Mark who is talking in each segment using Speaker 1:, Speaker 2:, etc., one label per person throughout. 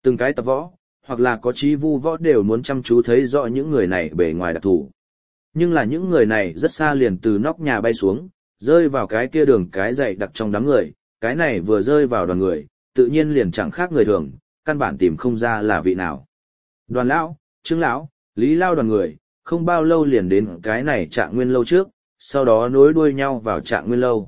Speaker 1: Từng cái tập võ, hoặc là có trí vu võ đều muốn chăm chú thấy rõ những người này bề ngoài đặc thù. Nhưng là những người này rất xa liền từ nóc nhà bay xuống, rơi vào cái kia đường cái dày đặc trong đám người, cái này vừa rơi vào đoàn người, tự nhiên liền chẳng khác người thường, căn bản tìm không ra là vị nào. Đoàn lão, Trương lão, Lý lao đoàn người, không bao lâu liền đến cái này Trạng Nguyên lâu trước, sau đó nối đuôi nhau vào Trạng Nguyên lâu.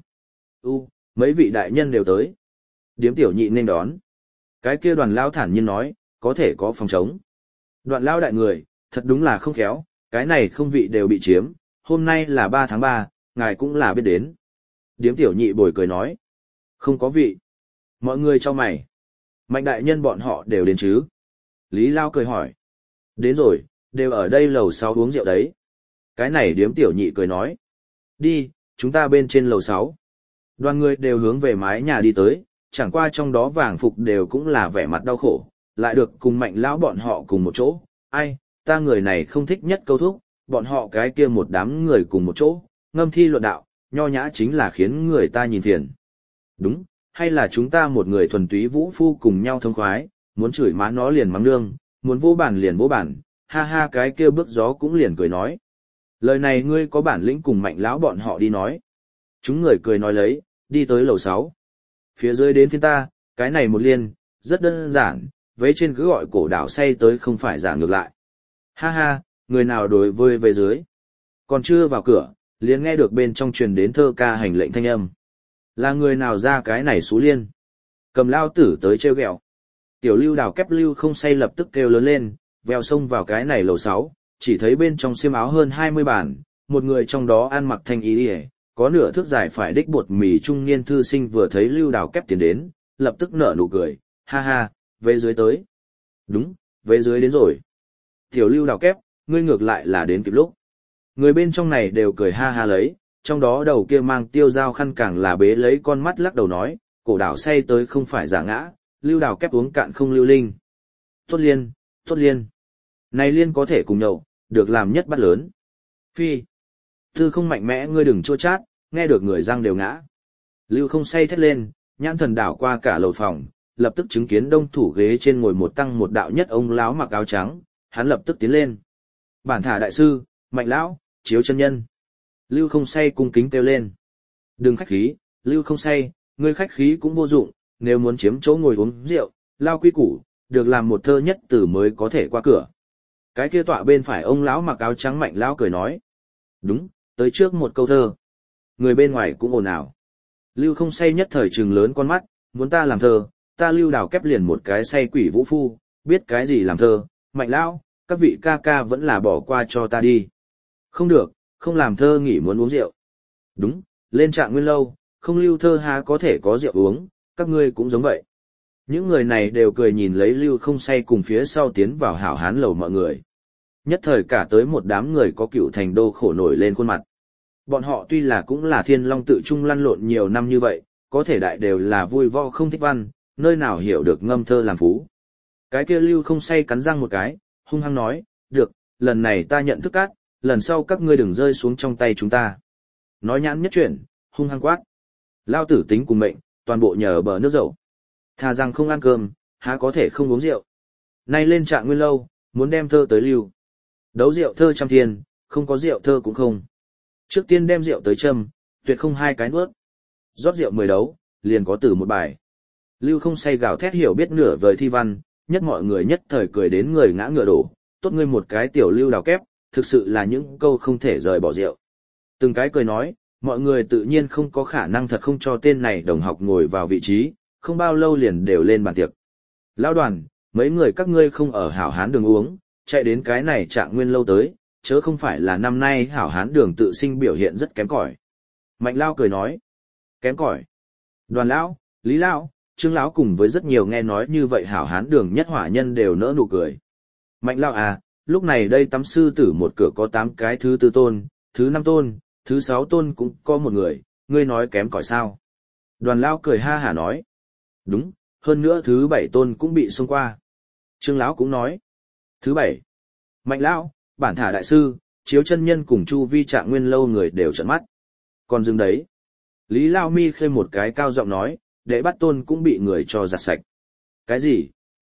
Speaker 1: Mấy vị đại nhân đều tới. Điếm tiểu nhị nên đón. Cái kia đoàn lão thản nhiên nói, có thể có phòng trống. Đoàn lão đại người, thật đúng là không khéo, cái này không vị đều bị chiếm, hôm nay là 3 tháng 3, ngài cũng là biết đến. Điếm tiểu nhị bồi cười nói, không có vị. Mọi người cho mày. Mạnh đại nhân bọn họ đều đến chứ? Lý Lao cười hỏi. Đến rồi, đều ở đây lầu 6 uống rượu đấy. Cái này điếm tiểu nhị cười nói. Đi, chúng ta bên trên lầu 6. Đoàn người đều hướng về mái nhà đi tới, chẳng qua trong đó vàng phục đều cũng là vẻ mặt đau khổ, lại được cùng Mạnh lão bọn họ cùng một chỗ. Ai, ta người này không thích nhất câu thúc, bọn họ cái kia một đám người cùng một chỗ, ngâm thi luận đạo, nho nhã chính là khiến người ta nhìn phiền. Đúng, hay là chúng ta một người thuần túy vũ phu cùng nhau thông khoái, muốn chửi má nó liền mắng nương, muốn vô bản liền vô bản, ha ha cái kia bước gió cũng liền cười nói. Lời này ngươi có bản lĩnh cùng Mạnh lão bọn họ đi nói. Chúng người cười nói lấy, đi tới lầu 6. Phía dưới đến phiên ta, cái này một liên, rất đơn giản, vế trên cứ gọi cổ đảo say tới không phải giả ngược lại. Ha ha, người nào đối với về dưới. Còn chưa vào cửa, liền nghe được bên trong truyền đến thơ ca hành lệnh thanh âm. Là người nào ra cái này xú liên. Cầm lao tử tới trêu ghẹo. Tiểu Lưu Đào kép Lưu không say lập tức kêu lớn lên, vèo xông vào cái này lầu 6, chỉ thấy bên trong xiêm áo hơn 20 bản, một người trong đó ăn mặc thanh y y, có nửa thước dài phải đích bột mì trung niên thư sinh vừa thấy Lưu Đào kép tiến đến, lập tức nở nụ cười, ha ha, về dưới tới. Đúng, về dưới đến rồi. Tiểu Lưu Đào kép, ngươi ngược lại là đến kịp lúc. Người bên trong này đều cười ha ha lấy, trong đó đầu kia mang tiêu dao khăn càng là bế lấy con mắt lắc đầu nói, cổ đảo say tới không phải giả ngã, Lưu Đào kép uống cạn không lưu linh. Tốt liên, tốt liên. Này liên có thể cùng nhậu, được làm nhất bát lớn. Phi. Tư không mạnh mẽ ngươi đừng chua chát, nghe được người răng đều ngã. Lưu không say thét lên, nhãn thần đảo qua cả lầu phòng, lập tức chứng kiến đông thủ ghế trên ngồi một tăng một đạo nhất ông lão mặc áo trắng, hắn lập tức tiến lên. Bản thả đại sư, Mạnh lão, Chiếu chân nhân. Lưu không say cung kính kêu lên. Đừng khách khí, Lưu không say, ngươi khách khí cũng vô dụng, nếu muốn chiếm chỗ ngồi uống rượu, lao quy củ, được làm một thơ nhất từ mới có thể qua cửa. Cái kia tọa bên phải ông lão mặc áo trắng Mạnh lão cười nói. Đúng, tới trước một câu thơ. Người bên ngoài cũng ồn ào. Lưu không say nhất thời trừng lớn con mắt, muốn ta làm thơ, ta Lưu Đào kép liền một cái say quỷ vũ phu, biết cái gì làm thơ, Mạnh lão, các vị ca ca vẫn là bỏ qua cho ta đi. Không được, không làm thơ nghỉ muốn uống rượu. Đúng, lên Trạng Nguyên lâu, không lưu thơ há có thể có rượu uống, các ngươi cũng giống vậy. Những người này đều cười nhìn lấy Lưu không say cùng phía sau tiến vào hảo hán lầu mọi người. Nhất thời cả tới một đám người có cựu thành đô khổ nổi lên khuôn mặt. Bọn họ tuy là cũng là thiên long tự trung lăn lộn nhiều năm như vậy, có thể đại đều là vui vo không thích văn, nơi nào hiểu được ngâm thơ làm phú. Cái kia Lưu không say cắn răng một cái, hung hăng nói, được, lần này ta nhận thức cát, lần sau các ngươi đừng rơi xuống trong tay chúng ta. Nói nhãn nhất chuyển, hung hăng quát. Lao tử tính cùng mệnh, toàn bộ nhờ bờ nước dậu. Thà rằng không ăn cơm, há có thể không uống rượu. Nay lên Trạng Nguyên lâu, muốn đem thơ tới lưu. Đấu rượu thơ trăm thiên, không có rượu thơ cũng không. Trước tiên đem rượu tới châm, tuyệt không hai cái nuốt. Rót rượu 10 đấu, liền có từ một bài. Lưu không say gào thét hiểu biết nửa vời thi văn, nhất mọi người nhất thời cười đến người ngã ngựa đổ. Tốt ngươi một cái tiểu Lưu Đào kép, thực sự là những câu không thể rời bỏ rượu. Từng cái cười nói, mọi người tự nhiên không có khả năng thật không cho tên này đồng học ngồi vào vị trí, không bao lâu liền đều lên bàn tiệc. Lão đoàn, mấy người các ngươi không ở hảo hán đường uống, chạy đến cái này Trạng Nguyên lâu tới, chớ không phải là năm nay hảo hán đường tự sinh biểu hiện rất kém cỏi. Mạnh lão cười nói, kém cỏi. Đoàn lão, Lý lão, Trương lão cùng với rất nhiều nghe nói như vậy hảo hán đường nhất hỏa nhân đều nỡ nụ cười. Mạnh lão à, lúc này đây tắm sư tử một cửa có 8 cái, thứ 4 tôn, thứ 5 tôn, thứ 6 tôn cũng có một người, ngươi nói kém cỏi sao? Đoàn lão cười ha hả nói, đúng, hơn nữa thứ 7 tôn cũng bị xông qua. Trương lão cũng nói, thứ 7. Mạnh lão, bản thả đại sư, Chiếu chân nhân cùng chu vi Trạng Nguyên lâu người đều trợn mắt. Còn dừng đấy. Lý Lao Mi khơi một cái cao giọng nói, đệ bắt tôn cũng bị người cho giặt sạch. Cái gì?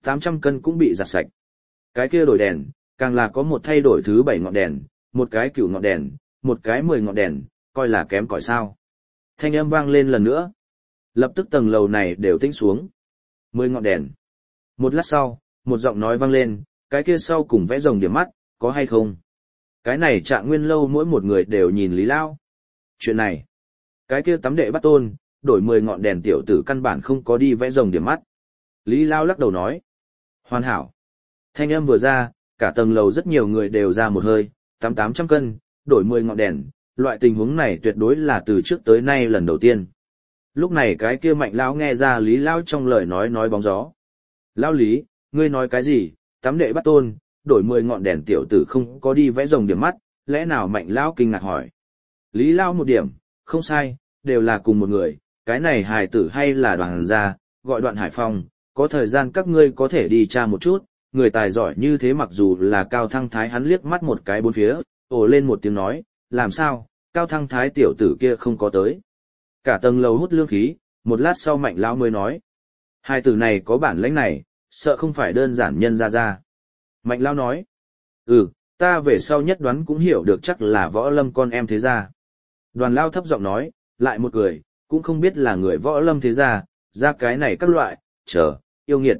Speaker 1: 800 cân cũng bị giặt sạch. Cái kia đổi đèn, càng là có một thay đổi thứ 7 ngọn đèn, một cái cửu ngọn đèn, một cái 10 ngọn đèn, coi là kém cỏi sao. Thanh âm vang lên lần nữa. Lập tức tầng lầu này đều tĩnh xuống. 10 ngọn đèn. Một lát sau, một giọng nói vang lên, cái kia sau cùng vẽ rồng điểm mắt, có hay không? Cái này Trạng Nguyên lâu mỗi một người đều nhìn Lý Lao. Chuyện này, cái kia tắm đệ bắt tôn, đổi 10 ngọn đèn tiểu tử căn bản không có đi vẽ rồng điểm mắt. Lý Lao lắc đầu nói. Hoàn hảo. Thanh âm vừa ra, cả tầng lầu rất nhiều người đều ra một hơi, 800 cân, đổi 10 ngọn đèn, loại tình huống này tuyệt đối là từ trước tới nay lần đầu tiên. Lúc này cái kia Mạnh Lão nghe ra Lý Lao trong lời nói bóng gió. Lao Lý, ngươi nói cái gì, tắm đệ bắt tôn, đổi 10 ngọn đèn tiểu tử không có đi vẽ rồng điểm mắt, lẽ nào Mạnh Lão kinh ngạc hỏi. Lý Lao một điểm, không sai, đều là cùng một người, cái này hài tử hay là Đoàn gia, gọi Đoạn Hải Phong, có thời gian các ngươi có thể đi tra một chút, người tài giỏi như thế mặc dù là Cao Thăng Thái hắn liếc mắt một cái bốn phía, ồ lên một tiếng nói, làm sao, Cao Thăng Thái tiểu tử kia không có tới. Cả tầng lầu hút lương khí, một lát sau Mạnh Lão mới nói, hai tử này có bản lĩnh này, sợ không phải đơn giản nhân ra. Mạnh Lão nói, ta về sau nhất đoán cũng hiểu được chắc là Võ Lâm con em thế gia. Đoàn Lao thấp giọng nói, lại một người, cũng không biết là người Võ Lâm thế gia, ra cái này các loại, yêu nghiệt.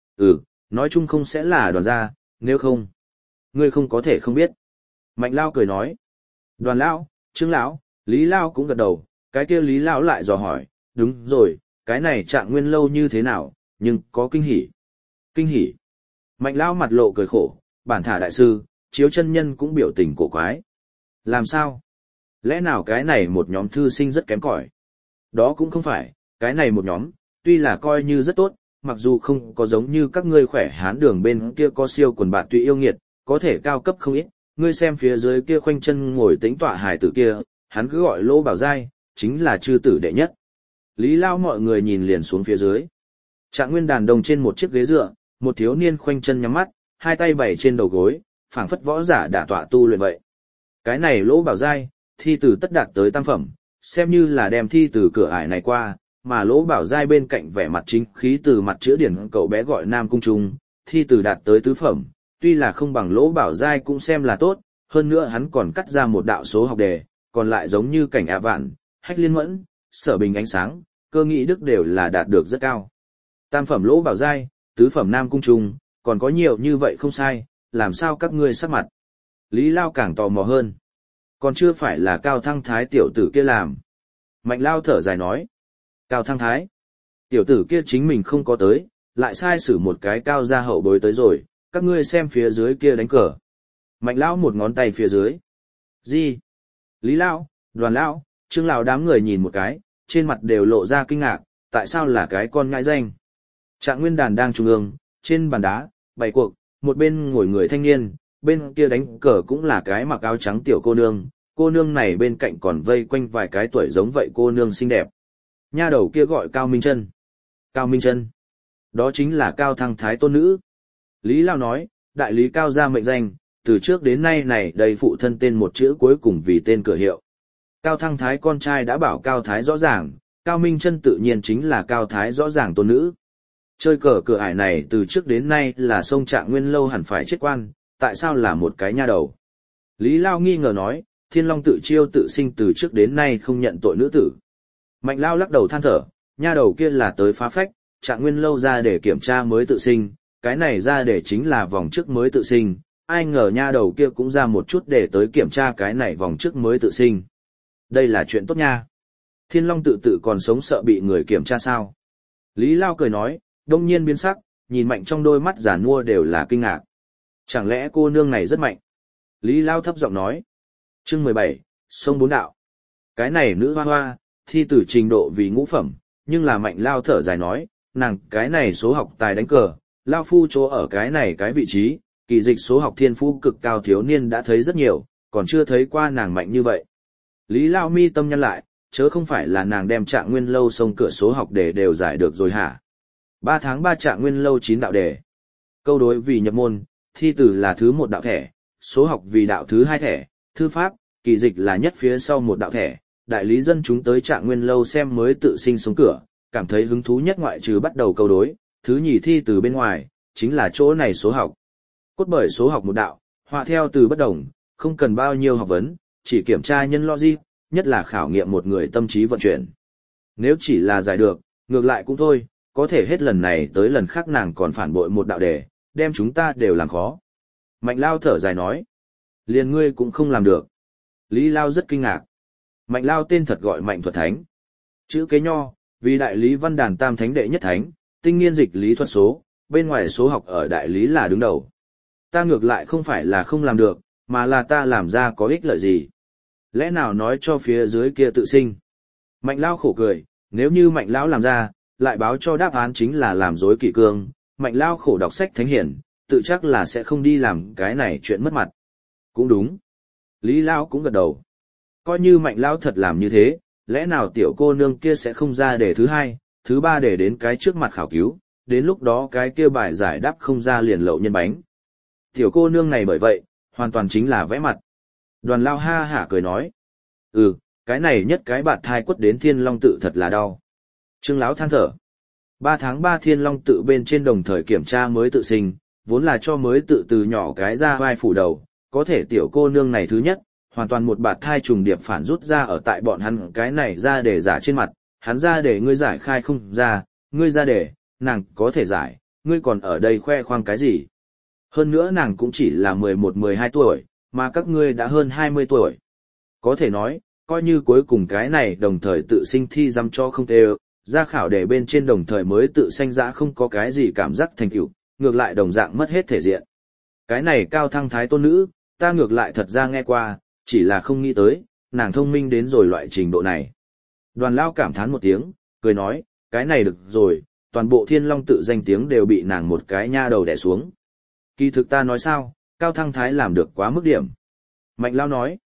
Speaker 1: Nói chung không sẽ là Đoàn gia, nếu không, ngươi không có thể không biết. Mạnh Lao cười nói, Đoàn Lão, Trương Lão, Lý Lao cũng gật đầu, cái kia Lý Lão lại dò hỏi, đúng rồi, cái này Trạng Nguyên lâu như thế nào, nhưng có kinh hỉ. Kinh hỉ. Mạnh Lão mặt lộ cười khổ, bản thả đại sư, Chiếu chân nhân cũng biểu tình cổ quái. Làm sao? Lẽ nào cái này một nhóm thư sinh rất kém cỏi? Đó cũng không phải, cái này một nhóm, tuy là coi như rất tốt, mặc dù không có giống như các ngươi khỏe hán đường bên kia có siêu quần bạn tùy yêu nghiệt, có thể cao cấp không ít, ngươi xem phía dưới kia khoanh chân ngồi tĩnh tọa hài tử kia, hắn cứ gọi Lỗ Bảo Giai, chính là chư tử đệ nhất. Lý Lao mọi người nhìn liền xuống phía dưới. Trạng Nguyên đàn đồng trên một chiếc ghế dựa, một thiếu niên khoanh chân nhắm mắt, hai tay bày trên đầu gối, phảng phất võ giả đả tọa tu luyện vậy. Cái này Lỗ Bảo Giai, thi tử tất đạt tới tam phẩm, xem như là đem thi tử cửa ải này qua, mà Lỗ Bảo Giai bên cạnh vẻ mặt chính khí từ mặt chữa điển cậu bé gọi Nam Cung Trung, thi tử đạt tới tứ phẩm, tuy là không bằng Lỗ Bảo Giai cũng xem là tốt, hơn nữa hắn còn cắt ra một đạo số học đề, còn lại giống như Cảnh A Vạn, Hách Liên Mẫn, Sở Bình Ánh Sáng, Cơ Nghị Đức đều là đạt được rất cao. Tam phẩm Lỗ Bảo Giai, tứ phẩm Nam Cung Trung, còn có nhiều như vậy không sai, làm sao các ngươi sắc mặt? Lý Lao càng tò mò hơn. Còn chưa phải là Cao Thăng Thái tiểu tử kia làm. Mạnh Lao thở dài nói. Cao Thăng Thái. Tiểu tử kia chính mình không có tới, lại sai sử một cái cao gia hậu bối tới rồi, các ngươi xem phía dưới kia đánh cờ. Mạnh Lão một ngón tay phía dưới. Gì? Lý Lão, Đoàn Lão, Trương Lão đám người nhìn một cái, trên mặt đều lộ ra kinh ngạc, tại sao là cái con ngãi danh. Trạng Nguyên đàn đang trung ương, trên bàn đá, bày cuộc, một bên ngồi người thanh niên, bên kia đánh cờ cũng là cái mặc áo trắng tiểu cô nương này bên cạnh còn vây quanh vài cái tuổi giống vậy cô nương xinh đẹp. Nha đầu kia gọi Cao Minh Chân. Cao Minh Chân. Đó chính là Cao Thăng Thái tôn nữ. Lý Lao nói, đại lý Cao gia mệnh danh, từ trước đến nay này đầy phụ thân tên một chữ cuối cùng vì tên cửa hiệu. Cao Thăng Thái con trai đã bảo Cao Thái rõ ràng, Cao Minh Chân tự nhiên chính là Cao Thái rõ ràng tôn nữ. Chơi cờ cửa ải này từ trước đến nay là sông Trạng Nguyên lâu hẳn phải chết quan, tại sao là một cái nha đầu? Lý Lao nghi ngờ nói, Thiên Long tự chiêu tự sinh từ trước đến nay không nhận tội nữ tử. Mạnh Lao lắc đầu than thở, nha đầu kia là tới phá phách, Trạng Nguyên lâu ra để kiểm tra mới tự sinh, cái này ra để chính là vòng trước mới tự sinh, ai ngờ nha đầu kia cũng ra một chút để tới kiểm tra cái này vòng trước mới tự sinh. Đây là chuyện tốt nha. Thiên Long tự còn sống sợ bị người kiểm tra sao? Lý Lao cười nói, đông nhiên biến sắc, nhìn Mạnh trong đôi mắt giản mua đều là kinh ngạc. Chẳng lẽ cô nương này rất mạnh? Lý Lao thấp giọng nói. Chương 17, sông bốn đạo. Cái này nữ hoa hoa, thi tử trình độ vì ngũ phẩm, nhưng là Mạnh Lao thở dài nói, nàng cái này số học tài đánh cờ, Lao phu chỗ ở cái này cái vị trí, kỳ dịch số học thiên phu cực cao thiếu niên đã thấy rất nhiều, còn chưa thấy qua nàng mạnh như vậy. Lý Lao mi tâm nhăn lại, chớ không phải là nàng đem Trạng Nguyên lâu sông cửa số học để đều giải được rồi hả? 3 tháng 3 Trạng Nguyên lâu 9 đạo đề. Câu đối vì nhập môn, thi tử là thứ 1 đạo thẻ, số học vì đạo thứ 2 thẻ, thư pháp, kỳ dịch là nhất phía sau 1 đạo thẻ. Đại lý dân chúng tới Trạng Nguyên lâu xem mới tự sinh sống cửa, cảm thấy hứng thú nhất ngoại trừ bắt đầu câu đối, thứ nhì thi từ bên ngoài, chính là chỗ này số học. Cốt bởi số học một đạo, họa theo từ bất đồng, không cần bao nhiêu học vấn, chỉ kiểm tra nhân logic, nhất là khảo nghiệm một người tâm trí vận chuyển. Nếu chỉ là giải được, ngược lại cũng thôi, có thể hết lần này tới lần khác nàng còn phản bội một đạo đề, đem chúng ta đều làm khó. Mạnh Lao thở dài nói, liền ngươi cũng không làm được. Lý Lao rất kinh ngạc. Mạnh Lao tên thật gọi Mạnh Thuật Thánh. Chữ kế nho, vì đại lý văn đàn tam thánh đệ nhất thánh, tinh nghiên dịch lý thuật số, bên ngoài số học ở đại lý là đứng đầu. Ta ngược lại không phải là không làm được, mà là ta làm ra có ích lợi gì. Lẽ nào nói cho phía dưới kia tự sinh. Mạnh Lao khổ cười, nếu như Mạnh Lão làm ra, lại báo cho đáp án chính là làm dối kỷ cương, Mạnh Lao khổ đọc sách thánh hiển, tự chắc là sẽ không đi làm cái này chuyện mất mặt. Cũng đúng. Lý Lao cũng gật đầu. Coi như Mạnh Lao thật làm như thế, lẽ nào tiểu cô nương kia sẽ không ra đề thứ hai, thứ ba để đến cái trước mặt khảo cứu, đến lúc đó cái kia bài giải đáp không ra liền lậu nhân bánh. Tiểu cô nương này bởi vậy, hoàn toàn chính là vẽ mặt. Đoàn Lao ha hả cười nói. Cái này nhất cái bạt thai quất đến Thiên Long tự thật là đau. Trương Lão than thở. 3 tháng 3 Thiên Long tự bên trên đồng thời kiểm tra mới tự sinh, vốn là cho mới tự từ nhỏ cái ra vai phủ đầu, có thể tiểu cô nương này thứ nhất, hoàn toàn một bạt thai trùng điệp phản rút ra ở tại bọn hắn cái này ra để giả trên mặt, hắn ra để ngươi giải khai không ra, ngươi ra để, nàng có thể giải, ngươi còn ở đây khoe khoang cái gì. Hơn nữa nàng cũng chỉ là 11-12 tuổi, mà các ngươi đã hơn 20 tuổi. Có thể nói, coi như cuối cùng cái này đồng thời tự sinh thi dăm cho không tê ra khảo để bên trên đồng thời mới tự sanh dã không có cái gì cảm giác thành tựu, ngược lại đồng dạng mất hết thể diện. Cái này cao thăng thái tôn nữ, ta ngược lại thật ra nghe qua, chỉ là không nghĩ tới, nàng thông minh đến rồi loại trình độ này. Đoàn Lao cảm thán một tiếng, cười nói, cái này được rồi, toàn bộ Thiên Long tự danh tiếng đều bị nàng một cái nha đầu đè xuống. Kỳ thực ta nói sao, cao thăng thái làm được quá mức điểm. Mạnh Lao nói,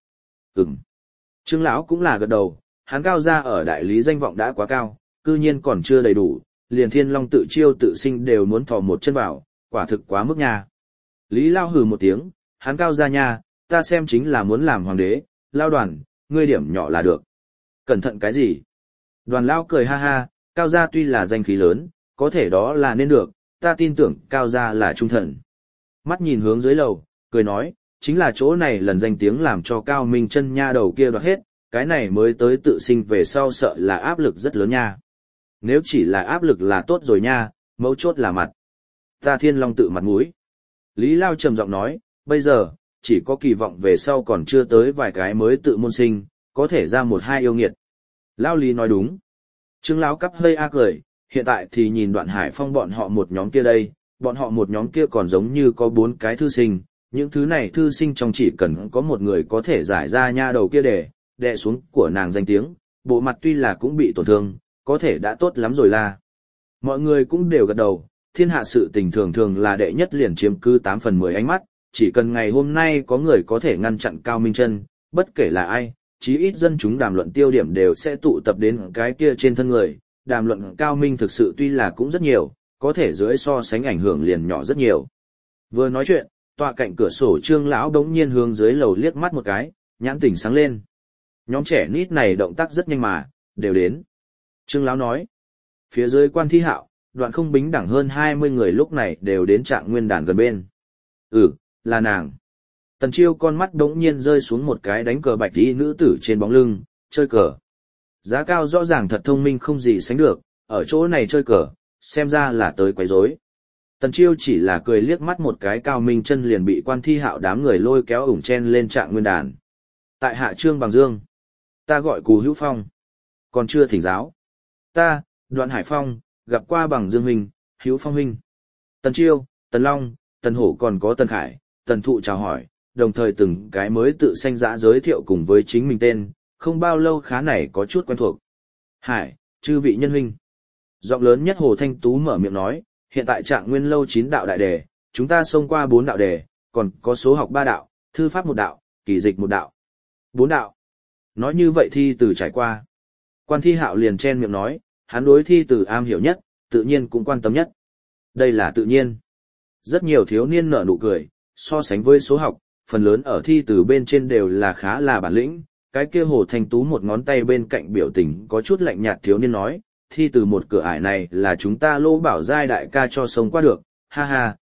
Speaker 1: Trương Lão cũng là gật đầu, hắn cao ra ở đại lý danh vọng đã quá cao, cư nhiên còn chưa đầy đủ, liền Thiên Long tự chiêu tự sinh đều muốn thò một chân vào, quả thực quá mức nha. Lý Lao hừ một tiếng, hắn cao ra nha, ta xem chính là muốn làm hoàng đế, Lao Đoàn, ngươi điểm nhỏ là được. Cẩn thận cái gì? Đoàn Lao cười ha ha, cao gia tuy là danh khí lớn, có thể đó là nên được, ta tin tưởng cao gia là trung thần. Mắt nhìn hướng dưới lầu, cười nói, chính là chỗ này lần danh tiếng làm cho Cao Minh Chân nha đầu kia đoạt hết, cái này mới tới tự sinh về sau sợ là áp lực rất lớn nha. Nếu chỉ là áp lực là tốt rồi nha, mấu chốt là mặt. Ta Thiên Long tự mặt mũi. Lý Lao trầm giọng nói, bây giờ, chỉ có kỳ vọng về sau còn chưa tới vài cái mới tự môn sinh, có thể ra một hai yêu nghiệt. Lao Lý nói đúng. Trương Lão cắp hơi cười, hiện tại thì nhìn Đoạn Hải Phong bọn họ một nhóm kia đây, bọn họ một nhóm kia còn giống như có 4 cái thư sinh, những thứ này thư sinh trong chỉ cần có một người có thể giải ra nha đầu kia để đè xuống của nàng danh tiếng, bộ mặt tuy là cũng bị tổn thương, có thể đã tốt lắm rồi là. Mọi người cũng đều gật đầu, thiên hạ sự tình thường thường là đệ nhất liền chiếm cứ 8 phần 10 ánh mắt, chỉ cần ngày hôm nay có người có thể ngăn chặn Cao Minh Chân, bất kể là ai, chí ít dân chúng đàm luận tiêu điểm đều sẽ tụ tập đến cái kia trên thân người, đàm luận Cao Minh thực sự tuy là cũng rất nhiều, có thể dưới so sánh ảnh hưởng liền nhỏ rất nhiều. Vừa nói chuyện, tọa cạnh cửa sổ Trương Lão đống nhiên hướng dưới lầu liếc mắt một cái, nhãn tỉnh sáng lên. Nhóm trẻ nít này động tác rất nhanh mà, đều đến. Trương Lão nói, phía dưới Quan Thi Hạo, Đoạn Không Bính đẳng hơn 20 người lúc này đều đến Trạng Nguyên đàn gần bên. Là nàng. Tần Chiêu con mắt đống nhiên rơi xuống một cái đánh cờ bạch y nữ tử trên bóng lưng, chơi cờ. Giá cao rõ ràng thật thông minh không gì sánh được, ở chỗ này chơi cờ, xem ra là tới quấy rối. Tần Chiêu chỉ là cười liếc mắt một cái Cao Minh Chân liền bị Quan Thi Hạo đám người lôi kéo ủng chen lên Trạng Nguyên đàn. Tại hạ Trương Bằng Dương. Ta gọi Cù Hữu Phong. Còn chưa thỉnh giáo. Ta, Đoạn Hải Phong, gặp qua Bằng Dương huynh, Hữu Phong huynh. Tần Chiêu, Tần Long, Tần Hổ còn có Tần Khải, Tần Thụ chào hỏi, đồng thời từng cái mới tự sanh dã giới thiệu cùng với chính mình tên, không bao lâu khá này có chút quen thuộc. Hải, chư vị nhân huynh. Giọng lớn nhất Hồ Thanh Tú mở miệng nói, hiện tại Trạng Nguyên lâu 9 đạo đại đề, chúng ta xông qua 4 đạo đề, còn có số học 3 đạo, thư pháp 1 đạo, kỳ dịch 1 đạo. 4 đạo. Nói như vậy thi từ trải qua. Quan Thi Hạo liền chen miệng nói, hắn đối thi từ am hiểu nhất, tự nhiên cũng quan tâm nhất. Đây là tự nhiên. Rất nhiều thiếu niên nở nụ cười, so sánh với số học, phần lớn ở thi từ bên trên đều là khá là bản lĩnh. Cái kia Hồ Thanh Tú một ngón tay bên cạnh biểu tình có chút lạnh nhạt thiếu niên nói, thi từ một cửa ải này là chúng ta Lô Bảo Giai đại ca cho sống qua được, ha ha,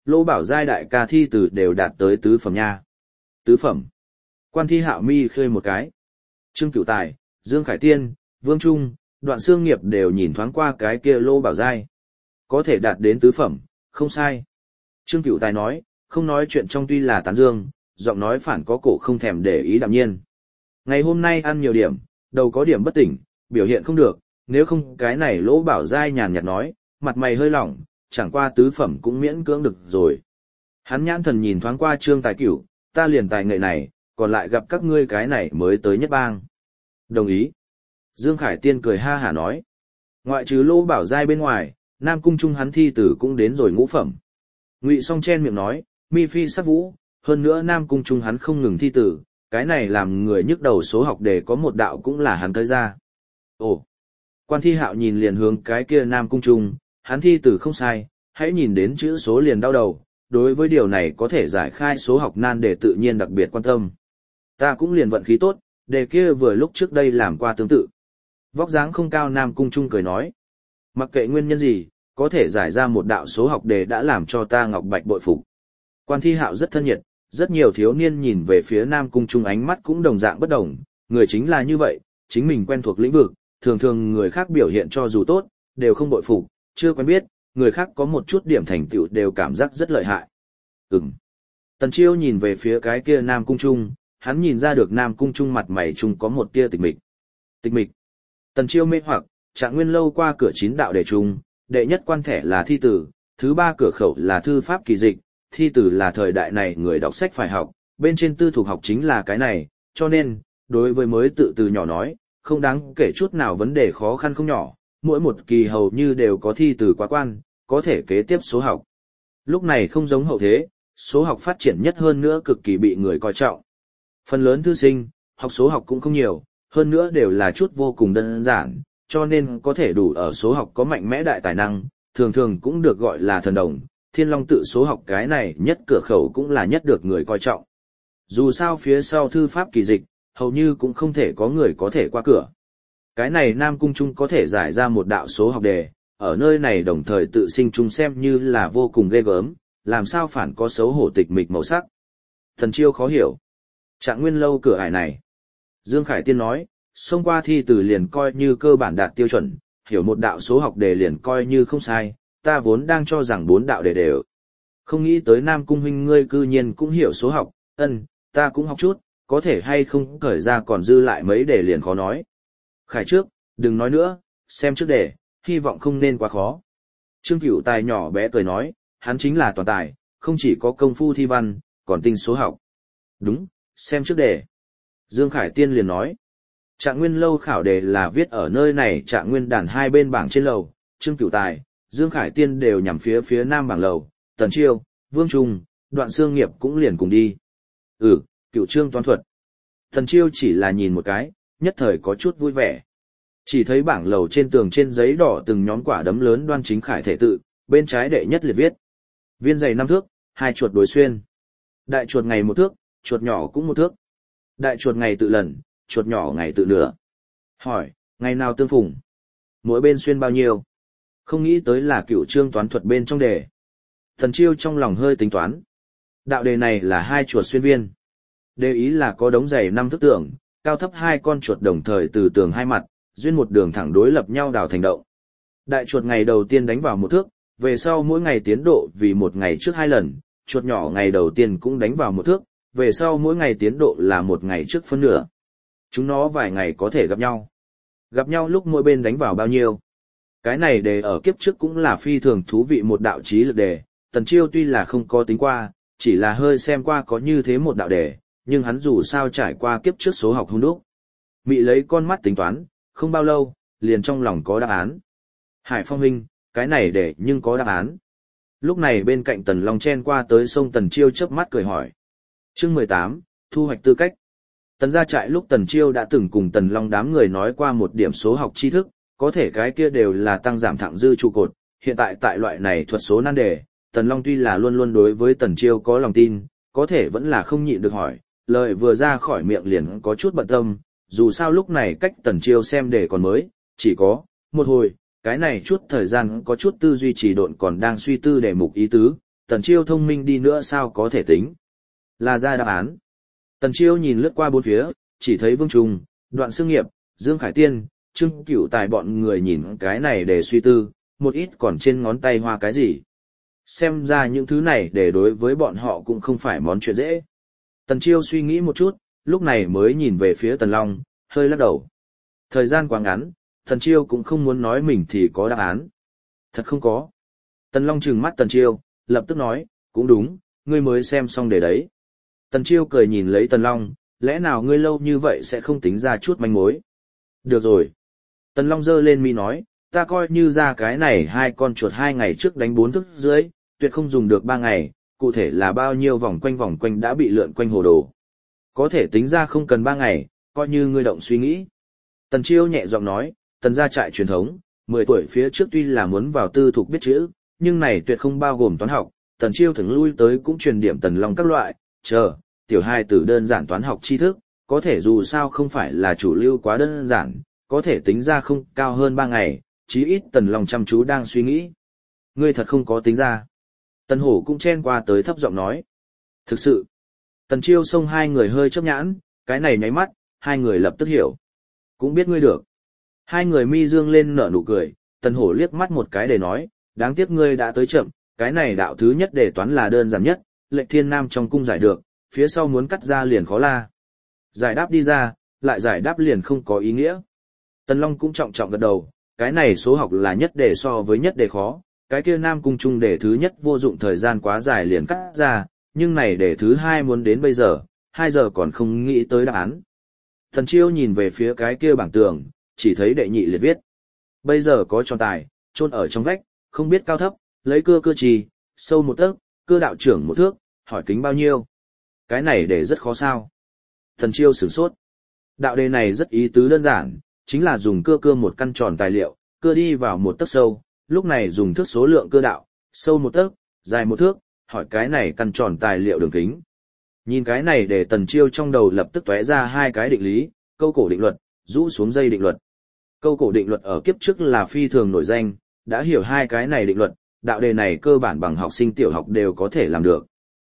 Speaker 1: Lỗ Bảo Giai đại ca thi từ đều đạt tới tứ phẩm nha. Tứ phẩm. Quan Thi Hạo mi khơi một cái. Trương Cửu Tài, Dương Khải Tiên, Vương Trung, Đoạn Xương Nghiệp đều nhìn thoáng qua cái kia Lỗ Bảo Giai. Có thể đạt đến tứ phẩm, không sai. Trương Cửu Tài nói, không nói chuyện trong tuy là tán dương, giọng nói phản có cổ không thèm để ý đạm nhiên. Ngày hôm nay ăn nhiều điểm, đầu có điểm bất tỉnh, biểu hiện không được, nếu không cái này Lỗ Bảo Giai nhàn nhạt nói, mặt mày hơi lỏng, chẳng qua tứ phẩm cũng miễn cưỡng được rồi. Hắn nhãn thần nhìn thoáng qua Trương Tài Cửu, ta liền tài nghệ này, còn lại gặp các ngươi cái này mới tới nhất bang. Đồng ý. Dương Khải Tiên cười ha hả nói. Ngoại trừ Lỗ Bảo Giai bên ngoài, Nam Cung Trung hắn thi tử cũng đến rồi ngũ phẩm. Ngụy Song chen miệng nói, mi phi sắc vũ, hơn nữa Nam Cung Trung hắn không ngừng thi tử, cái này làm người nhức đầu số học để có một đạo cũng là hắn tới ra. Ồ. Quan Thi Hạo nhìn liền hướng cái kia Nam Cung Trung, hắn thi tử không sai, hãy nhìn đến chữ số liền đau đầu, đối với điều này có thể giải khai số học nan đề tự nhiên đặc biệt quan tâm. Ta cũng liền vận khí tốt, đề kia vừa lúc trước đây làm qua tương tự. Vóc dáng không cao Nam Cung Trung cười nói. Mặc kệ nguyên nhân gì, có thể giải ra một đạo số học đề đã làm cho ta Ngọc Bạch bội phục. Quan Thi Hạo rất thân nhiệt, rất nhiều thiếu niên nhìn về phía Nam Cung Trung ánh mắt cũng đồng dạng bất đồng, người chính là như vậy, chính mình quen thuộc lĩnh vực, thường thường người khác biểu hiện cho dù tốt, đều không bội phục, chưa quen biết, người khác có một chút điểm thành tựu đều cảm giác rất lợi hại. Tần Chiêu nhìn về phía cái kia Nam Cung Trung, hắn nhìn ra được Nam Cung Trung mặt mày trung có một tia tịch mịch. Tịch mịch. Tần Chiêu mê hoặc, Trạng Nguyên lâu qua cửa 9 đạo đề trung, đệ nhất quan thẻ là thi tử, thứ 3 cửa khẩu là thư pháp kỳ dịch, thi tử là thời đại này người đọc sách phải học, bên trên tư thuộc học chính là cái này, cho nên, đối với mới tự từ nhỏ nói, không đáng kể chút nào vấn đề khó khăn không nhỏ, mỗi một kỳ hầu như đều có thi tử quá quan, có thể kế tiếp số học. Lúc này không giống hậu thế, số học phát triển nhất hơn nữa cực kỳ bị người coi trọng. Phần lớn thư sinh, học số học cũng không nhiều, hơn nữa đều là chút vô cùng đơn giản, cho nên có thể đủ ở số học có mạnh mẽ đại tài năng, thường thường cũng được gọi là thần đồng. Thiên Long tự số học cái này nhất cửa khẩu cũng là nhất được người coi trọng. Dù sao phía sau thư pháp kỳ dịch, hầu như cũng không thể có người có thể qua cửa. Cái này Nam Cung Trung có thể giải ra một đạo số học đề, ở nơi này đồng thời tự sinh chung xem như là vô cùng ghê gớm, làm sao phản có xấu hổ tịch mịch màu sắc. Thần Chiêu khó hiểu. Trạng Nguyên lâu cửa ải này. Dương Khải Tiên nói, xông qua thi từ liền coi như cơ bản đạt tiêu chuẩn, hiểu một đạo số học đề liền coi như không sai, ta vốn đang cho rằng 4 đạo đề đều. Không nghĩ tới Nam Cung huynh ngươi cư nhiên cũng hiểu số học, ta cũng học chút, có thể hay không cởi ra còn dư lại mấy đề liền khó nói. Khải trước, đừng nói nữa, xem trước đề, hy vọng không nên quá khó. Trương Cửu Tài nhỏ bé cười nói, hắn chính là toàn tài, không chỉ có công phu thi văn, còn tinh số học. Đúng, xem trước đề. Dương Khải Tiên liền nói, Trạng Nguyên lâu khảo đề là viết ở nơi này Trạng Nguyên đàn hai bên bảng trên lầu, Trương Cửu Tài, Dương Khải Tiên đều nhằm phía nam bảng lầu, Tần Chiêu, Vương Trung, Đoạn Xương Nghiệp cũng liền cùng đi. Cửu Trương toán thuật. Tần Chiêu chỉ là nhìn một cái, nhất thời có chút vui vẻ. Chỉ thấy bảng lầu trên tường trên giấy đỏ từng nhóm quả đấm lớn đoan chính khải thể tự, bên trái đệ nhất liệt viết. Viên dày 5 thước, 2 chuột đối xuyên. Đại chuột ngày 1 thước, chuột nhỏ cũng 1 thước. Đại chuột ngày tự lần, chuột nhỏ ngày tự nửa. Hỏi, ngày nào tương phùng? Mỗi bên xuyên bao nhiêu? Không nghĩ tới là Cửu Trương toán thuật bên trong đề. Thần Chiêu trong lòng hơi tính toán. Đạo đề này là 2 chuột xuyên viên. Đề ý là có đống dày 5 thước tường, cao thấp 2 con chuột đồng thời từ tường hai mặt, duyên một đường thẳng đối lập nhau đào thành động. Đại chuột ngày đầu tiên đánh vào 1 thước, về sau mỗi ngày tiến độ vì 1 ngày trước 2 lần, chuột nhỏ ngày đầu tiên cũng đánh vào 1 thước, về sau mỗi ngày tiến độ là 1 ngày trước phân nửa. Chúng nó vài ngày có thể gặp nhau. Gặp nhau lúc mỗi bên đánh vào bao nhiêu? Cái này đề ở kiếp trước cũng là phi thường thú vị một đạo trí lực đề, Tần Chiêu tuy là không có tính qua, chỉ là hơi xem qua có như thế một đạo đề, nhưng hắn dù sao trải qua kiếp trước số học hung đúc. Mị lấy con mắt tính toán, không bao lâu, liền trong lòng có đáp án. Hải Phong huynh, cái này để nhưng có đáp án. Lúc này bên cạnh Tần Long chen qua tới sông Tần Chiêu chớp mắt cười hỏi. Chương 18, thu hoạch tư cách. Tần gia trại lúc Tần Chiêu đã từng cùng Tần Long đám người nói qua một điểm số học tri thức, có thể cái kia đều là tăng giảm thặng dư trụ cột, hiện tại tại loại này thuật số nan đề, Tần Long tuy là luôn luôn đối với Tần Chiêu có lòng tin, có thể vẫn là không nhịn được hỏi, lời vừa ra khỏi miệng liền có chút bận tâm, dù sao lúc này cách Tần Chiêu xem đề còn mới, chỉ có một hồi, cái này chút thời gian có chút tư duy trì độn còn đang suy tư đề mục ý tứ, Tần Chiêu thông minh đi nữa sao có thể tính. Là ra đáp án. Tần Chiêu nhìn lướt qua bốn phía, chỉ thấy Vương Trung, Đoạn Xương Nghiệp, Dương Khải Tiên, Trương Cửu Tài bọn người nhìn cái này để suy tư, một ít còn trên ngón tay hoa cái gì. Xem ra những thứ này để đối với bọn họ cũng không phải món chuyện dễ. Tần Chiêu suy nghĩ một chút, lúc này mới nhìn về phía Tần Long, hơi lắc đầu. Thời gian quá ngắn, Tần Chiêu cũng không muốn nói mình thì có đáp án. Thật không có. Tần Long trừng mắt Tần Chiêu, lập tức nói, cũng đúng, ngươi mới xem xong để đấy. Tần Chiêu cười nhìn lấy Tần Long, lẽ nào ngươi lâu như vậy sẽ không tính ra chút manh mối. Được rồi. Tần Long giơ lên mi nói, ta coi như ra cái này hai con chuột 2 ngày trước đánh 4 thức dưới, tuyệt không dùng được 3 ngày, cụ thể là bao nhiêu vòng quanh đã bị lượn quanh hồ đồ. Có thể tính ra không cần 3 ngày, coi như ngươi động suy nghĩ. Tần Chiêu nhẹ giọng nói, Tần gia trại truyền thống, 10 tuổi phía trước tuy là muốn vào tư thục biết chữ, nhưng này tuyệt không bao gồm toán học, Tần Chiêu thường lui tới cũng truyền điểm Tần Long các loại, tiểu hai từ đơn giản toán học tri thức, có thể dù sao không phải là chủ lưu quá đơn giản, có thể tính ra không cao hơn 3 ngày, chí ít Tần Long chăm chú đang suy nghĩ. Ngươi thật không có tính ra. Tần Hổ cũng chen qua tới thấp giọng nói. Thực sự. Tần Chiêu xông hai người hơi chớp nhãn, cái này nháy mắt, hai người lập tức hiểu. Cũng biết ngươi được. Hai người mi dương lên nở nụ cười, Tần Hổ liếc mắt một cái để nói, đáng tiếc ngươi đã tới chậm, cái này đạo thứ nhất để toán là đơn giản nhất, Lệnh Thiên Nam trong cung giải được, phía sau muốn cắt ra liền khó la. Giải đáp đi ra, lại giải đáp liền không có ý nghĩa. Tần Long cũng trọng trọng gật đầu, cái này số học là nhất đề so với nhất đề khó, cái kia Nam cung trung đề thứ nhất vô dụng thời gian quá dài liền cắt ra, nhưng này đề thứ hai muốn đến bây giờ, 2 giờ còn không nghĩ tới đáp án. Thần Chiêu nhìn về phía cái kia bảng tường, chỉ thấy đệ nhị liệt viết. Bây giờ có tròn tài, chôn ở trong vách, không biết cao thấp, lấy cưa trì, sâu 1 tấc, cưa đạo trưởng 1 thước, hỏi kính bao nhiêu. Cái này để rất khó sao. Thần Chiêu sửng sốt. Đạo đề này rất ý tứ đơn giản, chính là dùng cưa một căn tròn tài liệu, cưa đi vào 1 tấc sâu, lúc này dùng thước số lượng cưa đạo, sâu 1 tấc, dài 1 thước, hỏi cái này căn tròn tài liệu đường kính. Nhìn cái này để Tần Chiêu trong đầu lập tức tóe ra 2 cái định lý, câu cổ định luật, rũ xuống dây định luật. Câu cổ định luật ở kiếp trước là phi thường nổi danh, đã hiểu 2 cái này định luật, đạo đề này cơ bản bằng học sinh tiểu học đều có thể làm được.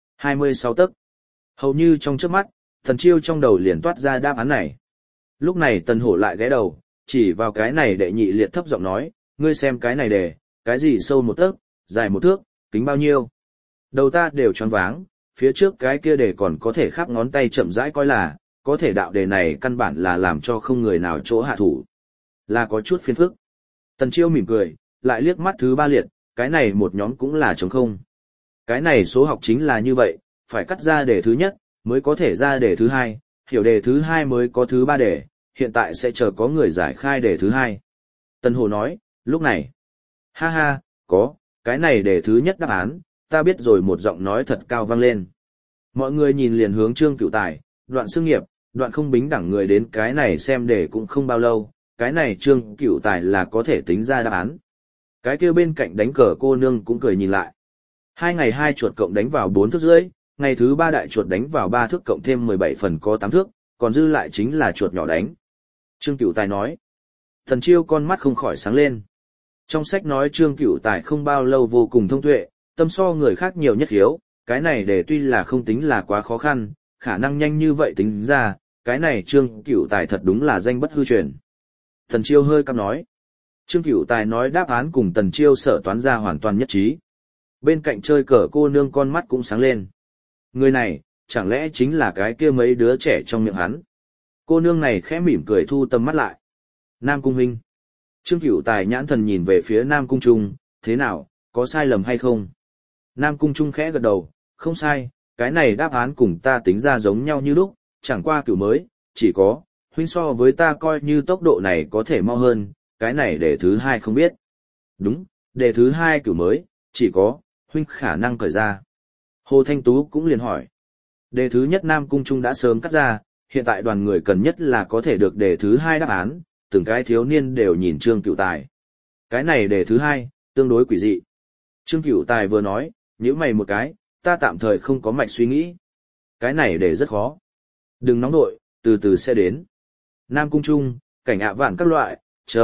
Speaker 1: 26 tấc. Hầu như trong chớp mắt, Tần Chiêu trong đầu liền toát ra đáp án này. Lúc này Tần Hổ lại ghé đầu, chỉ vào cái này đệ nhị liệt thấp giọng nói, ngươi xem cái này đề, cái gì sâu 1 tấc, dài 1 thước, kính bao nhiêu. Đầu ta đều choáng váng, phía trước cái kia đề còn có thể khắp ngón tay chậm rãi coi là, có thể đạo đề này căn bản là làm cho không người nào chỗ hạ thủ. Là có chút phiền phức. Tần Chiêu mỉm cười, lại liếc mắt thứ 3 liệt, cái này một nhóm cũng là trống không. Cái này số học chính là như vậy, phải cắt ra đề thứ nhất, mới có thể ra đề thứ 2, hiểu đề thứ 2 mới có thứ 3 đề, hiện tại sẽ chờ có người giải khai đề thứ 2. Tần Hồ nói, lúc này, ha ha, có, cái này đề thứ nhất đáp án, ta biết rồi, một giọng nói thật cao vang lên. Mọi người nhìn liền hướng Trương Cửu Tài, Đoạn Xương Nghiệp, Đoạn Không Bính đẳng người đến cái này xem đề cũng không bao lâu, cái này Trương Cửu Tài là có thể tính ra đáp án. Cái kia bên cạnh đánh cờ cô nương cũng cười nhìn lại. 2 ngày 2 chuột cộng đánh vào 4 thước rưỡi, ngày thứ 3 đại chuột đánh vào 3 thước cộng thêm 17 phần có 8 thước, còn dư lại chính là chuột nhỏ đánh. Trương Cửu Tài nói. Thần Chiêu con mắt không khỏi sáng lên. Trong sách nói Trương Cửu Tài không bao lâu vô cùng thông tuệ, tâm so người khác nhiều nhất hiếu, cái này để tuy là không tính là quá khó khăn, khả năng nhanh như vậy tính ra, cái này Trương Cửu Tài thật đúng là danh bất hư truyền. Thần Chiêu hơi căm nói. Trương Cửu Tài nói đáp án cùng Tần Chiêu sở toán ra hoàn toàn nhất trí. Bên cạnh chơi cờ cô nương con mắt cũng sáng lên. Người này, chẳng lẽ chính là cái kia mấy đứa trẻ trong miệng hắn. Cô nương này khẽ mỉm cười thu tầm mắt lại. Nam Cung huynh. Trương Cửu Tài nhãn thần nhìn về phía Nam Cung Trung, thế nào, có sai lầm hay không? Nam Cung Trung khẽ gật đầu, không sai, cái này đáp án cùng ta tính ra giống nhau như lúc, chẳng qua kiểu mới, chỉ có, huynh so với ta coi như tốc độ này có thể mau hơn, cái này đề thứ 2 không biết. Đúng, đề thứ 2 kiểu mới, chỉ có, huynh khả năng cởi ra. Hồ Thanh Tú cũng liền hỏi. Đề thứ nhất Nam Cung Trung đã sớm cắt ra, hiện tại đoàn người cần nhất là có thể được đề thứ 2 đáp án, từng cái thiếu niên đều nhìn Trương Cửu Tài. Cái này đề thứ 2, tương đối quỷ dị. Trương Cửu Tài vừa nói, nhíu mày một cái, ta tạm thời không có mạch suy nghĩ. Cái này đề rất khó. Đừng nóng nội, từ từ sẽ đến. Nam Cung Trung, Cảnh Ạ Vạn các loại,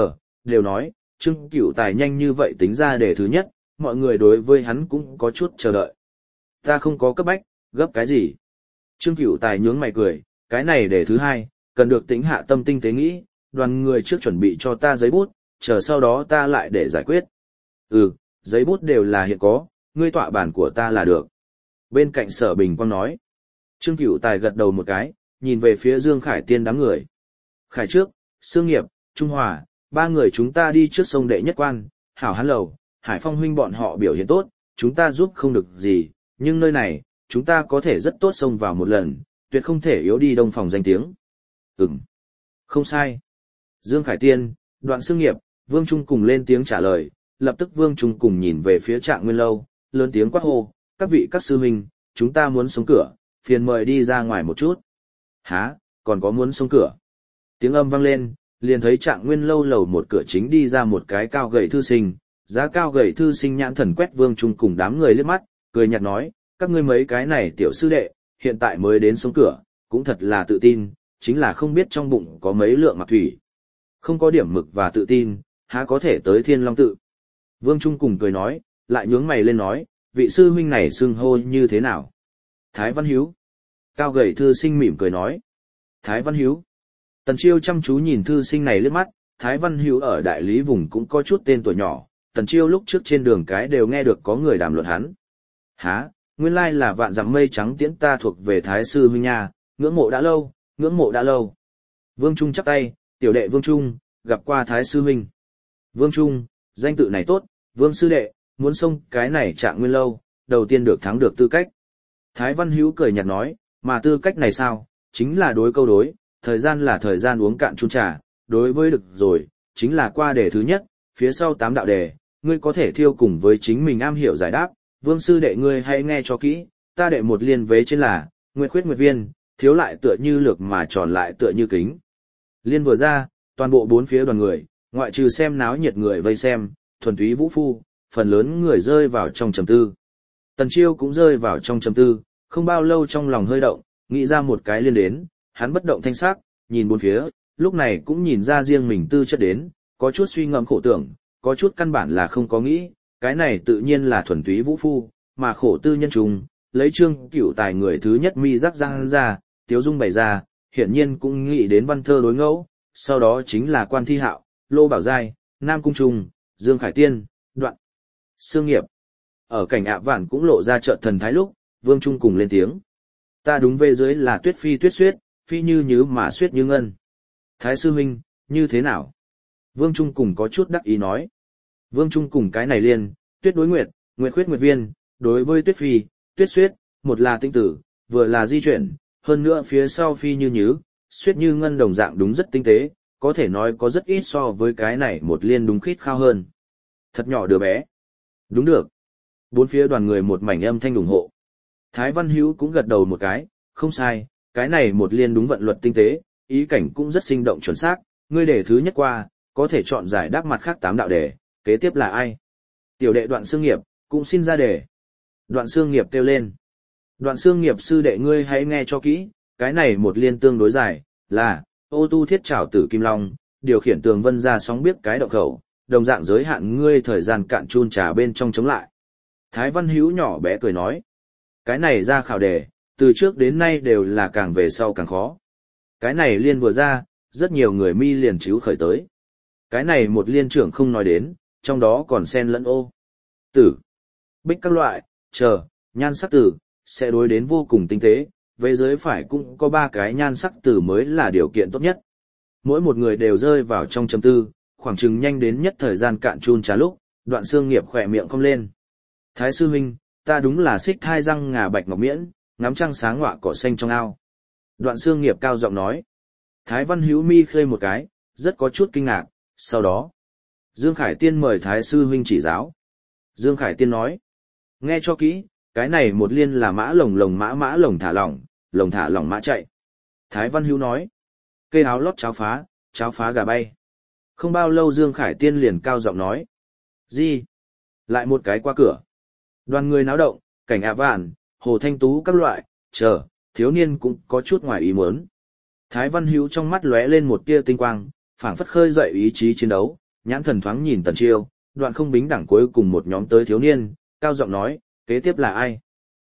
Speaker 1: đều nói, Trương Cửu Tài nhanh như vậy tính ra đề thứ nhất, mọi người đối với hắn cũng có chút chờ đợi. Ta không có cấp bách, gấp cái gì? Trương Cửu Tài nhướng mày cười, cái này để thứ hai, cần được tĩnh hạ tâm tinh tế nghĩ, đoàn người trước chuẩn bị cho ta giấy bút, chờ sau đó ta lại để giải quyết. Ừ, giấy bút đều là hiện có, ngươi tọa bản của ta là được. Bên cạnh Sở Bình Quang nói. Trương Cửu Tài gật đầu một cái, nhìn về phía Dương Khải Tiên đám người. Khải trước, Sương Nghiệp, Trung Hòa, ba người chúng ta đi trước sông Đệ Nhất Quan, Hảo Hán Lầu, Hải Phong huynh bọn họ biểu hiện tốt, chúng ta giúp không được gì, nhưng nơi này, chúng ta có thể rất tốt xông vào một lần, tuyệt không thể yếu đi Đông Phòng danh tiếng. Không sai. Dương Khải Tiên, Đoạn Sương Nghiệp, Vương Trung cùng lên tiếng trả lời, lập tức Vương Trung cùng nhìn về phía Trạng Nguyên Lâu, lớn tiếng quát hô, các vị các sư huynh, chúng ta muốn xuống cửa, phiền mời đi ra ngoài một chút. Hả, còn có muốn xuống cửa? Tiếng âm vang lên, liền thấy Trạng Nguyên Lâu lầu một cửa chính đi ra một cái cao gầy thư sinh, giá cao gầy thư sinh nhãn thần quét Vương Trung cùng đám người liếc mắt, cười nhạt nói, các ngươi mấy cái này tiểu sư đệ, hiện tại mới đến xuống cửa, cũng thật là tự tin, chính là không biết trong bụng có mấy lượng mặc thủy. Không có điểm mực và tự tin, há có thể tới Thiên Long tự. Vương Trung cùng cười nói, lại nhướng mày lên nói, vị sư huynh này xưng hô như thế nào? Thái Văn Hiếu. Cao gầy thư sinh mỉm cười nói. Thái Văn Hiếu. Tần Chiêu chăm chú nhìn thư sinh này liếc mắt, Thái Văn Hiếu ở đại lý vùng cũng có chút tên tuổi nhỏ, Tần Chiêu lúc trước trên đường cái đều nghe được có người đàm luận hắn. Hả, nguyên lai là vạn dặm mây trắng tiễn ta thuộc về Thái sư huynh nha, ngưỡng mộ đã lâu, ngưỡng mộ đã lâu. Vương Trung chắp tay, tiểu đệ Vương Trung, gặp qua Thái sư huynh. Vương Trung, danh tự này tốt, Vương sư đệ, muốn xông cái này Trạng Nguyên Lâu, đầu tiên được thắng được tư cách. Thái Văn Hiếu cười nhạt nói, mà tư cách này sao, chính là đối câu đối, thời gian là thời gian uống cạn chung trà, đối với được rồi, chính là qua đề thứ nhất, phía sau 8 đạo đề, ngươi có thể thiêu cùng với chính mình am hiểu giải đáp. Vương sư đệ ngươi hãy nghe cho kỹ, ta đệ một liên vế trên là, nguyệt khuyết nguyệt viên, thiếu lại tựa như lược mà tròn lại tựa như kính. Liên vừa ra, toàn bộ bốn phía đoàn người, ngoại trừ xem náo nhiệt người vây xem, thuần túy vũ phu, phần lớn người rơi vào trong trầm tư. Tần Chiêu cũng rơi vào trong trầm tư, không bao lâu trong lòng hơi động, nghĩ ra một cái liên đến, hắn bất động thanh sắc, nhìn bốn phía, lúc này cũng nhìn ra riêng mình tư chất đến, có chút suy ngẫm khổ tưởng, có chút căn bản là không có nghĩ, cái này tự nhiên là thuần túy vũ phu, mà khổ tư nhân trùng, lấy Trương Cửu Tài người thứ nhất mi rắc răng ra, tiếu dung bày ra, hiển nhiên cũng nghĩ đến văn thơ đối ngẫu, sau đó chính là Quan Thi Hạo, Lô Bảo Giai, Nam Cung Trung, Dương Khải Tiên, Đoạn Sương Nghiệp. Ở cảnh ạ vạn cũng lộ ra trợ thần thái lúc, Vương Trung cùng lên tiếng. Ta đúng về dưới là tuyết phi tuyết suyết, phi như nhứ mà suyết như ngân. Thái sư huynh, như thế nào? Vương Trung cùng có chút đắc ý nói. Vương Trung cùng cái này liên, tuyết đối nguyệt, nguyệt khuyết nguyệt viên, đối với tuyết phi, tuyết suyết, một là tinh tử, vừa là di chuyển, hơn nữa phía sau phi như nhứ, suyết như ngân đồng dạng đúng rất tinh tế, có thể nói có rất ít so với cái này một liên đúng khít khao hơn. Thật nhỏ đứa bé. Đúng được. Bốn phía đoàn người một mảnh âm thanh ủng hộ. Thái Văn Hữu cũng gật đầu một cái, không sai, cái này một liên đúng vận luật tinh tế, ý cảnh cũng rất sinh động chuẩn xác, ngươi đề thứ nhất qua, có thể chọn giải đáp mặt khác 8 đạo đề, kế tiếp là ai? Tiểu đệ Đoạn Sương Nghiệp, cũng xin ra đề. Đoạn Sương Nghiệp kêu lên. Đoạn Sương Nghiệp sư đệ ngươi hãy nghe cho kỹ, cái này một liên tương đối dài, là, ô tu thiết trảo tử kim long, điều khiển tường vân ra sóng biết cái động khẩu, đồng dạng giới hạn ngươi thời gian cạn chun trà bên trong chống lại. Thái Văn Hữu nhỏ bé cười nói. Cái này ra khảo đề, từ trước đến nay đều là càng về sau càng khó. Cái này liên vừa ra, rất nhiều người mi liền chíu khởi tới. Cái này một liên trưởng không nói đến, trong đó còn xen lẫn ô, tử, bích các loại, nhan sắc tử, sẽ đối đến vô cùng tinh tế, về dưới phải cũng có 3 cái nhan sắc tử mới là điều kiện tốt nhất. Mỗi một người đều rơi vào trong chấm tư, khoảng chừng nhanh đến nhất thời gian cạn chun trà lúc, Đoạn Sương Nghiệp khỏe miệng không lên. Thái sư huynh, ta đúng là xích hai răng ngà bạch ngọc miễn, ngắm trăng sáng ngọa cỏ xanh trong ao. Đoạn Sương Nghiệp cao giọng nói. Thái Văn Hữu mi khơi một cái, rất có chút kinh ngạc, sau đó. Dương Khải Tiên mời Thái sư huynh chỉ giáo. Dương Khải Tiên nói. Nghe cho kỹ, cái này một liên là mã lồng mã lồng thả lỏng mã chạy. Thái Văn Hữu nói. Cây áo lót cháo phá gà bay. Không bao lâu Dương Khải Tiên liền cao giọng nói. Gì? Lại một cái qua cửa. Đoàn người náo động, cảnh ạ vạn, Hồ Thanh Tú các loại, thiếu niên cũng có chút ngoài ý muốn. Thái Văn Hữu trong mắt lóe lên một tia tinh quang, phảng phất khơi dậy ý chí chiến đấu, nhãn thần thoáng nhìn Tần Chiêu, Đoạn Không Bính đẳng cuối cùng một nhóm tới thiếu niên, cao giọng nói, kế tiếp là ai?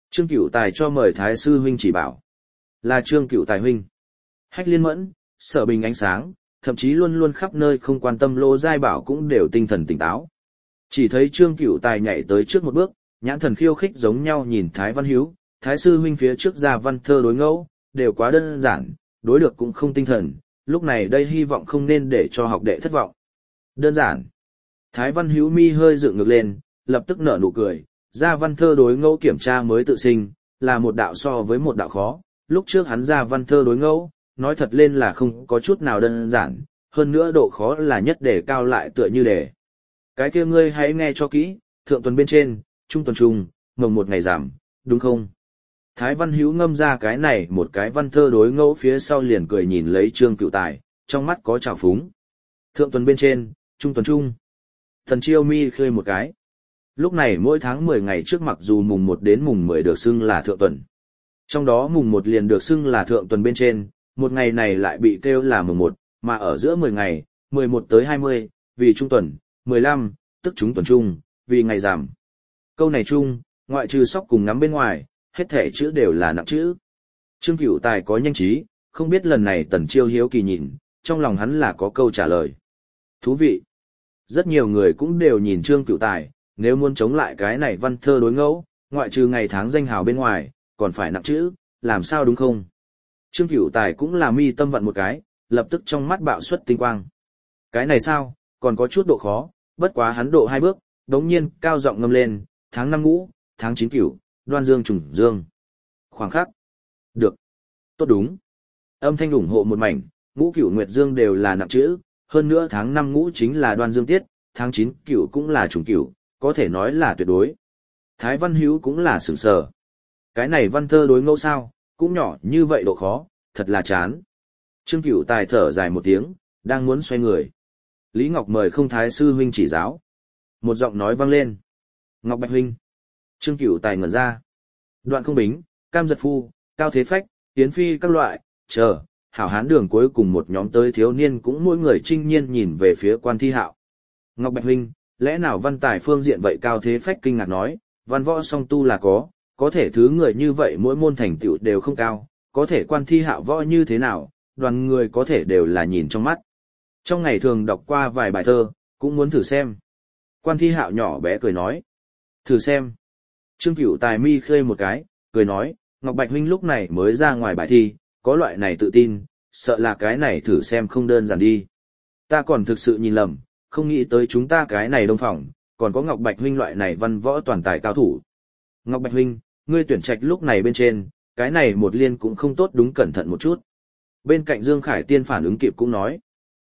Speaker 1: Trương Cửu Tài cho mời Thái sư huynh chỉ bảo. Là Trương Cửu Tài huynh. Hách Liên Mẫn, Sở Bình ánh sáng, thậm chí luôn luôn khắp nơi không quan tâm Lô Giai Bảo cũng đều tinh thần tỉnh táo. Chỉ thấy Trương Cửu Tài nhảy tới trước một bước, nhãn thần khiêu khích giống nhau nhìn Thái Văn Hiếu, Thái sư huynh phía trước ra văn thơ đối ngẫu, đều quá đơn giản, đối được cũng không tinh thần, lúc này đây hy vọng không nên để cho học đệ thất vọng. Đơn giản. Thái Văn Hiếu mi hơi dựng ngược lên, lập tức nở nụ cười, ra văn thơ đối ngẫu kiểm tra mới tự sinh, là một đạo so với một đạo khó, lúc trước hắn ra văn thơ đối ngẫu, nói thật lên là không có chút nào đơn giản, hơn nữa độ khó là nhất đề cao lại tựa như đề. Cái kia ngươi hãy nghe cho kỹ, thượng tuần bên trên, trung tuần trung, mồng một ngày giảm, đúng không? Thái Văn Hiếu ngâm ra cái này một cái văn thơ đối ngẫu phía sau liền cười nhìn lấy Trương Cửu Tài, trong mắt có trào phúng. Thượng tuần bên trên, trung tuần trung. Thần Chiêu mi khơi một cái. Lúc này mỗi tháng 10 ngày trước mặc dù mùng 1 đến mùng 10 được xưng là thượng tuần. Trong đó mùng 1 liền được xưng là thượng tuần bên trên, một ngày này lại bị kêu là mùng 1, mà ở giữa 10 ngày, 11 tới 20, vì trung tuần, 15, tức chúng tuần trung, vì ngày giảm. Câu này chung, ngoại trừ sóc cùng ngắm bên ngoài, hết thể chữ đều là nặng chữ. Trương Cửu Tài có nhanh trí, không biết lần này Tần Chiêu hiếu kỳ nhìn, trong lòng hắn là có câu trả lời. Thú vị. Rất nhiều người cũng đều nhìn Trương Cửu Tài, nếu muốn chống lại cái này văn thơ đối ngẫu, ngoại trừ ngày tháng danh hào bên ngoài, còn phải nặng chữ, làm sao đúng không? Trương Cửu Tài cũng là mi tâm vận một cái, lập tức trong mắt bạo xuất tinh quang. Cái này sao, còn có chút độ khó, bất quá hắn độ 2 bước, đống nhiên cao giọng ngâm lên, tháng 5 ngũ, tháng 9 cửu, đoan dương trùng dương. Khoảng khắc. Được. Tốt đúng. Âm thanh ủng hộ một mảnh, ngũ cửu nguyệt dương đều là nặng chữ, hơn nữa tháng 5 ngũ chính là đoan dương tiết, tháng 9 cửu cũng là trùng cửu, có thể nói là tuyệt đối. Thái Văn Hiếu cũng là sửng sở. Cái này văn thơ đối ngẫu sao, cũng nhỏ như vậy độ khó, thật là chán. Trương Cửu Tài thở dài một tiếng, đang muốn xoay người. Lý Ngọc mời không Thái sư huynh chỉ giáo. Một giọng nói vang lên. Ngọc Bạch huynh. Trương Cửu Tài ngẩn ra. Đoạn Không Bính, Cam Giật Phu, Cao Thế Phách, Yến Phi các loại, chờ, hảo hán đường cuối cùng một nhóm tới thiếu niên cũng mỗi người trinh nhiên nhìn về phía Quan Thi Hạo. Ngọc Bạch huynh, lẽ nào văn tài phương diện vậy? Cao Thế Phách kinh ngạc nói, văn võ song tu là có thể thứ người như vậy mỗi môn thành tựu đều không cao, có thể Quan Thi Hạo võ như thế nào, đoàn người có thể đều là nhìn trong mắt. Trong ngày thường đọc qua vài bài thơ, cũng muốn thử xem. Quan Thi Hạo nhỏ bé cười nói, thử xem. Trương Cửu Tài mi khơi một cái, cười nói, Ngọc Bạch huynh lúc này mới ra ngoài bài thi, có loại này tự tin, sợ là cái này thử xem không đơn giản đi. Ta còn thực sự nhìn lầm, không nghĩ tới chúng ta cái này đông phòng, còn có Ngọc Bạch huynh loại này văn võ toàn tài cao thủ. Ngọc Bạch huynh, ngươi tuyển trạch lúc này bên trên, cái này một liên cũng không tốt, đúng cẩn thận một chút. Bên cạnh Dương Khải Tiên phản ứng kịp cũng nói,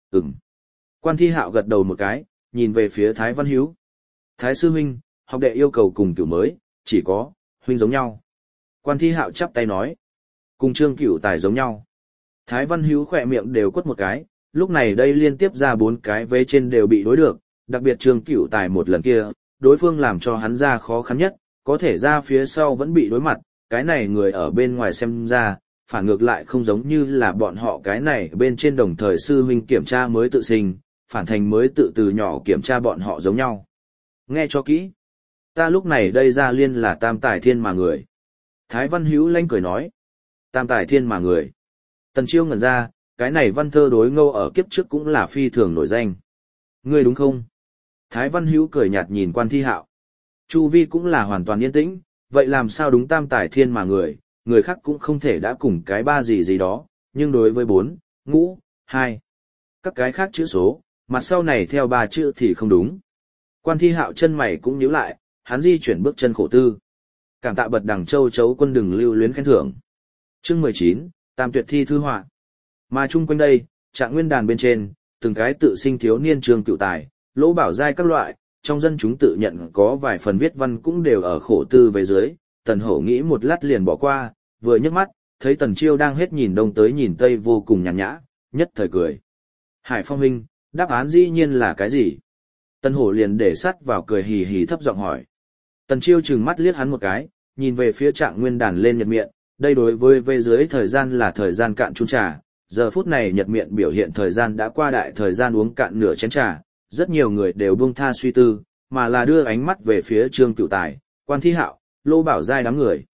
Speaker 1: Quan Thi Hạo gật đầu một cái, nhìn về phía Thái Văn Hiếu. Thái sư huynh, học đệ yêu cầu cùng cửu mới, chỉ có, huynh giống nhau. Quan Thi Hạo chắp tay nói, cùng Trương Cửu Tài giống nhau. Thái Văn Hiếu khỏe miệng đều quất một cái, lúc này đây liên tiếp ra 4 cái vế trên đều bị đối được, đặc biệt Trương Cửu Tài một lần kia, đối phương làm cho hắn ra khó khăn nhất, có thể ra phía sau vẫn bị đối mặt, cái này người ở bên ngoài xem ra, phản ngược lại không giống như là bọn họ cái này bên trên đồng thời sư huynh kiểm tra mới tự sinh, phản thành mới tự từ nhỏ kiểm tra bọn họ giống nhau. Nghe cho kỹ. Ta lúc này đây ra liên là tam tài thiên mà người. Thái Văn Hiếu lanh cười nói. Tam tài thiên mà người. Tần Chiêu ngẩn ra, cái này văn thơ đối ngẫu ở kiếp trước cũng là phi thường nổi danh. Ngươi đúng không? Thái Văn Hiếu cười nhạt nhìn Quan Thi Hạo. Chu vi cũng là hoàn toàn yên tĩnh, vậy làm sao đúng tam tài thiên mà người, người khác cũng không thể đã cùng cái ba gì gì đó, nhưng đối với 4, ngũ, 2, các cái khác chữ số, mặt sau này theo 3 chữ thì không đúng. Quan Thi Hạo chân mày cũng nhíu lại, hắn di chuyển bước chân khổ tư. Cảm tạ bật đằng châu chấu quân đừng lưu luyến khen thưởng. Chương 19, Tam Tuyệt thi thư họa. Mà chung quanh đây, Trạng Nguyên đàn bên trên, từng cái tự sinh thiếu niên Trương Cửu Tài, Lỗ Bảo Giai các loại, trong dân chúng tự nhận có vài phần viết văn cũng đều ở khổ tư về dưới. Tần Hổ nghĩ một lát liền bỏ qua, vừa nhấc mắt, thấy Tần Chiêu đang hết nhìn đông tới nhìn tây vô cùng nhàn nhã, nhất thời cười. Hải Phong huynh, đáp án dĩ nhiên là cái gì? Tần Hổ liền để sắt vào cười hì hì thấp giọng hỏi. Tần Chiêu trừng mắt liếc hắn một cái, nhìn về phía Trạng Nguyên đàn lên nhật miệng, đây đối với về dưới thời gian là thời gian cạn chung trà, giờ phút này nhật miệng biểu hiện thời gian đã qua đại thời gian uống cạn nửa chén trà, rất nhiều người đều buông tha suy tư, mà là đưa ánh mắt về phía Trương Cửu Tài, Quan Thi Hạo, Lô Bảo Giai đám người.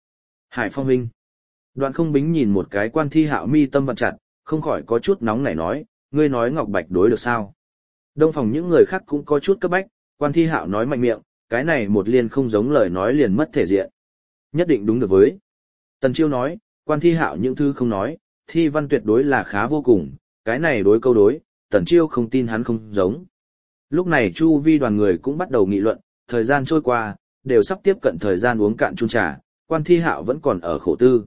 Speaker 1: Hải Phong huynh. Đoạn Không Bính nhìn một cái Quan Thi Hạo mi tâm vặn chặt, không khỏi có chút nóng nảy nói, ngươi nói Ngọc Bạch đối được sao? Đông phòng những người khác cũng có chút cấp bách, Quan Thi Hạo nói mạnh miệng, cái này một liên không giống lời nói liền mất thể diện. Nhất định đúng được với. Tần Chiêu nói, Quan Thi Hạo những thứ không nói, thi văn tuyệt đối là khá vô cùng, cái này đối câu đối, Tần Chiêu không tin hắn không giống. Lúc này chu vi đoàn người cũng bắt đầu nghị luận, thời gian trôi qua, đều sắp tiếp cận thời gian uống cạn chung trà, Quan Thi Hạo vẫn còn ở khổ tư.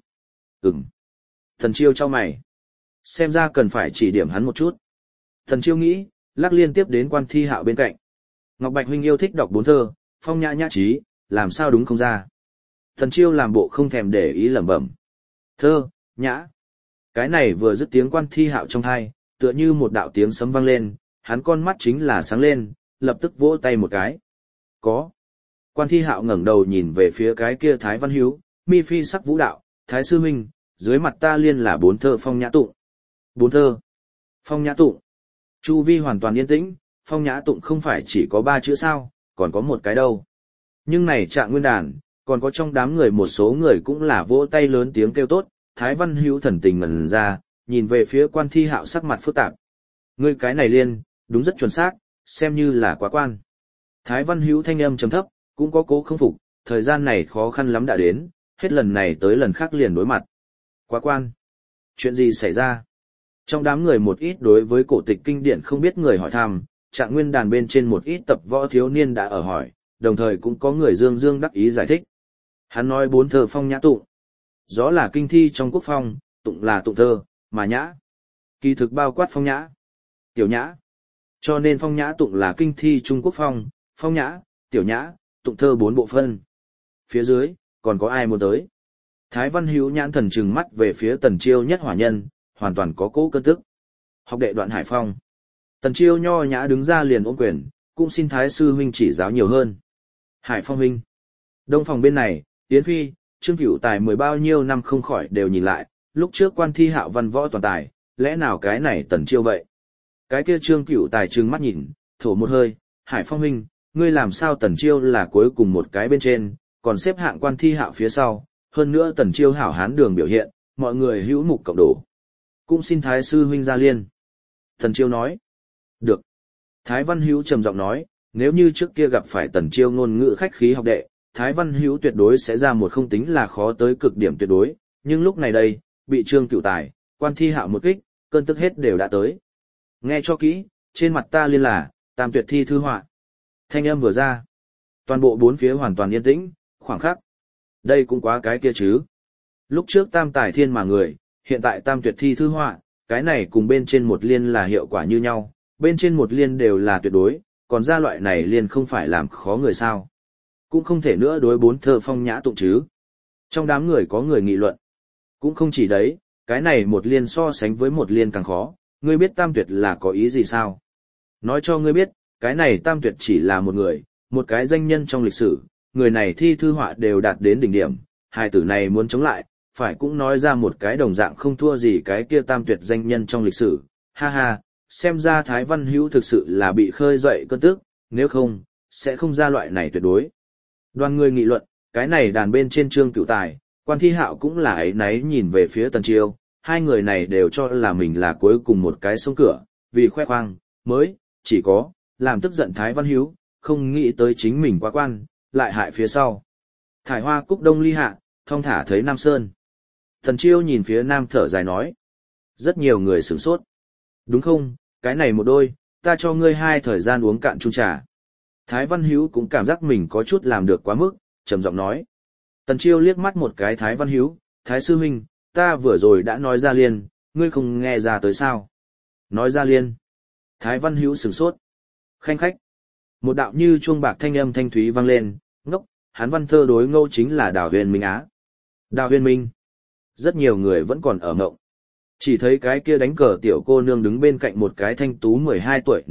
Speaker 1: Tần Chiêu chau mày. Xem ra cần phải chỉ điểm hắn một chút. Tần Chiêu nghĩ, lắc liên tiếp đến Quan Thi Hạo bên cạnh. Ngọc Bạch huynh yêu thích đọc bốn thơ, phong nhã nhã trí, làm sao đúng không ra. Tần Chiêu làm bộ không thèm để ý lẩm bẩm. Thơ, nhã. Cái này vừa dứt tiếng Quan Thi Hạo trong tai, tựa như một đạo tiếng sấm vang lên, hắn con mắt chính là sáng lên, lập tức vỗ tay một cái. Có. Quan Thi Hạo ngẩng đầu nhìn về phía cái kia Thái Văn Hiếu, mi phi sắc vũ đạo, Thái sư huynh, dưới mặt ta liên là bốn thơ phong nhã tụng. Bốn thơ. Phong nhã tụng. Chu vi hoàn toàn yên tĩnh, phong nhã tụng không phải chỉ có 3 chữ sao, còn có một cái đâu. Nhưng này Trạng Nguyên đàn, còn có trong đám người một số người cũng là vỗ tay lớn tiếng kêu tốt, Thái Văn Hữu thần tình ngẩn ra, nhìn về phía Quan Thi Hạo sắc mặt phức tạp. Ngươi cái này liên, đúng rất chuẩn xác, xem như là quá quan. Thái Văn Hữu thanh âm trầm thấp, cũng có cố không phục, thời gian này khó khăn lắm đã đến, hết lần này tới lần khác liền đối mặt. Quá quan. Chuyện gì xảy ra? Trong đám người một ít đối với cổ tịch kinh điển không biết người hỏi thăm, Trạng Nguyên đàn bên trên một ít tập võ thiếu niên đã ở hỏi, đồng thời cũng có người dương dương đắc ý giải thích. Hắn nói bốn thơ phong nhã tụng. Gió là kinh thi trong quốc phong, tụng là tụng thơ, mà nhã. Kỳ thực bao quát phong nhã, tiểu nhã. Cho nên phong nhã tụng là kinh thi Trung Quốc phong nhã, tiểu nhã, tụng thơ 4 bộ phân. Phía dưới, còn có ai muốn tới? Thái Văn Hữu nhãn thần trừng mắt về phía Tần Chiêu nhất hỏa nhân, hoàn toàn có cố cơn tức. Học đệ Đoạn Hải Phong. Tần Chiêu nho nhã đứng ra liền ôm quyền, cũng xin Thái sư huynh chỉ giáo nhiều hơn. Hải Phong huynh. Đông phòng bên này, Yến Phi, Trương Cửu Tài 10 bao nhiêu năm không khỏi đều nhìn lại, lúc trước Quan Thi Hạo văn võ toàn tài, lẽ nào cái này Tần Chiêu vậy? Cái kia Trương Cửu Tài trừng mắt nhìn, thổ một hơi, Hải Phong huynh, ngươi làm sao Tần Chiêu là cuối cùng một cái bên trên, còn xếp hạng Quan Thi Hạo phía sau, hơn nữa Tần Chiêu hảo hán đường biểu hiện, mọi người hữu mục cộng đổ. Cũng xin Thái sư huynh ra liên. Tần Chiêu nói. Được. Thái Văn Hữu trầm giọng nói, nếu như trước kia gặp phải Tần Chiêu ngôn ngữ khách khí học đệ, Thái Văn Hữu tuyệt đối sẽ ra một không tính là khó tới cực điểm tuyệt đối, nhưng lúc này đây, bị Trương Cửu Tài, Quan Thi Hạo một kích, cơn tức hết đều đã tới. Nghe cho kỹ, trên mặt ta liên là, tam tuyệt thi thư họa. Thanh âm vừa ra, toàn bộ bốn phía hoàn toàn yên tĩnh, khoảng khắc. Đây cũng quá cái kia chứ. Lúc trước tam tài thiên mà người, hiện tại tam tuyệt thi thư họa, cái này cùng bên trên một liên là hiệu quả như nhau, bên trên một liên đều là tuyệt đối, còn ra loại này liên không phải làm khó người sao. Cũng không thể nữa đối 4 thơ phong nhã tụng chứ. Trong đám người có người nghị luận. Cũng không chỉ đấy, cái này một liên so sánh với một liên càng khó, ngươi biết tam tuyệt là có ý gì sao? Nói cho ngươi biết, cái này tam tuyệt chỉ là một người, một cái danh nhân trong lịch sử, người này thi thư họa đều đạt đến đỉnh điểm, hai tử này muốn chống lại, phải cũng nói ra một cái đồng dạng không thua gì cái kia tam tuyệt danh nhân trong lịch sử, ha ha, xem ra Thái Văn Hữu thực sự là bị khơi dậy cơn tức, nếu không, sẽ không ra loại này tuyệt đối. Đoàn người nghị luận, cái này đàn bên trên Trương Cửu Tài, Quan Thi Hạo cũng là ấy náy nhìn về phía Tần Chiêu, hai người này đều cho là mình là cuối cùng một cái sông cửa, vì khoe khoang, mới, chỉ có, làm tức giận Thái Văn Hữu, không nghĩ tới chính mình quá quan, lại hại phía sau. Thải hoa cúc đông ly hạ, thong thả thấy Nam Sơn. Tần Chiêu nhìn phía Nam thở dài nói. Rất nhiều người sửng sốt. Đúng không, cái này một đôi, ta cho ngươi 2 thời gian uống cạn chung trà. Thái Văn Hữu cũng cảm giác mình có chút làm được quá mức, trầm giọng nói. Tần Chiêu liếc mắt một cái Thái Văn Hữu, Thái sư huynh, ta vừa rồi đã nói ra liên, ngươi không nghe ra tới sao? Nói ra liên. Thái Văn Hữu sửng sốt. Khanh khách. Một đạo như chuông bạc thanh âm thanh thúy vang lên, ngốc, hắn văn thơ đối ngô chính là Đào Huyền Minh Á. Đào Huyền Minh. Rất nhiều người vẫn còn ở ngộng. Chỉ thấy cái kia đánh cờ tiểu cô nương đứng bên cạnh một cái thanh tú 12 tuổi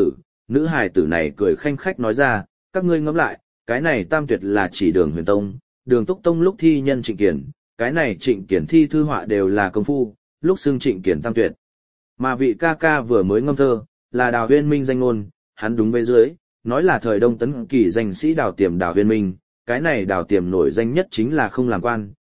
Speaker 1: nữ hài tử này cười khanh khách nói ra, các ngươi ngẫm lại, cái này tam tuyệt là chỉ Đường Huyền Tông, Đường Túc Tông lúc thi nhân Trịnh Kiển, cái này Trịnh Kiển thi thư họa đều là công phu, lúc xưng Trịnh Kiển tam tuyệt. Mà vị ca ca vừa mới ngâm thơ, là Đào Huyền Minh danh ngôn, hắn đúng bên dưới, nói là thời Đông Tấn Kỳ danh sĩ Đào Tiềm Đào Huyền Minh, cái này Đào Tiềm nổi danh nhất chính là không làm quan,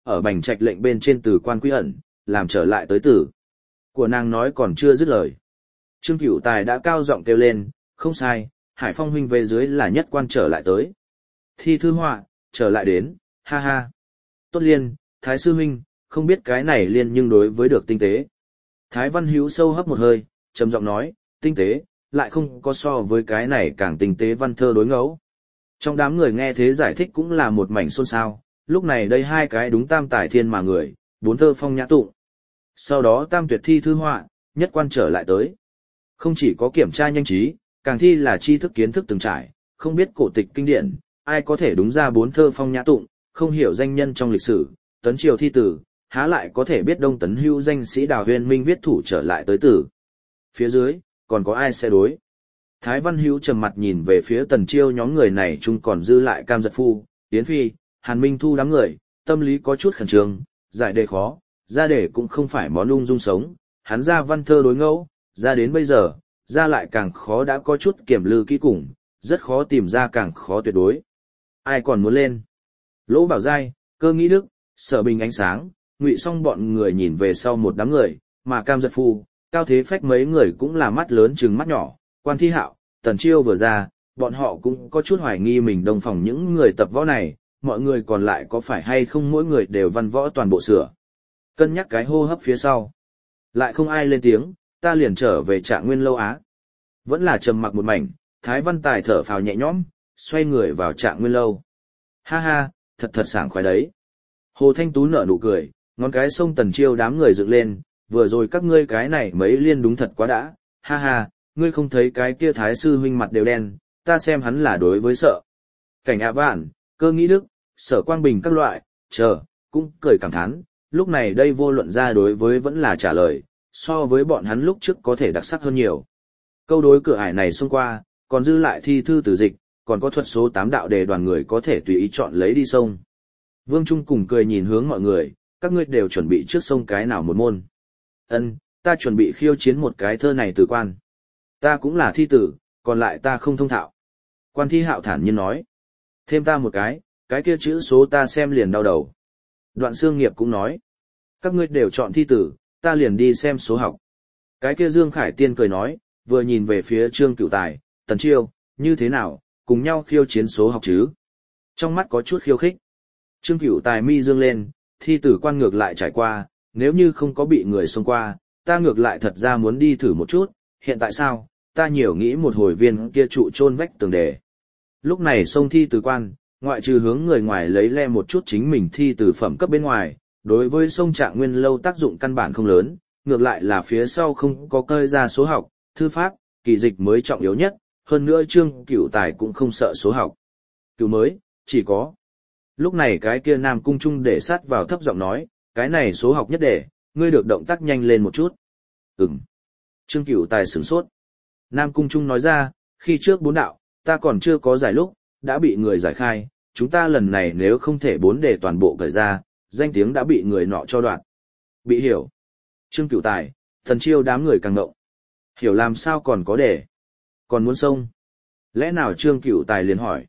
Speaker 1: ở bành trạch lệnh bên trên từ quan quy ẩn, làm trở lại tới tử. Của nàng nói còn chưa dứt lời. Trương Cửu Tài đã cao giọng kêu lên, không sai, Hải Phong huynh về dưới là nhất quan trở lại tới. Thi thư họa, trở lại đến, ha ha. Tốt liên, Thái sư huynh, không biết cái này liên nhưng đối với được tinh tế. Thái Văn Hữu sâu hấp một hơi, trầm giọng nói, tinh tế, lại không có so với cái này càng tinh tế văn thơ đối ngẫu. Trong đám người nghe thế giải thích cũng là một mảnh xôn xao, lúc này đây hai cái đúng tam tài thiên mà người, bốn thơ phong nhã tụng. Sau đó tam tuyệt thi thư họa, nhất quan trở lại tới. Không chỉ có kiểm tra nhanh trí, càng thi là tri thức kiến thức từng trải, không biết cổ tịch kinh điển, ai có thể đúng ra bốn thơ phong nhã tụng, không hiểu danh nhân trong lịch sử, tấn triều thi tử, há lại có thể biết Đông Tấn Hưu danh sĩ Đào Huyên Minh viết thủ trở lại tới tử. Phía dưới, còn có ai sẽ đối? Thái Văn Hữu trầm mặt nhìn về phía Tần Chiêu nhóm người này chung còn dư lại Cam Giật Phu, Yến Phi, Hàn Minh Thu đám người, tâm lý có chút khẩn trương, giải đề khó, ra đề cũng không phải món ung dung sống, hắn ra văn thơ đối ngẫu, ra đến bây giờ, ra lại càng khó đã có chút kiểm lư kỹ cùng, rất khó tìm ra càng khó tuyệt đối. Ai còn muốn lên? Lỗ Bảo Giai, Cơ Nghĩ Đức, Sở Bình Ánh Sáng, Ngụy Song bọn người nhìn về sau một đám người, mà Cam Giật Phu, Cao Thế Phách mấy người cũng là mắt lớn trừng mắt nhỏ, Quan Thi Hạo, Tần Chiêu vừa ra, bọn họ cũng có chút hoài nghi mình đồng phòng những người tập võ này, mọi người còn lại có phải hay không mỗi người đều văn võ toàn bộ sửa. Cân nhắc cái hô hấp phía sau. Lại không ai lên tiếng, ta liền trở về Trạng Nguyên Lâu Á. Vẫn là trầm mặc một mảnh, Thái Văn Tài thở phào nhẹ nhõm, xoay người vào Trạng Nguyên Lâu. Ha ha, thật sảng khoái đấy. Hồ Thanh Tú nở nụ cười, ngón cái sông Tần Chiêu đám người dựng lên, vừa rồi các ngươi cái này mấy liên đúng thật quá đã, ha ha, ngươi không thấy cái kia Thái sư huynh mặt đều đen, ta xem hắn là đối với sợ. Cảnh ạ vạn, Cơ Nghĩ Đức, Sở Quang Bình các loại, cũng cười cảm thán, lúc này đây vô luận ra đối với vẫn là trả lời, so với bọn hắn lúc trước có thể đặc sắc hơn nhiều. Câu đối cửa ải này xông qua, còn dư lại thi thư từ dịch, còn có thuật số 8 đạo đề đoàn người có thể tùy ý chọn lấy đi sông. Vương Trung cùng cười nhìn hướng mọi người, các ngươi đều chuẩn bị trước sông cái nào một môn. Ân, ta chuẩn bị khiêu chiến một cái thơ này từ quan. Ta cũng là thi tử, còn lại ta không thông thạo. Quan Thi Hạo thản nhiên nói. Thêm ta một cái kia chữ số ta xem liền đau đầu. Đoạn Xương Nghiệp cũng nói. Các ngươi đều chọn thi tử, ta liền đi xem số học. Cái kia Dương Khải Tiên cười nói, vừa nhìn về phía Trương Cửu Tài, Tần Chiêu, như thế nào, cùng nhau khiêu chiến số học chứ. Trong mắt có chút khiêu khích. Trương Cửu Tài mi dương lên, thi tử quan ngược lại trải qua, nếu như không có bị người xông qua, ta ngược lại thật ra muốn đi thử một chút, hiện tại sao, ta nhiều nghĩ một hồi viên kia trụ chôn vách tường đề. Lúc này xông thi tử quan, ngoại trừ hướng người ngoài lấy le một chút chính mình thi từ phẩm cấp bên ngoài, đối với sông Trạng Nguyên Lâu tác dụng căn bản không lớn, ngược lại là phía sau không có cơi ra số học, thư pháp, kỳ dịch mới trọng yếu nhất, hơn nữa Trương Cửu Tài cũng không sợ số học. Cửu mới, chỉ có. Lúc này cái kia Nam Cung Trung để sát vào thấp giọng nói, cái này số học nhất để, ngươi được động tác nhanh lên một chút. Trương Cửu Tài sửng sốt. Nam Cung Trung nói ra, khi trước 4 đạo, ta còn chưa có giải lúc, đã bị người giải khai, chúng ta lần này nếu không thể 4 đề toàn bộ cởi ra, danh tiếng đã bị người nọ cho đoạn. Bị hiểu. Trương Cửu Tài, Tần Chiêu đám người càng ngộng. Hiểu làm sao còn có đề. Còn muốn xông. Lẽ nào Trương Cửu Tài liền hỏi.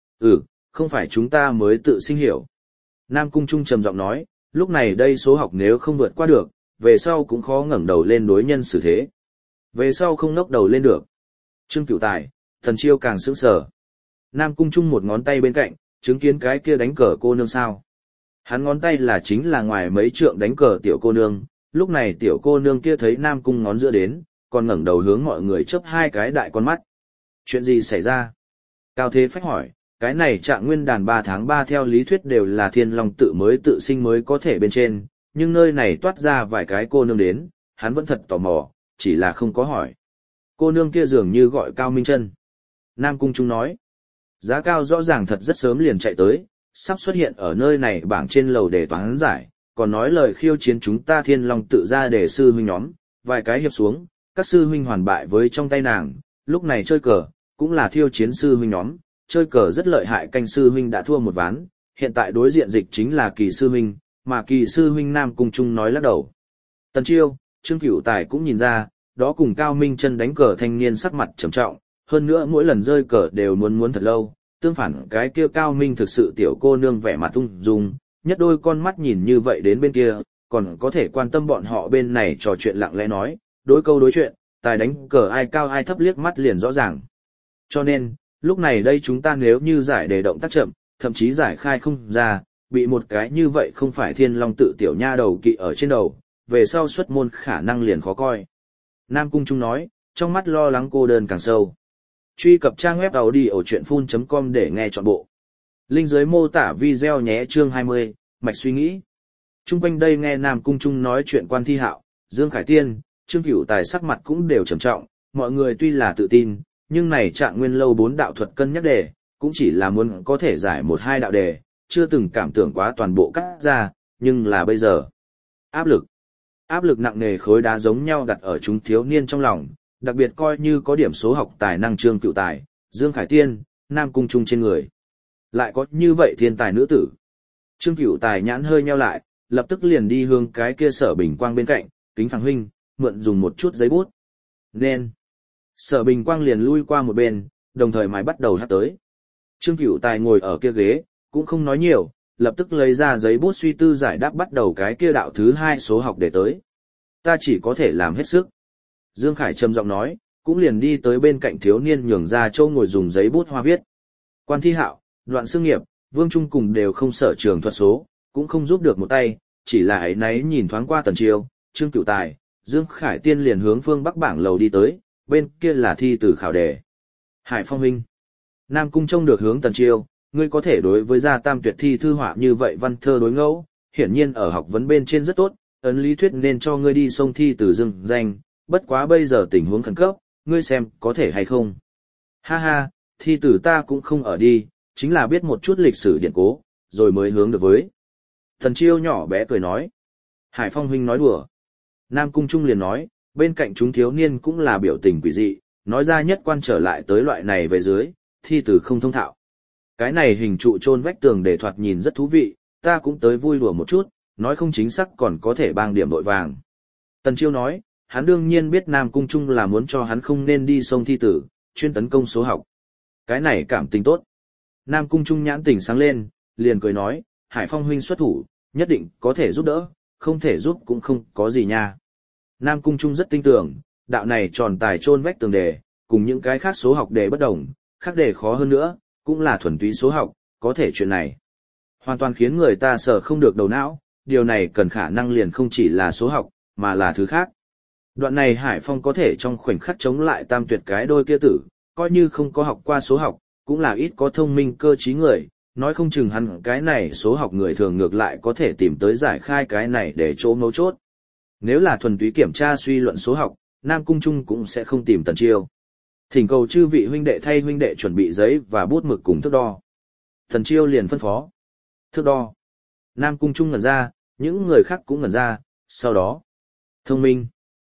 Speaker 1: Không phải chúng ta mới tự sinh hiểu. Nam Cung Trung trầm giọng nói, lúc này đây số học nếu không vượt qua được, về sau cũng khó ngẩng đầu lên đối nhân xử thế. Về sau không ngóc đầu lên được. Trương Cửu Tài, Tần Chiêu càng sững sờ. Nam Cung Trung một ngón tay bên cạnh, chứng kiến cái kia đánh cờ cô nương sao. Hắn ngón tay là chính là ngoài mấy trượng đánh cờ tiểu cô nương, lúc này tiểu cô nương kia thấy Nam Cung ngón giữa đến, còn ngẩng đầu hướng mọi người chớp hai cái đại con mắt. Chuyện gì xảy ra? Cao Thế Phách hỏi, cái này Trạng Nguyên đàn 3 tháng 3 theo lý thuyết đều là thiên long tự mới tự sinh mới có thể bên trên, nhưng nơi này toát ra vài cái cô nương đến, hắn vẫn thật tò mò, chỉ là không có hỏi. Cô nương kia dường như gọi Cao Minh Chân. Nam Cung Trung nói, giá cao rõ ràng thật rất sớm liền chạy tới, sắp xuất hiện ở nơi này bảng trên lầu để toán giải, còn nói lời khiêu chiến chúng ta thiên long tự ra để sư huynh nhóm, vài cái hiệp xuống, các sư huynh hoàn bại với trong tay nàng, lúc này chơi cờ, cũng là thiêu chiến sư huynh nhóm, chơi cờ rất lợi hại canh sư huynh đã thua một ván, hiện tại đối diện dịch chính là Kỳ sư huynh, mà Kỳ sư huynh Nam Cung Trung nói lắc đầu. Tần Chiêu, Trương Cửu Tài cũng nhìn ra, đó cùng Cao Minh Chân đánh cờ thanh niên sắc mặt trầm trọng, hơn nữa mỗi lần rơi cờ đều muốn thật lâu, tương phản cái kia Cao Minh thực sự tiểu cô nương vẻ mặt ung dung, nhất đôi con mắt nhìn như vậy đến bên kia, còn có thể quan tâm bọn họ bên này trò chuyện lặng lẽ nói, đối câu đối chuyện, tài đánh cờ ai cao ai thấp liếc mắt liền rõ ràng. Cho nên, lúc này đây chúng ta nếu như giải đề động tác chậm, thậm chí giải khai không ra, bị một cái như vậy không phải thiên long tự tiểu nha đầu kỵ ở trên đầu, về sau xuất môn khả năng liền khó coi. Nam Cung Trung nói, trong mắt lo lắng cô đơn càng sâu. Truy cập trang web audiochuyenphun.com để nghe trọn bộ. Link dưới mô tả video nhé. Chương 20, mạch suy nghĩ. Trung quanh đây nghe Nam Cung Trung nói chuyện Quan Thi Hạo, Dương Khải Tiên, Trương Cửu Tài sắc mặt cũng đều trầm trọng, mọi người tuy là tự tin, nhưng này Trạng Nguyên lâu 4 đạo thuật cân nhắc đề, cũng chỉ là muốn có thể giải 1-2 đạo đề, chưa từng cảm tưởng quá toàn bộ cắt ra, nhưng là bây giờ. Áp lực nặng nề khối đá giống nhau đặt ở chúng thiếu niên trong lòng, đặc biệt coi như có điểm số học tài năng Trương Cửu Tài, Dương Khải Tiên, Nam Cung Trung trên người. Lại có như vậy thiên tài nữ tử. Trương Cửu Tài nhãn hơi nheo lại, lập tức liền đi hướng cái kia Sở Bình Quang bên cạnh, Kính Phàng huynh, mượn dùng một chút giấy bút. Nên. Sở Bình Quang liền lui qua một bên, đồng thời mãi bắt đầu hát tới. Trương Cửu Tài ngồi ở kia ghế, cũng không nói nhiều, lập tức lấy ra giấy bút suy tư giải đáp bắt đầu cái kia đạo thứ 2 số học để tới. Ta chỉ có thể làm hết sức. Dương Khải trầm giọng nói, cũng liền đi tới bên cạnh thiếu niên nhường ra châu ngồi dùng giấy bút hoa viết. Quan Thi Hạo, Đoạn Xương Nghiệp, Vương Trung cùng đều không sở trường thuật số, cũng không giúp được một tay, chỉ là ấy nấy nhìn thoáng qua Tần Chiêu, Trương Cửu Tài, Dương Khải Tiên liền hướng phương bắc bảng lầu đi tới, bên kia là thi từ khảo đề. Hải Phong huynh, Nam Cung trông được hướng Tần Chiêu, ngươi có thể đối với gia tam tuyệt thi thư họa như vậy văn thơ đối ngẫu, hiển nhiên ở học vấn bên trên rất tốt, ấn lý thuyết nên cho ngươi đi sông thi từ dưng danh, bất quá bây giờ tình huống khẩn cấp, ngươi xem có thể hay không. Ha ha, thi tử ta cũng không ở đi, chính là biết một chút lịch sử điện cố, rồi mới hướng được với. Tần Chiêu nhỏ bé cười nói. Hải Phong huynh nói đùa. Nam Cung Trung liền nói, bên cạnh chúng thiếu niên cũng là biểu tình quỷ dị, nói ra nhất quan trở lại tới loại này về dưới, thi tử không thông thạo. Cái này hình trụ chôn vách tường để thoạt nhìn rất thú vị, ta cũng tới vui đùa một chút, nói không chính xác còn có thể bang điểm đội vàng. Tần Chiêu nói, hắn đương nhiên biết Nam Cung Trung là muốn cho hắn không nên đi sông thi tử, chuyên tấn công số học. Cái này cảm tình tốt. Nam Cung Trung nhãn tỉnh sáng lên, liền cười nói, Hải Phong huynh xuất thủ, nhất định có thể giúp đỡ, không thể giúp cũng không có gì nha. Nam Cung Trung rất tin tưởng, đạo này tròn tài chôn vách tường đề, cùng những cái khác số học đề bất đồng, khác đề khó hơn nữa, cũng là thuần túy số học, có thể chuyện này. Hoàn toàn khiến người ta sợ không được đầu não, điều này cần khả năng liền không chỉ là số học, mà là thứ khác. Đoạn này Hải Phong có thể trong khoảnh khắc chống lại tam tuyệt cái đôi kia tử, coi như không có học qua số học, cũng là ít có thông minh cơ trí người, nói không chừng hắn cái này số học người thường ngược lại có thể tìm tới giải khai cái này để chỗ mấu chốt. Nếu là thuần túy kiểm tra suy luận số học, Nam Cung Trung cũng sẽ không tìm Tần Chiêu. Thỉnh cầu chư vị huynh đệ thay huynh đệ chuẩn bị giấy và bút mực cùng thước đo. Tần Chiêu liền phân phó. Thước đo. Nam Cung Trung ngẩn ra, những người khác cũng ngẩn ra, sau đó. Thông minh.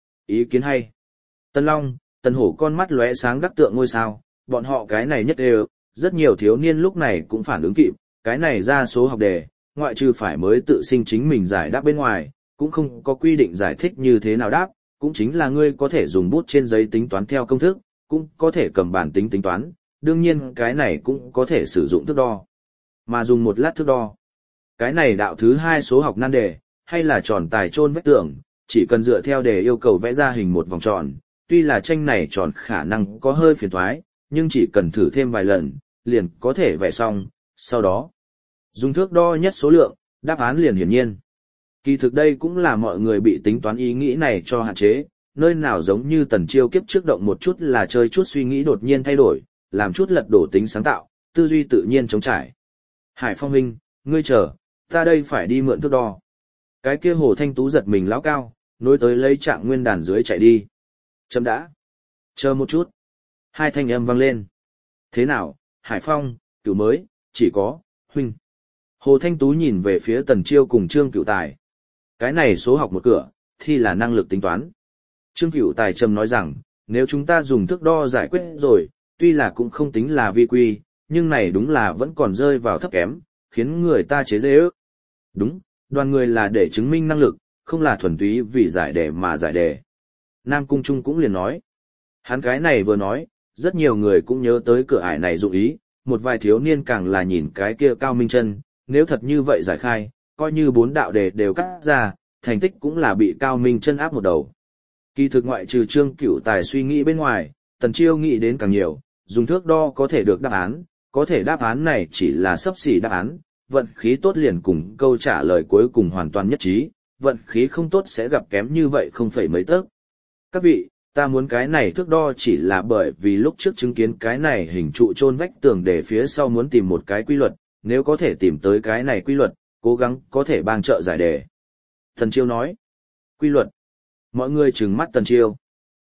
Speaker 1: Ý kiến hay. Tân Long, Tần Hổ con mắt lóe sáng đắc tượng ngôi sao, bọn họ cái này nhất đều, rất nhiều thiếu niên lúc này cũng phản ứng kịp, cái này ra số học đề, ngoại trừ phải mới tự sinh chính mình giải đáp bên ngoài, cũng không có quy định giải thích như thế nào đáp, cũng chính là ngươi có thể dùng bút trên giấy tính toán theo công thức, cũng có thể cầm bản tính tính toán, đương nhiên cái này cũng có thể sử dụng thước đo. Mà dùng một lát thước đo. Cái này đạo thứ 2 số học nan đề, hay là tròn tài chôn vách tường, chỉ cần dựa theo đề yêu cầu vẽ ra hình một vòng tròn, tuy là tranh này tròn khả năng có hơi phiền toái, nhưng chỉ cần thử thêm vài lần, liền có thể vẽ xong, sau đó dùng thước đo nhất số lượng, đáp án liền hiển nhiên. Kỳ thực đây cũng là mọi người bị tính toán ý nghĩ này cho hạn chế, nơi nào giống như Tần Chiêu kiếp trước động một chút là chơi chút suy nghĩ đột nhiên thay đổi, làm chút lật đổ tính sáng tạo, tư duy tự nhiên chống trải. Hải Phong huynh, ngươi chờ, ta đây phải đi mượn thước đo. Cái kia Hồ Thanh Tú giật mình lão cao, nối tới lấy Trạng Nguyên đàn dưới chạy đi. Chấm đã. Chờ một chút. Hai thanh âm vang lên. Thế nào, Hải Phong, Cửu mới, chỉ có, huynh. Hồ Thanh Tú nhìn về phía Tần Chiêu cùng Trương Cửu Tài. Cái này số học một cửa, thì là năng lực tính toán. Trương Cửu Tài trầm nói rằng, nếu chúng ta dùng thước đo giải quyết rồi, tuy là cũng không tính là vi quy, nhưng này đúng là vẫn còn rơi vào thấp kém, khiến người ta chế giễu. Đúng, đoàn người là để chứng minh năng lực, không là thuần túy vì giải đề mà giải đề. Nam Cung Trung cũng liền nói. Hắn cái này vừa nói, rất nhiều người cũng nhớ tới cửa ải này dụng ý, một vài thiếu niên càng là nhìn cái kia Cao Minh Chân, nếu thật như vậy giải khai, coi như 4 đạo đề đều cắt ra, thành tích cũng là bị Cao Minh chân áp một đầu. Kỳ thực ngoại trừ Trương Cửu Tài suy nghĩ bên ngoài, Tần Chiêu nghĩ đến càng nhiều, dùng thước đo có thể được đáp án, có thể đáp án này chỉ là xấp xỉ đáp án, vận khí tốt liền cùng câu trả lời cuối cùng hoàn toàn nhất trí, vận khí không tốt sẽ gặp kém như vậy không phải mấy tấc. Các vị, ta muốn cái này thước đo chỉ là bởi vì lúc trước chứng kiến cái này hình trụ chôn vách tường để phía sau muốn tìm một cái quy luật, nếu có thể tìm tới cái này quy luật, cố gắng có thể bang trợ giải đề. Tần Chiêu nói, quy luật. Mọi người trừng mắt Tần Chiêu.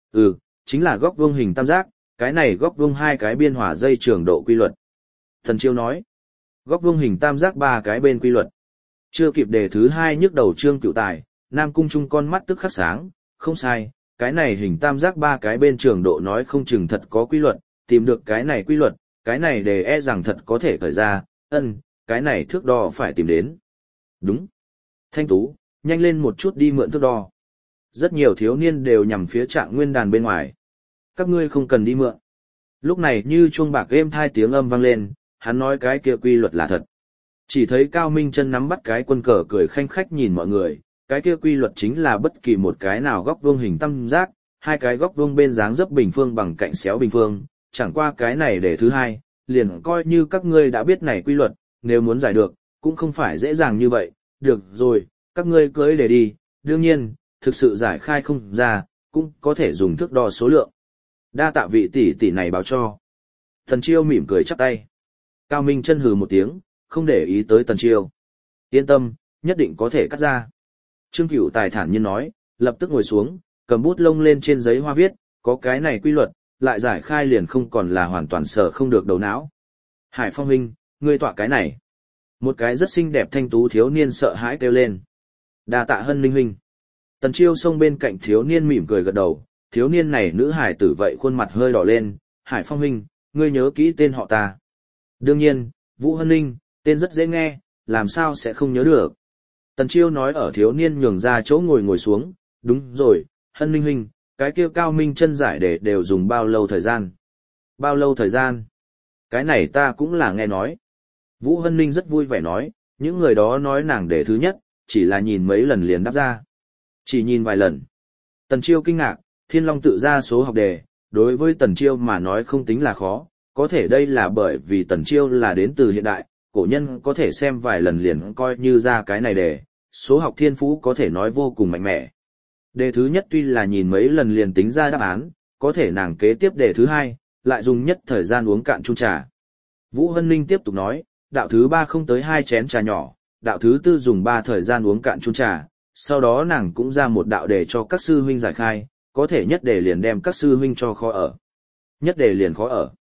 Speaker 1: Chính là góc vuông hình tam giác, cái này góc vuông 2 cái biên hòa dây trường độ quy luật. Tần Chiêu nói, góc vuông hình tam giác 3 cái bên quy luật. Chưa kịp đề thứ 2 nhức đầu Trương Cửu Tài, Nam Cung Trung con mắt tức khắc sáng, không sai, cái này hình tam giác 3 cái bên trường độ nói không chừng thật có quy luật, tìm được cái này quy luật, cái này đề rằng thật có thể khởi ra, cái này thước đo phải tìm đến. Đúng. Thanh Tú, nhanh lên một chút đi mượn thước đo. Rất nhiều thiếu niên đều nhằm phía Trạng Nguyên đàn bên ngoài. Các ngươi không cần đi mượn. Lúc này như chuông bạc êm thai tiếng âm vang lên, hắn nói cái kia quy luật là thật. Chỉ thấy Cao Minh chân nắm bắt cái quân cờ cười khanh khách nhìn mọi người, cái kia quy luật chính là bất kỳ một cái nào góc vuông hình tam giác, 2 cái góc vuông bên dáng dấp bình phương bằng cạnh xéo bình phương, chẳng qua cái này để thứ 2, liền coi như các ngươi đã biết này quy luật, nếu muốn giải được, cũng không phải dễ dàng như vậy, được rồi, các ngươi cưới để đi, đương nhiên, thực sự giải khai không ra, cũng có thể dùng thước đo số lượng. Đa tạ vị tỷ tỷ này báo cho. Tần Chiêu mỉm cười chắp tay. Cao Minh chân hừ một tiếng, không để ý tới Tần Chiêu. Yên tâm, nhất định có thể cắt ra. Trương Cửu Tài thản nhiên nói, lập tức ngồi xuống, cầm bút lông lên trên giấy hoa viết, có cái này quy luật, lại giải khai liền không còn là hoàn toàn sở không được đầu não. Hải Phong huynh, ngươi tọa cái này. Một cái rất xinh đẹp thanh tú thiếu niên sợ hãi kêu lên. Đa tạ Hân Linh huynh. Tần Chiêu xông bên cạnh thiếu niên mỉm cười gật đầu, thiếu niên này nữ hải tử vậy khuôn mặt hơi đỏ lên, Hải Phong huynh, ngươi nhớ kỹ tên họ ta. Đương nhiên, Vũ Hân Linh, tên rất dễ nghe, làm sao sẽ không nhớ được. Tần Chiêu nói ở thiếu niên nhường ra chỗ ngồi xuống, đúng rồi, Hân Linh huynh, cái kia Cao Minh chân giải để đều dùng bao lâu thời gian? Bao lâu thời gian? Cái này ta cũng là nghe nói. Vũ Hân Linh rất vui vẻ nói, những người đó nói nàng để thứ nhất, chỉ là nhìn mấy lần liền đáp ra. Chỉ nhìn vài lần. Tần Chiêu kinh ngạc, Thiên Long tự ra số học đề, đối với Tần Chiêu mà nói không tính là khó, có thể đây là bởi vì Tần Chiêu là đến từ hiện đại, cổ nhân có thể xem vài lần liền coi như ra cái này đề, số học thiên phú có thể nói vô cùng mạnh mẽ. Đề thứ nhất tuy là nhìn mấy lần liền tính ra đáp án, có thể nàng kế tiếp đề thứ 2, lại dùng nhất thời gian uống cạn chung trà. Vũ Hân Ninh tiếp tục nói, đạo thứ 3 không tới 2 chén trà nhỏ, đạo thứ 4 dùng 3 thời gian uống cạn chung trà, sau đó nàng cũng ra một đạo đề cho các sư huynh giải khai, có thể nhất đề liền đem các sư huynh cho khó ở. Nhất đề liền khó ở.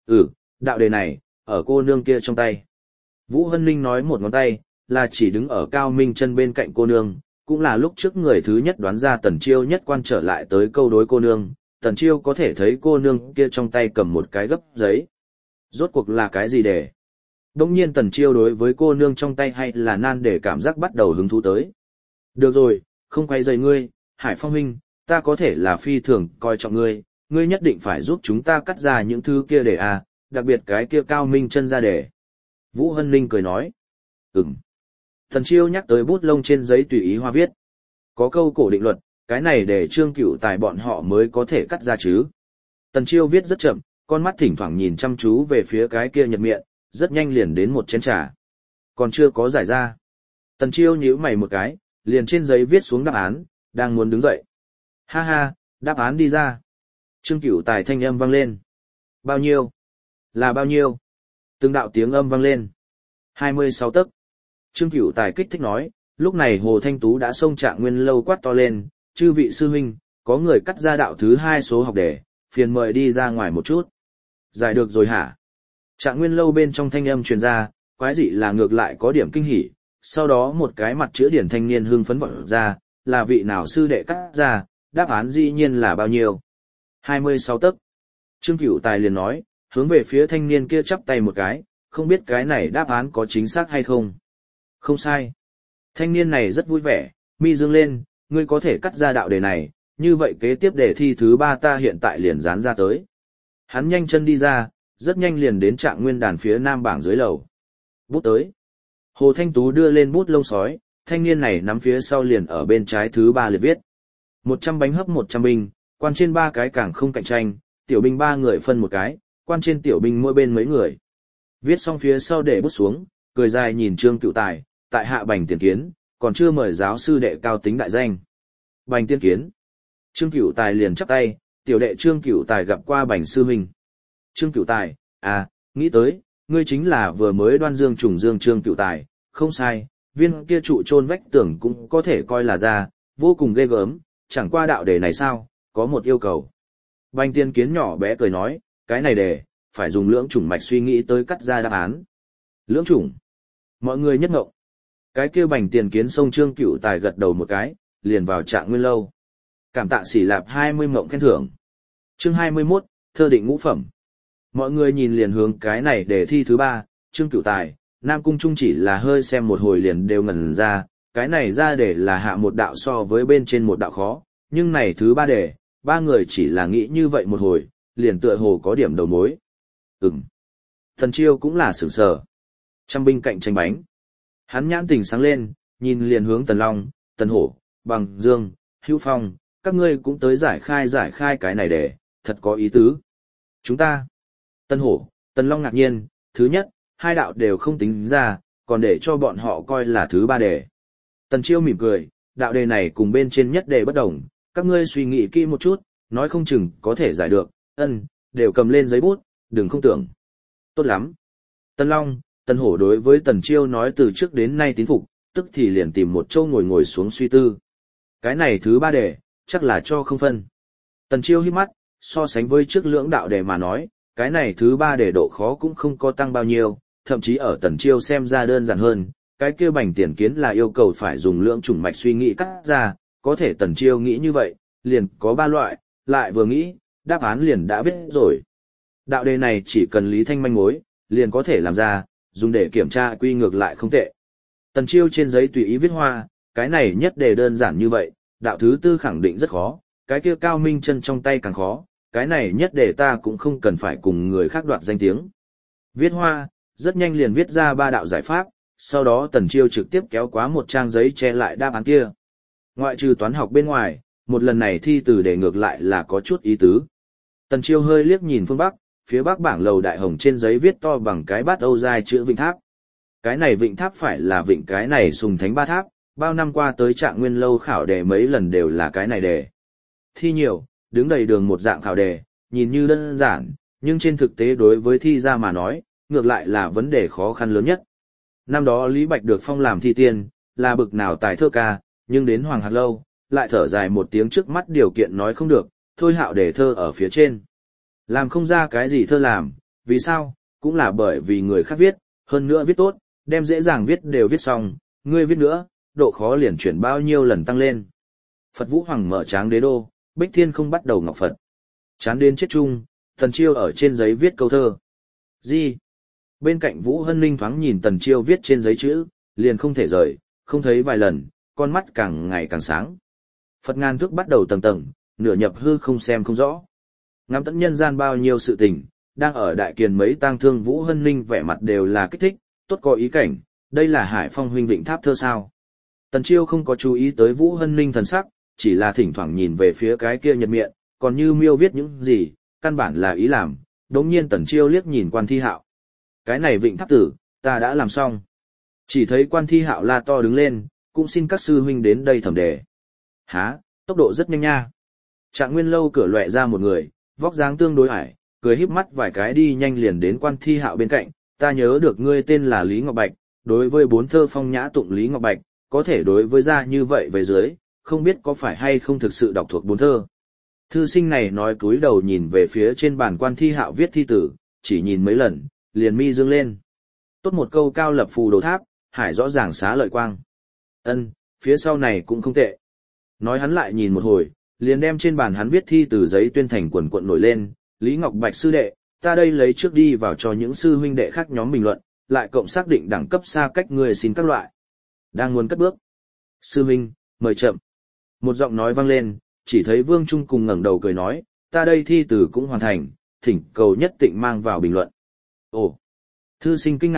Speaker 1: Đạo đề này, ở cô nương kia trong tay. Vũ Hân Ninh nói một ngón tay, là chỉ đứng ở Cao Minh chân bên cạnh cô nương, cũng là lúc trước người thứ nhất đoán ra Tần Chiêu nhất quan trở lại tới câu đối cô nương, Tần Chiêu có thể thấy cô nương kia trong tay cầm một cái gấp giấy. Rốt cuộc là cái gì đề? Đông nhiên Tần Chiêu đối với cô nương trong tay hay là nan để cảm giác bắt đầu hứng thú tới. Được rồi, không quay rời ngươi, Hải Phong huynh, ta có thể là phi thường coi trọng ngươi, ngươi nhất định phải giúp chúng ta cắt ra những thứ kia để đặc biệt cái kia Cao Minh chân ra để. Vũ Hân Ninh cười nói. Tần Chiêu nhắc tới bút lông trên giấy tùy ý hoa viết. Có câu cổ định luật, cái này để Trương Cửu Tài bọn họ mới có thể cắt ra chứ. Tần Chiêu viết rất chậm, con mắt thỉnh thoảng nhìn chăm chú về phía cái kia nhật miệng, rất nhanh liền đến một chén trà. Còn chưa có giải ra. Tần Chiêu nhíu mày một cái, liền trên giấy viết xuống đáp án, đang muốn đứng dậy. Ha ha, đáp án đi ra. Trương Cửu Tài thanh âm vang lên. Bao nhiêu? Là bao nhiêu? Từng đạo tiếng âm vang lên. 26 tấc. Trương Cửu Tài kích thích nói, lúc này Hồ Thanh Tú đã xông Trạng Nguyên lâu quát to lên, chư vị sư huynh, có người cắt ra đạo thứ 2 số học đề, phiền mời đi ra ngoài một chút. Giải được rồi hả? Trạng Nguyên lâu bên trong thanh âm truyền ra, quái dị là ngược lại có điểm kinh hỉ, sau đó một cái mặt chữ điển thanh niên hưng phấn vọt ra, là vị nào sư đệ cắt ra, đáp án dĩ nhiên là bao nhiêu? 26 tấc. Trương Cửu Tài liền nói, hướng về phía thanh niên kia chắp tay một cái, không biết cái này đáp án có chính xác hay không. Không sai. Thanh niên này rất vui vẻ, mi dương lên, ngươi có thể cắt ra đạo đề này, như vậy kế tiếp đề thi thứ 3 ta hiện tại liền dán ra tới. Hắn nhanh chân đi ra, rất nhanh liền đến Trạng Nguyên đàn phía nam bảng dưới lầu. Bút tới. Hồ Thanh Tú đưa lên bút lông sói, thanh niên này nắm phía sau liền ở bên trái thứ 3 liệt viết. 100 bánh hấp 100 binh, quan trên 3 cái càng không cạnh tranh, tiểu binh 3 người phân một cái, quan trên tiểu binh mỗi bên mấy người. Viết xong phía sau để bút xuống, cười dài nhìn Trương Cựu Tài, tại hạ Bành Tiền Kiến, còn chưa mời giáo sư đệ cao tính đại danh. Bành Tiên Kiến. Trương Cựu Tài liền chắp tay, tiểu đệ Trương Cựu Tài gặp qua Bành sư huynh. Trương Cựu Tài, à, nghĩ tới, ngươi chính là vừa mới đoan dương trùng dương Trương Cựu Tài, không sai, viên kia trụ chôn vách tường cũng có thể coi là ra, vô cùng ghê gớm, chẳng qua đạo đề này sao, có một yêu cầu. Bành Tiên Kiến nhỏ bé cười nói, cái này đề, phải dùng lưỡng chủng mạch suy nghĩ tới cắt ra đáp án. Lưỡng chủng. Mọi người nhất ngộng. Cái kia Bành Tiền Kiến xông Trương Cựu Tài gật đầu một cái, liền vào Trạng Nguyên lâu. Cảm tạ Sĩ Lạp 20 mộng khen thưởng. Chương 21, thơ định ngũ phẩm. Mọi người nhìn liền hướng cái này để thi thứ 3, Trương Cựu Tài, Nam Cung Trung chỉ là hơi xem một hồi liền đều ngẩn ra, cái này ra để là hạ một đạo so với bên trên một đạo khó, nhưng này thứ 3 đề, 3 người chỉ là nghĩ như vậy một hồi, liền tựa hồ có điểm đầu mối. Thần Chiêu cũng là sửng sở. Trăm binh cạnh tranh bánh. Hắn nhãn tình sáng lên, nhìn liền hướng Tần Long, Tần Hổ, Bằng Dương, Hữu Phong, các ngươi cũng tới giải khai cái này để, thật có ý tứ. Chúng ta. Tần Hổ, Tần Long ngạc nhiên, thứ nhất, 2 đạo đều không tính ra, còn để cho bọn họ coi là thứ 3 đề. Tần Chiêu mỉm cười, đạo đề này cùng bên trên nhất đề bất đồng, các ngươi suy nghĩ kỹ một chút, nói không chừng có thể giải được, đều cầm lên giấy bút, đừng không tưởng. Tốt lắm. Tần Long, Tần Hổ đối với Tần Chiêu nói từ trước đến nay tín phục, tức thì liền tìm một chỗ ngồi xuống suy tư. Cái này thứ 3 đề, chắc là cho không phân. Tần Chiêu hít mắt, so sánh với trước lưỡng đạo đề mà nói, cái này thứ 3 đề độ khó cũng không có tăng bao nhiêu, thậm chí ở Tần Chiêu xem ra đơn giản hơn, cái kia Bành Tiền Kiến là yêu cầu phải dùng lưỡng chủng mạch suy nghĩ cắt ra, có thể Tần Chiêu nghĩ như vậy, liền có 3 loại, lại vừa nghĩ, đáp án liền đã biết rồi. Đạo đề này chỉ cần lý thanh manh mối, liền có thể làm ra, dùng để kiểm tra quy ngược lại không tệ. Tần Chiêu trên giấy tùy ý viết hoa, cái này nhất đề đơn giản như vậy, đạo thứ 4 khẳng định rất khó, cái kia Cao Minh Chân trong tay càng khó, cái này nhất đề ta cũng không cần phải cùng người khác đoạt danh tiếng. Viết hoa, rất nhanh liền viết ra 3 đạo giải pháp, sau đó Tần Chiêu trực tiếp kéo quá một trang giấy che lại đáp án kia. Ngoại trừ toán học bên ngoài, một lần này thi từ đề ngược lại là có chút ý tứ. Tần Chiêu hơi liếc nhìn phương Bắc, phía Bắc bảng lầu đại hồng trên giấy viết to bằng cái bát Âu dài chữ Vịnh Tháp. Cái này Vịnh Tháp phải là vịnh cái này Sùng Thánh Ba Tháp, bao năm qua tới Trạng Nguyên lâu khảo đề mấy lần đều là cái này đề. Thi nhiều, đứng đầy đường một dạng khảo đề, nhìn như đơn giản, nhưng trên thực tế đối với thi ra mà nói, ngược lại là vấn đề khó khăn lớn nhất. Năm đó Lý Bạch được phong làm thi tiên, là bực nào tài thơ ca, nhưng đến Hoàng Hạc Lâu, lại thở dài một tiếng trước mắt điều kiện nói không được, thôi hạo đề thơ ở phía trên. Làm không ra cái gì thơ làm, vì sao, cũng là bởi vì người khác viết, hơn nữa viết tốt, đem dễ dàng viết đều viết xong, ngươi viết nữa, độ khó liền chuyển bao nhiêu lần tăng lên. Phật Vũ Hoàng mở tráng đế đô, Bích Thiên không bắt đầu ngọc Phật. Chán đến chết chung, Tần Chiêu ở trên giấy viết câu thơ. Gì? Bên cạnh Vũ Hân Ninh thoáng nhìn Tần Chiêu viết trên giấy chữ, liền không thể rời, không thấy vài lần, con mắt càng ngày càng sáng. Phật ngàn thước bắt đầu tầng tầng, nửa nhập hư không xem không rõ. Ngắm tận nhân gian bao nhiêu sự tình, đang ở đại kiền mấy tang thương Vũ Hân Ninh vẻ mặt đều là kích thích, tốt có ý cảnh, đây là Hải Phong huynh Vịnh Tháp thơ sao. Tần Chiêu không có chú ý tới Vũ Hân Ninh thần sắc, chỉ là thỉnh thoảng nhìn về phía cái kia nhật miệng, còn như miêu viết những gì, căn bản là ý làm. Đống nhiên Tần Chiêu liếc nhìn Quan Thi Hạo. Cái này Vịnh Tháp tử, ta đã làm xong. Chỉ thấy Quan Thi Hạo la to đứng lên, cũng xin các sư huynh đến đây thẩm đề. Há, tốc độ rất nhanh nha. Trạng Nguyên lâu cửa loẹ ra một người, vóc dáng tương đối ải, cười híp mắt vài cái đi nhanh liền đến Quan Thi Hạo bên cạnh. Ta nhớ được ngươi tên là Lý Ngọc Bạch, đối với 4 thơ phong nhã tụng Lý Ngọc Bạch, có thể đối với ra như vậy về dưới, không biết có phải hay không thực sự đọc thuộc 4 thơ. Thư sinh này nói cúi đầu nhìn về phía trên bàn Quan Thi Hạo viết thi tử, chỉ nhìn mấy lần, liền mi dương lên. Tốt một câu cao lập phù đồ tháp, hải rõ ràng xá lợi quang. Phía sau này cũng không tệ. Nói hắn lại nhìn một hồi, liền đem trên bàn hắn viết thi từ giấy tuyên thành quần quận nổi lên, Lý Ngọc Bạch sư đệ, ta đây lấy trước đi vào cho những sư huynh đệ khác nhóm bình luận, lại cộng xác định đẳng cấp xa cách người xin các loại. Đang muốn cất bước. Sư huynh, mời chậm. Một giọng nói vang lên, chỉ thấy Vương Trung cùng ngẩng đầu cười nói, ta đây thi từ cũng hoàn thành, thỉnh cầu nhất tịnh mang vào bình luận. Ồ! Thư sinh kinh ngạc,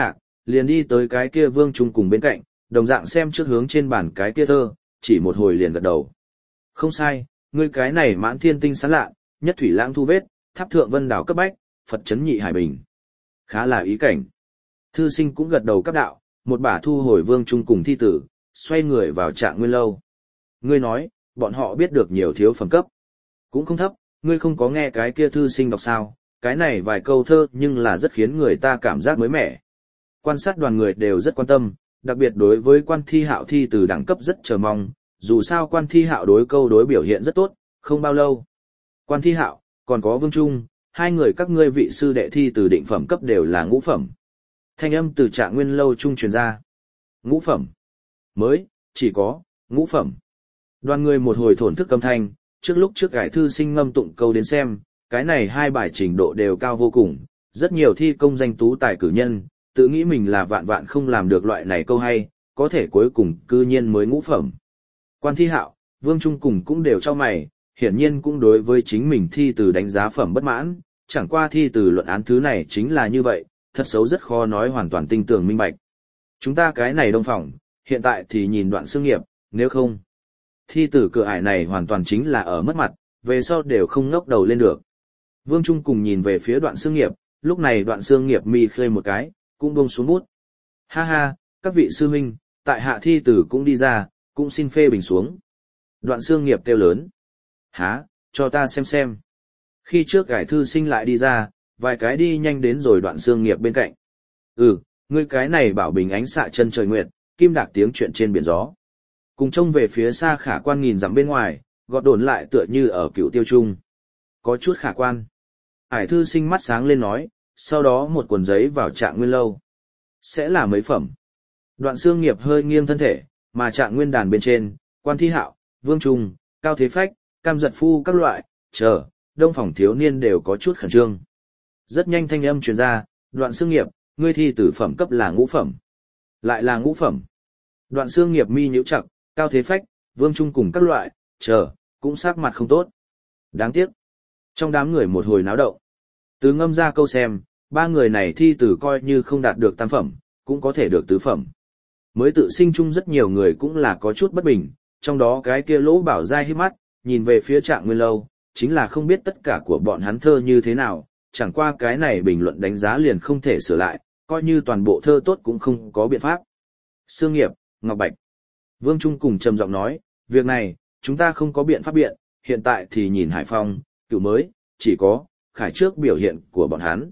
Speaker 1: liền đi tới cái kia Vương Trung cùng bên cạnh, đồng dạng xem trước hướng trên bàn cái kia thơ, chỉ một hồi liền gật đầu. Không sai, ngươi cái này mãn thiên tinh sáng lạ, nhất thủy lãng thu vết, tháp thượng vân đảo cấp bách, Phật chấn nhị hải bình. Khá là ý cảnh. Thư sinh cũng gật đầu cấp đạo, một bả thu hồi Vương Trung cùng thi tử, xoay người vào Trạng Nguyên lâu. Ngươi nói, bọn họ biết được nhiều thiếu phẩm cấp. Cũng không thấp, ngươi không có nghe cái kia thư sinh đọc sao, cái này vài câu thơ nhưng là rất khiến người ta cảm giác mới mẻ. Quan sát đoàn người đều rất quan tâm, đặc biệt đối với Quan Thi Hạo thi từ đẳng cấp rất chờ mong, dù sao Quan Thi Hạo đối câu đối biểu hiện rất tốt, không bao lâu. Quan Thi Hạo, còn có Vương Trung, hai người các ngươi vị sư đệ thi từ định phẩm cấp đều là ngũ phẩm. Thanh âm từ Trạng Nguyên lâu trung truyền ra. Ngũ phẩm. Mới, chỉ có, ngũ phẩm. Đoàn người một hồi thổn thức âm thanh, trước lúc trước gải thư sinh ngâm tụng câu đến xem, cái này hai bài trình độ đều cao vô cùng, rất nhiều thi công danh tú tài cử nhân, tự nghĩ mình là vạn vạn không làm được loại này câu hay, có thể cuối cùng cư nhiên mới ngũ phẩm. Quan Thi Hạo, Vương Trung cùng cũng đều cho mày, hiển nhiên cũng đối với chính mình thi từ đánh giá phẩm bất mãn, chẳng qua thi từ luận án thứ này chính là như vậy, thật xấu rất khó nói hoàn toàn tinh tường minh bạch. Chúng ta cái này đông phòng, hiện tại thì nhìn Đoạn Xương Nghiệp, nếu không, thi tử cửa ải này hoàn toàn chính là ở mất mặt, về sau đều không ngóc đầu lên được. Vương Trung cùng nhìn về phía Đoạn Xương Nghiệp, lúc này Đoạn Xương Nghiệp mi khơi một cái, cũng buông xuống bút. Ha ha, các vị sư huynh, tại hạ thi tử cũng đi ra, cũng xin phê bình xuống. Đoạn Xương Nghiệp kêu lớn. Hả, cho ta xem. Khi trước gải thư sinh lại đi ra, vài cái đi nhanh đến rồi Đoạn Xương Nghiệp bên cạnh. Ngươi cái này bảo bình ánh xạ chân trời nguyệt, kim đạc tiếng chuyện trên biển gió. Cùng trông về phía xa khả quan nghìn dặm bên ngoài, gọt đồn lại tựa như ở Cựu Tiêu Trung. Có chút khả quan. Ải thư sinh mắt sáng lên nói, sau đó một cuộn giấy vào Trạng Nguyên lâu. Sẽ là mấy phẩm. Đoạn Xương Nghiệp hơi nghiêng thân thể, mà Trạng Nguyên đàn bên trên, Quan Thi Hạo, Vương Trung, Cao Thế Phách, Cam Giật Phu các loại, đông phòng thiếu niên đều có chút khẩn trương. Rất nhanh thanh âm truyền ra, Đoạn Xương Nghiệp, ngươi thi tử phẩm cấp là ngũ phẩm. Lại là ngũ phẩm. Đoạn Xương Nghiệp mi nhíu chặt, Cao Thế Phách, Vương Trung cùng các loại, cũng sắc mặt không tốt. Đáng tiếc. Trong đám người một hồi náo động. Từ ngâm ra câu xem, ba người này thi tử coi như không đạt được tam phẩm, cũng có thể được tứ phẩm. Mới tự sinh chung rất nhiều người cũng là có chút bất bình, trong đó cái kia Lỗ Bảo Giai hít mắt, nhìn về phía Trạng Nguyên lâu, chính là không biết tất cả của bọn hắn thơ như thế nào, chẳng qua cái này bình luận đánh giá liền không thể sửa lại, coi như toàn bộ thơ tốt cũng không có biện pháp. Xương Nghiệp, Ngọc Bạch. Vương Trung cùng trầm giọng nói, việc này, chúng ta không có biện pháp biện, hiện tại thì nhìn Hải Phong, Cựu mới, chỉ có, khải trước biểu hiện của bọn hắn.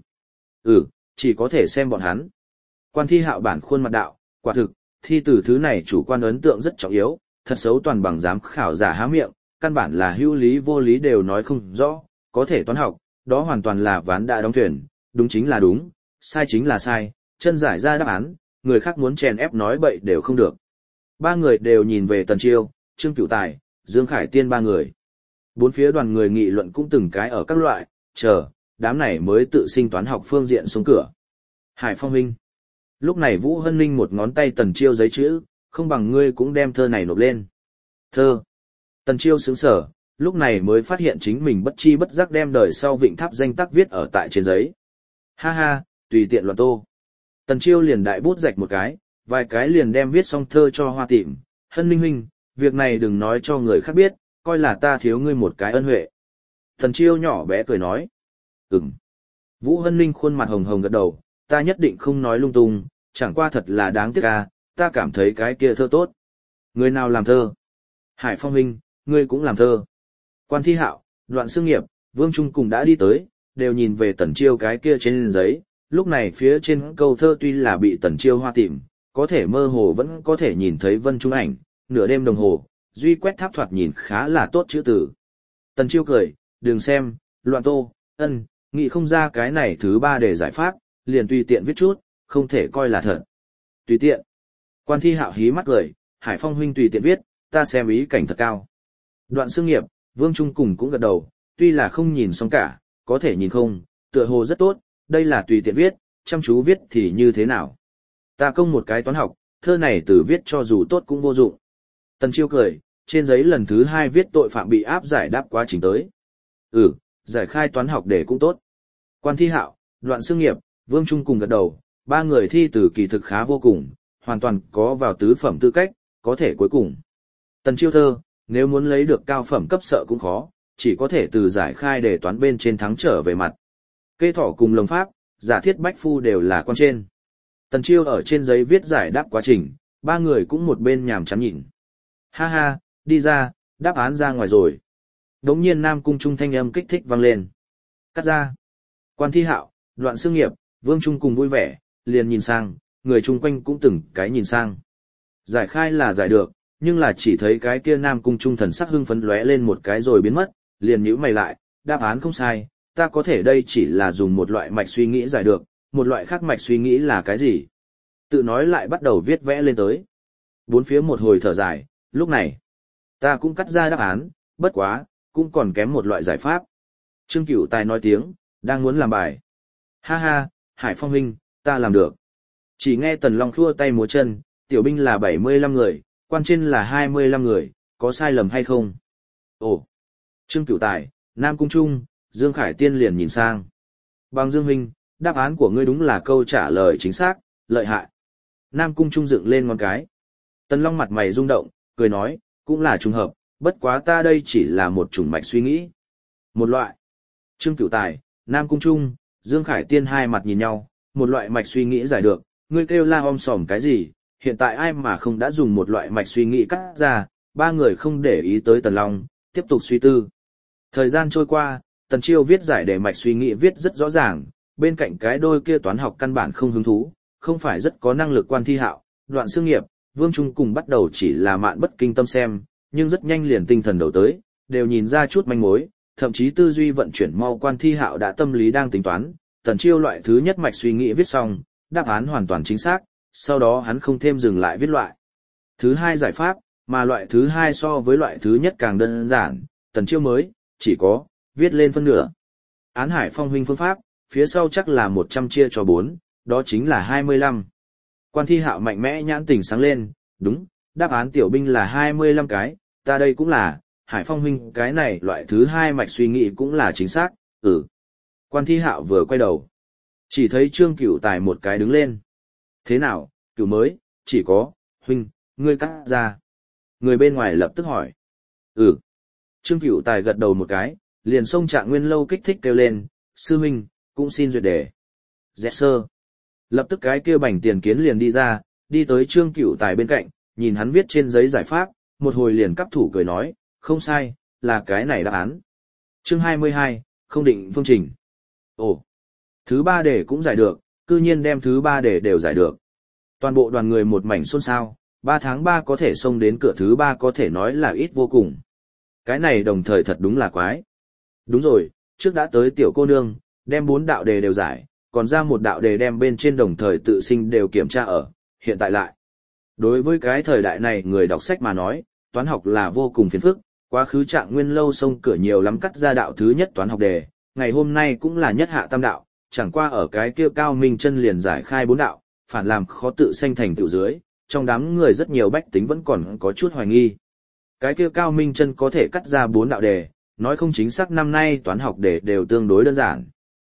Speaker 1: Chỉ có thể xem bọn hắn. Quan Thi Hạo bản khuôn mặt đạo, quả thực, thi từ thứ này chủ quan ấn tượng rất trọng yếu, thật xấu toàn bằng giám khảo giả há miệng, căn bản là hữu lý vô lý đều nói không rõ, có thể toán học, đó hoàn toàn là ván đã đóng thuyền, đúng chính là đúng, sai chính là sai, chân giải ra đáp án, người khác muốn chèn ép nói bậy đều không được. Ba người đều nhìn về Tần Chiêu, Trương Cửu Tài, Dương Khải Tiên ba người. Bốn phía đoàn người nghị luận cũng từng cái ở các loại, đám này mới tự sinh toán học phương diện xuống cửa. Hải Phong huynh. Lúc này Vũ Hân Ninh một ngón tay Tần Chiêu giấy chữ, không bằng ngươi cũng đem thơ này nộp lên. Thơ. Tần Chiêu sững sờ, lúc này mới phát hiện chính mình bất chi bất giác đem đời sau Vịnh Tháp danh tác viết ở tại trên giấy. Ha ha, tùy tiện loạn tô. Tần Chiêu liền đại bút rạch một cái, vài cái liền đem viết xong thơ cho Hoa Tịm. Hân Ninh huynh, việc này đừng nói cho người khác biết, coi là ta thiếu ngươi một cái ân huệ. Tần Chiêu nhỏ bé cười nói. Vũ Hân Ninh khuôn mặt hồng hồng gật đầu, ta nhất định không nói lung tung, chẳng qua thật là đáng tiếc ta cảm thấy cái kia thơ tốt. Người nào làm thơ? Hải Phong huynh, ngươi cũng làm thơ. Quan Thi Hạo, Đoạn Xương Nghiệp, Vương Trung cùng đã đi tới, đều nhìn về Tần Chiêu cái kia trên giấy, lúc này phía trên câu thơ tuy là bị Tần Chiêu Hoa Tịm, có thể mơ hồ vẫn có thể nhìn thấy Vân Trung ảnh, nửa đêm đồng hồ, duy quét tháp thoạt nhìn khá là tốt chữ từ. Tần Chiêu cười, đừng xem, loạn tô, nghĩ không ra cái này thứ ba để giải pháp, liền tùy tiện viết chút, không thể coi là thật. Tùy tiện. Quan Thi Hạo hí mắt cười, Hải Phong huynh tùy tiện viết, ta xem ý cảnh thật cao. Đoạn Xương Nghiệp, Vương Trung cùng cũng gật đầu, tuy là không nhìn xong cả, có thể nhìn không, tựa hồ rất tốt, đây là tùy tiện viết, chăm chú viết thì như thế nào. Ta công một cái toán học, thơ này từ viết cho dù tốt cũng vô dụng. Tần Chiêu cười, trên giấy lần thứ 2 viết tội phạm bị áp giải đáp quá trình tới. Giải khai toán học để cũng tốt. Quan Thi Hạo, Đoạn Xương Nghiệp, Vương Trung cùng gật đầu, ba người thi từ kỳ thực khá vô cùng, hoàn toàn có vào tứ phẩm tư cách, có thể cuối cùng. Tần Chiêu thơ, nếu muốn lấy được cao phẩm cấp sợ cũng khó, chỉ có thể từ giải khai đề toán bên trên thắng trở về mặt. Kê thỏ cùng lồng pháp, giả thiết bách phu đều là con trên. Tần Chiêu ở trên giấy viết giải đáp quá trình, ba người cũng một bên nhàm chán nhìn. Ha ha, đi ra, đáp án ra ngoài rồi. Đống nhiên Nam Cung Trung thanh âm kích thích vang lên. Cắt ra. Quan Thi Hạo, Đoạn Xương Nghiệp, Vương Trung cùng vui vẻ, liền nhìn sang, người chung quanh cũng từng cái nhìn sang. Giải khai là giải được, nhưng là chỉ thấy cái kia Nam Cung Trung thần sắc hưng phấn lóe lên một cái rồi biến mất, liền nhíu mày lại, đáp án không sai, ta có thể đây chỉ là dùng một loại mạch suy nghĩ giải được, một loại khác mạch suy nghĩ là cái gì? Tự nói lại bắt đầu viết vẽ lên tới. Bốn phía một hồi thở dài, lúc này, ta cũng cắt ra đáp án, bất quá, cũng còn kém một loại giải pháp. Trương Cửu Tài nói tiếng, đang muốn làm bài. Ha ha, Hải Phong huynh, ta làm được. Chỉ nghe Tần Long khua tay múa chân, tiểu binh là 75 người, quan trên là 25 người, có sai lầm hay không? Ồ, Trương Cửu Tài, Nam Cung Trung, Dương Khải Tiên liền nhìn sang. Bằng Dương huynh, đáp án của ngươi đúng là câu trả lời chính xác, lợi hại. Nam Cung Trung dựng lên ngón cái. Tần Long mặt mày rung động, cười nói, cũng là trùng hợp, bất quá ta đây chỉ là một chủng mạch suy nghĩ. Một loại. Trương Cửu Tài, Nam Cung Trung, Dương Khải Tiên hai mặt nhìn nhau, một loại mạch suy nghĩ giải được, ngươi kêu la om sòm cái gì, hiện tại ai mà không đã dùng một loại mạch suy nghĩ cắt ra, ba người không để ý tới Tần Long, tiếp tục suy tư. Thời gian trôi qua, Tần Chiêu viết giải đề mạch suy nghĩ viết rất rõ ràng, bên cạnh cái đôi kia toán học căn bản không hứng thú, không phải rất có năng lực Quan Thi Hạo, Đoạn Xương Nghiệp, Vương Trung cùng bắt đầu chỉ là mạn bất kinh tâm xem, nhưng rất nhanh liền tinh thần đầu tới, đều nhìn ra chút manh mối, thậm chí tư duy vận chuyển mau. Quan Thi Hạo đã tâm lý đang tính toán, Tần Chiêu loại thứ nhất mạch suy nghĩ viết xong, đáp án hoàn toàn chính xác, sau đó hắn không thêm dừng lại viết loại thứ hai giải pháp, mà loại thứ hai so với loại thứ nhất càng đơn giản, Tần Chiêu mới chỉ có viết lên phân nửa. Án Hải Phong huynh phương pháp, phía sau chắc là 100 chia cho 4, đó chính là 25. Quan Thi Hạo mạnh mẽ nhãn tỉnh sáng lên, đúng, đáp án tiểu binh là 25 cái, ta đây cũng là, Hải Phong huynh cái này loại thứ hai mạch suy nghĩ cũng là chính xác, Quan Thi Hạo vừa quay đầu, chỉ thấy Trương Cửu Tài một cái đứng lên. Thế nào, Cửu mới, chỉ có, huynh, ngươi cắt ra. Người bên ngoài lập tức hỏi. Trương Cửu Tài gật đầu một cái, liền xông Trạng Nguyên Lâu kích thích kêu lên, sư huynh, cũng xin duyệt đề. Dẹp sơ. Lập tức cái kia Bành Tiền Kiến liền đi ra, đi tới Trương Cửu Tài bên cạnh, nhìn hắn viết trên giấy giải pháp, một hồi liền cắp thủ cười nói, không sai, là cái này đáp án. Chương 22, không định phương trình. Ồ, thứ ba đề cũng giải được, cư nhiên đem thứ ba đề đều giải được. Toàn bộ đoàn người một mảnh xôn xao, 3 tháng 3 có thể xông đến cửa thứ ba có thể nói là ít vô cùng. Cái này đồng thời thật đúng là quái. Đúng rồi, trước đã tới tiểu cô nương, đem 4 đạo đề đều giải, còn ra một đạo đề đem bên trên đồng thời tự sinh đều kiểm tra ở, hiện tại lại. Đối với cái thời đại này người đọc sách mà nói, toán học là vô cùng phiền phức, quá khứ Trạng Nguyên Lâu xông cửa nhiều lắm cắt ra đạo thứ nhất toán học đề, ngày hôm nay cũng là nhất hạ tam đạo, chẳng qua ở cái kia Cao Minh Chân liền giải khai 4 đạo, phản làm khó tự sanh thành tựu dưới, trong đám người rất nhiều bách tính vẫn còn có chút hoài nghi. Cái kia Cao Minh Chân có thể cắt ra 4 đạo đề, nói không chính xác năm nay toán học đề đều tương đối đơn giản.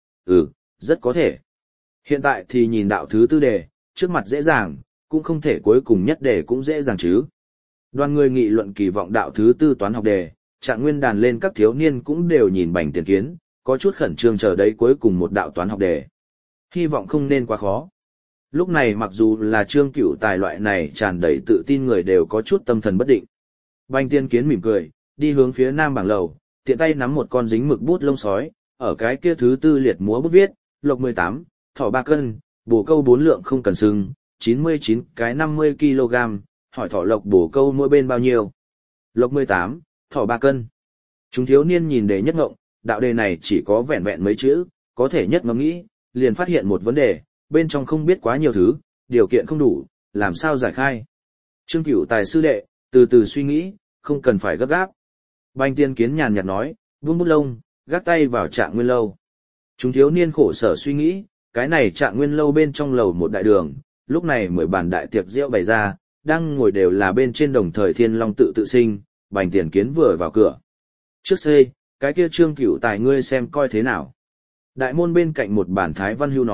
Speaker 1: Rất có thể. Hiện tại thì nhìn đạo thứ tư đề, trước mặt dễ dàng, cũng không thể cuối cùng nhất đề cũng dễ dàng chứ. Đoàn người nghị luận kỳ vọng đạo thứ tư toán học đề, Trạng Nguyên đàn lên các thiếu niên cũng đều nhìn Bành Tiền Kiến, có chút khẩn trương chờ đấy cuối cùng một đạo toán học đề. Hy vọng không nên quá khó. Lúc này mặc dù là Trương Cửu Tài loại này tràn đầy tự tin người đều có chút tâm thần bất định. Bành Tiền Kiến mỉm cười, đi hướng phía nam bảng lầu, tiện tay nắm một con dính mực bút lông sói, ở cái kia thứ tư liệt múa bút viết, lộc 18, thỏ 3 cân, bổ câu 4 lượng không cần sừng, 99 cái 50 kg, hỏi thỏ lộc bổ câu mỗi bên bao nhiêu. Lộc 18, thỏ 3 cân. Chúng thiếu niên nhìn đề nhất ngộng, đạo đề này chỉ có vẹn vẹn mấy chữ, có thể nhất ngẫm nghĩ, liền phát hiện một vấn đề, bên trong không biết quá nhiều thứ, điều kiện không đủ, làm sao giải khai. Trương Cửu Tài sư đệ, từ từ suy nghĩ, không cần phải gấp gáp. Bành Tiền Kiến nhàn nhạt nói, vung bút lông, gác tay vào Trạng Nguyên Lâu. Chúng thiếu niên khổ sở suy nghĩ, cái này Trạng Nguyên Lâu bên trong lầu một đại đường, lúc này 10 bàn đại tiệc rượu bày ra, đang ngồi đều là bên trên đồng thời Thiên Long tự sinh, Bành Tiền Kiến vừa vào cửa. Trước xây, cái kia Trương Cửu Tài ngươi xem coi thế nào. Đại môn bên cạnh một bản Thái Văn Hưu nói,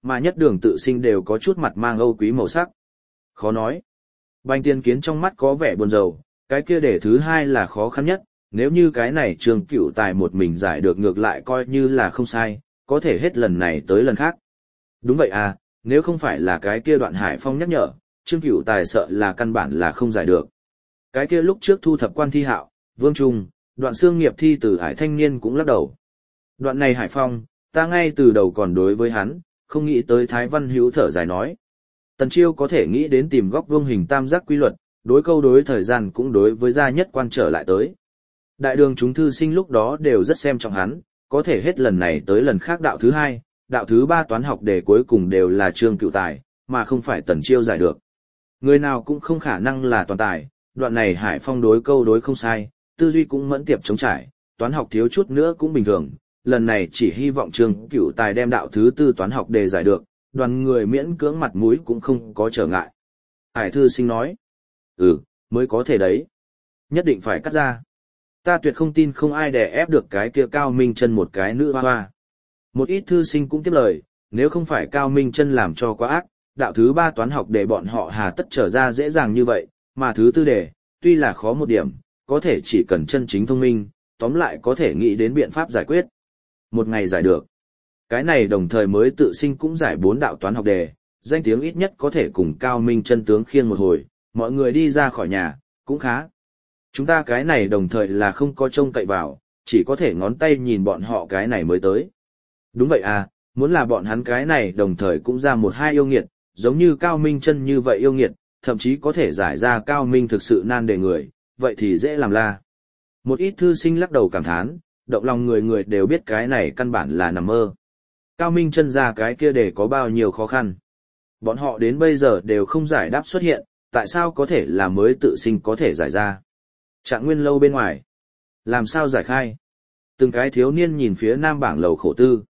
Speaker 1: mà nhất đường tự sinh đều có chút mặt mang âu quý màu sắc. Khó nói. Bành Tiên Kiến trong mắt có vẻ buồn rầu, cái kia đề thứ hai là khó khăn nhất, nếu như cái này Trương Cửu Tài một mình giải được ngược lại coi như là không sai, có thể hết lần này tới lần khác. Đúng vậy à, nếu không phải là cái kia Đoạn Hải Phong nhắc nhở, Trương Cửu Tài sợ là căn bản là không giải được. Cái kia lúc trước thu thập Quan Thi Hạo, Vương Trung, Đoạn Xương Nghiệp thi từ Hải Thanh Niên cũng lắc đầu. Đoạn này Hải Phong, ta ngay từ đầu còn đối với hắn, không nghĩ tới Thái Văn Hữu thở dài nói. Tần Chiêu có thể nghĩ đến tìm góc vuông hình tam giác quy luật, đối câu đối thời gian cũng đối với gia nhất quan trở lại tới. Đại đường chúng thư sinh lúc đó đều rất xem trọng hắn, có thể hết lần này tới lần khác đạo thứ hai, đạo thứ ba toán học đề cuối cùng đều là Trương Cửu Tài, mà không phải Tần Chiêu giải được. Người nào cũng không khả năng là toàn tài, đoạn này Hải Phong đối câu đối không sai, tư duy cũng mẫn tiệp chống trải, toán học thiếu chút nữa cũng bình thường, lần này chỉ hy vọng Trương Cửu Tài đem đạo thứ tư toán học đề giải được, đoàn người miễn cưỡng mặt mũi cũng không có trở ngại. Hải thư sinh nói, mới có thể đấy. Nhất định phải cắt ra. Ta tuyệt không tin không ai đè ép được cái kia Cao Minh Chân một cái nữ hoa hoa. Một ít thư sinh cũng tiếp lời, nếu không phải Cao Minh Chân làm cho quá ác, đạo thứ ba toán học để bọn họ hà tất trở ra dễ dàng như vậy, mà thứ tư đề, tuy là khó một điểm, có thể chỉ cần chân chính thông minh, tóm lại có thể nghĩ đến biện pháp giải quyết. Một ngày giải được. Cái này đồng thời mới tự sinh cũng giải 4 đạo toán học đề, danh tiếng ít nhất có thể cùng Cao Minh Chân tướng khiêng một hồi, mọi người đi ra khỏi nhà, cũng khá. Chúng ta cái này đồng thời là không có trông cậy vào, chỉ có thể ngón tay nhìn bọn họ cái này mới tới. Đúng vậy à, muốn là bọn hắn cái này đồng thời cũng ra một hai yêu nghiệt, giống như Cao Minh Chân như vậy yêu nghiệt, thậm chí có thể giải ra Cao Minh thực sự nan đề người, vậy thì dễ làm la. Một ít thư sinh lắc đầu cảm thán, động lòng người người đều biết cái này căn bản là nằm mơ. Cao Minh Chân ra cái kia để có bao nhiêu khó khăn. Bọn họ đến bây giờ đều không giải đáp xuất hiện, tại sao có thể là mới tự sinh có thể giải ra. Trạng Nguyên lâu bên ngoài. Làm sao giải khai? Từng cái thiếu niên nhìn phía nam bảng lầu khổ tư.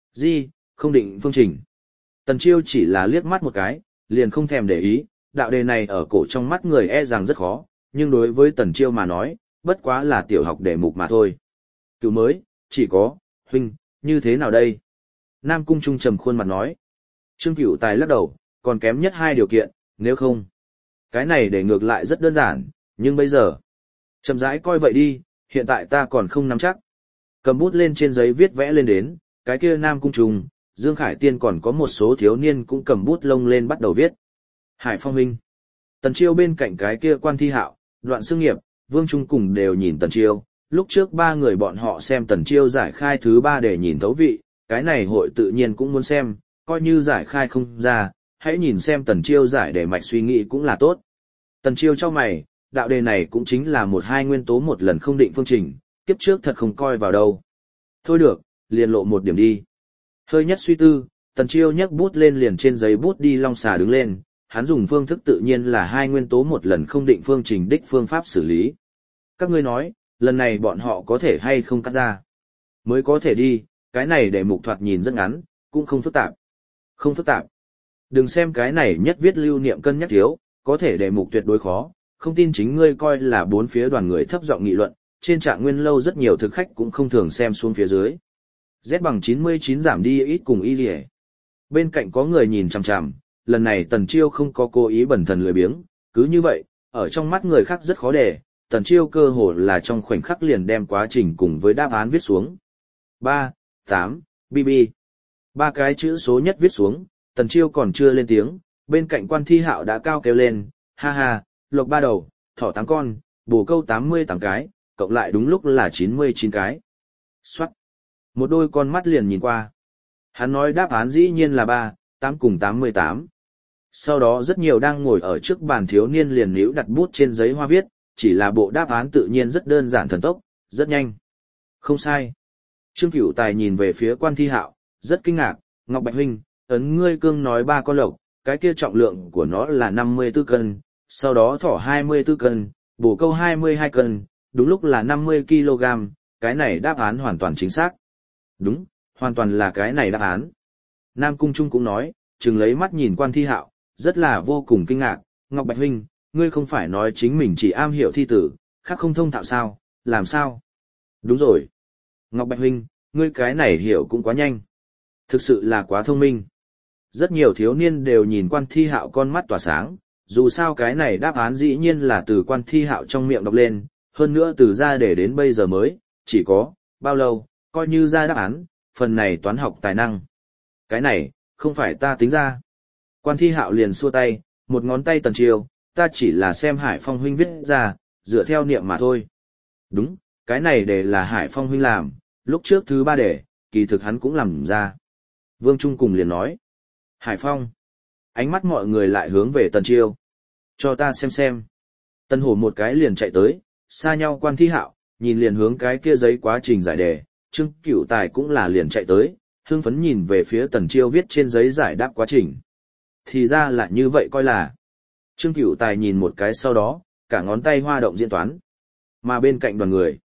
Speaker 1: Không định phương trình. Tần Chiêu chỉ là liếc mắt một cái, liền không thèm để ý, đạo đề này ở cổ trong mắt người e rằng rất khó, nhưng đối với Tần Chiêu mà nói, bất quá là tiểu học đề mục mà thôi. Cứu mới, chỉ có, huynh, như thế nào đây? Nam Cung Trung trầm khuôn mặt nói. Trương Cửu Tài lắc đầu, còn kém nhất 2 điều kiện, nếu không. Cái này để ngược lại rất đơn giản, nhưng bây giờ. Chậm rãi coi vậy đi, hiện tại ta còn không nắm chắc. Cầm bút lên trên giấy viết vẽ lên đến, cái kia Nam Cung Trung, Dương Khải Tiên còn có một số thiếu niên cũng cầm bút lông lên bắt đầu viết. Hải Phong huynh. Tần Chiêu bên cạnh cái kia Quan Thi Hạo, Đoạn Xương Nghiệp, Vương Trung cùng đều nhìn Tần Chiêu. Lúc trước 3 người bọn họ xem Tần Chiêu giải khai thứ 3 để nhìn thấu vị, cái này hội tự nhiên cũng muốn xem, coi như giải khai không ra, hãy nhìn xem Tần Chiêu giải để mạch suy nghĩ cũng là tốt. Tần Chiêu cho mày, đạo đề này cũng chính là 1-2 nguyên tố một lần không định phương trình, kiếp trước thật không coi vào đâu. Thôi được, liền lộ một điểm đi. Hơi nhất suy tư, Tần Chiêu nhấc bút lên liền trên giấy bút đi long xà đứng lên, hắn dùng phương thức tự nhiên là 2 nguyên tố một lần không định phương trình đích phương pháp xử lý. Các ngươi nói, lần này bọn họ có thể hay không cắt ra? Mới có thể đi, cái này để mục thoạt nhìn rất ngắn, cũng không phức tạp. Không phức tạp. Đừng xem cái này nhất viết lưu niệm cân nhắc thiếu, có thể để mục tuyệt đối khó, không tin chính ngươi coi là 4 phía đoàn người thấp giọng nghị luận, trên Trạng Nguyên lâu rất nhiều thực khách cũng không thường xem xuống phía dưới. Z bằng 99 giảm đi ít cùng y liề. Bên cạnh có người nhìn chằm chằm, lần này Tần Chiêu không có cố ý bẩn thần lười biếng, cứ như vậy, ở trong mắt người khác rất khó để, Tần Chiêu cơ hồ là trong khoảnh khắc liền đem quá trình cùng với đáp án viết xuống. 3, 8, BB. 3 cái chữ số nhất viết xuống, Tần Chiêu còn chưa lên tiếng, bên cạnh Quan Thi Hạo đã cao kêu lên, ha ha, lộc 3 đầu, thỏ 8 con, bồ câu 88 cái, cộng lại đúng lúc là 99 cái. Xoát. Một đôi con mắt liền nhìn qua. Hắn nói đáp án dĩ nhiên là 3, 8 cùng 88. Sau đó rất nhiều đang ngồi ở trước bàn thiếu niên liền níu đặt bút trên giấy hoa viết, chỉ là bộ đáp án tự nhiên rất đơn giản thần tốc, rất nhanh. Không sai. Trương Cửu Tài nhìn về phía Quan Thi Hạo, rất kinh ngạc, Ngọc Bạch huynh, ấn ngươi cương nói 3 con lộc, cái kia trọng lượng của nó là 54 cân, sau đó thỏ 24 cân, bồ câu 22 cân, đúng lúc là 50 kg, cái này đáp án hoàn toàn chính xác. Đúng, hoàn toàn là cái này đáp án. Nam Cung Trung cũng nói, chừng lấy mắt nhìn Quan Thi Hạo, rất là vô cùng kinh ngạc, Ngọc Bạch huynh, ngươi không phải nói chính mình chỉ am hiểu thi tử, khác không thông thạo sao, làm sao? Đúng rồi. Ngọc Bạch huynh, ngươi cái này hiểu cũng quá nhanh. Thực sự là quá thông minh. Rất nhiều thiếu niên đều nhìn Quan Thi Hạo con mắt tỏa sáng, dù sao cái này đáp án dĩ nhiên là từ Quan Thi Hạo trong miệng đọc lên, hơn nữa từ ra để đến bây giờ mới, chỉ có, bao lâu, coi như ra đáp án, phần này toán học tài năng. Cái này, không phải ta tính ra. Quan Thi Hạo liền xua tay, một ngón tay Tần Chiêu, ta chỉ là xem Hải Phong huynh viết ra, dựa theo niệm mà thôi. Đúng, cái này để là Hải Phong huynh làm, lúc trước thứ 3 đề, kỳ thực hắn cũng làm ra. Vương Trung cùng liền nói. Hải Phong. Ánh mắt mọi người lại hướng về Tần Chiêu. Cho ta xem. Tần Hổ một cái liền chạy tới, xa nhau Quan Thi Hạo, nhìn liền hướng cái kia giấy quá trình giải đề, Trương Cửu Tài cũng là liền chạy tới, hưng phấn nhìn về phía Tần Chiêu viết trên giấy giải đáp quá trình. Thì ra là như vậy coi là. Trương Cửu Tài nhìn một cái sau đó, cả ngón tay hoa động diễn toán. Mà bên cạnh đoàn người.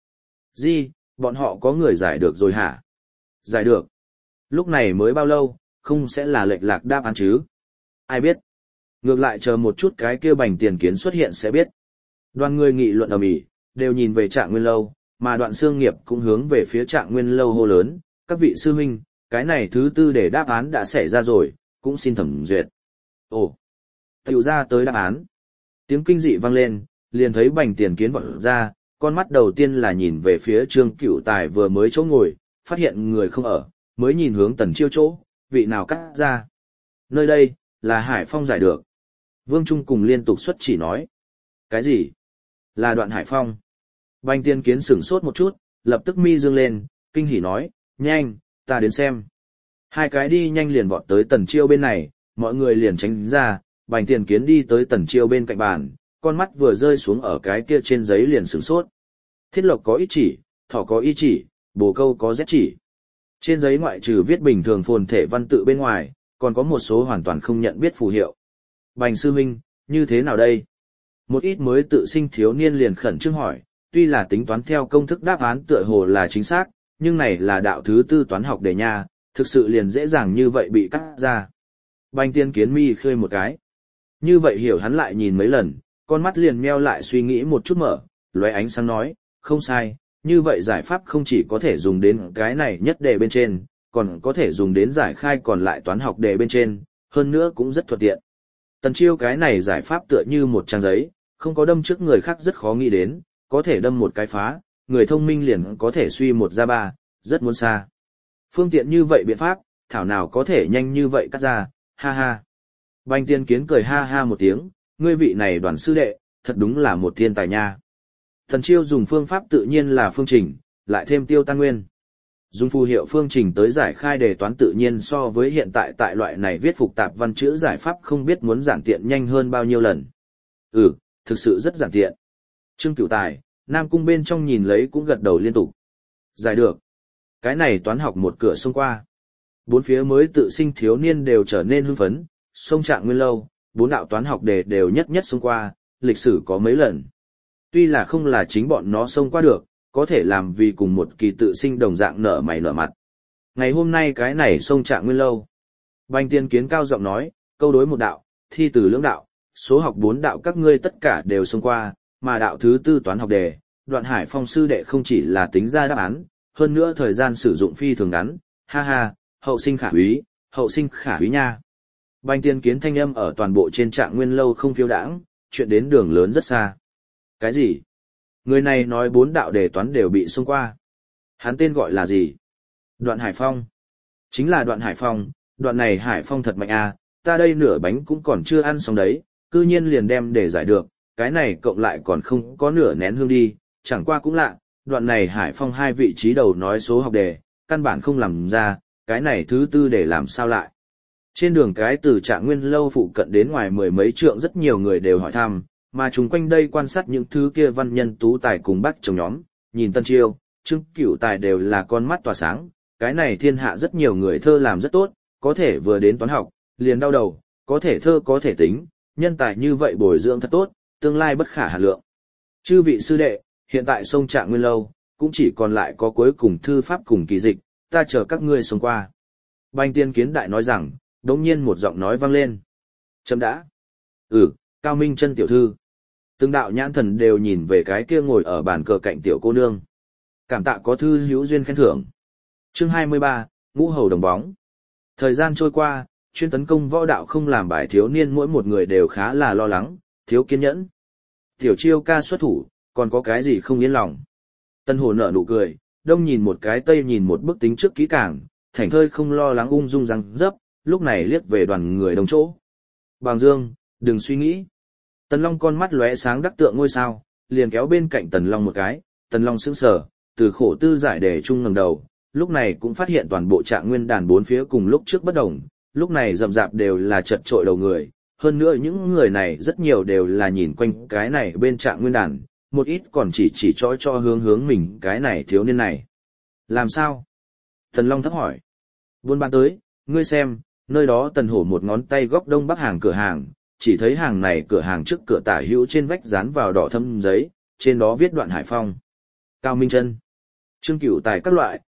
Speaker 1: Bọn họ có người giải được rồi hả? Giải được. Lúc này mới bao lâu, không sẽ là lệch lạc đáp án chứ? Ai biết? Ngược lại chờ một chút cái kia bành tiền kiến xuất hiện sẽ biết. Đoàn người nghị luận ầm ĩ, đều nhìn về Trạng Nguyên Lâu, mà Đoạn Xương Nghiệp cũng hướng về phía Trạng Nguyên Lâu hô lớn, các vị sư huynh, cái này thứ 4 để đáp án đã xảy ra rồi, cũng xin thẩm duyệt. Ồ, tiểu ra tới đáp án. Tiếng kinh dị vang lên, liền thấy bành tiền kiến vọt ra, con mắt đầu tiên là nhìn về phía Trương Cửu Tài vừa mới chỗ ngồi, phát hiện người không ở, mới nhìn hướng Tần Chiêu chỗ, vị nào cắt ra. Nơi đây, là Hải Phong giải được. Vương Trung cùng liên tục xuất chỉ nói. Cái gì? Là Đoạn Hải Phong. Bành tiền kiến sửng sốt một chút, lập tức mi dương lên, kinh hỉ nói, nhanh, ta đến xem. Hai cái đi nhanh liền vọt tới Tần Chiêu bên này, mọi người liền tránh ra, bành tiền kiến đi tới Tần Chiêu bên cạnh bàn, con mắt vừa rơi xuống ở cái kia trên giấy liền sửng sốt. Thiết lộc có ít chỉ, thỏ có y chỉ, bồ câu có z chỉ. Trên giấy ngoại trừ viết bình thường phồn thể văn tự bên ngoài, còn có một số hoàn toàn không nhận biết phù hiệu. Bành sư huynh, như thế nào đây? Một ít mới tự sinh thiếu niên liền khẩn trương hỏi, tuy là tính toán theo công thức đáp án tựa hồ là chính xác, nhưng này là đạo thứ 4 toán học đề nha, thực sự liền dễ dàng như vậy bị cắt ra. Bành tiên kiến mi khơi một cái. Như vậy hiểu hắn lại nhìn mấy lần, con mắt liền meo lại suy nghĩ một chút mở, lóe ánh sáng nói, không sai, như vậy giải pháp không chỉ có thể dùng đến cái này nhất đề bên trên, còn có thể dùng đến giải khai còn lại toán học đề bên trên, hơn nữa cũng rất thuận tiện. Tần Chiêu cái này giải pháp tựa như một trang giấy, không có đâm trước người khác rất khó nghĩ đến, có thể đâm một cái phá, người thông minh liền có thể suy 1 ra 3, rất muốn xa. Phương tiện như vậy biện pháp, thảo nào có thể nhanh như vậy cắt ra, ha ha. Bành tiên kiến cười ha ha một tiếng, ngươi vị này Đoàn sư đệ, thật đúng là một thiên tài nha. Tần Chiêu dùng phương pháp tự nhiên là phương trình, lại thêm tiêu tan nguyên. Dùng phù hiệu phương trình tới giải khai đề toán tự nhiên so với hiện tại tại loại này viết phức tạp văn chữ giải pháp không biết muốn giản tiện nhanh hơn bao nhiêu lần. Thực sự rất giản tiện. Trương Cửu Tài, Nam Cung bên trong nhìn lấy cũng gật đầu liên tục. Giải được. Cái này toán học một cửa xông qua. 4 phía mới tự sinh thiếu niên đều trở nên hưng phấn, xông Trạng Nguyên Lâu, 4 đạo toán học đề đều nhất xông qua, lịch sử có mấy lần. Tuy là không là chính bọn nó xông qua được, có thể làm vì cùng một kỳ tự sinh đồng dạng nở mày nở mặt. Ngày hôm nay cái này xông Trạng Nguyên Lâu. Bành tiên kiến cao giọng nói, câu đối 1 đạo, thi từ lưỡng đạo, số học 4 đạo các ngươi tất cả đều xông qua, mà đạo thứ 4 toán học đề, Đoạn Hải Phong sư đệ không chỉ là tính ra đáp án, hơn nữa thời gian sử dụng phi thường ngắn, ha ha, hậu sinh khả úy nha. Bành tiên kiến thanh âm ở toàn bộ trên Trạng Nguyên Lâu không phiêu đãng, chuyện đến đường lớn rất xa. Cái gì? Người này nói 4 đạo đề toán đều bị xông qua. Hắn tên gọi là gì? Đoạn Hải Phong. Chính là Đoạn Hải Phong, đoạn này Hải Phong thật mạnh à, ta đây nửa bánh cũng còn chưa ăn xong đấy, cư nhiên liền đem để giải được, cái này cộng lại còn không có nửa nén hương đi, chẳng qua cũng lạ, đoạn này Hải Phong 2 vị trí đầu nói số học đề, căn bản không làm ra, cái này thứ 4 để làm sao lại. Trên đường cái từ Trạng Nguyên Lâu phụ cận đến ngoài 10 mấy trượng rất nhiều người đều hỏi thăm, mà chúng quanh đây quan sát những thứ kia văn nhân tú tài cùng bác chồng nhóm, nhìn Tần Chiêu, Trương Cửu Tài đều là con mắt tỏa sáng, cái này thiên hạ rất nhiều người thơ làm rất tốt, có thể vừa đến toán học, liền đau đầu, có thể thơ có thể tính, nhân tài như vậy bồi dưỡng thật tốt, tương lai bất khả hạn lượng. Chư vị sư đệ, hiện tại sông Trạng Nguyên Lâu, cũng chỉ còn lại có cuối cùng thư pháp cùng kỳ dịch, ta chờ các ngươi xông qua. Bành tiên kiến đại nói rằng, đống nhiên một giọng nói vang lên. Chấm đã. Cao Minh Chân tiểu thư. Từng đạo nhãn thần đều nhìn về cái kia ngồi ở bàn cờ cạnh tiểu cô nương. Cảm tạ có thư hữu duyên khen thưởng. Chương 23, Ngũ Hầu đồng bóng. Thời gian trôi qua, chuyên tấn công võ đạo không làm bài thiếu niên mỗi một người đều khá là lo lắng, thiếu kiên nhẫn. Tiểu Chiêu ca xuất thủ, còn có cái gì không yên lòng. Tân Hổ nở nụ cười, đông nhìn một cái tây nhìn một bức tính trước kỹ càng, thảnh thơi không lo lắng ung dung răng dấp, lúc này liếc về đoàn người đồng chỗ. Bàng Dương, đừng suy nghĩ. Tần Long con mắt lóe sáng đắc tượng ngôi sao, liền kéo bên cạnh Tần Long một cái, Tần Long sững sờ, từ khổ tư giải đề trung ngẩng đầu, lúc này cũng phát hiện toàn bộ Trạng Nguyên đàn bốn phía cùng lúc trước bất đồng, lúc này rậm rạp đều là chật trội đầu người, hơn nữa những người này rất nhiều đều là nhìn quanh cái này bên Trạng Nguyên đàn, một ít còn chỉ cho hướng mình cái này thiếu niên này. Làm sao? Tần Long thấp hỏi. Buôn bán tới, ngươi xem, nơi đó Tần Hổ một ngón tay góc đông bắc hàng cửa hàng, chỉ thấy hàng này cửa hàng trước cửa tả hữu trên vách dán vào đỏ thâm giấy, trên đó viết Đoạn Hải Phong. Cao Minh Chân, Trương Cửu Tài các loại,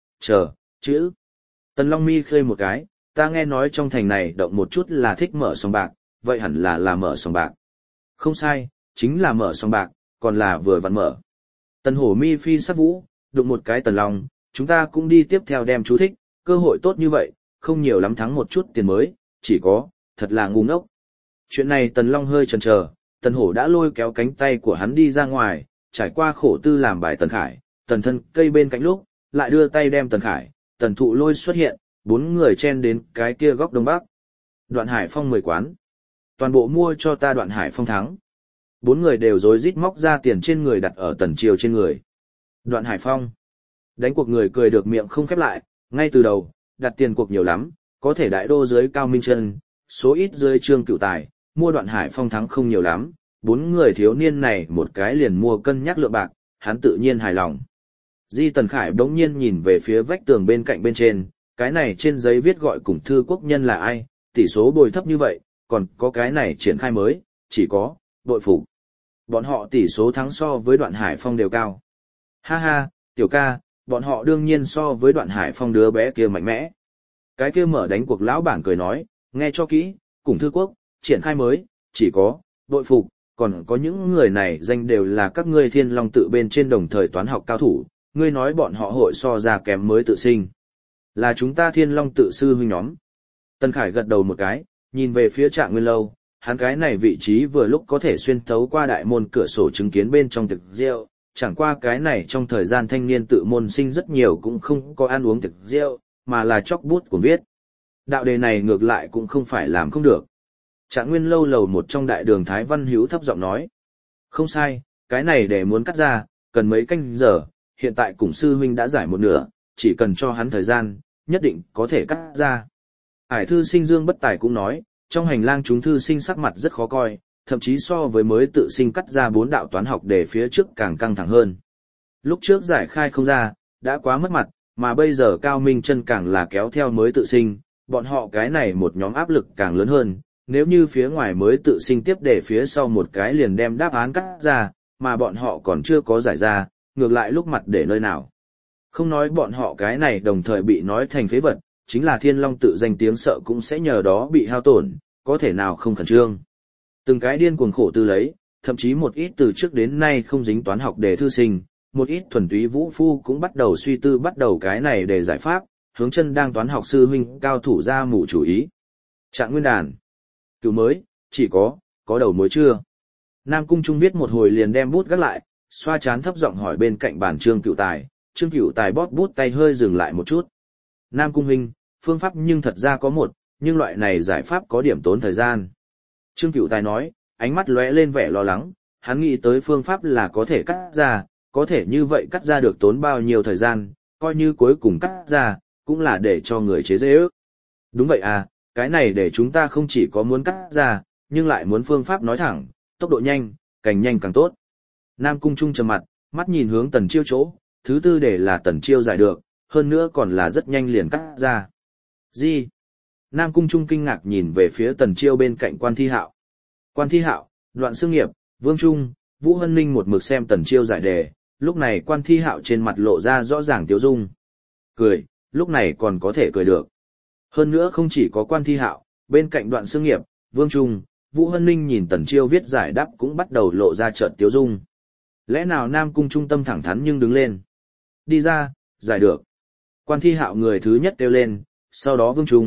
Speaker 1: chữ. Tần Long mi khơi một cái, ta nghe nói trong thành này động một chút là thích mở sòng bạc, vậy hẳn là mở sòng bạc. Không sai, chính là mở sòng bạc, còn là vừa vặn mở. Tần Hổ mi phi sắc vũ, đụng một cái Tần Long, chúng ta cũng đi tiếp theo đem chú thích, cơ hội tốt như vậy, không nhiều lắm thắng một chút tiền mới, chỉ có, thật là ngu ngốc. Chuyện này Tần Long hơi chần chờ, Tần Hổ đã lôi kéo cánh tay của hắn đi ra ngoài, trải qua khổ tư làm bài Tần Khải, Tần Thân cây bên cạnh lúc, lại đưa tay đem Tần Khải, Tần Thụ lôi xuất hiện, bốn người chen đến cái kia góc đông bắc. Đoạn Hải Phong 10 quán. Toàn bộ mua cho ta Đoạn Hải Phong thắng. Bốn người đều rối rít móc ra tiền trên người đặt ở Tần Chiêu trên người. Đoạn Hải Phong. Đánh cuộc người cười được miệng không khép lại, ngay từ đầu, đặt tiền cuộc nhiều lắm, có thể đại đô dưới Cao Minh Chân, số ít dưới Trương Cửu Tài, mua Đoạn Hải Phong thắng không nhiều lắm, bốn người thiếu niên này một cái liền mua cân nhắc lượng bạc, hắn tự nhiên hài lòng. Di Tần Khải đống nhiên nhìn về phía vách tường bên cạnh bên trên, cái này trên giấy viết gọi cùng thư quốc nhân là ai, tỷ số bồi thấp như vậy, còn có cái này triển khai mới, chỉ có, bội phục. Bọn họ tỷ số thắng so với Đoạn Hải Phong đều cao. Ha ha, tiểu ca, bọn họ đương nhiên so với Đoạn Hải Phong đứa bé kia mạnh mẽ. Cái kia mở đánh cuộc lão bản cười nói, nghe cho kỹ, cùng thư quốc, triển khai mới, chỉ có, bội phục, còn có những người này danh đều là các ngươi Thiên Long tự bên trên đồng thời toán học cao thủ, ngươi nói bọn họ hội so ra kém mới tự sinh. Là chúng ta Thiên Long tự sư huynh nhóm. Tân Khải gật đầu một cái, nhìn về phía Trạng Nguyên lâu, hắn cái này vị trí vừa lúc có thể xuyên thấu qua đại môn cửa sổ chứng kiến bên trong tiệc rượu, chẳng qua cái này trong thời gian thanh niên tự môn sinh rất nhiều cũng không có ăn uống tiệc rượu, mà là chóc bút của viết. Đạo đề này ngược lại cũng không phải làm không được. Trạng Nguyên lâu lầu một trong đại đường Thái Văn Hữu thấp giọng nói. Không sai, cái này để muốn cắt ra, cần mấy canh giờ, hiện tại cùng sư huynh đã giải một nửa, chỉ cần cho hắn thời gian, nhất định có thể cắt ra. Hải thư sinh Dương Bất Tài cũng nói, trong hành lang chúng thư sinh sắc mặt rất khó coi, thậm chí so với mới tự sinh cắt ra 4 đạo toán học để phía trước càng căng thẳng hơn. Lúc trước giải khai không ra, đã quá mất mặt, mà bây giờ Cao Minh Chân càng là kéo theo mới tự sinh, bọn họ cái này một nhóm áp lực càng lớn hơn, nếu như phía ngoài mới tự sinh tiếp để phía sau một cái liền đem đáp án cắt ra, mà bọn họ còn chưa có giải ra, ngược lại lúc mặt để nơi nào. Không nói bọn họ cái này đồng thời bị nói thành phế vật, chính là Thiên Long tự danh tiếng sợ cũng sẽ nhờ đó bị hao tổn, có thể nào không khẩn trương. Từng cái điên cuồng khổ tư lấy, thậm chí một ít từ trước đến nay không dính toán học để thư sinh, một ít thuần túy vũ phu cũng bắt đầu suy tư bắt đầu cái này để giải pháp, hướng chân đang toán học sư huynh cao thủ ra mù chủ ý. Trạng Nguyên đàn. Cửu mới, chỉ có đầu mối chưa? Nam Cung Trung viết một hồi liền đem bút gác lại, xoa chán thấp giọng hỏi bên cạnh bàn Trương Cửu Tài, Trương Cửu Tài bóp bút tay hơi dừng lại một chút. Nam Cung huynh, phương pháp nhưng thật ra có một, nhưng loại này giải pháp có điểm tốn thời gian. Trương Cửu Tài nói, ánh mắt lóe lên vẻ lo lắng, hắn nghĩ tới phương pháp là có thể cắt ra, có thể như vậy cắt ra được tốn bao nhiêu thời gian, coi như cuối cùng cắt ra, cũng là để cho người chế dễ ước. Đúng vậy à, cái này để chúng ta không chỉ có muốn cắt ra, nhưng lại muốn phương pháp nói thẳng, tốc độ nhanh, càng càng tốt. Nam Cung Trung trầm mặt, mắt nhìn hướng Tần Chiêu chỗ, thứ tư để là Tần Chiêu giải được, hơn nữa còn là rất nhanh liền cắt ra. Gì? Nam Cung Trung kinh ngạc nhìn về phía Tần Chiêu bên cạnh Quan Thi Hạo. Quan Thi Hạo, Đoạn Xương Nghiệp, Vương Trung, Vũ Hân Ninh một mực xem Tần Chiêu giải đề, lúc này Quan Thi Hạo trên mặt lộ ra rõ ràng tiếu dung. Cười, lúc này còn có thể cười được. Hơn nữa không chỉ có Quan Thi Hạo, bên cạnh Đoạn Xương Nghiệp, Vương Trung, Vũ Hân Ninh nhìn Tần Chiêu viết giải đáp cũng bắt đầu lộ ra trợn tiếu dung. Lẽ nào Nam Cung Trung tâm thẳng thắn nhưng đứng lên. Đi ra, giải được. Quan Thi Hạo người thứ nhất kêu lên, sau đó Vương Trung,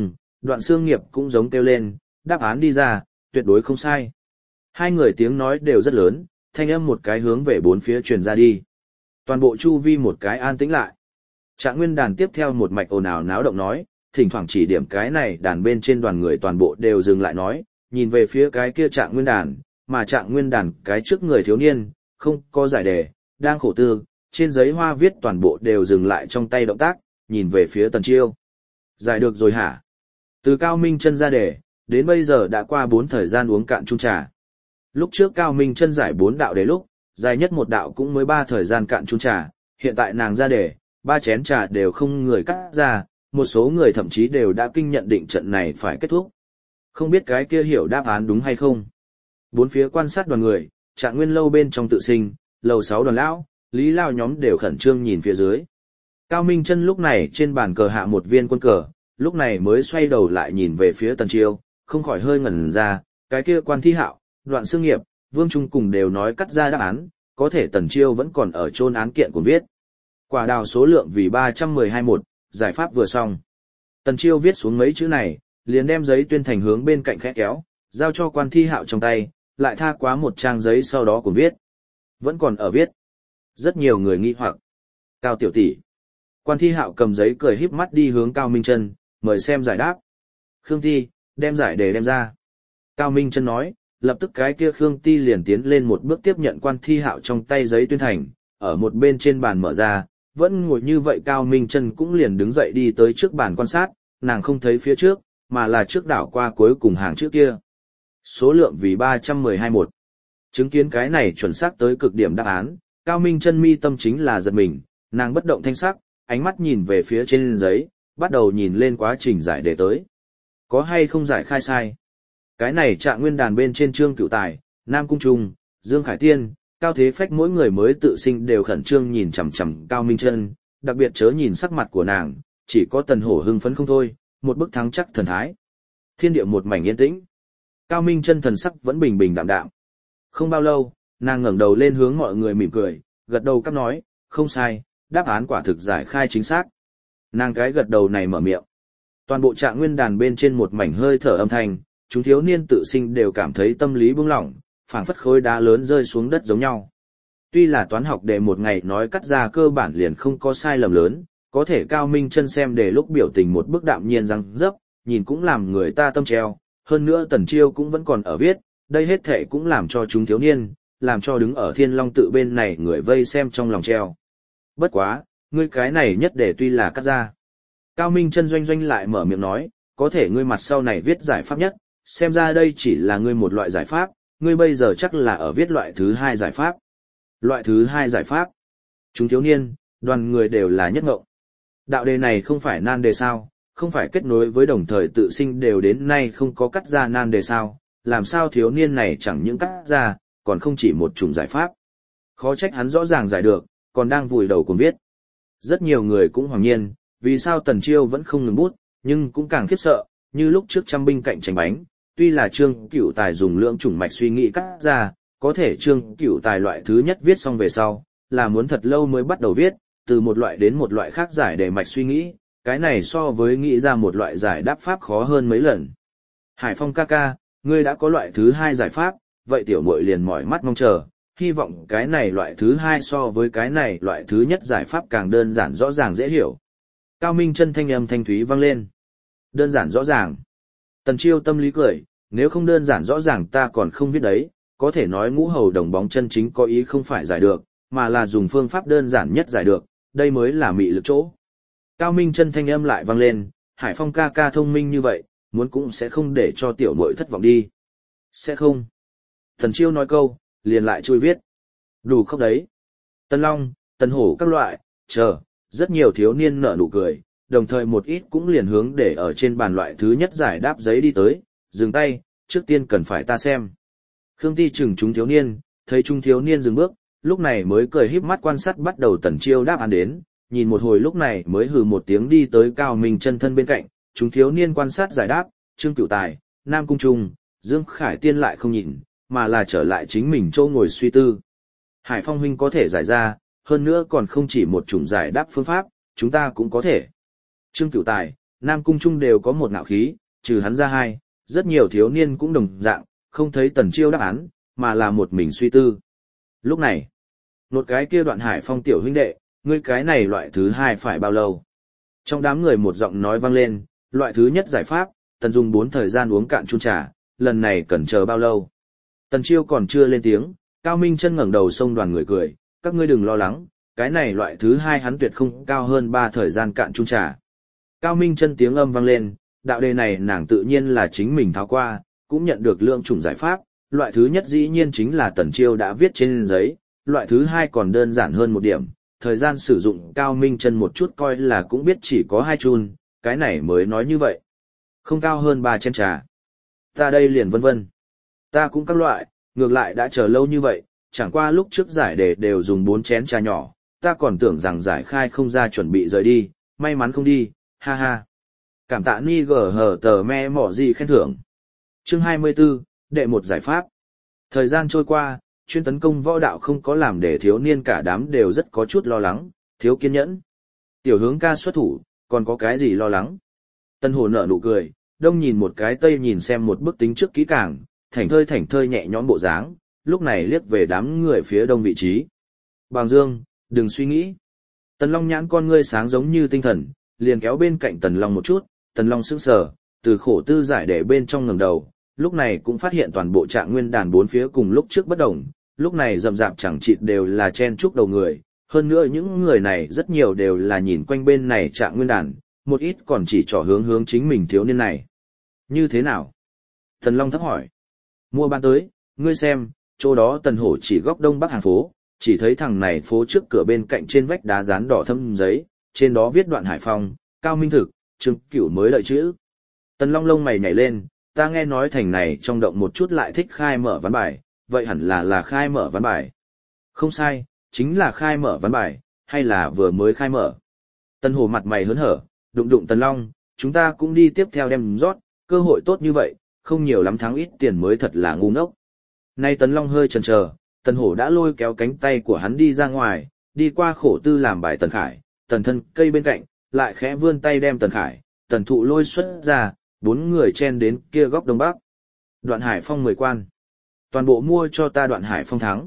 Speaker 1: Đoạn Xương Nghiệp cũng giống kêu lên, đáp án đi ra, tuyệt đối không sai. Hai người tiếng nói đều rất lớn, thanh âm một cái hướng về bốn phía truyền ra đi. Toàn bộ chu vi một cái an tĩnh lại. Trạng Nguyên đàn tiếp theo một mạch ồn ào náo động nói, thỉnh thoảng chỉ điểm cái này đàn bên trên đoàn người toàn bộ đều dừng lại nói, nhìn về phía cái kia Trạng Nguyên đàn, mà Trạng Nguyên đàn cái trước người thiếu niên, không có giải đề, đang khổ tư, trên giấy hoa viết toàn bộ đều dừng lại trong tay động tác, nhìn về phía Tần Chiêu. Giải được rồi hả? Từ Cao Minh Chân ra đề, đến bây giờ đã qua 4 thời gian uống cạn chung trà. Lúc trước Cao Minh Chân giải 4 đạo đề lúc, dài nhất một đạo cũng mới 3 thời gian cạn chung trà, hiện tại nàng ra đề, 3 chén trà đều không người cắt ra, một số người thậm chí đều đã kinh nhận định trận này phải kết thúc. Không biết cái kia hiểu đáp án đúng hay không? Bốn phía quan sát đoàn người, Trạng Nguyên lâu bên trong tự sinh, lầu 6 đoàn lão, Lý Lao nhóm đều khẩn trương nhìn phía dưới. Cao Minh Chân lúc này trên bàn cờ hạ một viên quân cờ, lúc này mới xoay đầu lại nhìn về phía Tần Chiêu, không khỏi hơi ngẩn ra, cái kia Quan Thi Hạo, Đoạn Xương Nghiệp, Vương Trung cùng đều nói cắt ra đáp án, có thể Tần Chiêu vẫn còn ở chôn án kiện của viết. Quả đào số lượng vì 312-1, giải pháp vừa xong. Tần Chiêu viết xuống mấy chữ này, liền đem giấy tuyên thành hướng bên cạnh khẽ kéo, giao cho Quan Thi Hạo trong tay, lại tha quá một trang giấy sau đó cùng viết. Vẫn còn ở viết. Rất nhiều người nghi hoặc. Cao tiểu tỷ. Quan Thi Hạo cầm giấy cười híp mắt đi hướng Cao Minh Chân, mời xem giải đáp. Khương Ti, đem giải đề đem ra. Cao Minh Chân nói, lập tức cái kia Khương Ti liền tiến lên một bước tiếp nhận Quan Thi Hạo trong tay giấy tuyên thành, ở một bên trên bàn mở ra, vẫn ngồi như vậy Cao Minh Chân cũng liền đứng dậy đi tới trước bàn quan sát, nàng không thấy phía trước, mà là trước đảo qua cuối cùng hàng trước kia. Số lượng vì 312-1. Chứng kiến cái này chuẩn xác tới cực điểm đáp án, Cao Minh Chân mi tâm chính là giật mình, nàng bất động thanh sắc, ánh mắt nhìn về phía trên giấy, bắt đầu nhìn lên quá trình giải đề tới. Có hay không giải khai sai? Cái này Trạng Nguyên đàn bên trên Trương Cửu Tài, Nam Cung Trung, Dương Khải Tiên, Cao Thế Phách mỗi người mới tự sinh đều khẩn trương nhìn chằm chằm Cao Minh Chân, đặc biệt chớ nhìn sắc mặt của nàng, chỉ có Tần Hổ hưng phấn không thôi, một bức thắng chắc thần thái. Thiên địa một mảnh yên tĩnh. Cao Minh Chân thần sắc vẫn bình bình đạm đạm. Không bao lâu, nàng ngẩng đầu lên hướng mọi người mỉm cười, gật đầu cắp nói, không sai, đáp án quả thực giải khai chính xác. Nàng cái gật đầu này mở miệng. Toàn bộ Trạng Nguyên đàn bên trên một mảnh hơi thở âm thanh, chúng thiếu niên tự sinh đều cảm thấy tâm lý buông lỏng, phảng phất khối đá lớn rơi xuống đất giống nhau. Tuy là toán học đề một ngày nói cắt ra cơ bản liền không có sai lầm lớn, có thể Cao Minh Chân xem đề lúc biểu tình một bức đạm nhiên răng dấp, nhìn cũng làm người ta tâm treo, hơn nữa Tần Chiêu cũng vẫn còn ở viết, đây hết thệ cũng làm cho chúng thiếu niên, làm cho đứng ở Thiên Long tự bên này người vây xem trong lòng treo. Bất quá, ngươi cái này nhất để tuy là cắt ra. Cao Minh Chân doanh doanh lại mở miệng nói, có thể ngươi mặt sau này viết giải pháp nhất, xem ra đây chỉ là ngươi một loại giải pháp, ngươi bây giờ chắc là ở viết loại thứ 2 giải pháp. Loại thứ 2 giải pháp. Chúng thiếu niên, đoàn người đều là nhất ngộng. Đạo đề này không phải nan đề sao, không phải kết nối với đồng thời tự sinh đều đến nay không có cắt ra nan đề sao, làm sao thiếu niên này chẳng những cắt ra, còn không chỉ một chủng giải pháp. Khó trách hắn rõ ràng giải được, còn đang vùi đầu cùng viết. Rất nhiều người cũng hoàng nhiên, vì sao Tần Chiêu vẫn không ngừng bút, nhưng cũng càng khiếp sợ, như lúc trước trăm binh cạnh tranh bánh, tuy là Trương Cửu Tài dùng lượng chủng mạch suy nghĩ cắt ra, có thể Trương Cửu Tài loại thứ nhất viết xong về sau, là muốn thật lâu mới bắt đầu viết, từ một loại đến một loại khác giải để mạch suy nghĩ, cái này so với nghĩ ra một loại giải đáp pháp khó hơn mấy lần. Hải Phong ca ca, ngươi đã có loại thứ 2 giải pháp, vậy tiểu muội liền mỏi mắt mong chờ, hy vọng cái này loại thứ 2 so với cái này loại thứ nhất giải pháp càng đơn giản rõ ràng dễ hiểu. Cao Minh Chân thanh âm thanh thúy vang lên. Đơn giản rõ ràng. Tần Chiêu tâm lý cười, nếu không đơn giản rõ ràng ta còn không viết đấy, có thể nói ngũ hầu đồng bóng chân chính có ý không phải giải được, mà là dùng phương pháp đơn giản nhất giải được, đây mới là mị lực chỗ. Cao Minh Chân thanh âm lại vang lên, Hải Phong ca ca thông minh như vậy, muốn cũng sẽ không để cho tiểu muội thất vọng đi. Sẽ không. Tần Chiêu nói câu, liền lại chui viết. Đủ không đấy. Tân Long, Tần Hổ các loại, chờ, rất nhiều thiếu niên nở nụ cười, đồng thời một ít cũng liền hướng để ở trên bàn loại thứ nhất giải đáp giấy đi tới, dừng tay, trước tiên cần phải ta xem. Khương Ti chừng chúng thiếu niên, thấy chúng thiếu niên dừng bước, lúc này mới cười híp mắt quan sát bắt đầu Tần Chiêu đáp án đến, nhìn một hồi lúc này mới hừ một tiếng đi tới Cao Minh Chân thân bên cạnh, chúng thiếu niên quan sát giải đáp, Trương Cửu Tài, Nam Cung Trung, Dương Khải Tiên lại không nhìn, mà là trở lại chính mình chỗ ngồi suy tư. Hải Phong huynh có thể giải ra, hơn nữa còn không chỉ một chủng giải đáp phương pháp, chúng ta cũng có thể. Trương Cửu Tài, Nam Cung Trung đều có một ngạo khí, trừ hắn ra hai, rất nhiều thiếu niên cũng đồng dạng, không thấy Tần Chiêu đáp án, mà là một mình suy tư. Lúc này, một cái kia Đoạn Hải Phong tiểu huynh đệ, ngươi cái này loại thứ hai phải bao lâu? Trong đám người một giọng nói vang lên, loại thứ nhất giải pháp, Tần dùng 4 thời gian uống cạn chung trà, lần này cần chờ bao lâu? Tần Chiêu còn chưa lên tiếng, Cao Minh Chân ngẩng đầu xông đoàn người cười, các ngươi đừng lo lắng, cái này loại thứ hai hắn tuyệt không cao hơn 3 thời gian cạn chung trà. Cao Minh Chân tiếng âm vang lên, đạo đề này nàng tự nhiên là chính mình tháo qua, cũng nhận được lượng chủng giải pháp, loại thứ nhất dĩ nhiên chính là Tần Chiêu đã viết trên giấy, loại thứ hai còn đơn giản hơn một điểm, thời gian sử dụng Cao Minh Chân một chút coi là cũng biết chỉ có 2 chun, cái này mới nói như vậy. Không cao hơn 3 chén trà. Ta đây liền vân vân. Ta cũng các loại, ngược lại đã chờ lâu như vậy, chẳng qua lúc trước giải đề đều dùng 4 chén trà nhỏ, ta còn tưởng rằng giải khai không ra chuẩn bị rời đi, may mắn không đi, ha ha. Cảm tạ ni gở hở tờ me mỏ gì khen thưởng. Chương 24, đệ một giải pháp. Thời gian trôi qua, chuyên tấn công võ đạo không có làm để thiếu niên cả đám đều rất có chút lo lắng, thiếu kiên nhẫn. Tiểu hướng ca xuất thủ, còn có cái gì lo lắng? Tân Hồ nở nụ cười, đông nhìn một cái tây nhìn xem một bức tính trước kỹ càng, thảnh thơi nhẹ nhõm bộ dáng, lúc này liếc về đám người phía đông vị trí. Bàng Dương, đừng suy nghĩ. Tần Long nhãn con ngươi sáng giống như tinh thần, liền kéo bên cạnh Tần Long một chút, Tần Long sững sờ, từ khổ tư giải để bên trong ngẩng đầu, lúc này cũng phát hiện toàn bộ Trạng Nguyên đàn bốn phía cùng lúc trước bất đồng, lúc này rậm rạp chẳng chịt đều là chen chúc đầu người, hơn nữa những người này rất nhiều đều là nhìn quanh bên này Trạng Nguyên đàn, một ít còn chỉ trỏ hướng chính mình thiếu niên này. Như thế nào? Tần Long thắc hỏi. Mua bán tới, ngươi xem, chỗ đó Tần Hổ chỉ góc đông bắc hàng phố, chỉ thấy thằng này phố trước cửa bên cạnh trên vách đá dán đỏ thâm giấy, trên đó viết Đoạn Hải Phong, Cao Minh Thực, Trương Cửu mới đợi chữ. Tần Long lông mày nhảy lên, ta nghe nói thành này trong động một chút lại thích khai mở ván bài, vậy hẳn là khai mở ván bài. Không sai, chính là khai mở ván bài, hay là vừa mới khai mở. Tần Hổ mặt mày hớn hở, đụng Tần Long, chúng ta cũng đi tiếp theo đem rót, cơ hội tốt như vậy, không nhiều lắm thắng ít tiền mới thật là ngu ngốc. Nay Tần Long hơi chần chờ, Tần Hổ đã lôi kéo cánh tay của hắn đi ra ngoài, đi qua khổ tư làm bài Tần Khải, Tần Thân cây bên cạnh, lại khẽ vươn tay đem Tần Khải, Tần Thụ lôi xuất ra, 4 người chen đến kia góc đông bắc. Đoạn Hải Phong 10 quan. Toàn bộ mua cho ta Đoạn Hải Phong thắng.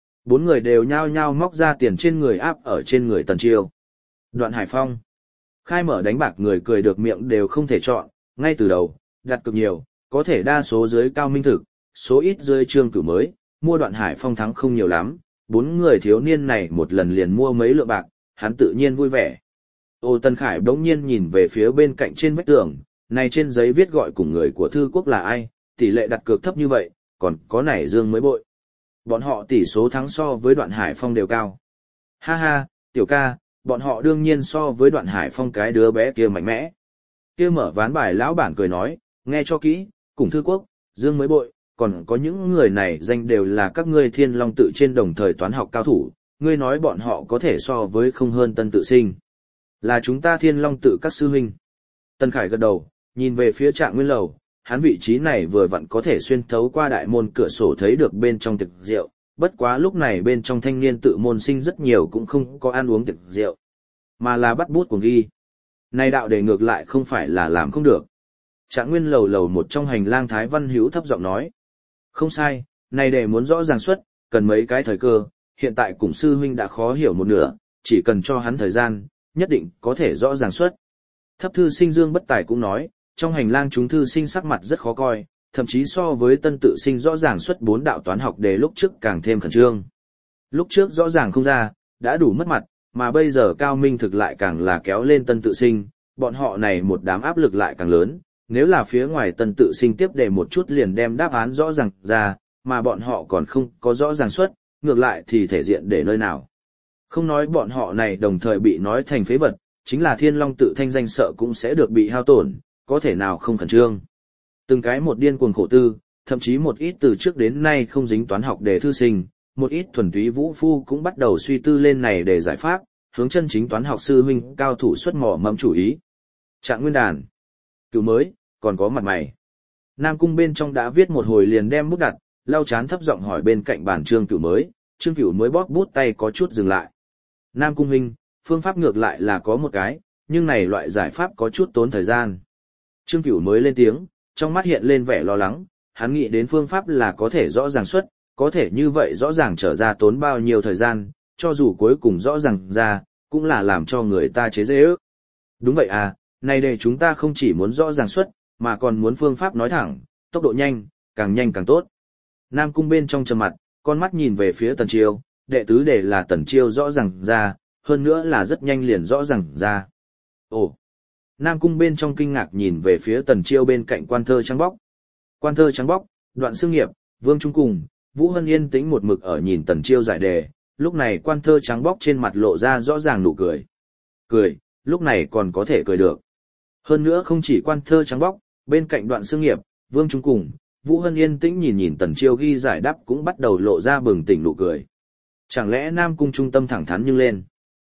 Speaker 1: 4 người đều nhao nhao móc ra tiền trên người áp ở trên người Tần Chiêu. Đoạn Hải Phong. Khai mở đánh bạc người cười được miệng đều không thể chọn, ngay từ đầu, đặt cực nhiều, có thể đa số dưới Cao Minh Thực, số ít dưới Trương Cửu mới, mua Đoạn Hải Phong thắng không nhiều lắm, 4 người thiếu niên này một lần liền mua mấy lượng bạc, hắn tự nhiên vui vẻ. Ô Tần Khải đống nhiên nhìn về phía bên cạnh trên vách tường, này trên giấy viết gọi cùng người của thư quốc là ai, tỷ lệ đặt cược thấp như vậy, còn có nảy dương mới bội. Bọn họ tỷ số thắng so với Đoạn Hải Phong đều cao. Ha ha, tiểu ca, bọn họ đương nhiên so với Đoạn Hải Phong cái đứa bé kia mạnh mẽ. Kia mở ván bài lão bản cười nói, nghe cho kỹ, cùng thư quốc, dương mới bội, còn có những người này danh đều là các ngươi Thiên Long tự trên đồng thời toán học cao thủ, ngươi nói bọn họ có thể so với không hơn Tân tự sinh. Là chúng ta Thiên Long tự các sư huynh. Tân Khải gật đầu, nhìn về phía Trạng Nguyên lầu, hắn vị trí này vừa vặn có thể xuyên thấu qua đại môn cửa sổ thấy được bên trong tiệc rượu, bất quá lúc này bên trong thanh niên tự môn sinh rất nhiều cũng không có ăn uống tiệc rượu, mà là bắt bút cuồng ghi. Này đạo đề ngược lại không phải là làm không được. Trạng Nguyên lầu một trong hành lang Thái Văn Hữu thấp giọng nói. Không sai, này đề muốn rõ ràng suất, cần mấy cái thời cơ, hiện tại cùng sư huynh đã khó hiểu một nửa, chỉ cần cho hắn thời gian, nhất định có thể rõ ràng suất. Thấp thư sinh Dương Bất Tài cũng nói, trong hành lang chúng thư sinh sắc mặt rất khó coi, thậm chí so với tân tự sinh rõ ràng suất 4 đạo toán học đề lúc trước càng thêm khẩn trương. Lúc trước rõ ràng không ra, đã đủ mất mặt, mà bây giờ Cao Minh Thực lại càng là kéo lên tân tự sinh, bọn họ này một đám áp lực lại càng lớn, nếu là phía ngoài tân tự sinh tiếp đề một chút liền đem đáp án rõ ràng ra, mà bọn họ còn không có rõ ràng suất, ngược lại thì thể diện để nơi nào. Không nói bọn họ này đồng thời bị nói thành phế vật, chính là Thiên Long tự thanh danh sợ cũng sẽ được bị hao tổn, có thể nào không khẩn trương. Từng cái một điên cuồng khổ tư, thậm chí một ít từ trước đến nay không dính toán học đề thư sinh, một ít thuần túy vũ phu cũng bắt đầu suy tư lên này để giải pháp, hướng chân chính toán học sư huynh cao thủ xuất mỏ mẫm chủ ý. Trạng Nguyên đàn, Cửu mới, còn có mặt mày. Nam Cung bên trong đã viết một hồi liền đem bút đặt, lau chán thấp giọng hỏi bên cạnh bàn Trương Cửu mới bóp bút tay có chút dừng lại. Nam Cung huynh, phương pháp ngược lại là có một cái, nhưng này loại giải pháp có chút tốn thời gian. Trương Cửu mới lên tiếng, trong mắt hiện lên vẻ lo lắng, hắn nghĩ đến phương pháp là có thể rõ ràng xuất, có thể như vậy rõ ràng trở ra tốn bao nhiêu thời gian, cho dù cuối cùng rõ ràng ra, cũng là làm cho người ta chế giễu ước. Đúng vậy à, này để chúng ta không chỉ muốn rõ ràng xuất, mà còn muốn phương pháp nói thẳng, tốc độ nhanh càng tốt. Nam Cung bên trong trầm mặt, con mắt nhìn về phía Tần Chiêu, đệ tứ để là Tần Chiêu rõ ràng ra, hơn nữa là rất nhanh liền rõ ràng ra. Ồ! Nam Cung bên trong kinh ngạc nhìn về phía Tần Chiêu bên cạnh quan thơ trắng bóc. Quan thơ trắng bóc, Đoạn Xương Nghiệp, Vương Trung cùng, Vũ Hân yên tĩnh một mực ở nhìn Tần Chiêu giải đề, lúc này quan thơ trắng bóc trên mặt lộ ra rõ ràng nụ cười. Cười, lúc này còn có thể cười được. Hơn nữa không chỉ quan thơ trắng bóc, bên cạnh Đoạn Xương Nghiệp, Vương Trung cùng, Vũ Hân yên tĩnh nhìn Tần Chiêu ghi giải đáp cũng bắt đầu lộ ra bừng tỉnh nụ cười. Chẳng lẽ Nam Cung trung tâm thẳng thắn nhưng lên.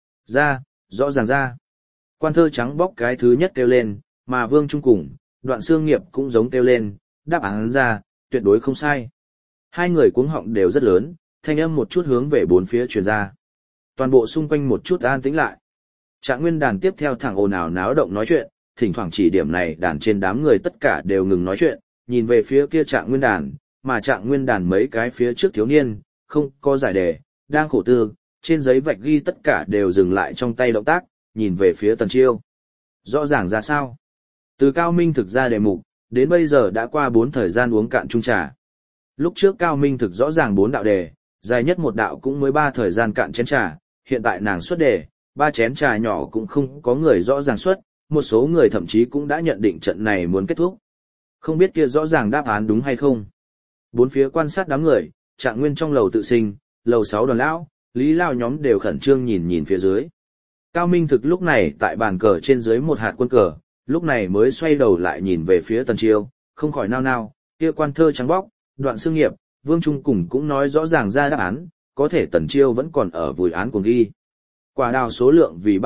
Speaker 1: Ra, rõ ràng ra. Quan thơ trắng bóc cái thứ nhất kêu lên, mà Vương Trung cùng, Đoạn Xương Nghiệp cũng giống kêu lên, đáp án ra, tuyệt đối không sai. Hai người cuống họng đều rất lớn, thanh âm một chút hướng về bốn phía truyền ra. Toàn bộ xung quanh một chút an tĩnh lại. Trạng nguyên đàn tiếp theo thẳng ồn ào náo động nói chuyện, thỉnh thoảng chỉ điểm này đàn trên đám người tất cả đều ngừng nói chuyện, nhìn về phía kia Trạng nguyên đàn, mà Trạng nguyên đàn mấy cái phía trước thiếu niên, không có giải đề, đang khổ tư, trên giấy vạch ghi tất cả đều dừng lại trong tay động tác, nhìn về phía Tần Chiêu. Rõ ràng ra sao? Từ Cao Minh thực ra đề mục, đến bây giờ đã qua 4 thời gian uống cạn chung trà. Lúc trước Cao Minh thực rõ ràng 4 đạo đề, dài nhất một đạo cũng mới 3 thời gian cạn chén trà, hiện tại nàng xuất đề, 3 chén trà nhỏ cũng không có người rõ ràng xuất, một số người thậm chí cũng đã nhận định trận này muốn kết thúc. Không biết kia rõ ràng đáp án đúng hay không. Bốn phía quan sát đám người, Trạng nguyên trong lầu tự sinh, lầu 6 Đoàn lão, Lý Lao nhóm đều khẩn trương nhìn phía dưới. Cao Minh thực lúc này tại bàn cờ trên dưới một hạt quân cờ, lúc này mới xoay đầu lại nhìn về phía Tần Chiêu, không khỏi nao nao, kia quan thơ trắng bóc, Đoạn Xương Nghiệp, Vương Trung cùng cũng nói rõ ràng ra đáp án, có thể Tần Chiêu vẫn còn ở vùi án của ghi. Quả đào số lượng vì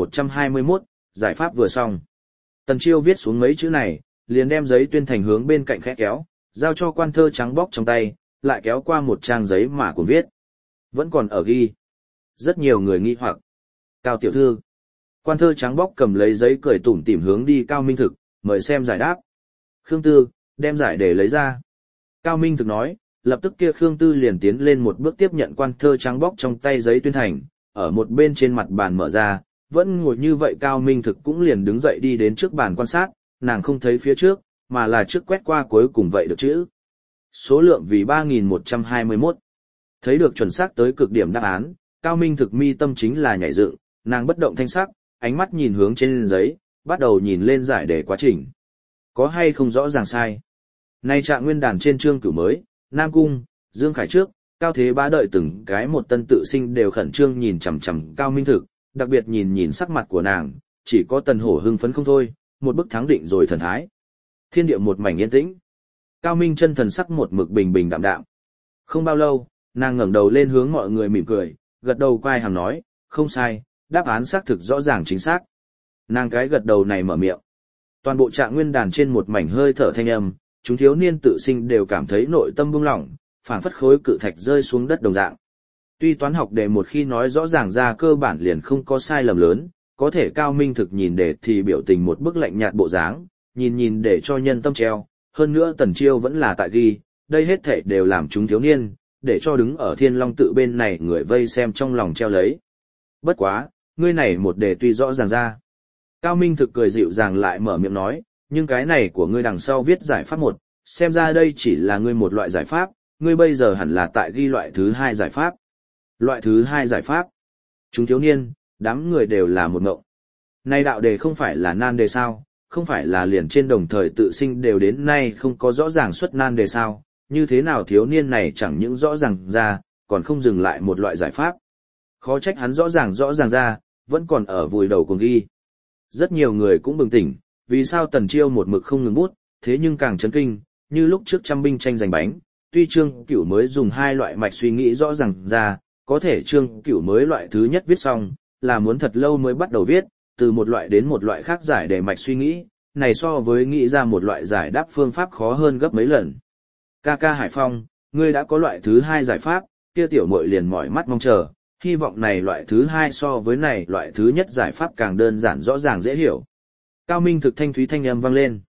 Speaker 1: 3121, giải pháp vừa xong. Tần Chiêu viết xuống mấy chữ này, liền đem giấy tuyên thành hướng bên cạnh khẽ kéo, giao cho quan thơ trắng bóc trong tay, lại kéo qua một trang giấy mà cuốn viết. Vẫn còn ở ghi. Rất nhiều người nghi hoặc. Cao tiểu thư. Quan thơ trắng bóc cầm lấy giấy cười tủm tỉm hướng đi Cao Minh thực, mời xem giải đáp. Khương Tư, đem giải để lấy ra. Cao Minh thực nói, lập tức kia Khương Tư liền tiến lên một bước tiếp nhận quan thơ trắng bóc trong tay giấy tuyên thành, ở một bên trên mặt bàn mở ra, vẫn ngồi như vậy Cao Minh thực cũng liền đứng dậy đi đến trước bàn quan sát, nàng không thấy phía trước, mà là trước quét qua cuối cùng vậy được chữ. Số lượng vì 3121. Thấy được chuẩn xác tới cực điểm đáp án, Cao Minh thực mi tâm chính là nhảy dựng, nàng bất động thanh sắc, ánh mắt nhìn hướng trên giấy, bắt đầu nhìn lên giải đề quá trình. Có hay không rõ ràng sai. Nay Trạng nguyên đàn trên chương cửu mới, Nam Cung, Dương Khải trước, Cao Thế Bá đợi từng cái một tân tự sinh đều khẩn trương nhìn chằm chằm Cao Minh thực, đặc biệt nhìn sắc mặt của nàng, chỉ có Tần Hổ hưng phấn không thôi, một bức thắng định rồi thần thái. Thiên địa một mảnh yên tĩnh. Cao Minh chân thần sắc một mực bình bình đạm đạm. Không bao lâu, nàng ngẩng đầu lên hướng mọi người mỉm cười, gật đầu quay hàm nói, không sai, đáp án xác thực rõ ràng chính xác. Nàng cái gật đầu này mở miệng. Toàn bộ Trạng nguyên đàn trên một mảnh hơi thở thanh âm, chúng thiếu niên tự sinh đều cảm thấy nội tâm buông lỏng, phảng phất khối cự thạch rơi xuống đất đồng dạng. Tuy toán học đề một khi nói rõ ràng ra cơ bản liền không có sai lầm lớn, có thể Cao Minh thực nhìn đề thì biểu tình một bức lạnh nhạt bộ dáng, nhìn để cho nhân tâm treo, hơn nữa Tần Chiêu vẫn là tại ghi, đây hết thảy đều làm chúng thiếu niên, để cho đứng ở Thiên Long tự bên này người vây xem trong lòng treo lấy. Bất quá, ngươi này một đề tuy rõ ràng ra. Cao Minh thực cười dịu dàng lại mở miệng nói, nhưng cái này của ngươi đằng sau viết giải pháp 1, xem ra đây chỉ là ngươi một loại giải pháp, ngươi bây giờ hẳn là tại ghi loại thứ 2 giải pháp. Loại thứ 2 giải pháp. Chúng thiếu niên, đám người đều là một ngộng. Này đạo đề không phải là nan đề sao, không phải là liền trên đồng thời tự sinh đều đến nay không có rõ ràng xuất nan đề sao, như thế nào thiếu niên này chẳng những rõ ràng ra, còn không dừng lại một loại giải pháp. Khó trách hắn rõ ràng ra, vẫn còn ở vùi đầu cùng ghi. Rất nhiều người cũng bừng tỉnh, vì sao Tần Chiêu một mực không ngừng bút, thế nhưng càng chấn kinh, như lúc trước trăm binh tranh giành bánh, tuy Trương Cửu mới dùng 2 loại mạch suy nghĩ rõ ràng ra, có thể Trương Cửu mới loại thứ nhất viết xong, là muốn thật lâu mới bắt đầu viết, từ một loại đến một loại khác giải để mạch suy nghĩ, này so với nghĩ ra một loại giải đáp phương pháp khó hơn gấp mấy lần. Ca ca Hải Phong, ngươi đã có loại thứ 2 giải pháp, kia tiểu muội liền mỏi mắt mong chờ, hy vọng này loại thứ 2 so với này loại thứ nhất giải pháp càng đơn giản rõ ràng dễ hiểu. Cao Minh thực thanh thúy thanh âm vang lên.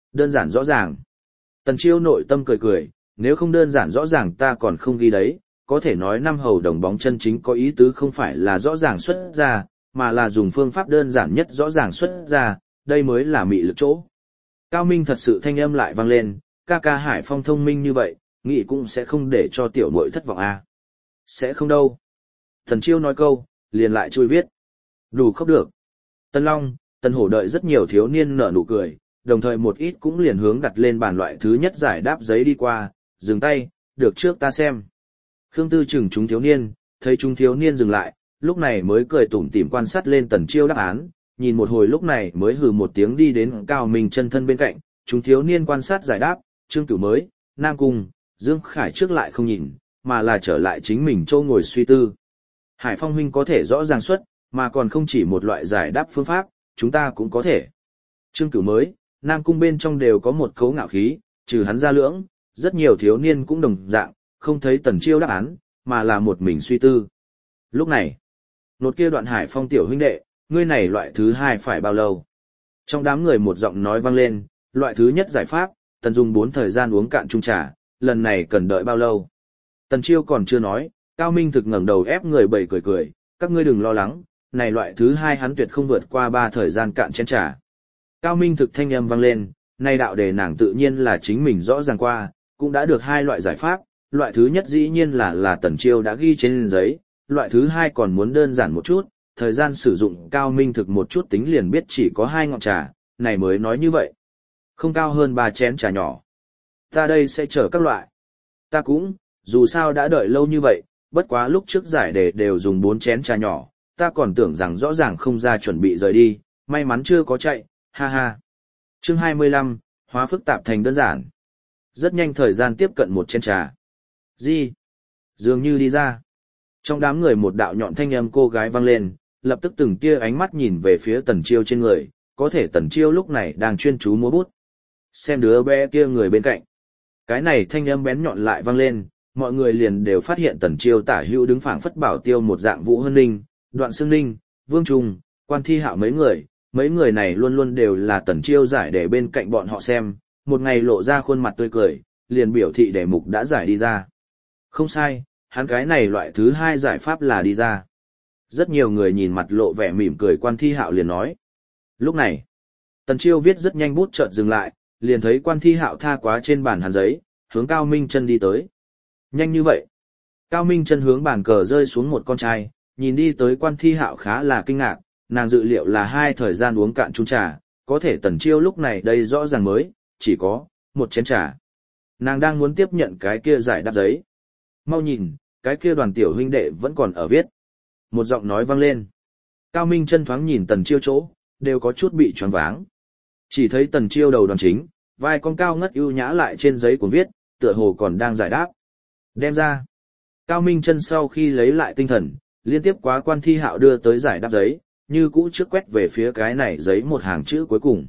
Speaker 1: Đơn giản rõ ràng. Tần Chiêu nội tâm cười cười, nếu không đơn giản rõ ràng ta còn không ghi đấy, có thể nói năm hầu đồng bóng chân chính có ý tứ không phải là rõ ràng xuất ra, mà là dùng phương pháp đơn giản nhất rõ ràng xuất ra, đây mới là mị lực chỗ. Cao Minh thật sự thanh âm lại vang lên, ca ca Hải Phong thông minh như vậy, nghĩ cũng sẽ không để cho tiểu muội thất vọng à. Sẽ không đâu. Tần Chiêu nói câu, liền lại chui viết. Đủ khóc được. Tân Long, Tần Hổ đợi rất nhiều thiếu niên nở nụ cười, đồng thời một ít cũng liền hướng đặt lên bàn loại thứ nhất giải đáp giấy đi qua, dừng tay, được trước ta xem. Khương Tư chừng chúng thiếu niên, thấy chúng thiếu niên dừng lại, lúc này mới cười tủm tỉm quan sát lên Tần Chiêu đáp án, nhìn một hồi lúc này mới hừ một tiếng đi đến Cao Minh chân thân bên cạnh, chúng thiếu niên quan sát giải đáp, Trương Cửu mới, Nam Cung, Dương Khải trước lại không nhìn, mà là trở lại chính mình châu ngồi suy tư. Hải Phong huynh có thể rõ ràng xuất, mà còn không chỉ một loại giải đáp phương pháp, chúng ta cũng có thể. Trương Cửu mới, Nam Cung bên trong đều có một cấu ngạo khí, trừ hắn ra lưỡng, rất nhiều thiếu niên cũng đồng dạng, không thấy Tần Chiêu đáp án, mà là một mình suy tư. Lúc này, nột kia Đoạn Hải Phong tiểu huynh đệ, ngươi này loại thứ hai phải bao lâu? Trong đám người một giọng nói vang lên, loại thứ nhất giải pháp, Tần dùng 4 thời gian uống cạn chung trà, lần này cần đợi bao lâu? Tần Chiêu còn chưa nói, Cao Minh thực ngẩng đầu ép người bầy cười cười, các ngươi đừng lo lắng, này loại thứ hai hắn tuyệt không vượt qua 3 thời gian cạn chén trà. Cao Minh thực thanh âm vang lên, nay đạo đề nàng tự nhiên là chính mình rõ ràng qua, cũng đã được 2 loại giải pháp, loại thứ nhất dĩ nhiên là Tần Chiêu đã ghi trên giấy, loại thứ hai còn muốn đơn giản một chút, thời gian sử dụng Cao Minh thực một chút tính liền biết chỉ có 2 ngọn trà, này mới nói như vậy. Không cao hơn 3 chén trà nhỏ. Ta đây sẽ chở các loại. Ta cũng, dù sao đã đợi lâu như vậy, bất quá lúc trước giải đề đều dùng 4 chén trà nhỏ, ta còn tưởng rằng rõ ràng không ra chuẩn bị rời đi, may mắn chưa có chạy, ha ha. Chương 25, hóa phức tạp thành đơn giản. Rất nhanh thời gian tiếp cận 1 chén trà. Gì? Dường như đi ra. Trong đám người một đạo nhọn thanh âm cô gái vang lên, lập tức từng tia ánh mắt nhìn về phía Tần Chiêu trên người, có thể Tần Chiêu lúc này đang chuyên chú múa bút. Xem đứa bé kia người bên cạnh. Cái này thanh âm bén nhọn lại vang lên, mọi người liền đều phát hiện Tần Chiêu tả hữu đứng phảng phất bảo tiêu một dạng Vũ Hân Ninh, Đoạn Sương Ninh, Vương Trung, Quan Thi Hạo mấy người này luôn luôn đều là Tần Chiêu giải để bên cạnh bọn họ xem, một ngày lộ ra khuôn mặt tươi cười, liền biểu thị đề mục đã giải đi ra. Không sai, hắn cái này loại thứ hai giải pháp là đi ra. Rất nhiều người nhìn mặt lộ vẻ mỉm cười Quan Thi Hạo liền nói. Lúc này, Tần Chiêu viết rất nhanh bút chợt dừng lại, liền thấy Quan Thi Hạo tha quá trên bàn hàn giấy, hướng Cao Minh Chân đi tới. Nhanh như vậy. Cao Minh Chân hướng bàn cờ rơi xuống một con trai, nhìn đi tới Quan Thi Hạo khá là kinh ngạc, nàng dự liệu là 2 thời gian uống cạn chung trà, có thể Tần Chiêu lúc này đây rõ ràng mới, chỉ có 1 chén trà. Nàng đang muốn tiếp nhận cái kia giải đáp giấy. Mau nhìn, cái kia Đoàn tiểu huynh đệ vẫn còn ở viết. Một giọng nói vang lên. Cao Minh Chân thoáng nhìn Tần Chiêu chỗ, đều có chút bị choáng váng. Chỉ thấy Tần Chiêu đầu Đoàn chính, vai con cao ngất ưu nhã lại trên giấy cuốn viết, tựa hồ còn đang giải đáp. Đem ra. Cao Minh Chân sau khi lấy lại tinh thần, liên tiếp quá Quan Thi Hạo đưa tới giải đáp giấy, như cũ trước quét về phía cái này giấy một hàng chữ cuối cùng.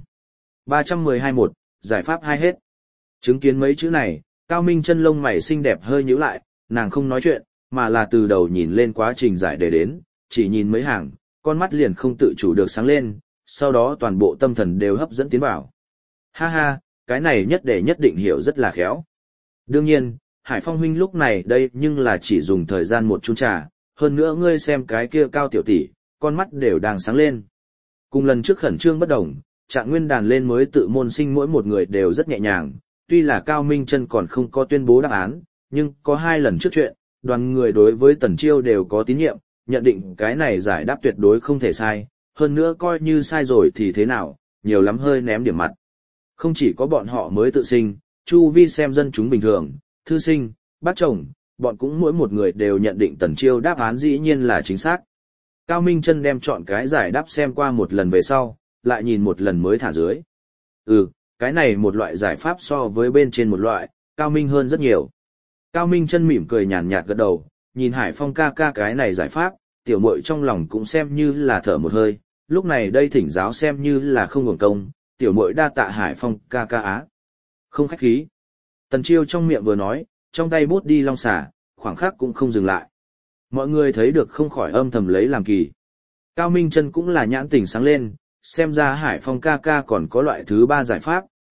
Speaker 1: 312-1, giải pháp 2 hết. Chứng kiến mấy chữ này, Cao Minh Chân lông mày xinh đẹp hơi nhíu lại, nàng không nói chuyện, mà là từ đầu nhìn lên quá trình giải đề đến, chỉ nhìn mấy hàng, con mắt liền không tự chủ được sáng lên, sau đó toàn bộ tâm thần đều hấp dẫn tiến vào. Ha ha, cái này nhất định hiểu rất là khéo. Đương nhiên, Hải Phong huynh lúc này đây nhưng là chỉ dùng thời gian 1 chung trà, hơn nữa ngươi xem cái kia Cao tiểu tỷ, con mắt đều đang sáng lên. Cùng lần trước khẩn trương bất đồng, Trạng Nguyên đàn lên mới tự môn sinh mỗi một người đều rất nhẹ nhàng, tuy là Cao Minh Chân còn không có tuyên bố đáp án, nhưng có 2 lần trước chuyện, đoàn người đối với Tần Chiêu đều có tín nhiệm, nhận định cái này giải đáp tuyệt đối không thể sai, hơn nữa coi như sai rồi thì thế nào, nhiều lắm hơi ném điểm mặt. Không chỉ có bọn họ mới tự sinh, chu vi xem dân chúng bình thường, thư sinh, bác chồng, bọn cũng mỗi một người đều nhận định Tần Chiêu đáp án dĩ nhiên là chính xác. Cao Minh Chân đem chọn cái giải đáp xem qua một lần về sau, lại nhìn một lần mới thả dưới. Cái này một loại giải pháp so với bên trên một loại, cao minh hơn rất nhiều. Cao Minh Chân mỉm cười nhàn nhạt gật đầu, nhìn Hải Phong ca ca cái này giải pháp, tiểu muội trong lòng cũng xem như là thở một hơi, lúc này đây thỉnh giáo xem như là không hưởng công, tiểu muội đa tạ Hải Phong ca ca á. Không khách khí. Tần Chiêu trong miệng vừa nói, trong tay bút đi long xả, khoảng khắc cũng không dừng lại. Mọi người thấy được không khỏi âm thầm lấy làm kỳ. Cao Minh Chân cũng là nhãn tỉnh sáng lên, xem ra Hải Phong ca ca còn có loại thứ 3 giải pháp,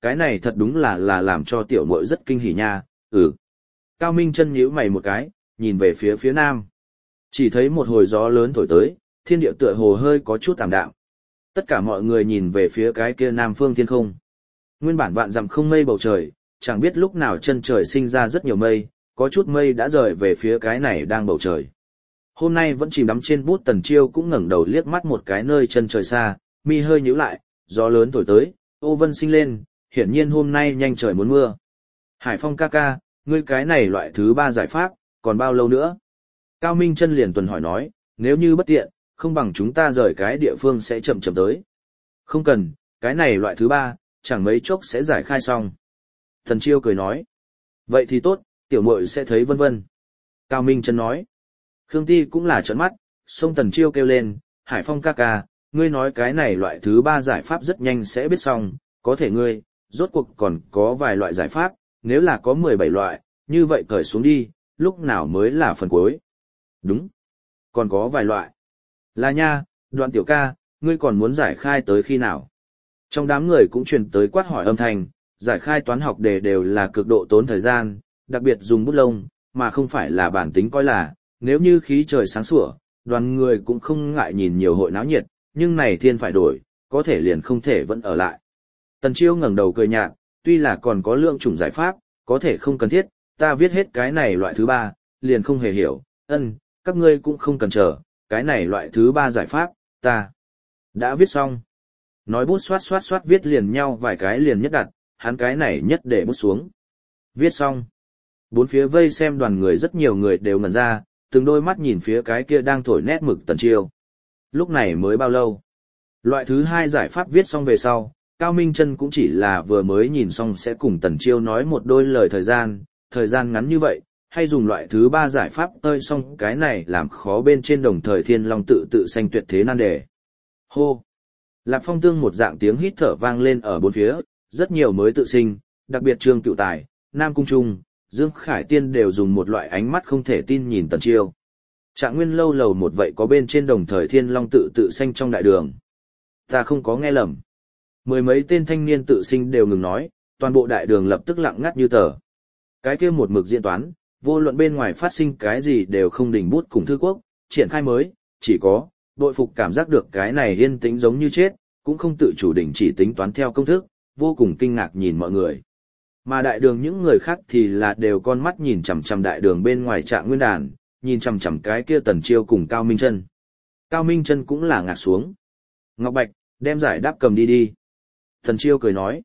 Speaker 1: cái này thật đúng là làm cho tiểu muội rất kinh hỉ nha, ừ. Cao Minh Chân nhíu mày một cái, nhìn về phía nam. Chỉ thấy một hồi gió lớn thổi tới, thiên địa tựa hồ hơi có chút tạm đạm. Tất cả mọi người nhìn về phía cái kia nam phương thiên không. Nguyên bản vạn dặm không mây bầu trời, chẳng biết lúc nào chân trời sinh ra rất nhiều mây, có chút mây đã rời về phía cái này đang bầu trời. Hôm nay vẫn chìm đắm trên bút Tần Chiêu cũng ngẩng đầu liếc mắt một cái nơi chân trời xa, mi hơi nhíu lại, gió lớn thổi tới, ô vân sinh lên, hiển nhiên hôm nay nhanh trời muốn mưa. Hải Phong ca ca, ngươi cái này loại thứ 3 giải pháp, còn bao lâu nữa? Cao Minh Chân liền tuần hỏi nói, nếu như bất tiện, không bằng chúng ta rời cái địa phương sẽ chậm chậm tới. Không cần, cái này loại thứ 3, chẳng mấy chốc sẽ giải khai xong. Tần Chiêu cười nói, vậy thì tốt, tiểu muội sẽ thấy vân vân. Cao Minh Chân nói, Khương Ti cũng là trợn mắt, xông Tần Chiêu kêu lên, Hải Phong ca ca, ngươi nói cái này loại thứ 3 giải pháp rất nhanh sẽ biết xong, có thể ngươi, rốt cuộc còn có vài loại giải pháp, nếu là có 17 loại, như vậy cởi xuống đi, lúc nào mới là phần cuối. Đúng, còn có vài loại. Là nha, Đoạn tiểu ca, ngươi còn muốn giải khai tới khi nào? Trong đám người cũng truyền tới quát hỏi âm thanh, giải khai toán học đề đều là cực độ tốn thời gian, đặc biệt dùng bút lông, mà không phải là bản tính coi là, nếu như khí trời sáng sủa, đoàn người cũng không ngại nhìn nhiều hội náo nhiệt, nhưng này thiên phải đổi, có thể liền không thể vẫn ở lại. Tần Chiêu ngẩng đầu cười nhạt, tuy là còn có lượng chủng giải pháp, có thể không cần thiết, ta viết hết cái này loại thứ 3, liền không hề hiểu, các ngươi cũng không cần chờ, cái này loại thứ 3 giải pháp, ta đã viết xong. Nói bút xoát xoát xoát viết liền nhau vài cái liền nhất đặt, hắn cái này nhất để bút xuống. Viết xong. Bốn phía vây xem đoàn người rất nhiều người đều ngẩn ra, từng đôi mắt nhìn phía cái kia đang thổi nét mực Tần Chiêu. Lúc này mới bao lâu? Loại thứ 2 giải pháp viết xong về sau, Cao Minh Chân cũng chỉ là vừa mới nhìn xong sẽ cùng Tần Chiêu nói một đôi lời thời gian ngắn như vậy, hay dùng loại thứ 3 giải pháp tơi xong cái này làm khó bên trên đồng thời thiên long tự sanh tuyệt thế nan đề. Hô! Lạc Phong Tương một dạng tiếng hít thở vang lên ở bốn phía, rất nhiều mới tự sinh, đặc biệt Trương Cựu Tài, Nam Cung Trung, Dương Khải Tiên đều dùng một loại ánh mắt không thể tin nhìn Tần Chiêu. Trạng Nguyên lâu lầu một vậy có bên trên đồng thời thiên long tự sanh trong đại đường. Ta không có nghe lầm. Mười mấy tên thanh niên tự sinh đều ngừng nói, toàn bộ đại đường lập tức lặng ngắt như tờ. Cái kia một mực diễn toán, vô luận bên ngoài phát sinh cái gì đều không đình bút cùng thư quốc, triển khai mới, chỉ có, đội phục cảm giác được cái này yên tĩnh giống như chết, cũng không tự chủ đình chỉ tính toán theo công thức, vô cùng kinh ngạc nhìn mọi người. Mà đại đường những người khác thì là đều con mắt nhìn chằm chằm đại đường bên ngoài Trạng Nguyên đàn, nhìn chằm chằm cái kia Tần Chiêu cùng Cao Minh Chân. Cao Minh Chân cũng là ngạc xuống. Ngọc Bạch, đem giải đáp cầm đi đi. Tần Chiêu cười nói.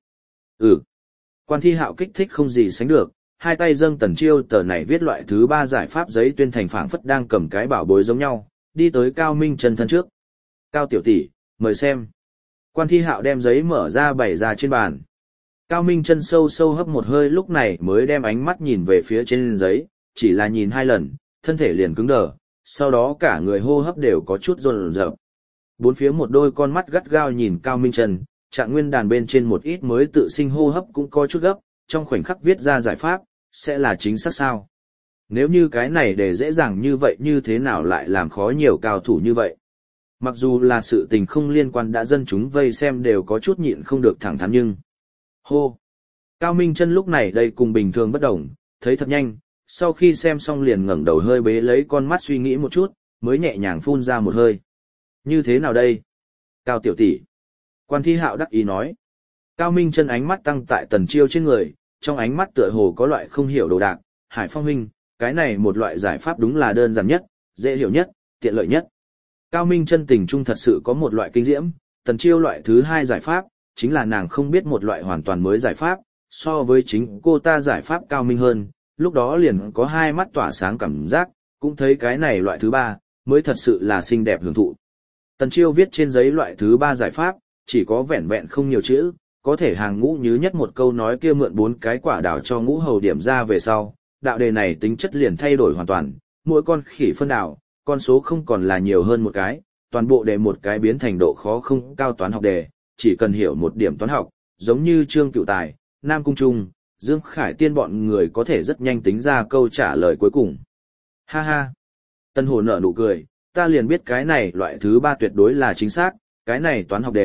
Speaker 1: Quan Thi Hạo kích thích không gì sánh được, hai tay dâng Tần Chiêu tờ này viết loại thứ 3 giải pháp giấy tuyên thành phảng phất đang cầm cái bảo bối giống nhau, đi tới Cao Minh Chân thân trước. Cao tiểu tỷ, mời xem. Quan Thi Hạo đem giấy mở ra bày ra trên bàn. Cao Minh Chân sâu sâu hấp một hơi lúc này mới đem ánh mắt nhìn về phía trên giấy, chỉ là nhìn 2 lần, thân thể liền cứng đờ, sau đó cả người hô hấp đều có chút run rợn. Bốn phía một đôi con mắt gắt gao nhìn Cao Minh Chân, Trạng Nguyên đàn bên trên một ít mới tự sinh hô hấp cũng có chút gấp, trong khoảnh khắc viết ra giải pháp, sẽ là chính xác sao? Nếu như cái này để dễ dàng như vậy như thế nào lại làm khó nhiều cao thủ như vậy? Mặc dù là sự tình không liên quan đã dân chúng vây xem đều có chút nhịn không được thẳng thắn nhưng... Hô! Cao Minh Chân lúc này đây cùng bình thường bất đồng, thấy thật nhanh, sau khi xem xong liền ngẩng đầu hơi bế lấy con mắt suy nghĩ một chút, mới nhẹ nhàng phun ra một hơi. Như thế nào đây? Cao tiểu tỷ. Quan Thi Hạo đắc ý nói. Cao Minh Chân ánh mắt tăng tại Tần Chiêu trên người, trong ánh mắt tựa hồ có loại không hiểu đồ đạc. Hải Phong huynh, cái này một loại giải pháp đúng là đơn giản nhất, dễ hiểu nhất, tiện lợi nhất. Cao Minh Chân tình trung thật sự có một loại kinh diễm, Tần Chiêu loại thứ 2 giải pháp, chính là nàng không biết một loại hoàn toàn mới giải pháp, so với chính cô ta giải pháp cao minh hơn, lúc đó liền có 2 mắt tỏa sáng cảm giác, cũng thấy cái này loại thứ 3, mới thật sự là xinh đẹp hưởng thụ. Tần Chiêu viết trên giấy loại thứ 3 giải pháp, chỉ có vẹn vẹn không nhiều chữ, có thể hàng ngũ như nhất một câu nói kia mượn 4 cái quả đào cho ngũ hầu điểm ra về sau, đạo đề này tính chất liền thay đổi hoàn toàn, mỗi con khỉ phân đảo, con số không còn là nhiều hơn một cái, toàn bộ đề một cái biến thành độ khó không cao toán học đề, chỉ cần hiểu một điểm toán học, giống như Trương Cựu Tài, Nam Cung Trung, Dương Khải Tiên bọn người có thể rất nhanh tính ra câu trả lời cuối cùng. Ha ha! Tân Hồ nở nụ cười, ta liền biết cái này loại thứ 3 tuyệt đối là chính xác, cái này toán học đề,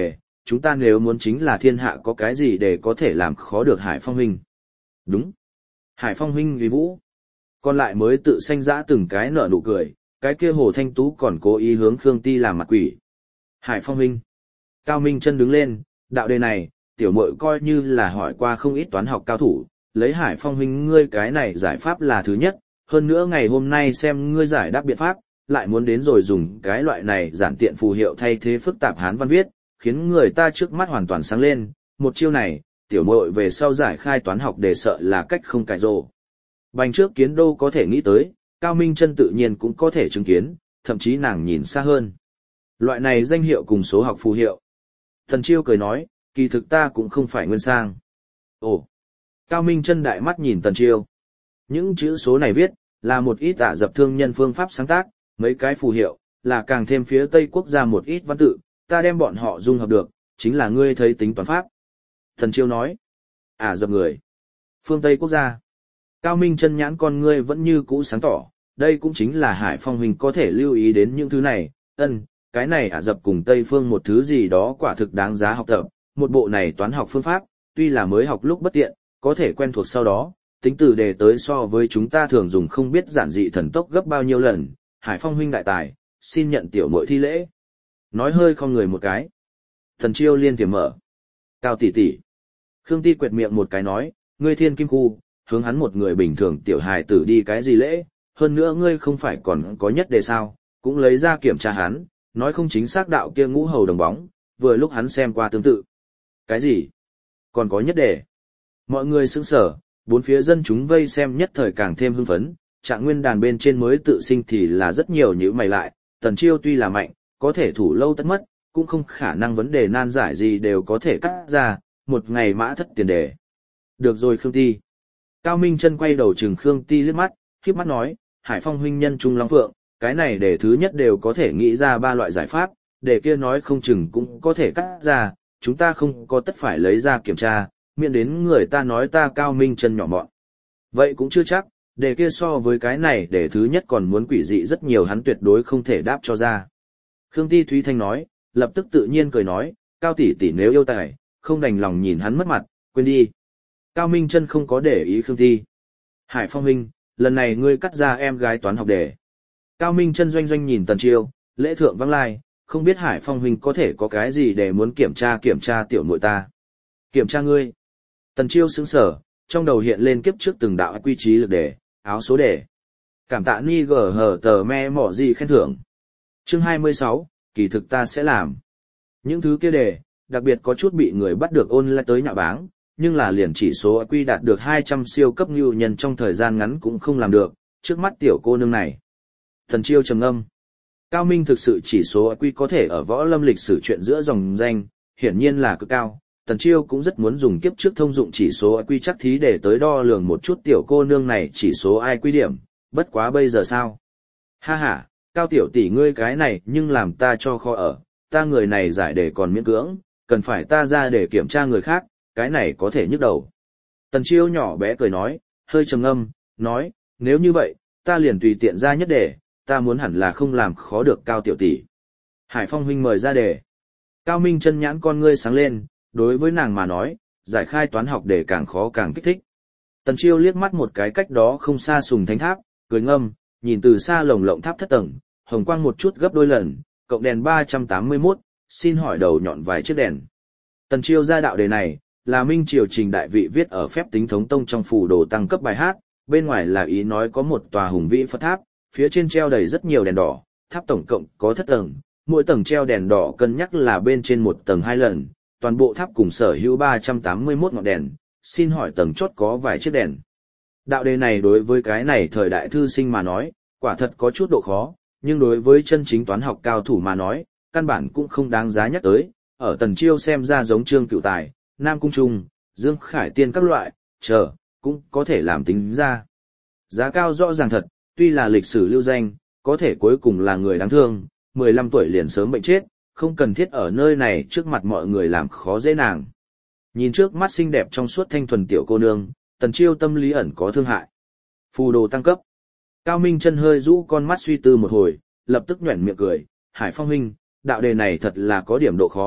Speaker 1: chúng ta nếu muốn chính là thiên hạ có cái gì để có thể làm khó được Hải Phong huynh. Đúng. Hải Phong huynh uy vũ. Còn lại mới tự sanh dã từng cái nở nụ cười, cái kia Hồ Thanh Tú còn cố ý hướng Khương Ti làm mặt quỷ. Hải Phong huynh. Cao Minh Chân đứng lên, đạo đề này, tiểu muội coi như là hỏi qua không ít toán học cao thủ, lấy Hải Phong huynh ngươi cái này giải pháp là thứ nhất, hơn nữa ngày hôm nay xem ngươi giải đáp biện pháp, lại muốn đến rồi dùng cái loại này giản tiện phù hiệu thay thế phức tạp Hán văn viết, khiến người ta trước mắt hoàn toàn sáng lên, một chiêu này, tiểu muội về sau giải khai toán học đề sợ là cách không cải rồ. Bành trước kiến đô có thể nghĩ tới, Cao Minh Chân tự nhiên cũng có thể chứng kiến, thậm chí nàng nhìn xa hơn. Loại này danh hiệu cùng số học phù hiệu. Thần Chiêu cười nói, kỳ thực ta cũng không phải nguyên sang. Ồ! Cao Minh Chân đại mắt nhìn Tần Chiêu. Những chữ số này viết, là một ít Ả Rập thương nhân phương pháp sáng tác, mấy cái phù hiệu, là càng thêm phía Tây quốc gia một ít văn tự, ta đem bọn họ dung hợp được, chính là ngươi thấy tính toán pháp. Thần Chiêu nói, Ả Rập người, phương Tây quốc gia. Cao Minh Chân nhãn con ngươi vẫn như cũ sáng tỏ, đây cũng chính là Hải Phong huynh có thể lưu ý đến những thứ này, cái này Ả Rập cùng Tây phương một thứ gì đó quả thực đáng giá học tập, một bộ này toán học phương pháp, tuy là mới học lúc bất tiện, có thể quen thuộc sau đó, tính từ đề tới so với chúng ta thường dùng không biết giản dị thần tốc gấp bao nhiêu lần, Hải Phong huynh đại tài, xin nhận tiểu muội thi lễ. Nói hơi không người một cái. Thần Chiêu liên tiềm mở. Cao tỷ tỷ. Khương Ti quẹt miệng một cái nói, ngươi thiên kim khu, hướng hắn một người bình thường tiểu hài tử đi cái gì lễ, hơn nữa ngươi không phải còn có nhất đề sao, cũng lấy ra kiểm tra hắn, nói không chính xác đạo kia ngũ hầu đồng bóng, vừa lúc hắn xem qua tương tự. Cái gì? Còn có nhất đề. Mọi người sững sờ, bốn phía dân chúng vây xem nhất thời càng thêm hưng phấn, Trạng Nguyên đàn bên trên mới tự sinh thì là rất nhiều nhíu mày lại, Tần Chiêu tuy là mạnh, có thể thủ lâu tất mất, cũng không khả năng vấn đề nan giải gì đều có thể cắt ra, một ngày mã thất tiền đề. Được rồi Khương Ti. Cao Minh Chân quay đầu trừng Khương Ti liếc mắt, khiếp mắt nói, Hải Phong huynh nhân trung long phượng, cái này đề thứ nhất đều có thể nghĩ ra ba loại giải pháp, đề kia nói không chừng cũng có thể cắt ra, chúng ta không có tất phải lấy ra kiểm tra, miễn đến người ta nói ta Cao Minh Chân nhỏ mọn. Vậy cũng chưa chắc, đề kia so với cái này đề thứ nhất còn muốn quỷ dị rất nhiều hắn tuyệt đối không thể đáp cho ra. Khương Ti Thúy Thanh nói, lập tức tự nhiên cười nói, Cao tỷ tỷ nếu yêu tài, không đành lòng nhìn hắn mất mặt, quên đi. Cao Minh Chân không có để ý Khương Ti. Hải Phong huynh, lần này ngươi cắt ra em gái toán học đề. Cao Minh Chân doanh doanh nhìn Tần Chiêu, lễ thượng vắng lai, không biết Hải Phong huynh có thể có cái gì để muốn kiểm tra tiểu muội ta. Kiểm tra ngươi. Tần Chiêu sững sờ, trong đầu hiện lên kiếp trước từng đạo quy trí lực đề, áo số đề. Cảm tạ ni gở hở tờ me mỏ gì khen thưởng. Chương 26, kỳ thực ta sẽ làm. Những thứ kia đề, đặc biệt có chút bị người bắt được ôn lại tới nhạo báng, nhưng là liền chỉ số quy đạt được 200 siêu cấp nhu nhân trong thời gian ngắn cũng không làm được, trước mắt tiểu cô nương này. Thần Chiêu trầm ngâm. Cao Minh thực sự chỉ số quy có thể ở võ lâm lịch sử chuyện giữa dòng danh, hiển nhiên là cực cao. Tần Chiêu cũng rất muốn dùng kiếp trước thông dụng chỉ số IQ chắc thí để tới đo lường một chút tiểu cô nương này chỉ số IQ điểm, bất quá bây giờ sao? Ha ha, Cao tiểu tỷ ngươi cái này nhưng làm ta cho khó ở, ta người này giải đề còn miễn cưỡng, cần phải ta ra để kiểm tra người khác, cái này có thể nhức đầu. Tần Chiêu nhỏ bé cười nói, hơi trầm ngâm, nói, nếu như vậy, ta liền tùy tiện ra nhất đề, ta muốn hẳn là không làm khó được Cao tiểu tỷ. Hải Phong huynh mời ra đề. Cao Minh Chân nhãn con ngươi sáng lên, đối với nàng mà nói, giải khai toán học đề càng khó càng kích thích. Tần Chiêu liếc mắt một cái cách đó không xa Sùng Thánh Tháp, cười ngâm, nhìn từ xa lồng lộng tháp thất tầng, hồng quang một chút gấp đôi lần, cộng đèn 381, xin hỏi đầu nhọn vài chiếc đèn. Tần Chiêu ra đạo đề này, là Minh Triều Trình đại vị viết ở phép tính thống tông trong phù đồ tăng cấp bài hát, bên ngoài là ý nói có một tòa hùng vĩ Phật tháp, phía trên treo đầy rất nhiều đèn đỏ, tháp tổng cộng có thất tầng, mỗi tầng treo đèn đỏ cân nhắc là bên trên một tầng 2 lần, toàn bộ tháp cùng sở hữu 381 ngọn đèn, xin hỏi tầng chót có vài chiếc đèn. Đạo đề này đối với cái này thời đại thư sinh mà nói, quả thật có chút độ khó, nhưng đối với chân chính toán học cao thủ mà nói, căn bản cũng không đáng giá nhắc tới, ở Tần Chiêu xem ra giống Trương Cửu Tài, Nam Cung Trung, Dương Khải Tiên các loại, cũng có thể làm tính ra. Giá cao rõ ràng thật, tuy là lịch sử lưu danh, có thể cuối cùng là người đáng thương, 15 tuổi liền sớm bệnh chết, không cần thiết ở nơi này trước mặt mọi người làm khó dễ nàng. Nhìn trước mắt xinh đẹp trong suốt thanh thuần tiểu cô nương, Tần Chiêu tâm lý ẩn có thương hại. Phù đồ tăng cấp. Cao Minh Chân hơi rũ con mắt suy tư một hồi, lập tức nhoẻn miệng cười, Hải Phong huynh, đạo đề này thật là có điểm độ khó,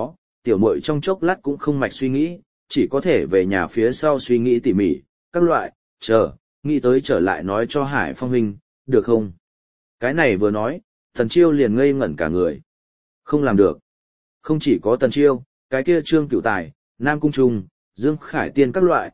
Speaker 1: tiểu muội trong chốc lát cũng không mạch suy nghĩ, chỉ có thể về nhà phía sau suy nghĩ tỉ mỉ, các loại, nghĩ tới trở lại nói cho Hải Phong huynh, được không? Cái này vừa nói, Tần Chiêu liền ngây ngẩn cả người. Không làm được. Không chỉ có Tần Chiêu, cái kia Trương Cửu Tài, Nam Cung Trung, Dương Khải Tiên các loại,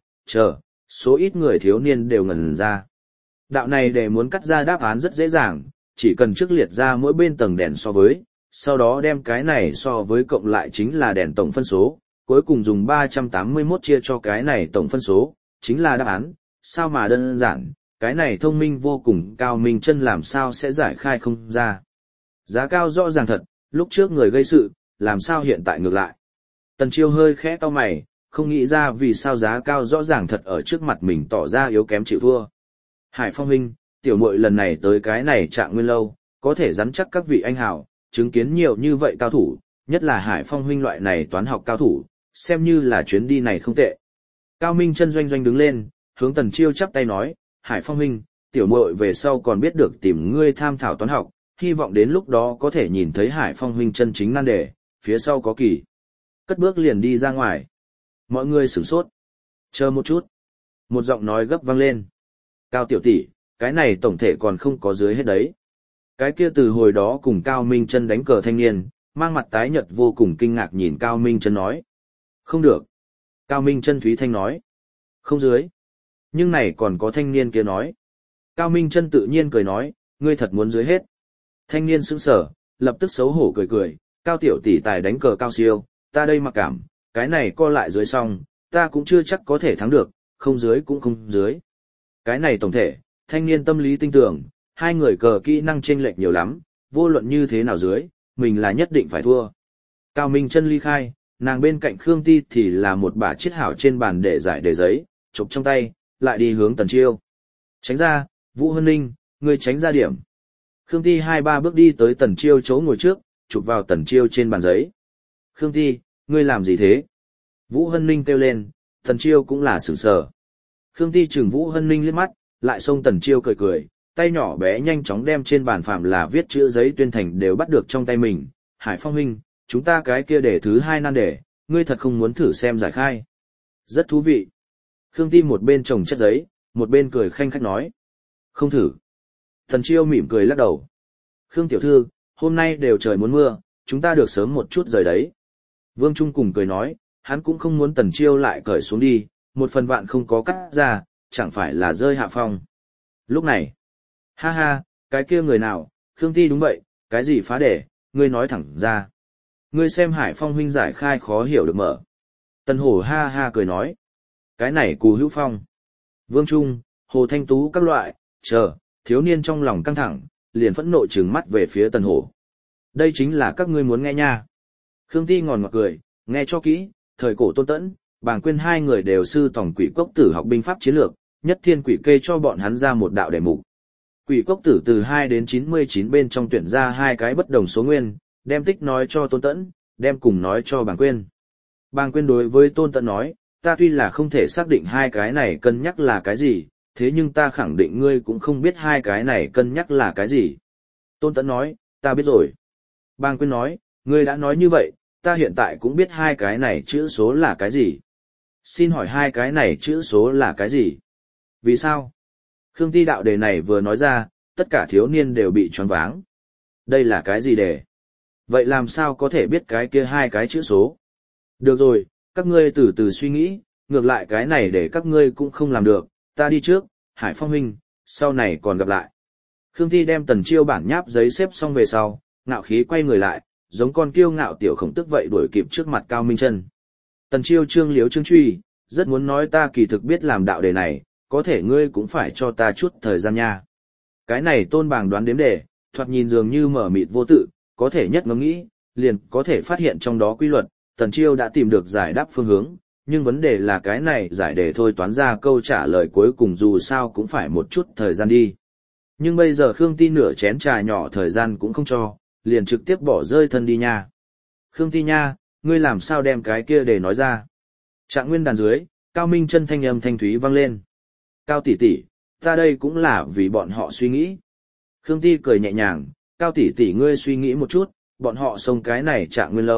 Speaker 1: số ít người thiếu niên đều ngẩn ra. Đạo này để muốn cắt ra đáp án rất dễ dàng, chỉ cần trước liệt ra mỗi bên tầng đèn so với, sau đó đem cái này so với cộng lại chính là đèn tổng phân số, cuối cùng dùng 381 chia cho cái này tổng phân số, chính là đáp án, sao mà đơn giản, cái này thông minh vô cùng Cao Minh Chân làm sao sẽ giải khai không ra. Giá cao rõ ràng thật, lúc trước người gây sự, làm sao hiện tại ngược lại. Tần Chiêu hơi khẽ cau mày, không nghĩ ra vì sao giá cao rõ ràng thật ở trước mặt mình tỏ ra yếu kém chịu thua. Hải Phong huynh, tiểu muội lần này tới cái này Trạng Nguyên lâu, có thể rắn chắc các vị anh hào, chứng kiến nhiều như vậy cao thủ, nhất là Hải Phong huynh loại này toán học cao thủ, xem như là chuyến đi này không tệ. Cao Minh Chân doanh doanh đứng lên, hướng Tần Chiêu chắp tay nói, Hải Phong huynh, tiểu muội về sau còn biết được tìm ngươi tham thảo toán học, hy vọng đến lúc đó có thể nhìn thấy Hải Phong huynh chân chính nan đề, phía sau có kỳ. Cất bước liền đi ra ngoài. Mọi người sửng sốt. Chờ một chút. Một giọng nói gấp vang lên. Cao tiểu tỷ, cái này tổng thể còn không có dưới hết đấy. Cái kia từ hồi đó cùng Cao Minh Chân đánh cờ thanh niên, mang mặt tái nhợt vô cùng kinh ngạc nhìn Cao Minh Chân nói. Không được. Cao Minh Chân thúy thanh nói. Không dưới. Nhưng này còn có thanh niên kia nói. Cao Minh Chân tự nhiên cười nói, ngươi thật muốn dưới hết. Thanh niên sững sờ, lập tức xấu hổ cười cười, Cao tiểu tỷ tài đánh cờ cao siêu, ta đây mặc cảm, cái này co lại dưới xong, ta cũng chưa chắc có thể thắng được, không dưới cũng không dưới. Cái này tổng thể, thanh niên tâm lý tinh tưởng, hai người cờ kỹ năng chênh lệch nhiều lắm, vô luận như thế nào dưới, mình là nhất định phải thua. Cao Minh Chân ly khai, nàng bên cạnh Khương Ti thì là một bả chiết hảo trên bàn để giải đề giấy, chụp trong tay, lại đi hướng Tần Chiêu. Tránh ra, Vũ Hân Ninh, ngươi tránh ra điểm. Khương Ti 2-3 bước đi tới Tần Chiêu chỗ ngồi trước, chụp vào Tần Chiêu trên bàn giấy. Khương Ti, ngươi làm gì thế? Vũ Hân Ninh kêu lên, Tần Chiêu cũng là sửng sờ. Khương Ti chừng Vũ Hân Ninh liếc mắt, lại xông Tần Chiêu cười cười, tay nhỏ bé nhanh chóng đem trên bàn phạm là viết chữ giấy tuyên thành đều bắt được trong tay mình. Hải Phong huynh, chúng ta cái kia để thứ 2 nan đề, ngươi thật không muốn thử xem giải khai. Rất thú vị. Khương Ti một bên chồng chất giấy, một bên cười khanh khách nói. Không thử. Tần Chiêu mỉm cười lắc đầu. Khương tiểu thư, hôm nay đều trời muốn mưa, chúng ta được sớm một chút rời đấy. Vương Trung cùng cười nói, hắn cũng không muốn Tần Chiêu lại cởi xuống đi, một phần vạn không có cắt ra, chẳng phải là rơi hạ phong. Lúc này, ha ha, cái kia người nào, Khương Ti đúng vậy, cái gì phá để, ngươi nói thẳng ra. Ngươi xem Hải Phong huynh giải khai khó hiểu được mở. Tần Hổ ha ha cười nói, cái này Cù Hữu Phong. Vương Trung, Hồ Thanh Tú các loại, thiếu niên trong lòng căng thẳng, liền phẫn nộ trừng mắt về phía Tần Hổ. Đây chính là các ngươi muốn nghe nha. Khương Ti ngòn ngọt cười, nghe cho kỹ, thời cổ Tôn Tẫn, Bàng Quyên hai người đều sư tòng Quỷ Cốc Tử học binh pháp chiến lược, nhất thiên quỷ kê cho bọn hắn ra một đạo đề mục. Quỷ Cốc Tử từ 2 đến 99 bên trong tuyển ra hai cái bất đồng số nguyên, đem tích nói cho Tôn Tẫn, đem cùng nói cho Bàng Quyên. Bàng Quyên đối với Tôn Tẫn nói, ta tuy là không thể xác định hai cái này cân nhắc là cái gì, thế nhưng ta khẳng định ngươi cũng không biết hai cái này cân nhắc là cái gì. Tôn Tẫn nói, ta biết rồi. Bàng Quyên nói, ngươi đã nói như vậy, ta hiện tại cũng biết hai cái này chữ số là cái gì. Xin hỏi hai cái này chữ số là cái gì? Vì sao? Khương Ti đạo đề này vừa nói ra, tất cả thiếu niên đều bị choáng váng. Đây là cái gì đề? Vậy làm sao có thể biết cái kia hai cái chữ số? Được rồi, các ngươi từ từ suy nghĩ, ngược lại cái này để các ngươi cũng không làm được, ta đi trước, Hải Phong huynh, sau này còn gặp lại. Khương Ti đem Tần Chiêu bản nháp giấy xếp xong về sau, ngạo khí quay người lại, giống con kiêu ngạo tiểu khổng tức vậy đuổi kịp trước mặt Cao Minh Chân. Tần Chiêu trương liếu trương truy, rất muốn nói ta kỳ thực biết làm đạo đề này, có thể ngươi cũng phải cho ta chút thời gian nha. Cái này Tôn Bàng đoán đếm đề, thoạt nhìn dường như mở mịt vô tự, có thể nhất ngẫm nghĩ, liền có thể phát hiện trong đó quy luật, Tần Chiêu đã tìm được giải đáp phương hướng, nhưng vấn đề là cái này giải đề thôi toán ra câu trả lời cuối cùng dù sao cũng phải một chút thời gian đi. Nhưng bây giờ Khương Ti nửa chén trà nhỏ thời gian cũng không cho, liền trực tiếp bỏ rơi thân đi nha. Khương Ti nha, ngươi làm sao đem cái kia để nói ra? Trạng Nguyên đàn dưới, Cao Minh Chân thanh âm thanh thúy vang lên. Cao tỷ tỷ, ta đây cũng là vì bọn họ suy nghĩ. Khương Ti cười nhẹ nhàng, Cao tỷ tỷ ngươi suy nghĩ một chút, bọn họ xông cái này Trạng Nguyên lâu,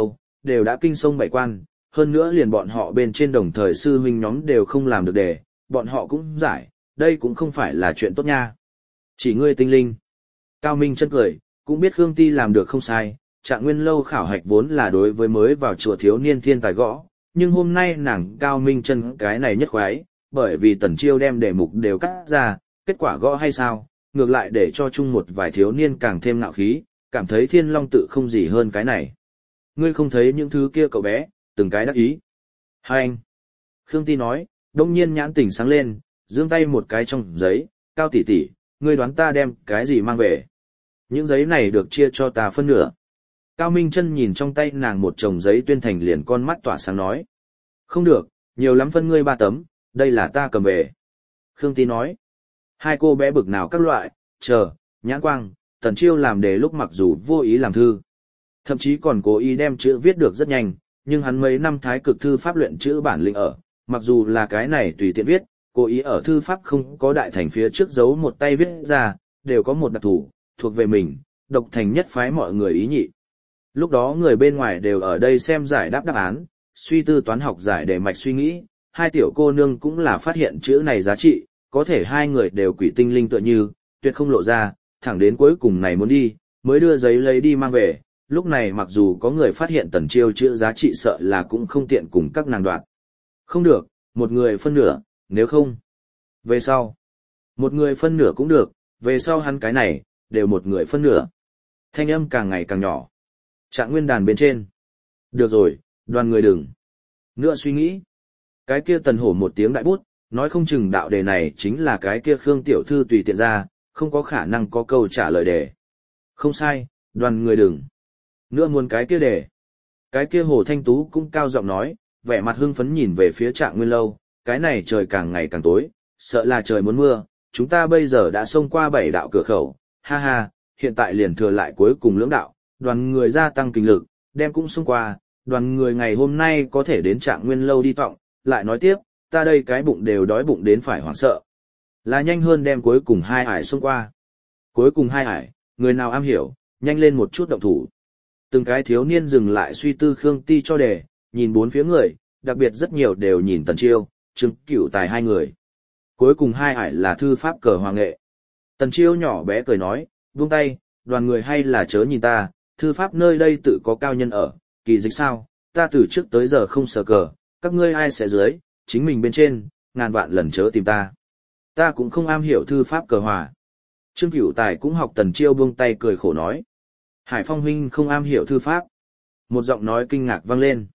Speaker 1: đều đã kinh sông bảy quan, hơn nữa liền bọn họ bên trên đồng thời sư huynh nhóm đều không làm được đề, bọn họ cũng giải, đây cũng không phải là chuyện tốt nha. Chỉ ngươi tinh linh. Cao Minh chân cười, cũng biết Khương Ti làm được không sai, Trạng Nguyên lâu khảo hạch vốn là đối với mới vào chùa thiếu niên thiên tài gõ, nhưng hôm nay nàng Cao Minh chân cái này nhất khoái, bởi vì Tần Chiêu đem đề mục đều cắt ra, kết quả gõ hay sao, ngược lại để cho chung một vài thiếu niên càng thêm ngạo khí, cảm thấy Thiên Long tự không gì hơn cái này. Ngươi không thấy những thứ kia cậu bé, từng cái đắc ý. Hai anh. Khương Ti nói, đông nhiên nhãn tỉnh sáng lên, giương tay một cái trong giấy, Cao tỷ tỷ, ngươi đoán ta đem cái gì mang về. Những giấy này được chia cho ta phân nửa. Cao Minh Chân nhìn trong tay nàng một chồng giấy tuyên thành liền con mắt tỏa sáng nói. Không được, nhiều lắm phân ngươi 3 tấm, đây là ta cầm về. Khương Ti nói. Hai cô bé bực nào các loại, chờ, Nhãn Quang, Tần Chiêu làm đề lúc mặc dù vô ý làm thư. Thậm chí còn cố ý đem chữ viết được rất nhanh, nhưng hắn mấy năm thái cực thư pháp luyện chữ bản lĩnh ở, mặc dù là cái này tùy tiện viết, cố ý ở thư pháp không có đại thành phía trước giấu một tay viết ra, đều có một đặc thủ, thuộc về mình, độc thành nhất phái mọi người ý nhị. Lúc đó người bên ngoài đều ở đây xem giải đáp đáp án, suy tư toán học giải đề mạch suy nghĩ, hai tiểu cô nương cũng là phát hiện chữ này giá trị, có thể hai người đều quỷ tinh linh tựa như, tuyệt không lộ ra, thẳng đến cuối cùng này muốn đi, mới đưa giấy lấy đi mang về. Lúc này mặc dù có người phát hiện Tần Chiêu chữ giá trị sợ là cũng không tiện cùng các nàng đoạt. Không được, một người phân nửa, nếu không. Về sau, một người phân nửa cũng được, về sau hắn cái này, đều một người phân nửa. Thanh âm càng ngày càng nhỏ. Trạng Nguyên đàn bên trên. Được rồi, đoàn người đừng. Nữa suy nghĩ. Cái kia Tần Hổ một tiếng đại bút, nói không chừng đạo đề này chính là cái kia Khương tiểu thư tùy tiện ra, không có khả năng có câu trả lời đề. Không sai, đoàn người đừng. Nữa muốn cái kia đề. Cái kia Hồ Thanh Tú cũng cao giọng nói, vẻ mặt hưng phấn nhìn về phía Trạng Nguyên lâu, cái này trời càng ngày càng tối, sợ là trời muốn mưa, chúng ta bây giờ đã xông qua 7 đạo cửa khẩu, ha ha, hiện tại liền thừa lại cuối cùng lưỡng đạo, đoàn người gia tăng kinh lực, đem cũng xông qua, đoàn người ngày hôm nay có thể đến Trạng Nguyên lâu đi tọng, lại nói tiếp, ta đây cái bụng đều đói bụng đến phải hoảng sợ. Là nhanh hơn đem cuối cùng 2 ải xông qua. Cuối cùng 2 ải, người nào am hiểu, nhanh lên một chút động thủ. Từng cái thiếu niên dừng lại suy tư Khương Ti cho đề, nhìn bốn phía người, đặc biệt rất nhiều đều nhìn Tần Chiêu, Trương Cửu Tài hai người. Cuối cùng 2 ải là thư pháp cờ hoàng nghệ. Tần Chiêu nhỏ bé cười nói, buông tay, đoàn người hay là chớ nhìn ta, thư pháp nơi đây tự có cao nhân ở, kỳ dịch sao, ta từ trước tới giờ không sờ cờ, các ngươi ai sẽ dưới, chính mình bên trên, ngàn vạn lần chớ tìm ta. Ta cũng không am hiểu thư pháp cờ hòa. Trương Cửu Tài cũng học Tần Chiêu buông tay cười khổ nói. Hải Phong huynh không am hiểu thư pháp. Một giọng nói kinh ngạc vang lên.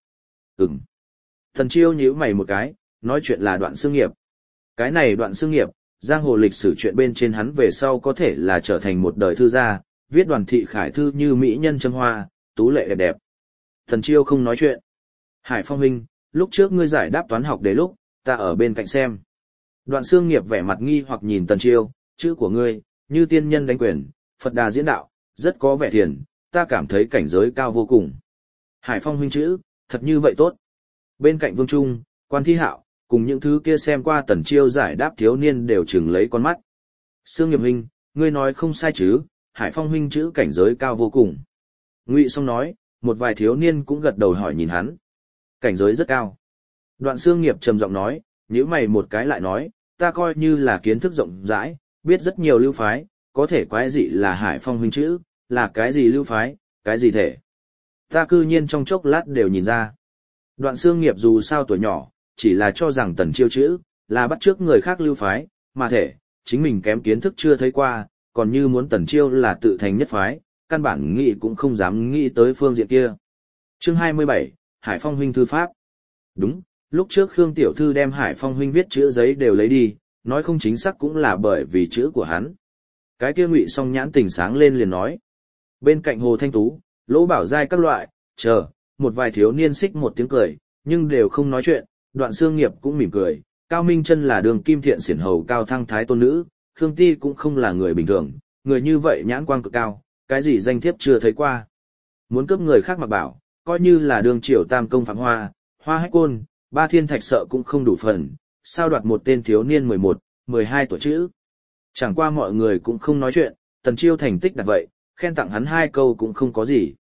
Speaker 1: Tần Chiêu nhíu mày một cái, nói chuyện là Đoạn Xương Nghiệp. Cái này Đoạn Xương Nghiệp, giang hồ lịch sử chuyện bên trên hắn về sau có thể là trở thành một đời thư gia, viết Đoàn thị khải thư như mỹ nhân châm hoa, tú lệ đẹp đẹp. Tần Chiêu không nói chuyện. Hải Phong huynh, lúc trước ngươi giải đáp toán học đề lúc, ta ở bên cạnh xem. Đoạn Xương Nghiệp vẻ mặt nghi hoặc nhìn Tần Chiêu, chữ của ngươi, như tiên nhân đánh quyền, Phật đà diễn đạo, rất có vẻ thiền, ta cảm thấy cảnh giới cao vô cùng. Hải Phong huynh chữ, thật như vậy tốt. Bên cạnh Vương Trung, Quan Thi Hạo, cùng những thứ kia xem qua Tần Chiêu giải đáp thiếu niên đều trừng lấy con mắt. Xương Nghiệp huynh, ngươi nói không sai chứ, Hải Phong huynh chữ cảnh giới cao vô cùng. Ngụy Song nói, một vài thiếu niên cũng gật đầu hỏi nhìn hắn. Cảnh giới rất cao. Đoạn Xương Nghiệp trầm giọng nói, nhíu mày một cái lại nói, ta coi như là kiến thức rộng rãi, biết rất nhiều lưu phái, có thể quái dị là Hải Phong huynh chữ, là cái gì lưu phái, cái gì thể. Ta cư nhiên trong chốc lát đều nhìn ra. Đoạn Xương Nghiệp dù sao tuổi nhỏ, chỉ là cho rằng Tần Chiêu chữ, là bắt chước người khác lưu phái, mà thể, chính mình kém kiến thức chưa thấy qua, còn như muốn Tần Chiêu là tự thành nhất phái, căn bản nghĩ cũng không dám nghĩ tới phương diện kia. Chương 27, Hải Phong huynh thư pháp. Đúng, lúc trước Khương Tiểu Thư đem Hải Phong huynh viết chữ giấy đều lấy đi, nói không chính xác cũng là bởi vì chữ của hắn. Cái kia Ngụy Song nhãn tình sáng lên liền nói. Bên cạnh Hồ Thanh Tú, Lỗ Bảo Giai các loại, chờ, một vài thiếu niên xích một tiếng cười, nhưng đều không nói chuyện, Đoạn Xương Nghiệp cũng mỉm cười, Cao Minh Chân là đường kim thiện xiển hầu cao thăng thái tôn nữ, Khương Ti cũng không là người bình thường, người như vậy nhãn quang cực cao, cái gì danh thiếp chưa thấy qua. Muốn cướp người khác mặc bảo, coi như là đường triều tam công phạm hoa, hoa hách côn, ba thiên thạch sợ cũng không đủ phần, sao đoạt một tên thiếu niên 11, 12 tuổi chữ. Chẳng qua mọi người cũng không nói chuyện, Tần Chiêu thành tích đặt vậy, khen tặng hắn 2 câu cũng không có gì.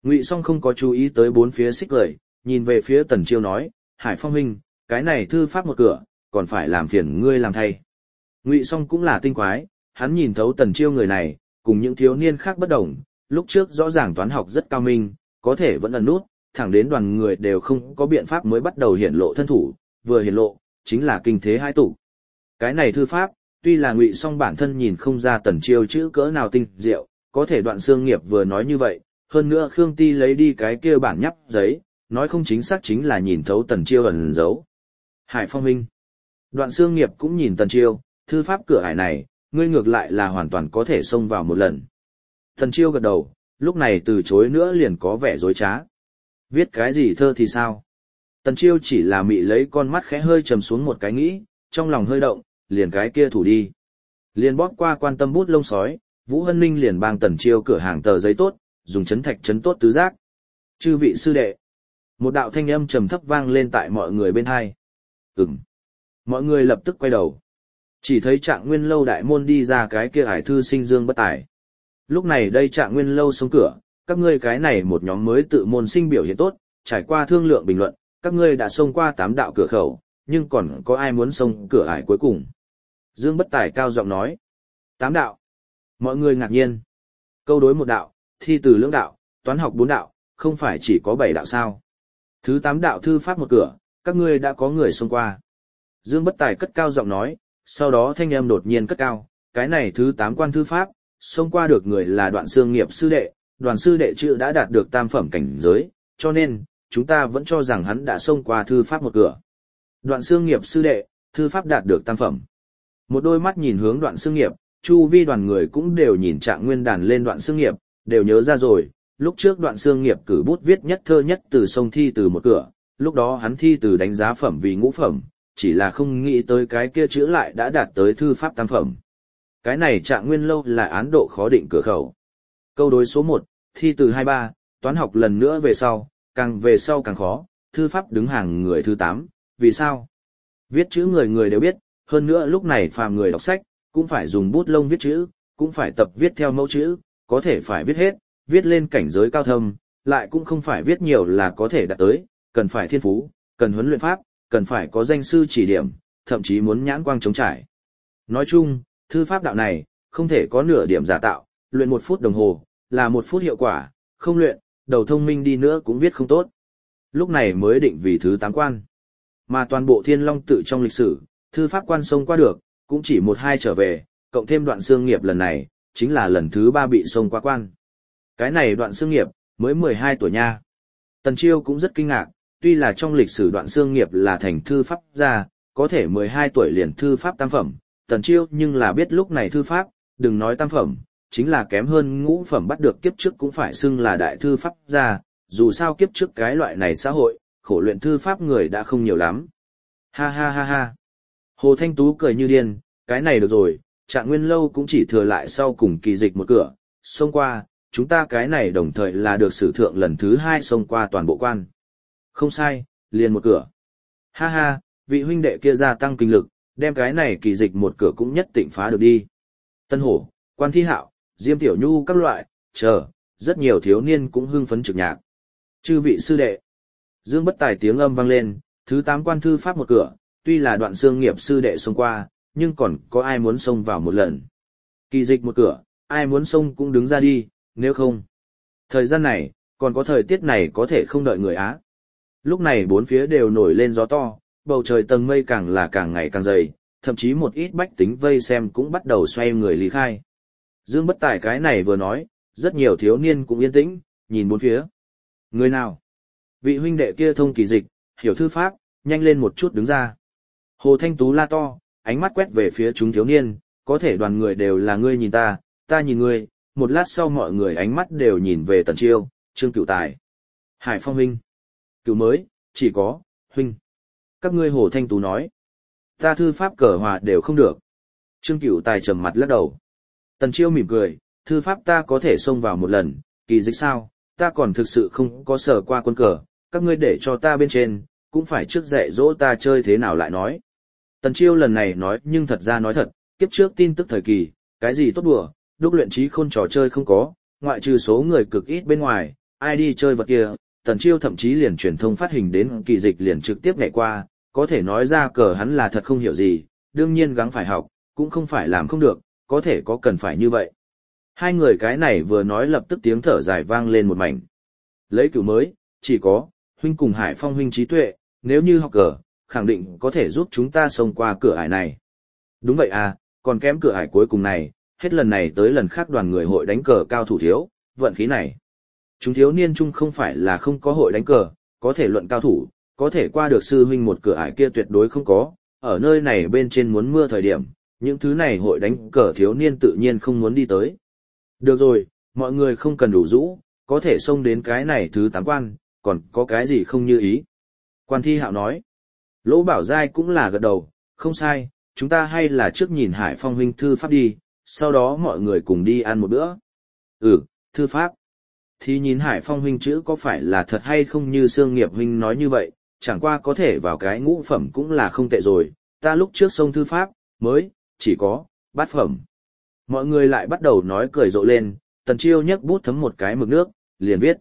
Speaker 1: Ngụy Song không có chú ý tới bốn phía xích cười, nhìn về phía Tần Chiêu nói, Hải Phong huynh, cái này thư pháp một cửa, còn phải làm phiền ngươi làm thay. Ngụy Song cũng là tinh quái, hắn nhìn thấu Tần Chiêu người này, cùng những thiếu niên khác bất đồng, lúc trước rõ ràng toán học rất cao minh, có thể vẫn ẩn nút, thẳng đến đoàn người đều không có biện pháp mới bắt đầu hiển lộ thân thủ, vừa hiển lộ, chính là kinh thế hai tụ. Cái này thư pháp, tuy là Ngụy Song bản thân nhìn không ra Tần Chiêu chữ cỡ nào tinh diệu, có thể Đoạn Xương Nghiệp vừa nói như vậy, hơn nữa Khương Ti lấy đi cái kia bản nhắp giấy, nói không chính xác chính là nhìn thấu Tần Chiêu ẩn giấu. Hải Phong huynh. Đoạn Xương Nghiệp cũng nhìn Tần Chiêu, thư pháp cửa ải này, ngươi ngược lại là hoàn toàn có thể xông vào một lần. Tần Chiêu gật đầu, lúc này từ chối nữa liền có vẻ dối trá. Viết cái gì thơ thì sao? Tần Chiêu chỉ là mị lấy con mắt khẽ hơi trầm xuống một cái nghĩ, trong lòng hơi động, liền cái kia thủ đi. Liền bóp qua quan tâm bút lông sói, Vũ Hân Ninh liền bang Tần Chiêu cửa hàng tờ giấy tốt, dùng chấn thạch chấn tốt tứ giác. Chư vị sư đệ. Một đạo thanh âm trầm thấp vang lên tại mọi người bên hai. Mọi người lập tức quay đầu. Chỉ thấy Trạng Nguyên lâu đại môn đi ra cái kia ải thư sinh Dương Bất Tài. Lúc này đây Trạng Nguyên lâu xuống cửa, các ngươi cái này một nhóm mới tự môn sinh biểu hiện tốt, trải qua thương lượng bình luận, các ngươi đã xông qua 8 đạo cửa khẩu, nhưng còn có ai muốn xông cửa ải cuối cùng? Dương Bất Tài cao giọng nói. 8 đạo. Mọi người ngạc nhiên. Câu đối 1 đạo, thi từ lưỡng đạo, toán học 4 đạo, không phải chỉ có 7 đạo sao? Thứ 8 đạo thư pháp một cửa, các ngươi đã có người xông qua. Dương Bất Tài cất cao giọng nói, sau đó thanh âm đột nhiên cất cao, cái này thứ 8 quan thư pháp, xông qua được người là Đoạn Xương Nghiệp sư đệ, Đoàn sư đệ chữ đã đạt được tam phẩm cảnh giới, cho nên, chúng ta vẫn cho rằng hắn đã xông qua thư pháp một cửa. Đoạn Xương Nghiệp sư đệ, thư pháp đạt được tam phẩm. Một đôi mắt nhìn hướng Đoạn Xương Nghiệp, chu vi đoàn người cũng đều nhìn Trạng Nguyên đàn lên Đoạn Xương Nghiệp, đều nhớ ra rồi, lúc trước Đoạn Xương Nghiệp cử bút viết nhất thơ nhất từ sông thi từ một cửa, lúc đó hắn thi từ đánh giá phẩm vì ngũ phẩm, chỉ là không nghĩ tới cái kia chữ lại đã đạt tới thư pháp tam phẩm. Cái này Trạng Nguyên lâu là án độ khó định cửa khẩu. Câu đối số 1, thi từ 23, toán học lần nữa về sau càng khó, thư pháp đứng hàng người thứ 8, vì sao? Viết chữ người người đều biết, hơn nữa lúc này phàm người đọc sách, cũng phải dùng bút lông viết chữ, cũng phải tập viết theo mẫu chữ, có thể phải viết hết, viết lên cảnh giới cao thâm, lại cũng không phải viết nhiều là có thể đạt tới, cần phải thiên phú, cần huấn luyện pháp, cần phải có danh sư chỉ điểm, thậm chí muốn nhãn quang chống trải. Nói chung, thư pháp đạo này, không thể có nửa điểm giả tạo, luyện 1 phút đồng hồ, là 1 phút hiệu quả, không luyện, đầu thông minh đi nữa cũng viết không tốt. Lúc này mới định vì thứ 8 quan. Mà toàn bộ Thiên Long tự trong lịch sử, thư pháp quan xông qua được, cũng chỉ 1-2 trở về, cộng thêm Đoạn Xương Nghiệp lần này, chính là lần thứ 3 bị xông qua quan. Cái này Đoạn Xương Nghiệp, mới 12 tuổi nha. Tần Chiêu cũng rất kinh ngạc, tuy là trong lịch sử Đoạn Xương Nghiệp là thành thư pháp gia, có thể 12 tuổi liền thư pháp tam phẩm, Tần Chiêu nhưng là biết lúc này thư pháp, đừng nói tam phẩm, chính là kém hơn ngũ phẩm bắt được kiếp trước cũng phải xưng là đại thư pháp gia, dù sao kiếp trước cái loại này xã hội, khổ luyện thư pháp người đã không nhiều lắm. Ha ha ha ha. Hồ Thanh Tú cười như điên, cái này được rồi, Trạng Nguyên lâu cũng chỉ thừa lại sau cùng kỳ dịch một cửa, xông qua, chúng ta cái này đồng thời là được sử thượng lần thứ 2 xông qua toàn bộ quan. Không sai, liền một cửa. Ha ha, vị huynh đệ kia gia tăng kinh lực, đem cái này kỳ dịch một cửa cũng nhất định phá được đi. Tân Hổ, Quan Thi Hạo, Diêm Tiểu Nhu các loại, rất nhiều thiếu niên cũng hưng phấn trực nhạc. Chư vị sư đệ. Dương Bất Tài tiếng âm vang lên, thứ 8 quan thư pháp một cửa, tuy là Đoạn Xương Nghiệp sư đệ xông qua, nhưng còn có ai muốn xông vào một lần. Kỳ dịch một cửa, ai muốn xông cũng đứng ra đi, nếu không. Thời gian này, còn có thời tiết này có thể không đợi người Á. Lúc này bốn phía đều nổi lên gió to, bầu trời tầng mây càng là càng ngày càng dày, thậm chí một ít bách tính vây xem cũng bắt đầu xoay người lý khai. Dương Bất Tài cái này vừa nói, rất nhiều thiếu niên cũng yên tĩnh, nhìn bốn phía. Người nào? Vị huynh đệ kia thông kỳ dịch, hiểu thư pháp, nhanh lên một chút đứng ra. Hồ Thanh Tú la to, ánh mắt quét về phía chúng thiếu niên, có thể đoàn người đều là ngươi nhìn ta, ta nhìn ngươi, một lát sau mọi người ánh mắt đều nhìn về Tần Chiêu, Trương Cửu Tài. Hải Phong huynh. Cửu mới, chỉ có, huynh. Các ngươi Hồ Thanh Tú nói. Ta thư pháp cờ hòa đều không được. Trương Cửu Tài trầm mặt lắc đầu. Tần Chiêu mỉm cười, thư pháp ta có thể xông vào một lần, kỳ dịch sao, ta còn thực sự không có sở qua quân cờ, các ngươi để cho ta bên trên, cũng phải trước dạy dỗ ta chơi thế nào lại nói. Tần Chiêu lần này nói nhưng thật ra nói thật, kiếp trước tin tức thời kỳ, cái gì tốt đùa, đúc luyện trí khôn trò chơi không có, ngoại trừ số người cực ít bên ngoài, ai đi chơi vật kia, Tần Chiêu thậm chí liền truyền thông phát hình đến kỳ dịch liền trực tiếp nhảy qua, có thể nói ra cờ hắn là thật không hiểu gì, đương nhiên gắng phải học, cũng không phải làm không được, có thể có cần phải như vậy. Hai người cái này vừa nói lập tức tiếng thở dài vang lên một mảnh. Lấy cửu mới, chỉ có, huynh cùng Hải Phong huynh trí tuệ, nếu như học cờ, khẳng định có thể giúp chúng ta xông qua cửa ải này. Đúng vậy à, còn kém cửa ải cuối cùng này, hết lần này tới lần khác đoàn người hội đánh cờ cao thủ thiếu, vận khí này. Chúng thiếu niên chung không phải là không có hội đánh cờ, có thể luận cao thủ, có thể qua được sư huynh một cửa ải kia tuyệt đối không có, ở nơi này bên trên muốn mưa thời điểm, những thứ này hội đánh cờ thiếu niên tự nhiên không muốn đi tới. Được rồi, mọi người không cần đủ rũ, có thể xông đến cái này thứ 8 quan, còn có cái gì không như ý. Quan Thi Hạo nói, Lỗ Bảo Giai cũng là gật đầu, không sai, chúng ta hay là trước nhìn Hải Phong huynh thư pháp đi, sau đó mọi người cùng đi ăn một bữa. Thư pháp. Thì nhìn Hải Phong huynh chữ có phải là thật hay không như Sương Nghiệp huynh nói như vậy, chẳng qua có thể vào cái ngũ phẩm cũng là không tệ rồi, ta lúc trước xông thư pháp, mới, chỉ có, bát phẩm. Mọi người lại bắt đầu nói cười rộ lên, Tần Chiêu nhấc bút thấm một cái mực nước, liền viết.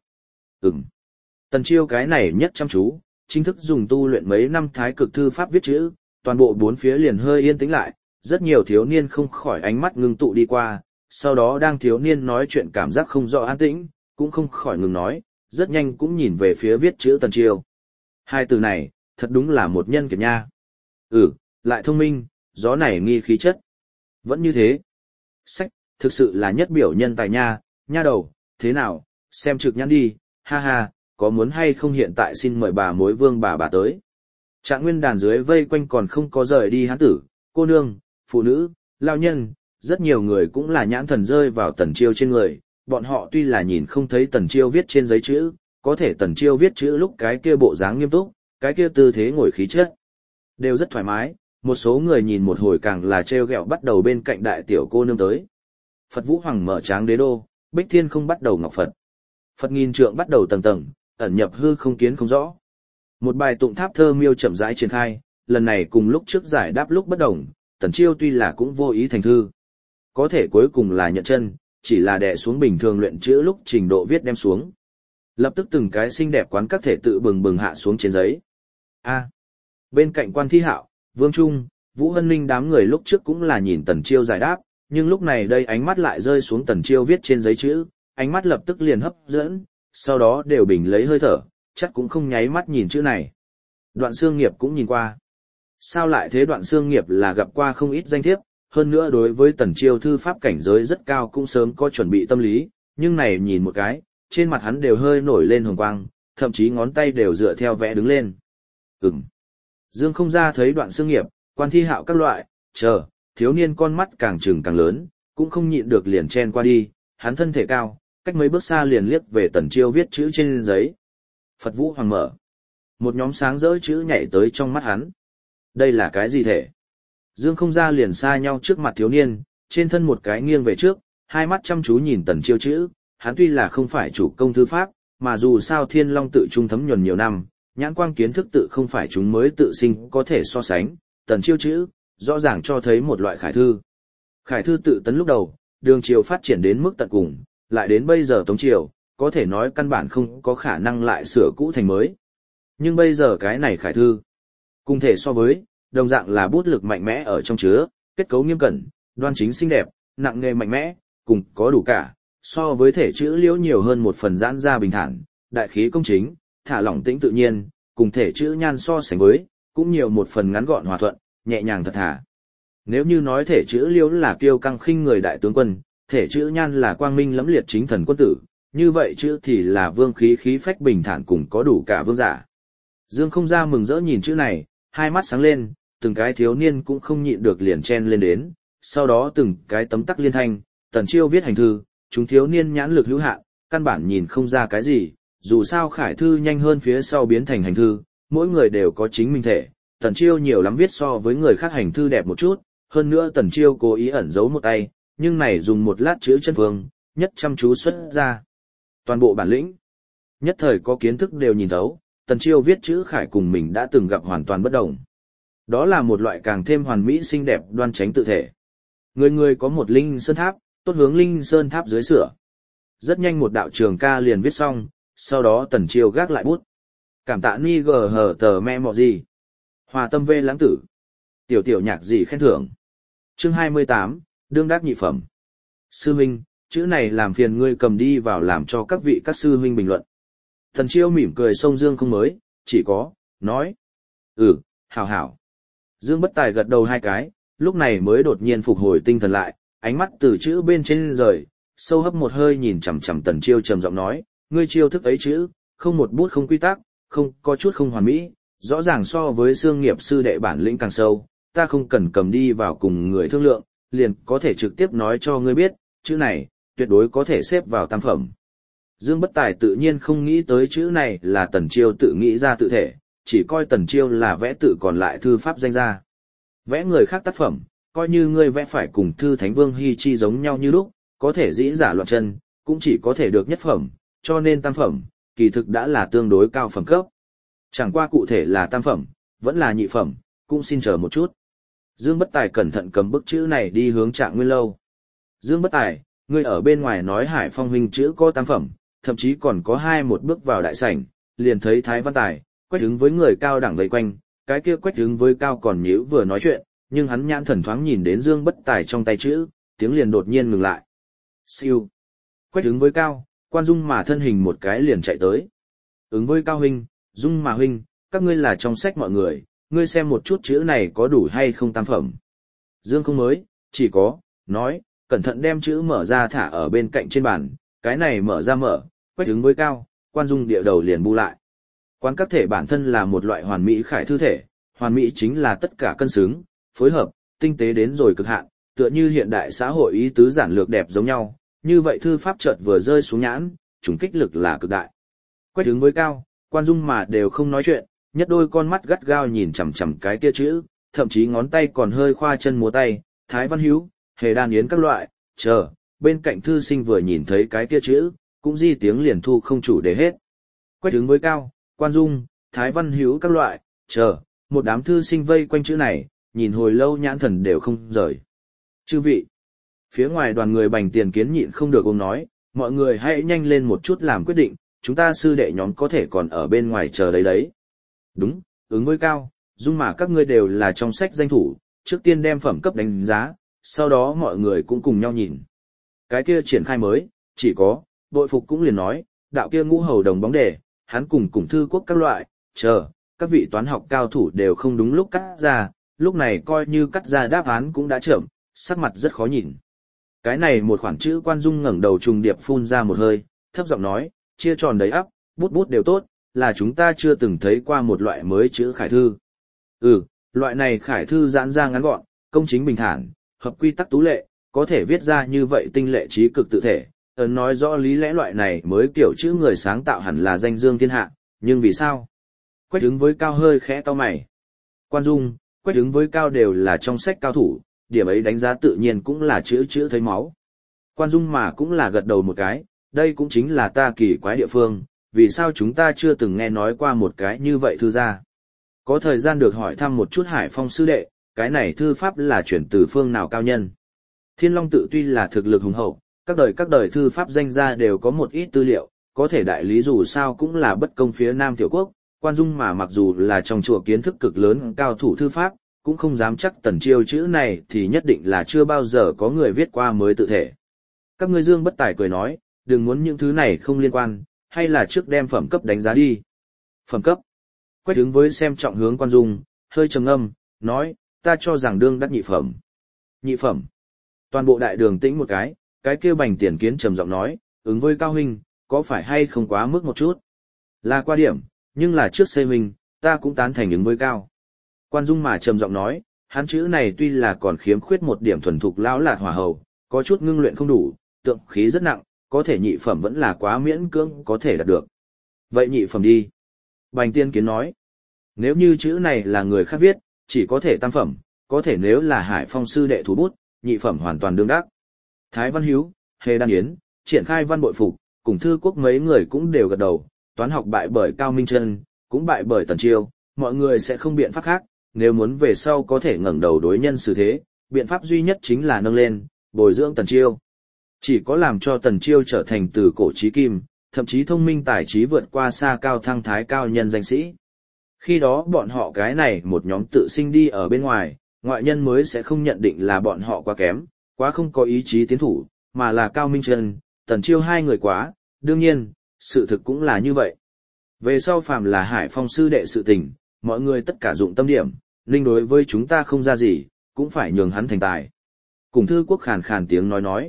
Speaker 1: Tần Chiêu cái này nhất chăm chú, chính thức dùng tu luyện mấy năm thái cực thư pháp viết chữ, toàn bộ bốn phía liền hơi yên tĩnh lại, rất nhiều thiếu niên không khỏi ánh mắt ngưng tụ đi qua, sau đó đang thiếu niên nói chuyện cảm giác không rõ an tĩnh, cũng không khỏi ngừng nói, rất nhanh cũng nhìn về phía viết chữ Tần Chiêu. Hai từ này, thật đúng là một nhân kiệt nha. Lại thông minh, gió này nghi khí chất. Vẫn như thế. Sách, thực sự là nhất biểu nhân tài nha, nha đầu, thế nào, xem trực nhãn đi, ha ha, có muốn hay không hiện tại xin mời bà mối vương bà tới. Trạng nguyên đàn dưới vây quanh còn không có rời đi hán tử, cô nương, phụ nữ, lao nhân, rất nhiều người cũng là nhãn thần rơi vào Tần Chiêu trên người, bọn họ tuy là nhìn không thấy Tần Chiêu viết trên giấy chữ, có thể Tần Chiêu viết chữ lúc cái kia bộ dáng nghiêm túc, cái kia tư thế ngồi khí chất, đều rất thoải mái, một số người nhìn một hồi càng là trêu ghẹo bắt đầu bên cạnh đại tiểu cô nương tới. Phật Vũ Hoàng mở tráng đế đô, Bích Thiên không bắt đầu ngọc Phật. Phật nghìn trượng bắt đầu tầng tầng, ẩn nhập hư không kiến không rõ. Một bài tụng tháp thơ miêu chậm rãi triển khai, lần này cùng lúc trước giải đáp lúc bất đồng, Tần Chiêu tuy là cũng vô ý thành thư. Có thể cuối cùng là nhận chân, chỉ là đè xuống bình thường luyện chữ lúc trình độ viết đem xuống. Lập tức từng cái xinh đẹp quán các thể tự bừng bừng hạ xuống trên giấy. Bên cạnh Quan Thi Hạo, Vương Trung, Vũ Hân Ninh đám người lúc trước cũng là nhìn Tần Chiêu giải đáp, nhưng lúc này đây ánh mắt lại rơi xuống Tần Chiêu viết trên giấy chữ, ánh mắt lập tức liền hấp dẫn, sau đó đều bình lấy hơi thở, chắc cũng không nháy mắt nhìn chữ này. Đoạn Xương Nghiệp cũng nhìn qua. Sao lại thế? Đoạn Xương Nghiệp là gặp qua không ít danh thiếp, hơn nữa đối với Tần Chiêu thư pháp cảnh giới rất cao cũng sớm có chuẩn bị tâm lý, nhưng này nhìn một cái, trên mặt hắn đều hơi nổi lên hồng quang, thậm chí ngón tay đều dựa theo vẽ đứng lên. Dương không ra thấy Đoạn Xương Nghiệp, Quan Thi Hạo các loại, thiếu niên con mắt càng trừng càng lớn, cũng không nhịn được liền chen qua đi, hắn thân thể cao, cách mấy bước xa liền liếc về Tần Chiêu viết chữ trên giấy. Phật Vũ Hoàng mở. Một nhóm sáng rỡ chữ nhảy tới trong mắt hắn. Đây là cái gì thể? Dương không ra liền xa nhau trước mặt thiếu niên, trên thân một cái nghiêng về trước, hai mắt chăm chú nhìn Tần Chiêu chữ, hắn tuy là không phải chủ công thư pháp, mà dù sao Thiên Long tự trung thấm nhuần nhiều năm, nhãn quang kiến thức tự không phải chúng mới tự sinh có thể so sánh, Tần Chiêu chữ, rõ ràng cho thấy một loại khải thư. Khải thư tự tấn lúc đầu, đường triều phát triển đến mức tận cùng, lại đến bây giờ Tống triều, có thể nói căn bản không có khả năng lại sửa cũ thành mới. Nhưng bây giờ cái này khải thư, cùng thể so với, đồng dạng là bút lực mạnh mẽ ở trong chứa, kết cấu nghiêm cẩn, đoan chính xinh đẹp, nặng nghề mạnh mẽ, cùng có đủ cả, so với thể chữ liễu nhiều hơn một phần giãn ra bình thản, đại khí công chính, thả lỏng tĩnh tự nhiên, cùng thể chữ nhan so sánh với, cũng nhiều một phần ngắn gọn hòa thuận, nhẹ nhàng thật thà. Nếu như nói thể chữ liễu là kiêu căng khinh người đại tướng quân, thể chữ nhan là quang minh lẫm liệt chính thần quân tử, như vậy chữ thì là vương khí khí phách bình thản cùng có đủ cả vương giả. Dương không ra mừng rỡ nhìn chữ này, hai mắt sáng lên, từng cái thiếu niên cũng không nhịn được liền chen lên đến, sau đó từng cái tấm tắc liên thanh, Tần Chiêu viết hành thư, chúng thiếu niên nhãn lực hữu hạn, căn bản nhìn không ra cái gì, dù sao khải thư nhanh hơn phía sau biến thành hành thư, mỗi người đều có chính mình thể, Tần Chiêu nhiều lắm viết so với người khác hành thư đẹp một chút, hơn nữa Tần Chiêu cố ý ẩn giấu một tay, nhưng này dùng một lát chữ chân phương, nhất chăm chú xuất ra. Toàn bộ bản lĩnh, nhất thời có kiến thức đều nhìn thấu, Tần Chiêu viết chữ khải cùng mình đã từng gặp hoàn toàn bất đồng. Đó là một loại càng thêm hoàn mỹ xinh đẹp đoan chánh tự thể. Người người có một linh sơn tháp, tốt hướng linh sơn tháp dưới sửa. Rất nhanh một đạo trường ca liền viết xong, sau đó Tần Chiêu gác lại bút. Cảm tạ ni gờ hờ tờ me mọ gì. Hòa tâm vê lãng tử. Tiểu tiểu nhạc gì khen thưởng. Chương 28, đương đắc nhị phẩm. Sư huynh, chữ này làm phiền ngươi cầm đi vào làm cho các sư huynh bình luận. Tần Chiêu mỉm cười xông Dương Không Mới, chỉ có, nói. Hảo hảo. Dương Bất Tài gật đầu hai cái, lúc này mới đột nhiên phục hồi tinh thần lại, ánh mắt từ chữ bên trên rời, sâu hấp một hơi nhìn chằm chằm Tần Chiêu trầm giọng nói, ngươi chiêu thức ấy chữ, không một bút không quy tắc, không có chút không hoàn mỹ, rõ ràng so với xương nghiệp sư đệ bản lĩnh càng sâu, ta không cần cầm đi vào cùng người thương lượng, liền có thể trực tiếp nói cho ngươi biết, chữ này, tuyệt đối có thể xếp vào tam phẩm. Dương Bất Tài tự nhiên không nghĩ tới chữ này là Tần Chiêu tự nghĩ ra tự thể, chỉ coi Tần Chiêu là vẽ tự còn lại thư pháp danh ra. Vẽ người khác tác phẩm, coi như ngươi vẽ phải cùng thư Thánh Vương Hi Chi giống nhau như lúc, có thể dĩ giả loạn chân, cũng chỉ có thể được nhất phẩm, cho nên tam phẩm, kỳ thực đã là tương đối cao phẩm cấp. Chẳng qua cụ thể là tam phẩm, vẫn là nhị phẩm, cũng xin chờ một chút. Dương Bất Tài cẩn thận cầm bức chữ này đi hướng Trạng Nguyên lâu. Dương Bất Tài, ngươi ở bên ngoài nói Hải Phong huynh chữ có tam phẩm, thậm chí còn có một bước vào đại sảnh, liền thấy Thái Văn Tài, Quách Hứng với người cao đẳng vây quanh, cái kia Quách Hứng với cao còn nhíu vừa nói chuyện, nhưng hắn nhãn thần thoáng nhìn đến Dương Bất Tài trong tay chữ, tiếng liền đột nhiên ngừng lại. Siêu. Quách Hứng với cao, Quan Dung mà thân hình một cái liền chạy tới. Ứng với cao huynh, Dung mà huynh, các ngươi là trong sách mọi người, ngươi xem một chút chữ này có đủ hay không tam phẩm. Dương Không Mới, chỉ có, nói, cẩn thận đem chữ mở ra thả ở bên cạnh trên bàn, cái này mở ra mở, Quách Hứng với cao, Quan Dung địa đầu liền bu lại. Quán các thể bản thân là một loại hoàn mỹ khải thư thể, hoàn mỹ chính là tất cả cân xứng, phối hợp, tinh tế đến rồi cực hạn, tựa như hiện đại xã hội ý tứ giản lược đẹp giống nhau, như vậy thư pháp chợt vừa rơi xuống nhãn, trùng kích lực là cực đại. Quách Hứng với cao, Quan Dung mà đều không nói chuyện, nhất đôi con mắt gắt gao nhìn chằm chằm cái kia chữ, thậm chí ngón tay còn hơi khoa chân múa tay, Thái Văn Hữu, Hề Đan Yến các loại, chờ, bên cạnh thư sinh vừa nhìn thấy cái kia chữ, cũng di tiếng liền thu không chủ đề hết. Quách Hứng với cao, Quan Dung, Thái Văn Hữu các loại, chờ, một đám thư sinh vây quanh chữ này, nhìn hồi lâu nhãn thần đều không rời. Chư vị, phía ngoài đoàn người Bành Tiền Kiến nhịn không được ôm nói, mọi người hãy nhanh lên một chút làm quyết định, chúng ta sư đệ nhóm có thể còn ở bên ngoài chờ đấy. Đúng, Ứng với cao, Dung mà các ngươi đều là trong sách danh thủ, trước tiên đem phẩm cấp đánh giá, sau đó mọi người cũng cùng nhau nhìn. Cái kia triển khai mới, chỉ có, bội phục cũng liền nói, đạo kia ngũ hầu đồng bóng đề, hắn cùng thư quốc các loại, chờ, các vị toán học cao thủ đều không đúng lúc cắt ra, lúc này coi như cắt ra đáp án cũng đã chậm, sắc mặt rất khó nhìn. Cái này một khoản chữ Quan Dung ngẩng đầu trùng điệp phun ra một hơi, thấp giọng nói, chia tròn đầy ắp, bút bút đều tốt, là chúng ta chưa từng thấy qua một loại mới chữ khải thư. Loại này khải thư giãn ra ngắn gọn, công chính bình thản, hợp quy tắc tú lệ, có thể viết ra như vậy tinh lệ trí cực tự thể, nói rõ lý lẽ loại này mới kiểu chữ người sáng tạo hẳn là danh dương thiên hạ, nhưng vì sao? Quách Hứng với cao hơi khẽ cau mày. Quan Dung, Quách Hứng với cao đều là trong sách cao thủ, điểm ấy đánh giá tự nhiên cũng là chữ thấy máu. Quan Dung mà cũng là gật đầu một cái, đây cũng chính là ta kỳ quái địa phương, vì sao chúng ta chưa từng nghe nói qua một cái như vậy thư gia. Có thời gian được hỏi thăm một chút Hải Phong sư đệ, cái này thư pháp là chuyển từ phương nào cao nhân. Thiên Long tự tuy là thực lực hùng hậu, các đời thư pháp danh gia đều có một ít tư liệu, có thể đại lý dù sao cũng là bất công phía Nam Tiểu Quốc, Quan Dung mà mặc dù là trong chùa kiến thức cực lớn cao thủ thư pháp, cũng không dám chắc Tần Chiêu chữ này thì nhất định là chưa bao giờ có người viết qua mới tự thể. Các ngươi Dương Bất Tài cười nói, đừng muốn những thứ này không liên quan, hay là trước đem phẩm cấp đánh giá đi. Phẩm cấp. Quách Hứng với xem trọng hướng Quan Dung, hơi trầm ngâm, nói, ta cho rằng đương đắc nhị phẩm. Nhị phẩm. Toàn bộ đại đường tĩnh một cái kia Bành Tiền Kiến trầm giọng nói, Ứng với cao huynh, có phải hay không quá mức một chút? Là qua điểm, nhưng là trước xây huynh, ta cũng tán thành Ứng với cao. Quan Dung mà trầm giọng nói, hắn chữ này tuy là còn khiếm khuyết một điểm thuần thục lão lạt hỏa hầu, có chút ngưng luyện không đủ, tượng khí rất nặng, có thể nhị phẩm vẫn là quá miễn cưỡng có thể đạt được. Vậy nhị phẩm đi. Bành Tiền Kiến nói, nếu như chữ này là người khác viết, chỉ có thể tam phẩm, có thể nếu là Hải Phong sư đệ thủ bút, nhị phẩm hoàn toàn đương đắc. Thái Văn Hữu, Hề Đan Yến, triển khai văn bội phục, cùng thư quốc mấy người cũng đều gật đầu, toán học bại bởi Cao Minh Trân, cũng bại bởi Tần Chiêu, mọi người sẽ không biện pháp khác, nếu muốn về sau có thể ngẩng đầu đối nhân xử thế, biện pháp duy nhất chính là nâng lên, bồi dưỡng Tần Chiêu. Chỉ có làm cho Tần Chiêu trở thành từ cổ chí kim, thậm chí thông minh tài trí vượt qua xa cao thăng thái cao nhân danh sĩ. Khi đó bọn họ cái này một nhóm tự sinh đi ở bên ngoài, ngoại nhân mới sẽ không nhận định là bọn họ quá kém, quá không có ý chí tiến thủ, mà là Cao Minh Trân, Tần Chiêu hai người quá, đương nhiên, sự thực cũng là như vậy. Về sau phàm là Hải Phong sư đệ sự tình, mọi người tất cả dụng tâm điểm, Ninh đối với chúng ta không ra gì, cũng phải nhường hắn thành tài. Cùng Thư Quốc khàn khàn tiếng nói.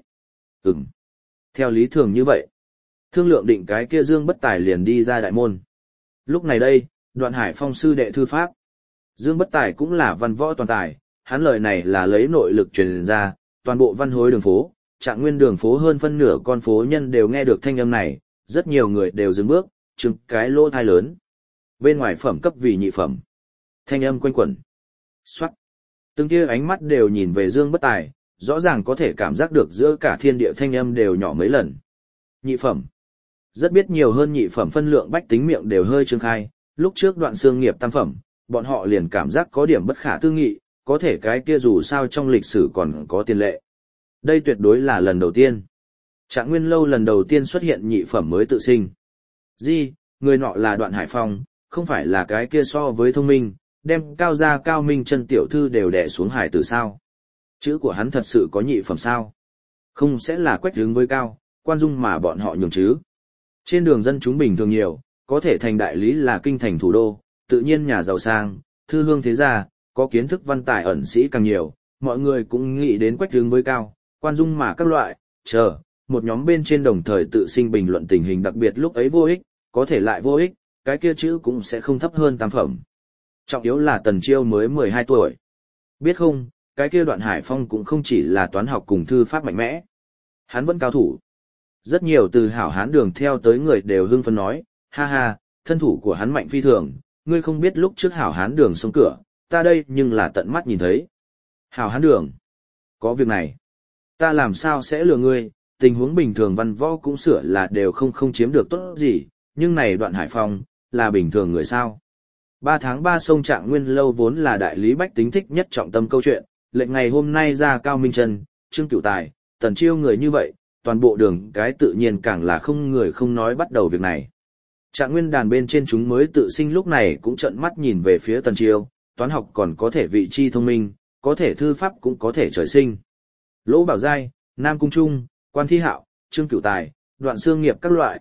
Speaker 1: Theo lý thường như vậy. Thương lượng định cái kia Dương Bất Tài liền đi ra đại môn. Lúc này đây, Đoạn Hải Phong sư đệ thư pháp. Dương Bất Tài cũng là văn võ toàn tài, hắn lời này là lấy nội lực truyền ra, toàn bộ văn hối đường phố, Trạng Nguyên đường phố hơn phân nửa con phố nhân đều nghe được thanh âm này, rất nhiều người đều dừng bước, trừng cái lỗ thai lớn. Bên ngoài phẩm cấp vì nhị phẩm. Thanh âm quanh quẩn. Xoát. Từng kia ánh mắt đều nhìn về Dương Bất Tài, rõ ràng có thể cảm giác được giữa cả thiên địa thanh âm đều nhỏ mấy lần. Nhị phẩm. Rất biết nhiều hơn nhị phẩm phân lượng bách tính miệng đều hơi trương khai, lúc trước Đoạn Xương Nghiệp tam phẩm, bọn họ liền cảm giác có điểm bất khả tư nghị, có thể cái kia dù sao trong lịch sử còn có tiền lệ. Đây tuyệt đối là lần đầu tiên. Trạng Nguyên lâu lần đầu tiên xuất hiện nhị phẩm mới tự sinh. Người nọ là Đoạn Hải Phong, không phải là cái kia so với thông minh, đem cao gia Cao Minh Chân tiểu thư đều đè xuống hải tử sao? Chữ của hắn thật sự có nhị phẩm sao? Không sẽ là Quách Hướng với Cao, Quan Dung mà bọn họ nhường chứ? Trên đường dân chúng bình thường nhiều, có thể thành đại lý là kinh thành thủ đô, tự nhiên nhà giàu sang, thư hương thế gia, có kiến thức văn tài ẩn sĩ càng nhiều, mọi người cũng nghĩ đến Quách Hướng với Cao, Quan Dung mà các loại, một nhóm bên trên đồng thời tự sinh bình luận tình hình đặc biệt lúc ấy vô ích, có thể lại vô ích, cái kia chữ cũng sẽ không thấp hơn tam phẩm. Trọng yếu là Tần Chiêu mới 12 tuổi. Biết không, cái kia Đoạn Hải Phong cũng không chỉ là toán học cùng thư pháp mạnh mẽ. Hắn vẫn cao thủ. Rất nhiều từ Hảo Hán đường theo tới người đều hưng phấn nói, ha ha, thân thủ của hắn mạnh phi thường, ngươi không biết lúc trước Hảo Hán đường xông cửa, ta đây nhưng là tận mắt nhìn thấy. Hảo Hán đường, có việc này, ta làm sao sẽ lừa ngươi, tình huống bình thường văn võ cũng sửa là đều không chiếm được tốt gì, nhưng này Đoạn Hải Phong, là bình thường người sao. 3 tháng 3 sông Trạng Nguyên lâu vốn là đại lý bách tính thích nhất trọng tâm câu chuyện, lệnh ngày hôm nay ra Cao Minh Trân, Trương Cửu Tài, Tần Chiêu người như vậy, toàn bộ đường cái tự nhiên càng là không người không nói bắt đầu việc này. Trạng Nguyên đàn bên trên chúng mới tự sinh lúc này cũng trợn mắt nhìn về phía Tần Chiêu, toán học còn có thể vị chi thông minh, có thể thư pháp cũng có thể trời sinh. Lỗ Bảo Giai, Nam Cung Trung, Quan Thi Hạo, Trương Cửu Tài, Đoạn Xương Nghiệp các loại,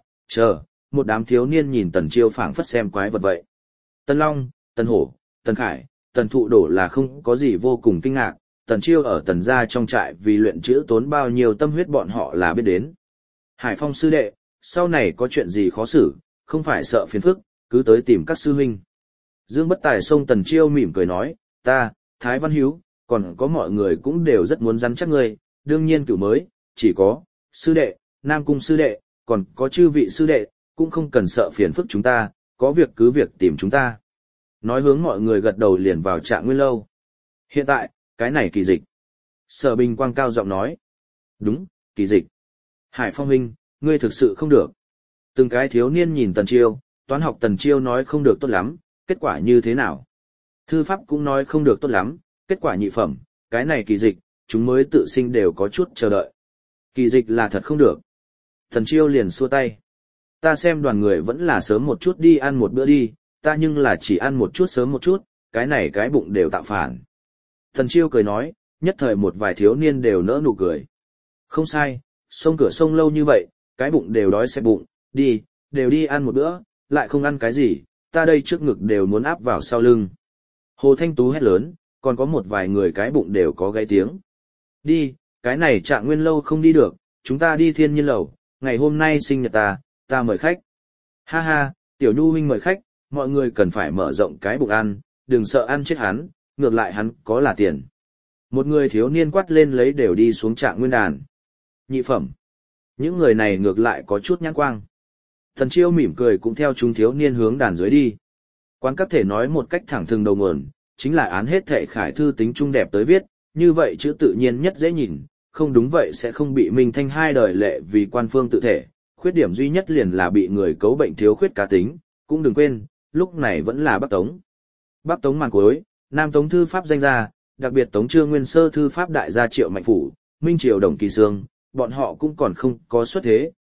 Speaker 1: một đám thiếu niên nhìn Tần Chiêu phảng phất xem quái vật vậy. Tần Long, Tần Hổ, Tần Khải, Tần Thụ đổ là không có gì vô cùng kinh ngạc, Tần Chiêu ở Tần gia trong trại vì luyện chữ tốn bao nhiêu tâm huyết bọn họ là biết đến. Hải Phong sư đệ, sau này có chuyện gì khó xử, không phải sợ phiền phức, cứ tới tìm các sư huynh. Dương Bất Tài xông Tần Chiêu mỉm cười nói, ta, Thái Văn Hiếu, còn có mọi người cũng đều rất muốn rắn chắc ngươi, đương nhiên Cửu mới, chỉ có, sư đệ, Nam Cung sư đệ, còn có chư vị sư đệ, cũng không cần sợ phiền phức chúng ta, có việc cứ việc tìm chúng ta. Nói hướng mọi người gật đầu liền vào Trạng Nguyên lâu. Hiện tại, cái này Kỳ Dịch. Sở Bình Quang cao giọng nói. Đúng, Kỳ Dịch. Hải Phong huynh, ngươi thực sự không được. Từng cái thiếu niên nhìn Tần Chiêu, toán học Tần Chiêu nói không được tốt lắm, kết quả như thế nào? Thư pháp cũng nói không được tốt lắm, kết quả nhị phẩm, cái này Kỳ Dịch, chúng mới tự sinh đều có chút chờ đợi. Kỳ Dịch là thật không được. Tần Chiêu liền xua tay. Ta xem đoàn người vẫn là sớm một chút đi ăn một bữa đi, ta nhưng là chỉ ăn một chút sớm một chút, cái này cái bụng đều tạo phản. Tần Chiêu cười nói, nhất thời một vài thiếu niên đều nỡ nụ cười. Không sai, xông cửa sông lâu như vậy, cái bụng đều đói xẹp bụng, đều đi ăn một bữa, lại không ăn cái gì, ta đây trước ngực đều muốn áp vào sau lưng. Hồ Thanh Tú hét lớn, còn có một vài người cái bụng đều có gáy tiếng. Đi, cái này Trạng Nguyên lâu không đi được, chúng ta đi Thiên Nhiên lầu, ngày hôm nay sinh nhật ta mời khách. Ha ha, Tiểu Nhu huynh mời khách, mọi người cần phải mở rộng cái bụng ăn, đừng sợ ăn chết hắn, ngược lại hắn có là tiền. Một người thiếu niên quát lên lấy đều đi xuống Trạng Nguyên đàn. Nhị phẩm. Những người này ngược lại có chút nhãn quang. Tần Chiêu mỉm cười cũng theo chúng thiếu niên hướng đàn dưới đi. Quán cấp thể nói một cách thẳng thừng đầu nguồn, chính là án hết thệ khải thư tính trung đẹp tới viết, như vậy chữ tự nhiên nhất dễ nhìn, không đúng vậy sẽ không bị Minh Thanh hai đời lệ vì quan phương tự thể. Khuyết điểm duy nhất liền là bị người cấu bệnh thiếu khuyết cá tính, cũng đừng quên, lúc này vẫn là Bắc Tống. Bắc Tống màn cuối, Nam Tống thư pháp danh gia, đặc biệt Tống Trương Nguyên Sơ thư pháp đại gia Triệu Mạnh Phủ, Minh Triều Đồng Kỳ Sương, bọn họ cũng còn không có xuất thế,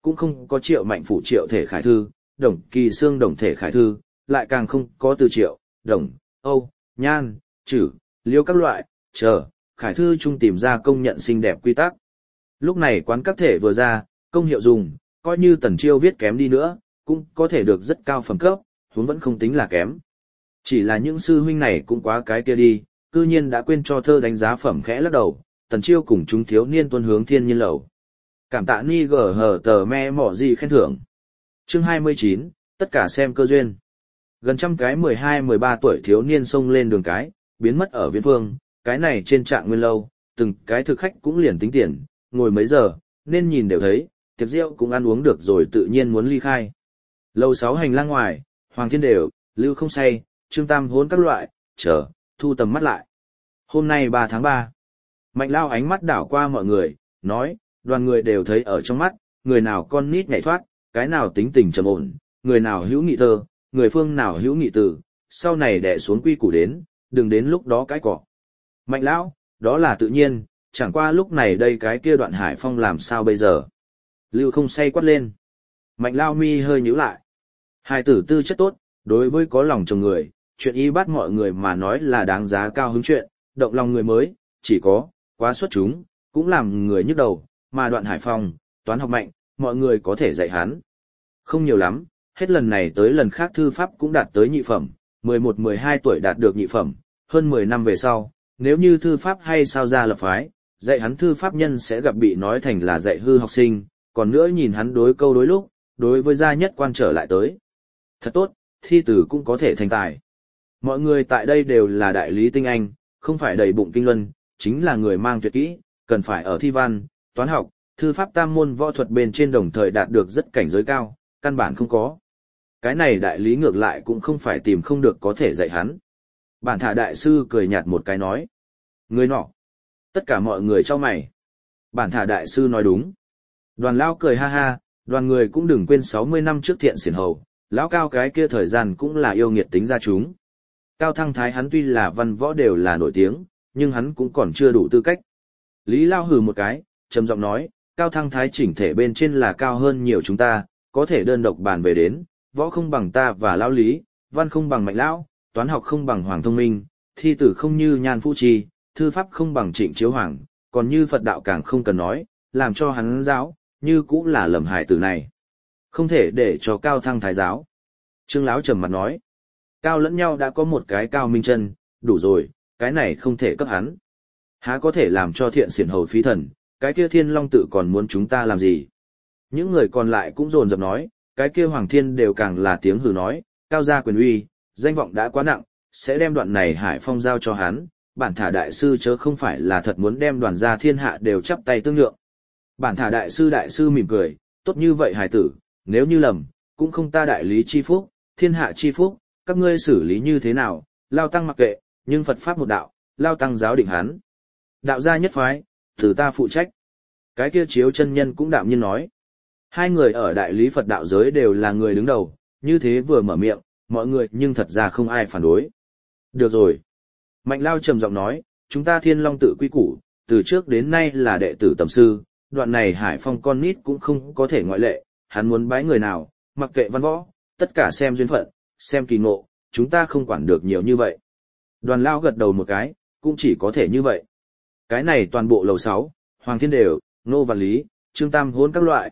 Speaker 1: cũng không có Triệu Mạnh Phủ Triệu Thể Khải Thư, Đồng Kỳ Xương Đồng Thể Khải Thư, lại càng không có từ Triệu, Đồng, Âu, Nhan, Chử, Liêu các loại, Khải Thư chung tìm ra công nhận xinh đẹp quy tắc. Lúc này quán các thể vừa ra, công hiệu dùng, coi như Tần Chiêu viết kém đi nữa, cũng có thể được rất cao phẩm cấp, huống vẫn không tính là kém. Chỉ là những sư huynh này cũng quá cái kia đi, cư nhiên đã quên cho thơ đánh giá phẩm khẽ lắc đầu, Tần Chiêu cùng chúng thiếu niên tuân hướng thiên nhiên lầu. Cảm tạ ni gờ hờ tờ me mỏ gì khen thưởng. Chương 29, tất cả xem cơ duyên. Gần trăm cái 12-13 tuổi thiếu niên xông lên đường cái, biến mất ở viễn phương, cái này trên trạng nguyên lâu, từng cái thực khách cũng liền tính tiền, ngồi mấy giờ, nên nhìn đều thấy, tiệc rượu cũng ăn uống được rồi tự nhiên muốn ly khai. Lầu 6 hành lang ngoài, Hoàng Thiên Đều, Lưu Không Say, Trương Tam Hốn các loại, thu tầm mắt lại. Hôm nay 3 tháng 3. Mạnh Lao ánh mắt đảo qua mọi người, nói, đoàn người đều thấy ở trong mắt, người nào con nít nhảy thoát, cái nào tính tình trầm ổn, người nào hữu nghị thơ, người phương nào hữu nghị tử, sau này đè xuống quy củ đến, đừng đến lúc đó cái cỏ. Mạnh Lão, đó là tự nhiên, chẳng qua lúc này đây cái kia Đoạn Hải Phong làm sao bây giờ. Lưu Không Say quát lên. Mạnh Lao mi hơi nhíu lại. Hai tử tư chất tốt, đối với có lòng chồng người, chuyện y bắt mọi người mà nói là đáng giá cao hứng chuyện, động lòng người mới, chỉ có, quá xuất chúng, cũng làm người nhức đầu, mà Đoạn Hải Phong, toán học mạnh, mọi người có thể dạy hắn. Không nhiều lắm, hết lần này tới lần khác thư pháp cũng đạt tới nhị phẩm, 11-12 tuổi đạt được nhị phẩm, hơn 10 năm về sau, nếu như thư pháp hay sao ra lập phái, dạy hắn thư pháp nhân sẽ gặp bị nói thành là dạy hư học sinh, còn nữa nhìn hắn đối câu đối lúc, đối với gia nhất quan trở lại tới. Thật tốt, thi tử cũng có thể thành tài. Mọi người tại đây đều là đại lý tinh anh, không phải đầy bụng kinh luân, chính là người mang tuyệt kỹ, cần phải ở thi văn, toán học, thư pháp tam môn võ thuật bên trên đồng thời đạt được rất cảnh giới cao, căn bản không có. Cái này đại lý ngược lại cũng không phải tìm không được có thể dạy hắn. Bản thả đại sư cười nhạt một cái nói. Người nọ. Tất cả mọi người cho mày. Bản thả đại sư nói đúng. Đoàn Lao cười ha ha, đoàn người cũng đừng quên 60 năm trước thiện xiển hầu, lão Cao cái kia thời gian cũng là yêu nghiệt tính ra chúng. Cao Thăng Thái hắn tuy là văn võ đều là nổi tiếng, nhưng hắn cũng còn chưa đủ tư cách. Lý Lao hừ một cái, trầm giọng nói, Cao Thăng Thái chỉnh thể bên trên là cao hơn nhiều chúng ta, có thể đơn độc bàn về đến, võ không bằng ta và Lão Lý, văn không bằng Mạnh Lão, toán học không bằng Hoàng Thông Minh, thi tử không như Nhan Phu Trì, thư pháp không bằng Trịnh Chiếu Hoàng, còn như Phật đạo càng không cần nói, làm cho hắn giáo, như cũng là lầm hại tử này. Không thể để cho Cao Thăng Thái giáo. Trương Lão trầm mặt nói, Cao lẫn nhau đã có một cái Cao Minh Chân, đủ rồi, cái này không thể cấp hắn. Há có thể làm cho thiện xiển hầu phí thần, cái kia Thiên Long tự còn muốn chúng ta làm gì? Những người còn lại cũng dồn dập nói, cái kia Hoàng Thiên đều càng là tiếng hừ nói, Cao gia quyền uy, danh vọng đã quá nặng, sẽ đem đoạn này Hải Phong giao cho hắn, bản thả đại sư chớ không phải là thật muốn đem đoàn gia thiên hạ đều chắp tay tương nhượng. Bản thả đại sư mỉm cười, tốt như vậy hài tử, nếu như lầm, cũng không ta đại lý chi phúc, thiên hạ chi phúc, các ngươi xử lý như thế nào, Lao Tăng mặc kệ, nhưng Phật Pháp một đạo, Lao Tăng giáo định hắn. Đạo gia nhất phái, từ ta phụ trách. Cái kia Chiếu chân nhân cũng đạm nhiên nói. Hai người ở đại lý Phật đạo giới đều là người đứng đầu, như thế vừa mở miệng, mọi người nhưng thật ra không ai phản đối. Được rồi. Mạnh Lao trầm giọng nói, chúng ta Thiên Long tự quy củ, từ trước đến nay là đệ tử tầm sư, đoạn này Hải Phong con nít cũng không có thể ngoại lệ, hắn muốn bái người nào, mặc kệ văn võ, tất cả xem duyên phận, xem kỳ ngộ, chúng ta không quản được nhiều như vậy. Đoàn Lao gật đầu một cái, cũng chỉ có thể như vậy. Cái này toàn bộ lầu 6, Hoàng Thiên Đều, Nô Văn Lý, Trương Tam Hốn các loại,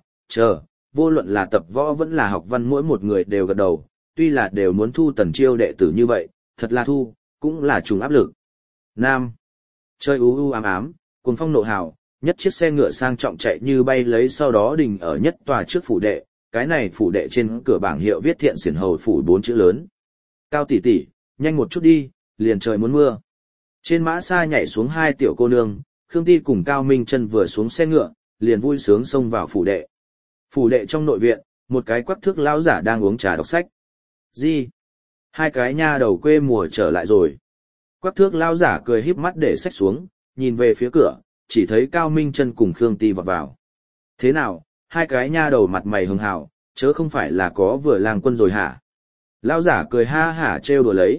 Speaker 1: vô luận là tập võ vẫn là học văn mỗi một người đều gật đầu, tuy là đều muốn thu Tần Chiêu đệ tử như vậy, thật là thu, cũng là trùng áp lực. Nam. Trời u ám ám, cuồng phong nộ hào, nhất chiếc xe ngựa sang trọng chạy như bay lấy sau đó đình ở nhất tòa trước phủ đệ, cái này phủ đệ trên cửa bảng hiệu viết thiện xiển hầu phủ 4 chữ lớn. Cao tỷ tỷ, nhanh một chút đi, liền trời muốn mưa. Trên mã xa nhảy xuống hai tiểu cô nương, Khương Ti cùng Cao Minh Chân vừa xuống xe ngựa, liền vui sướng xông vào phủ đệ. Phủ đệ trong nội viện, một cái quắc thước lão giả đang uống trà đọc sách. Gì? Hai cái nha đầu quê mùa trở lại rồi. Quắc thước lão giả cười híp mắt để sách xuống, nhìn về phía cửa, chỉ thấy Cao Minh Chân cùng Khương Ti vọt vào. Thế nào, hai cái nha đầu mặt mày hưng hào, chớ không phải là có vừa lang quân rồi hả? Lão giả cười ha hả trêu đùa lấy.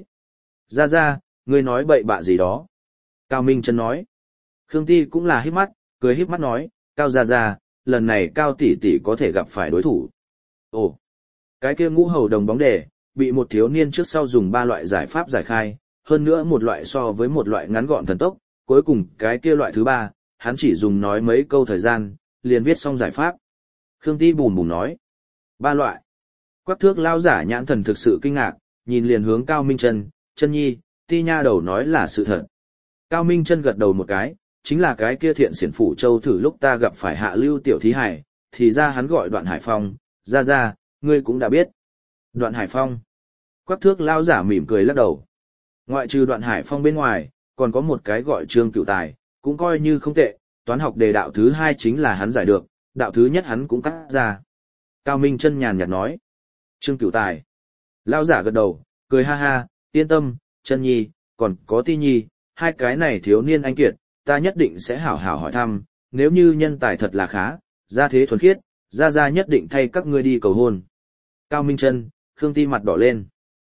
Speaker 1: Ra, ngươi nói bậy bạ gì đó. Cao Minh Chân nói. Khương Ti cũng là híp mắt, cười híp mắt nói, Cao ra, lần này Cao tỷ tỷ có thể gặp phải đối thủ. Ồ, cái kia ngũ hầu đồng bóng đề, bị một thiếu niên trước sau dùng 3 loại giải pháp giải khai, hơn nữa một loại so với một loại ngắn gọn thần tốc, cuối cùng cái kia loại thứ 3, hắn chỉ dùng nói mấy câu thời gian, liền viết xong giải pháp. Khương Ti bùm bùm nói, 3 loại. Quắc Thước lao giả nhãn thần thực sự kinh ngạc, nhìn liền hướng Cao Minh Chân, Chân Nhi, Ti nha đầu nói là sự thật. Cao Minh Chân gật đầu một cái, chính là cái kia Thiện Xiển Phủ Châu thử lúc ta gặp phải Hạ Lưu tiểu thí hải, thì ra hắn gọi Đoạn Hải Phong, ra, ngươi cũng đã biết. Đoạn Hải Phong. Quắc Thước lao giả mỉm cười lắc đầu. Ngoại trừ Đoạn Hải Phong bên ngoài, còn có một cái gọi Trương Cửu Tài, cũng coi như không tệ, toán học đề đạo thứ 2 chính là hắn giải được, đạo thứ nhất hắn cũng cắt ra. Cao Minh Chân nhàn nhạt nói. Trương Cửu Tài. Lao giả gật đầu, cười ha ha, yên tâm, Chân Nhi, còn có Ti Nhi, 2 cái này thiếu niên anh kiệt, ta nhất định sẽ hảo hảo hỏi thăm, nếu như nhân tài thật là khá, gia thế thuần khiết, gia nhất định thay các ngươi đi cầu hôn. Cao Minh Chân, Khương Ti mặt đỏ lên.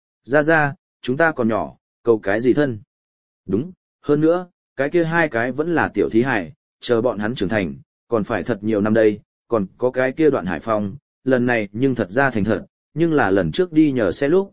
Speaker 1: Gia, chúng ta còn nhỏ, cầu cái gì thân? Đúng, hơn nữa, cái kia 2 cái vẫn là tiểu thí hải, chờ bọn hắn trưởng thành, còn phải thật nhiều năm đây, còn có cái kia Đoạn Hải Phong, lần này nhưng thật ra thành thật, nhưng là lần trước đi nhờ xe lúc,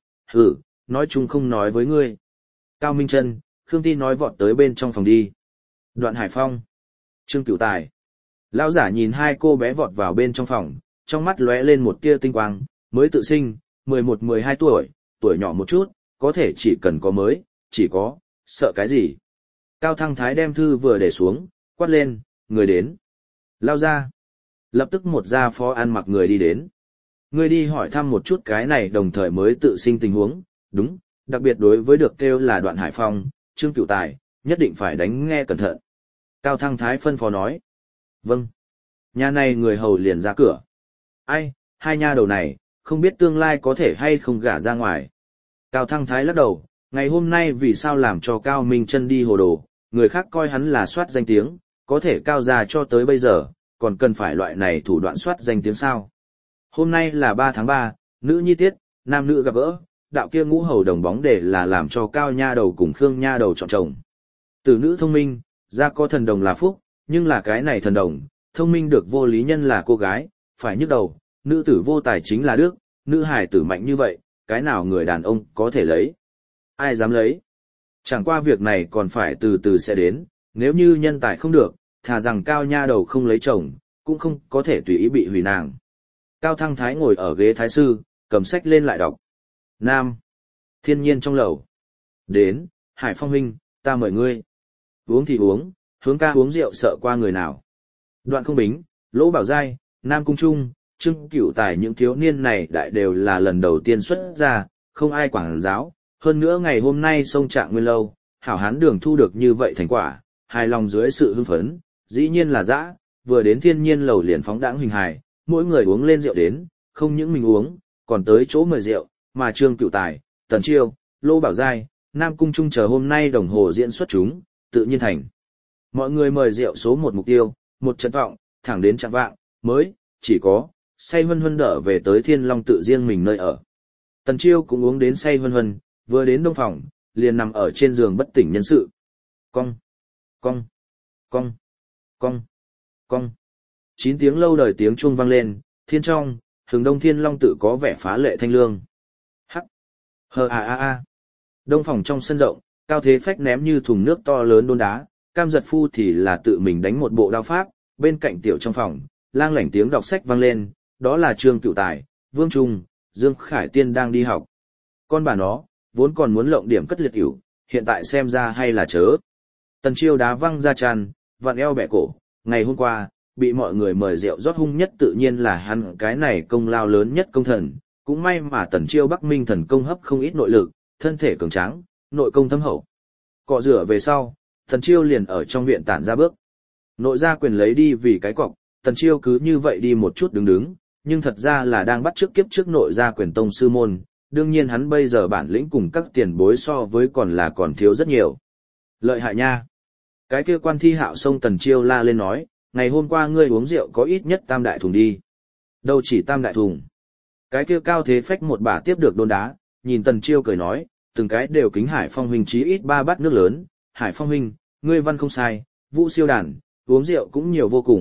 Speaker 1: nói chung không nói với ngươi. Cao Minh Chân, Khương Ti nói vọt tới bên trong phòng đi. Đoạn Hải Phong, Trương Cửu Tài. Lão giả nhìn 2 cô bé vọt vào bên trong phòng, trong mắt lóe lên một tia tinh quang, mới tự sinh, 11-12 tuổi, tuổi nhỏ một chút, có thể chỉ cần có mới, chỉ có, sợ cái gì. Cao Thăng Thái đem thư vừa để xuống, quát lên, người đến. Lao ra. Lập tức một gia phó ăn mặc người đi đến. Người đi hỏi thăm một chút cái này đồng thời mới tự sinh tình huống, đúng, đặc biệt đối với được kêu là Đoạn Hải Phong, Trương Cửu Tài, nhất định phải đánh nghe cẩn thận. Cao Thăng Thái phân phó nói. Vâng. Nhà này người hầu liền ra cửa. Ai, 2 nha đầu này, không biết tương lai có thể hay không gả ra ngoài. Cao Thăng Thái lắc đầu, ngày hôm nay vì sao làm cho Cao Minh Chân đi hồ đồ, người khác coi hắn là soát danh tiếng, có thể Cao gia cho tới bây giờ, còn cần phải loại này thủ đoạn soát danh tiếng sao. Hôm nay là 3 tháng 3, nữ nhi tiết, nam nữ gặp gỡ, đạo kia ngũ hầu đồng bóng để là làm cho Cao nha đầu cùng Khương nha đầu chọn chồng. Tử nữ thông minh, ra có thần đồng là phúc, nhưng là cái này thần đồng, thông minh được vô lý nhân là cô gái, phải nhức đầu, nữ tử vô tài chính là đức, nữ hài tử mạnh như vậy, cái nào người đàn ông có thể lấy. Ai dám lấy? Chẳng qua việc này còn phải từ từ sẽ đến, nếu như nhân tài không được, thà rằng Cao nha đầu không lấy chồng, cũng không có thể tùy ý bị hủy nàng. Cao Thăng Thái ngồi ở ghế thái sư, cầm sách lên lại đọc. Nam. Thiên nhiên trong lầu. Đến, Hải Phong huynh, ta mời ngươi. Uống thì uống, hướng ca uống rượu sợ qua người nào. Đoạn Không Bính, Lỗ Bảo Giai, Nam Cung Trung, Trương Cửu Tài những thiếu niên này đại đều là lần đầu tiên xuất ra, không ai quảng giáo. Hơn nữa ngày hôm nay sông Trạng Nguyên Lâu, hảo hán đường thu được như vậy thành quả, hài lòng dưới sự hưng phấn, dĩ nhiên là dã, vừa đến thiên nhiên lầu liền phóng đãng hình hài, mỗi người uống lên rượu đến, không những mình uống, còn tới chỗ mời rượu, mà Trương Cửu Tài, Tần Chiêu, Lô Bảo Giai, Nam Cung Trung chờ hôm nay đồng hồ diễn xuất chúng, tự nhiên thành. Mọi người mời rượu số 1 mục tiêu, một trận vọng, thẳng đến trạng vạng, mới, chỉ có, say hân hân đỡ về tới Thiên Long tự riêng mình nơi ở. Tần Chiêu cũng uống đến say hân hân, vừa đến đông phòng, liền nằm ở trên giường bất tỉnh nhân sự. Cong, cong, cong, cong, cong. 9 tiếng lâu đời tiếng chuông vang lên, thiên trong, Hừng Đông Thiên Long tự có vẻ phá lệ thanh lương. Hắc, hờ a. Đông phòng trong sân rộng, Cao Thế Phách ném như thùng nước to lớn đôn đá, Cam Giật Phu thì là tự mình đánh một bộ đao pháp, bên cạnh tiểu trong phòng, lang lảnh tiếng đọc sách vang lên, đó là Trương Cửu Tài, Vương Trung, Dương Khải Tiên đang đi học. Con bà nó, vốn còn muốn lộng điểm cất liệt ỉu, hiện tại xem ra hay là chớ. Tần Chiêu đá văng ra tràn, vặn eo bẻ cổ, ngày hôm qua, bị mọi người mời rượu rót hung nhất tự nhiên là hắn cái này công lao lớn nhất công thần, cũng may mà Tần Chiêu Bắc Minh thần công hấp không ít nội lực, thân thể cường tráng, nội công thâm hậu. Cọ rửa về sau, Tần Chiêu liền ở trong viện tản ra bước. Nội gia quyền lấy đi vì cái cọc, Tần Chiêu cứ như vậy đi một chút đứng, nhưng thật ra là đang bắt chước kiếp trước nội gia quyền tông sư môn, đương nhiên hắn bây giờ bản lĩnh cùng các tiền bối so với còn thiếu rất nhiều. Lợi hại nha. Cái kia Quan Thi Hạo xông Tần Chiêu la lên nói, ngày hôm qua ngươi uống rượu có ít nhất 3 đại thùng đi. Đâu chỉ 3 đại thùng. Cái kia Cao Thế Phách một bà tiếp được đôn đá, nhìn Tần Chiêu cười nói, từng cái đều kính Hải Phong huynh chí ít 3 bát nước lớn, Hải Phong huynh, ngươi văn không sai, Vũ Siêu đàn, uống rượu cũng nhiều vô cùng,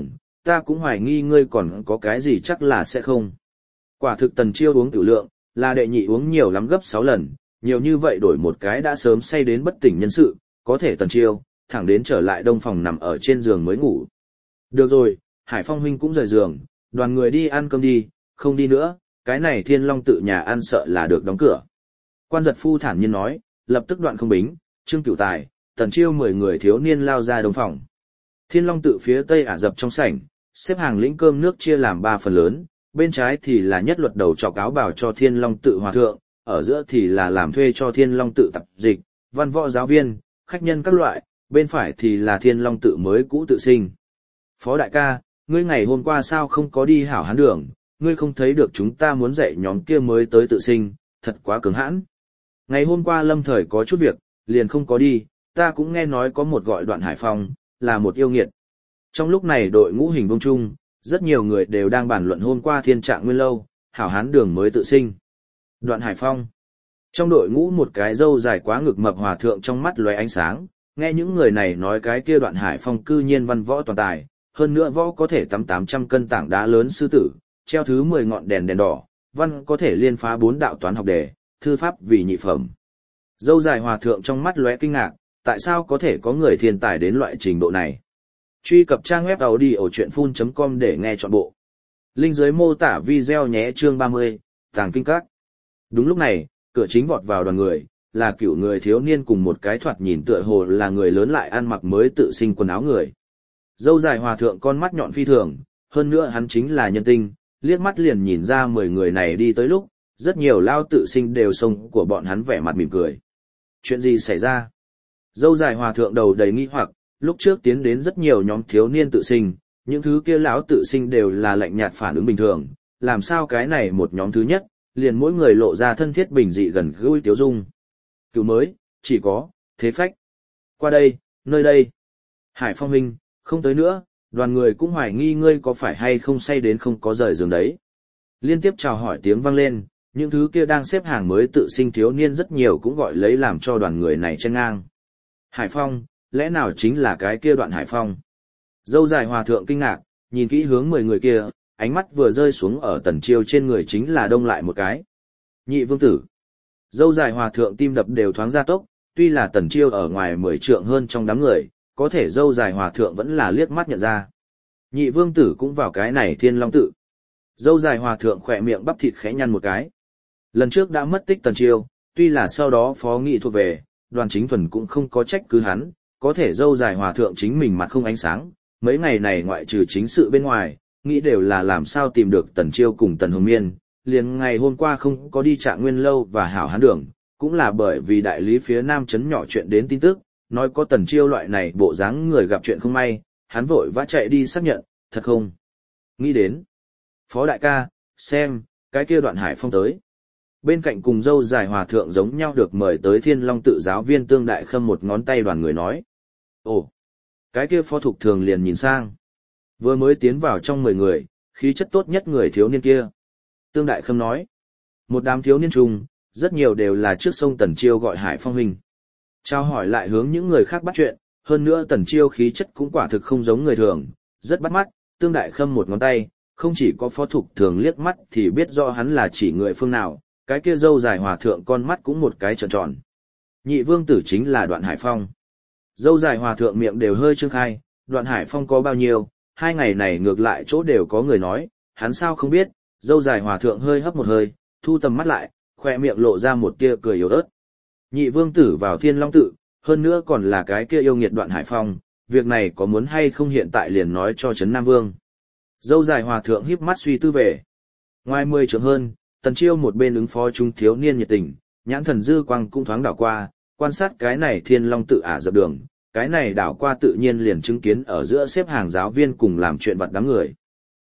Speaker 1: ta cũng hoài nghi ngươi còn có cái gì chắc là sẽ không. Quả thực Tần Chiêu uống tiểu lượng, là đệ nhị uống nhiều lắm gấp 6 lần, nhiều như vậy đổi một cái đã sớm say đến bất tỉnh nhân sự, có thể Tần Chiêu, thẳng đến trở lại đông phòng nằm ở trên giường mới ngủ. Được rồi, Hải Phong huynh cũng rời giường, đoàn người đi ăn cơm đi, không đi nữa, cái này Thiên Long tự nhà ăn sợ là được đóng cửa. Quan giật phu thản nhiên nói, lập tức đoạn không bính, Trương Cửu Tài, Tần Chiêu 10 người thiếu niên lao ra đông phòng. Thiên Long tự phía tây Ả Rập trong sảnh, xếp hàng lĩnh cơm nước chia làm 3 phần lớn, bên trái thì là nhất luật đầu trọc áo bào cho Thiên Long tự hòa thượng, ở giữa thì là làm thuê cho Thiên Long tự tập dịch, văn võ giáo viên, khách nhân các loại, bên phải thì là Thiên Long tự mới cũ tự sinh. Phó đại ca, ngươi ngày hôm qua sao không có đi hảo hán đường, ngươi không thấy được chúng ta muốn dạy nhóm kia mới tới tự sinh, thật quá cứng hãn. Ngày hôm qua lâm thời có chút việc, liền không có đi, ta cũng nghe nói có một gọi Đoạn Hải Phong, là một yêu nghiệt. Trong lúc này đội ngũ hình vông chung, rất nhiều người đều đang bàn luận hôm qua thiên trạng nguyên lâu, hảo hán đường mới tự sinh. Đoạn Hải Phong. Trong đội ngũ một cái râu dài quá ngực mập hòa thượng trong mắt lóe ánh sáng, nghe những người này nói cái kia Đoạn Hải Phong cư nhiên văn võ toàn tài, hơn nữa võ có thể tắm 800 cân tảng đá lớn sư tử, treo thứ 10 ngọn đèn đèn đỏ, văn có thể liên phá 4 đạo toán học đề, thư pháp vì nhị phẩm. Râu dài hòa thượng trong mắt lóe kinh ngạc, tại sao có thể có người thiên tài đến loại trình độ này? Truy cập trang web audiochuyenphun.com để nghe trọn bộ. Link dưới mô tả video nhé. Chương 30, Tàng Kinh Các. Đúng lúc này, cửa chính vọt vào đoàn người, là cửu người thiếu niên cùng một cái thoạt nhìn tựa hồ là người lớn lại ăn mặc mới tự sinh quần áo người. Dâu dài hòa thượng con mắt nhọn phi thường, hơn nữa hắn chính là nhân tinh, liếc mắt liền nhìn ra 10 người này đi tới lúc, rất nhiều lao tự sinh đều xông của bọn hắn vẻ mặt mỉm cười. Chuyện gì xảy ra? Dâu dài hòa thượng đầu đầy nghi hoặc, lúc trước tiến đến rất nhiều nhóm thiếu niên tự sinh, những thứ kia lão tự sinh đều là lạnh nhạt phản ứng bình thường, làm sao cái này một nhóm thứ nhất, liền mỗi người lộ ra thân thiết bình dị gần gũi tiếu dung. Cứu mới, chỉ có, thế phách. Qua đây, nơi đây. Hải Phong huynh, không tới nữa, đoàn người cũng hoài nghi ngươi có phải hay không say đến không có rời giường đấy. Liên tiếp chào hỏi tiếng vang lên, những thứ kia đang xếp hàng mới tự sinh thiếu niên rất nhiều cũng gọi lấy làm cho đoàn người này chen ngang. Hải Phong, lẽ nào chính là cái kia Đoạn Hải Phong? Dâu dài hòa thượng kinh ngạc, nhìn kỹ hướng 10 người kia, ánh mắt vừa rơi xuống ở Tần Chiêu trên người chính là đông lại một cái. Nhị vương tử. Dâu dài hòa thượng tim đập đều thoáng gia tốc, tuy là Tần Chiêu ở ngoài 10 trượng hơn trong đám người, có thể dâu dài hòa thượng vẫn là liếc mắt nhận ra. Nhị vương tử cũng vào cái này Thiên Long tự. Dâu dài hòa thượng khỏe miệng bắp thịt khẽ nhăn một cái. Lần trước đã mất tích Tần Chiêu, tuy là sau đó phó nghị thuộc về, Đoàn Chính Thuần cũng không có trách cứ hắn, có thể dâu dài hòa thượng chính mình mặt không ánh sáng, mấy ngày này ngoại trừ chính sự bên ngoài, nghĩ đều là làm sao tìm được Tần Chiêu cùng Tần Hồng Miên, liền ngày hôm qua không có đi Trạng Nguyên lâu và Hảo Hán đường, cũng là bởi vì đại lý phía Nam trấn nhỏ chuyện đến tin tức, nói có Tần Chiêu loại này bộ dáng người gặp chuyện không may, hắn vội vã chạy đi xác nhận, thật không? Nghĩ đến. Phó đại ca, xem, cái kia Đoạn Hải Phong tới. Bên cạnh cùng dâu dài hòa thượng giống nhau được mời tới Thiên Long tự giáo viên Tương Đại Khâm một ngón tay đoàn người nói. Ồ, cái kia phó thục thường liền nhìn sang. Vừa mới tiến vào trong 10 người, khí chất tốt nhất người thiếu niên kia. Tương Đại Khâm nói. Một đám thiếu niên chung, rất nhiều đều là trước sông Tần Chiêu gọi Hải Phong huynh. Trao hỏi lại hướng những người khác bắt chuyện, hơn nữa Tần Chiêu khí chất cũng quả thực không giống người thường, rất bắt mắt. Tương Đại Khâm một ngón tay, không chỉ có phó thục thường liếc mắt thì biết rõ hắn là chỉ người phương nào, cái kia dâu dài hòa thượng con mắt cũng một cái tròn tròn. Nhị vương tử chính là Đoạn Hải Phong. Dâu dài hòa thượng miệng đều hơi trương khai, Đoạn Hải Phong có bao nhiêu, 2 ngày này ngược lại chỗ đều có người nói, hắn sao không biết, dâu dài hòa thượng hơi hấp một hơi, thu tầm mắt lại, khoe miệng lộ ra một tia cười yếu ớt. Nhị vương tử vào Thiên Long tự, hơn nữa còn là cái kia yêu nghiệt Đoạn Hải Phong, việc này có muốn hay không hiện tại liền nói cho Trấn Nam Vương. Dâu dài hòa thượng híp mắt suy tư về. Ngoài 10 trượng hơn, Tần Chiêu một bên ứng phó chúng thiếu niên nhiệt tình, nhãn thần dư quang cũng thoáng đảo qua, quan sát cái này Thiên Long tự Ả Rập đường, cái này đảo qua tự nhiên liền chứng kiến ở giữa xếp hàng giáo viên cùng làm chuyện vặt đám người.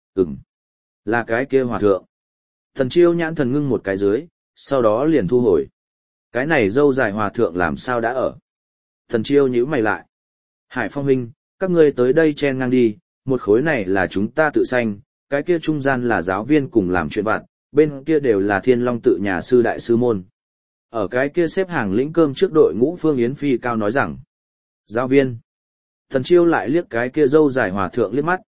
Speaker 1: Là cái kia hòa thượng. Tần Chiêu nhãn thần ngưng một cái dưới, sau đó liền thu hồi. Cái này dâu dài hòa thượng làm sao đã ở? Tần Chiêu nhíu mày lại. Hải Phong huynh, các ngươi tới đây chen ngang đi, một khối này là chúng ta tự sanh, cái kia trung gian là giáo viên cùng làm chuyện vặt, bên kia đều là Thiên Long tự nhà sư đại sư môn. Ở cái kia xếp hàng lĩnh cơm trước đội ngũ Phương Yến Phi cao nói rằng, giáo viên. Tần Chiêu lại liếc cái kia dâu dài hòa thượng liếc mắt.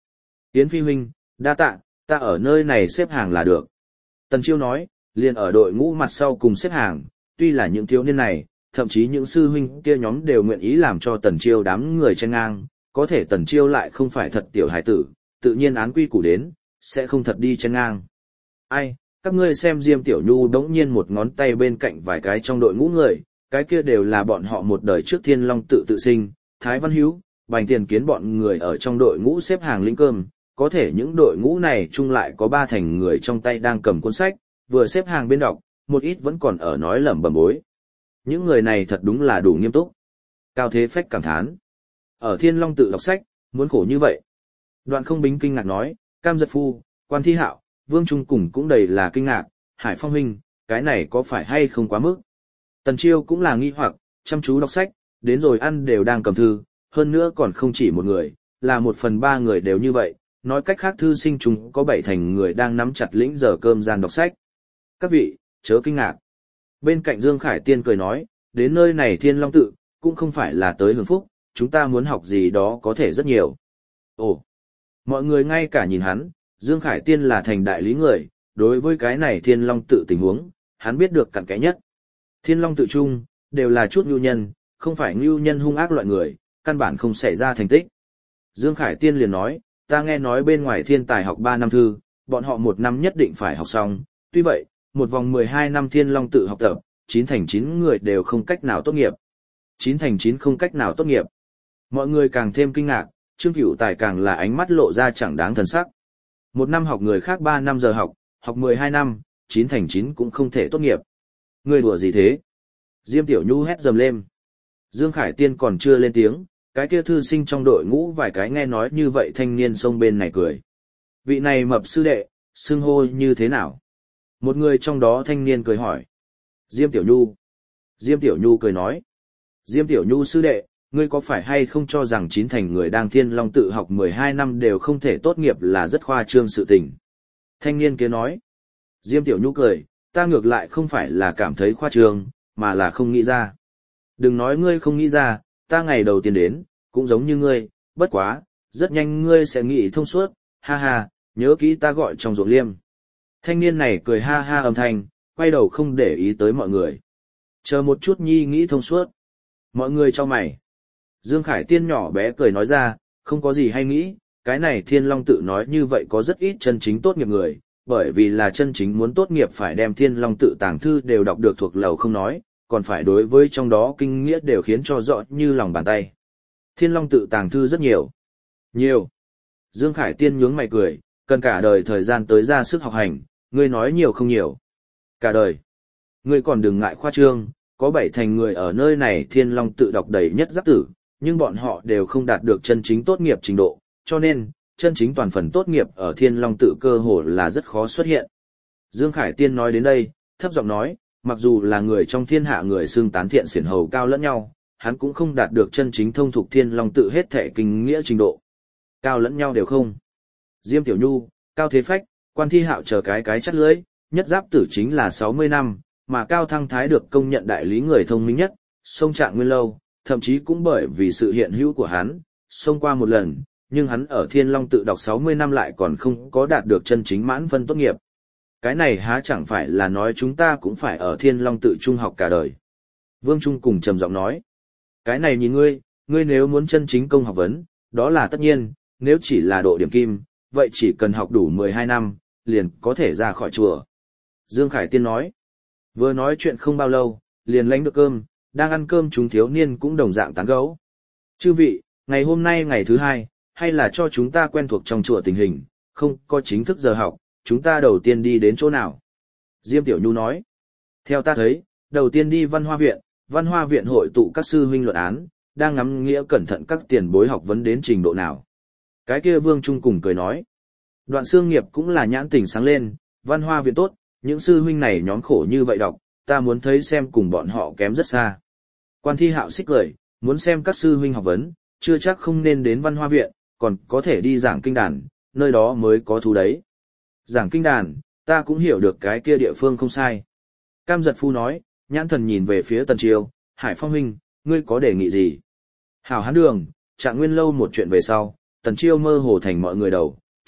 Speaker 1: Yến Phi huynh, đa tạ, ta ở nơi này xếp hàng là được. Tần Chiêu nói, liền ở đội ngũ mặt sau cùng xếp hàng, tuy là những thiếu niên này, thậm chí những sư huynh kia nhóm đều nguyện ý làm cho Tần Chiêu đám người chen ngang, có thể Tần Chiêu lại không phải thật tiểu hải tử, tự nhiên án quy củ đến, sẽ không thật đi chen ngang. Ai, các ngươi xem Diêm Tiểu Nhu đống nhiên một ngón tay bên cạnh vài cái trong đội ngũ người, cái kia đều là bọn họ một đời trước Thiên Long tự tự sinh, Thái Văn Hữu, Bành Tiền Kiến bọn người ở trong đội ngũ xếp hàng lĩnh cơm, có thể những đội ngũ này chung lại có 3 thành người trong tay đang cầm cuốn sách, vừa xếp hàng bên đọc, một ít vẫn còn ở nói lẩm bẩm bối. Những người này thật đúng là đủ nghiêm túc. Cao Thế Phách cảm thán. Ở Thiên Long tự đọc sách, muốn khổ như vậy. Đoạn Không Bính kinh ngạc nói, Cam Giật Phu, Quan Thi Hạo, Vương Trung cùng cũng đầy là kinh ngạc, Hải Phong huynh, cái này có phải hay không quá mức? Tần Chiêu cũng là nghi hoặc, chăm chú đọc sách, đến rồi ăn đều đang cầm thư, hơn nữa còn không chỉ một người, là 1/3 người đều như vậy, nói cách khác thư sinh chúng có 7 thành người đang nắm chặt lĩnh giờ cơm gian đọc sách. Các vị, chớ kinh ngạc. Bên cạnh Dương Khải Tiên cười nói, đến nơi này Thiên Long tự, cũng không phải là tới hưởng phúc, chúng ta muốn học gì đó có thể rất nhiều. Ồ, mọi người ngay cả nhìn hắn, Dương Khải Tiên là thành đại lý người, đối với cái này Thiên Long tự tình huống, hắn biết được cặn kẽ nhất. Thiên Long tự chung, đều là chút nhu nhân, không phải nhu nhân hung ác loại người, căn bản không xảy ra thành tích. Dương Khải Tiên liền nói, ta nghe nói bên ngoài thiên tài học 3 năm thư, bọn họ 1 năm nhất định phải học xong, tuy vậy, một vòng 12 năm Thiên Long tự học tập, 9 thành 9 người đều không cách nào tốt nghiệp. 9 thành 9 không cách nào tốt nghiệp. Mọi người càng thêm kinh ngạc, Trương Cửu Tài càng là ánh mắt lộ ra chẳng đáng thần sắc. 1 năm học người khác 3 năm giờ học 12 năm, 9 thành 9 cũng không thể tốt nghiệp. Ngươi đùa gì thế? Diêm Tiểu Nhu hét dầm lên. Dương Khải Tiên còn chưa lên tiếng, cái kia thư sinh trong đội ngũ vài cái nghe nói như vậy thanh niên xông bên này cười. Vị này mập sư đệ, xưng hô như thế nào? Một người trong đó thanh niên cười hỏi. Diêm Tiểu Nhu. Diêm Tiểu Nhu cười nói. Diêm Tiểu Nhu sư đệ, ngươi có phải hay không cho rằng 9 thành người đang Thiên Long tự học 12 năm đều không thể tốt nghiệp là rất khoa trương sự tình? Thanh niên kia nói. Diêm Tiểu Nhu cười, ta ngược lại không phải là cảm thấy khoa trương, mà là không nghĩ ra. Đừng nói ngươi không nghĩ ra, ta ngày đầu tiên đến, cũng giống như ngươi, bất quá, rất nhanh ngươi sẽ nghĩ thông suốt, ha ha, nhớ kỹ ta gọi trong ruộng liêm. Thanh niên này cười ha ha âm thanh, quay đầu không để ý tới mọi người. Chờ một chút nhi nghĩ thông suốt. Mọi người cho mày. Dương Khải Tiên nhỏ bé cười nói ra, không có gì hay nghĩ, cái này Thiên Long tự nói như vậy có rất ít chân chính tốt nghiệp người, bởi vì là chân chính muốn tốt nghiệp phải đem Thiên Long tự tàng thư đều đọc được thuộc lầu không nói, còn phải đối với trong đó kinh nghĩa đều khiến cho rõ như lòng bàn tay. Thiên Long tự tàng thư rất nhiều. Nhiều. Dương Khải Tiên nhướng mày cười, cần cả đời thời gian tới ra sức học hành, ngươi nói nhiều không nhiều. Cả đời. Ngươi còn đừng ngại khoa trương, có 7 thành người ở nơi này Thiên Long tự đọc đầy nhất giáp tử, nhưng bọn họ đều không đạt được chân chính tốt nghiệp trình độ, cho nên, chân chính toàn phần tốt nghiệp ở Thiên Long tự cơ hồ là rất khó xuất hiện. Dương Khải Tiên nói đến đây, thấp giọng nói, mặc dù là người trong thiên hạ người xưng tán thiện xiển hầu cao lẫn nhau, hắn cũng không đạt được chân chính thông thuộc Thiên Long tự hết thể kinh nghĩa trình độ. Cao lẫn nhau đều không. Diêm Tiểu Nhu, Cao Thế Phách, Quan Thi Hạo chờ cái chắt lưới, nhất giáp tử chính là 60 năm, mà Cao Thăng Thái được công nhận đại lý người thông minh nhất, sông Trạng Nguyên lâu, thậm chí cũng bởi vì sự hiện hữu của hắn, sông qua một lần, nhưng hắn ở Thiên Long tự đọc 60 năm lại còn không có đạt được chân chính mãn phân tốt nghiệp. Cái này há chẳng phải là nói chúng ta cũng phải ở Thiên Long tự trung học cả đời. Vương Trung cùng trầm giọng nói. Cái này nhìn ngươi nếu muốn chân chính công học vấn, đó là tất nhiên, nếu chỉ là độ điểm kim, vậy chỉ cần học đủ 12 năm, liền có thể ra khỏi chùa. Dương Khải Tiên nói. Vừa nói chuyện không bao lâu, liền lãnh được cơm, đang ăn cơm chúng thiếu niên cũng đồng dạng tán gẫu. Chư vị, ngày hôm nay ngày thứ 2, hay là cho chúng ta quen thuộc trong chùa tình hình, không có chính thức giờ học, chúng ta đầu tiên đi đến chỗ nào? Diêm Tiểu Nhu nói. Theo ta thấy, đầu tiên đi văn hoa viện hội tụ các sư huynh luận án, đang ngắm nghĩa cẩn thận các tiền bối học vấn đến trình độ nào. Cái kia Vương Trung cùng cười nói. Đoạn Xương Nghiệp cũng là nhãn tình sáng lên, văn hoa viện tốt, những sư huynh này nhóm khổ như vậy đọc, ta muốn thấy xem cùng bọn họ kém rất xa. Quan Thi Hạo xích cười, muốn xem các sư huynh học vấn, chưa chắc không nên đến văn hoa viện, còn có thể đi giảng kinh đàn, nơi đó mới có thú đấy. Giảng kinh đàn, ta cũng hiểu được cái kia địa phương không sai. Cam Giật Phu nói, nhãn thần nhìn về phía Tần Chiêu, Hải Phong huynh, ngươi có đề nghị gì? Hảo Hán Đường, Trạng Nguyên lâu một chuyện về sau, Tần Chiêu mơ hồ thành mọi người đầu,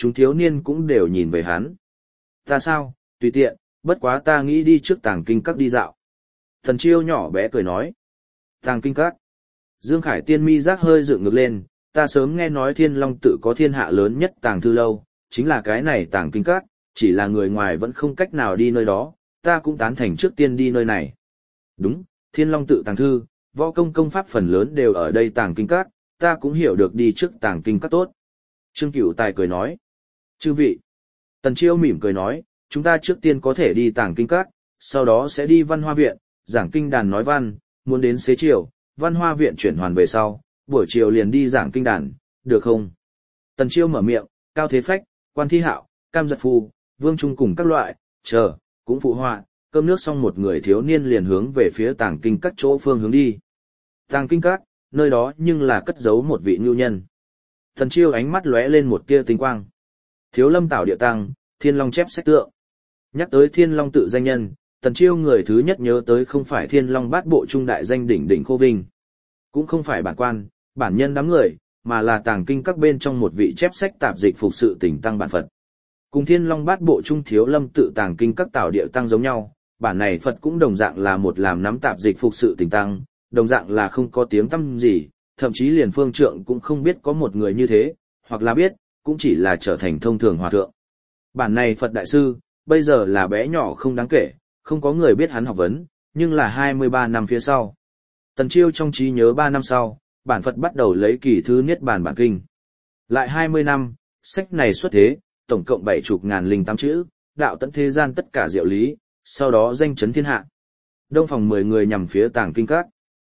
Speaker 1: chúng thiếu niên cũng đều nhìn về hắn. Ta sao, tùy tiện, bất quá ta nghĩ đi trước tàng kinh các đi dạo. Tần Chiêu nhỏ bé cười nói. Tàng kinh các. Dương Khải Tiên mi giác hơi dựng ngược lên, ta sớm nghe nói Thiên Long tự có thiên hạ lớn nhất tàng thư lâu, chính là cái này tàng kinh các, chỉ là người ngoài vẫn không cách nào đi nơi đó, ta cũng tán thành trước tiên đi nơi này. Đúng, Thiên Long tự tàng thư, võ công công pháp phần lớn đều ở đây tàng kinh các, ta cũng hiểu được đi trước tàng kinh các tốt. Trương Cửu Tài cười nói. Chư vị. Tần Chiêu mỉm cười nói, chúng ta trước tiên có thể đi tàng kinh các, sau đó sẽ đi văn hoa viện, giảng kinh đàn nói văn, muốn đến xế chiều, văn hoa viện chuyển hoàn về sau, buổi chiều liền đi giảng kinh đàn, được không? Tần Chiêu mở miệng, Cao Thế Phách, Quan Thi Hạo, Cam Giật Phu, Vương Trung cùng các loại, cũng phụ họa, cơm nước xong một người thiếu niên liền hướng về phía tàng kinh các chỗ phương hướng đi. Tàng kinh các, nơi đó nhưng là cất giấu một vị nhu nhân. Tần Chiêu ánh mắt lóe lên một tia tinh quang. Thiếu Lâm Tảo Địa Tăng, Thiên Long chép sách tượng. Nhắc tới Thiên Long tự danh nhân, Tần Chiêu người thứ nhất nhớ tới không phải Thiên Long bát bộ trung đại danh đỉnh đỉnh Khô Vinh, cũng không phải bản quan, bản nhân đám người, mà là tàng kinh các bên trong một vị chép sách tạp dịch phục sự tỉnh tăng bản Phật. Cùng Thiên Long bát bộ trung Thiếu Lâm tự tàng kinh các Tảo Địa Tăng giống nhau, bản này Phật cũng đồng dạng là một làm nắm tạp dịch phục sự tỉnh tăng, đồng dạng là không có tiếng tăm gì, thậm chí liền phương trượng cũng không biết có một người như thế, hoặc là biết, cũng chỉ là trở thành thông thường hòa thượng. Bản này Phật đại sư, bây giờ là bé nhỏ không đáng kể, không có người biết hắn học vấn, nhưng là 23 năm phía sau. Tần Chiêu trong trí nhớ 3 năm sau, bản Phật bắt đầu lấy kỳ thư Niết Bàn bản kinh. Lại 20 năm, sách này xuất thế, tổng cộng 70.008 chữ, đạo tận thế gian tất cả diệu lý, sau đó danh chấn thiên hạ. Đông phòng 10 người nhằm phía tàng kinh các.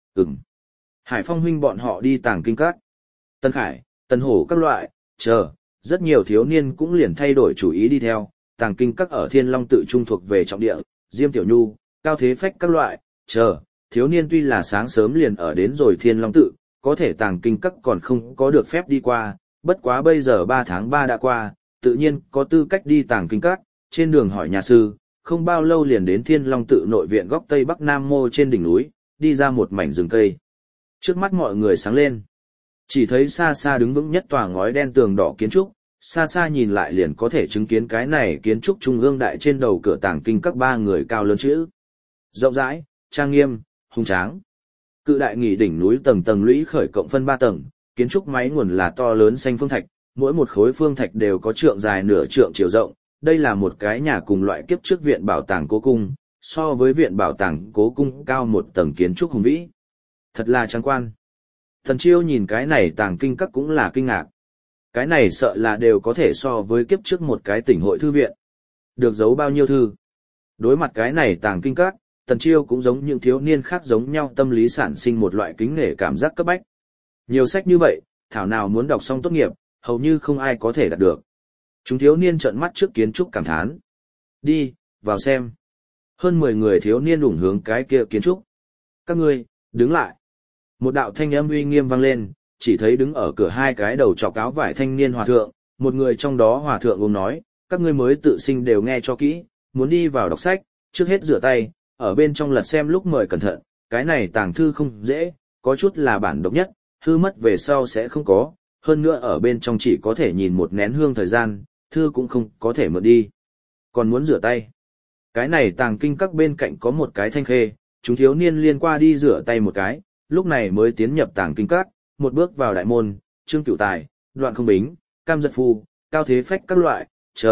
Speaker 1: Hải Phong huynh bọn họ đi tàng kinh các. Tân Khải, Tân Hổ các loại, rất nhiều thiếu niên cũng liền thay đổi chủ ý đi theo, tàng kinh các ở Thiên Long tự trung thuộc về trọng địa, Diêm Tiểu Nhu, Cao Thế Phách các loại, thiếu niên tuy là sáng sớm liền ở đến rồi Thiên Long tự, có thể tàng kinh các còn không có được phép đi qua, bất quá bây giờ 3 tháng 3 đã qua, tự nhiên có tư cách đi tàng kinh các, trên đường hỏi nhà sư, không bao lâu liền đến Thiên Long tự nội viện góc Tây Bắc Nam Mô trên đỉnh núi, đi ra một mảnh rừng cây. Trước mắt mọi người sáng lên. Chỉ thấy xa xa đứng vững nhất tòa ngói đen tường đỏ kiến trúc, xa xa nhìn lại liền có thể chứng kiến cái này kiến trúc trung ương đại trên đầu cửa tàng kinh các 3 người cao lớn chữ. Rộng rãi, trang nghiêm, hùng tráng. Cự đại nghỉ đỉnh núi tầng tầng lũy khởi cộng phân 3 tầng, kiến trúc máy nguồn là to lớn xanh phương thạch, mỗi một khối phương thạch đều có trượng dài nửa trượng chiều rộng, đây là một cái nhà cùng loại kiếp trước viện bảo tàng Cố Cung, so với viện bảo tàng Cố Cung cao một tầng kiến trúc hùng vĩ. Thật là trang quan. Thần Chiêu nhìn cái này tàng kinh các cũng là kinh ngạc. Cái này sợ là đều có thể so với kiếp trước một cái tỉnh hội thư viện. Được giấu bao nhiêu thư. Đối mặt cái này tàng kinh các, Tần Chiêu cũng giống những thiếu niên khác giống nhau tâm lý sản sinh một loại kính nể cảm giác cấp bách. Nhiều sách như vậy, thảo nào muốn đọc xong tốt nghiệp, hầu như không ai có thể đạt được. Chúng thiếu niên trợn mắt trước kiến trúc cảm thán. Đi, vào xem. Hơn 10 người thiếu niên ủng hướng cái kia kiến trúc. Các ngươi, đứng lại. Một đạo thanh âm uy nghiêm vang lên, chỉ thấy đứng ở cửa 2 cái đầu trọc áo vải thanh niên hòa thượng, một người trong đó hòa thượng ôm nói, các ngươi mới tự sinh đều nghe cho kỹ, muốn đi vào đọc sách, trước hết rửa tay, ở bên trong lật xem lúc mời cẩn thận, cái này tàng thư không dễ, có chút là bản độc nhất, hư mất về sau sẽ không có, hơn nữa ở bên trong chỉ có thể nhìn một nén hương thời gian, thư cũng không có thể mượn đi. Còn muốn rửa tay. Cái này tàng kinh các bên cạnh có một cái thanh khê, chúng thiếu niên liên qua đi rửa tay một cái, lúc này mới tiến nhập tàng kinh các, một bước vào đại môn, Trương Cửu Tài, Đoạn Không Bính, Cam Giật Phu, Cao Thế Phách các loại,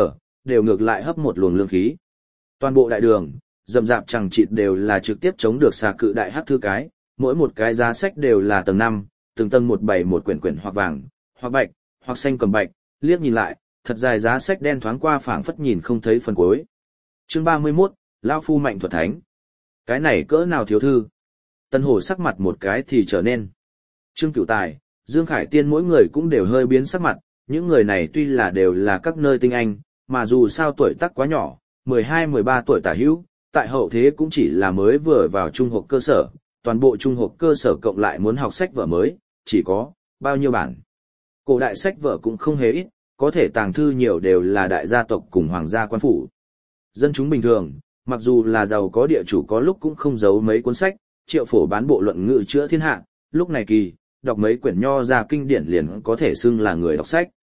Speaker 1: đều ngược lại hấp một luồng lương khí. Toàn bộ đại đường, rậm rạp chẳng chịt đều là trực tiếp chống được xà cự đại hắc thư cái, mỗi một cái giá sách đều là tầng 5, từng tầng một bày một quyển quyển hoặc vàng, hoặc bạch, hoặc xanh cầm bạch, liếc nhìn lại, thật dài giá sách đen thoáng qua phảng phất nhìn không thấy phần cuối. Chương 31, Lão Phu Mạnh Thuật Thánh. Cái này cỡ nào thiếu thư? Tân Hổ sắc mặt một cái thì trở nên. Trương Cửu Tài, Dương Khải Tiên mỗi người cũng đều hơi biến sắc mặt, những người này tuy là đều là các nơi tinh anh, mà dù sao tuổi tác quá nhỏ, 12-13 tuổi tả hữu, tại hậu thế cũng chỉ là mới vừa vào trung học cơ sở, toàn bộ trung học cơ sở cộng lại muốn học sách vở mới, chỉ có bao nhiêu bản. Cổ đại sách vở cũng không hề ít, có thể tàng thư nhiều đều là đại gia tộc cùng hoàng gia quan phủ. Dân chúng bình thường, mặc dù là giàu có địa chủ có lúc cũng không giấu mấy cuốn sách, Triệu Phổ bán bộ luận ngữ chữa thiên hạ, lúc này kỳ, đọc mấy quyển nho ra kinh điển liền có thể xưng là người đọc sách.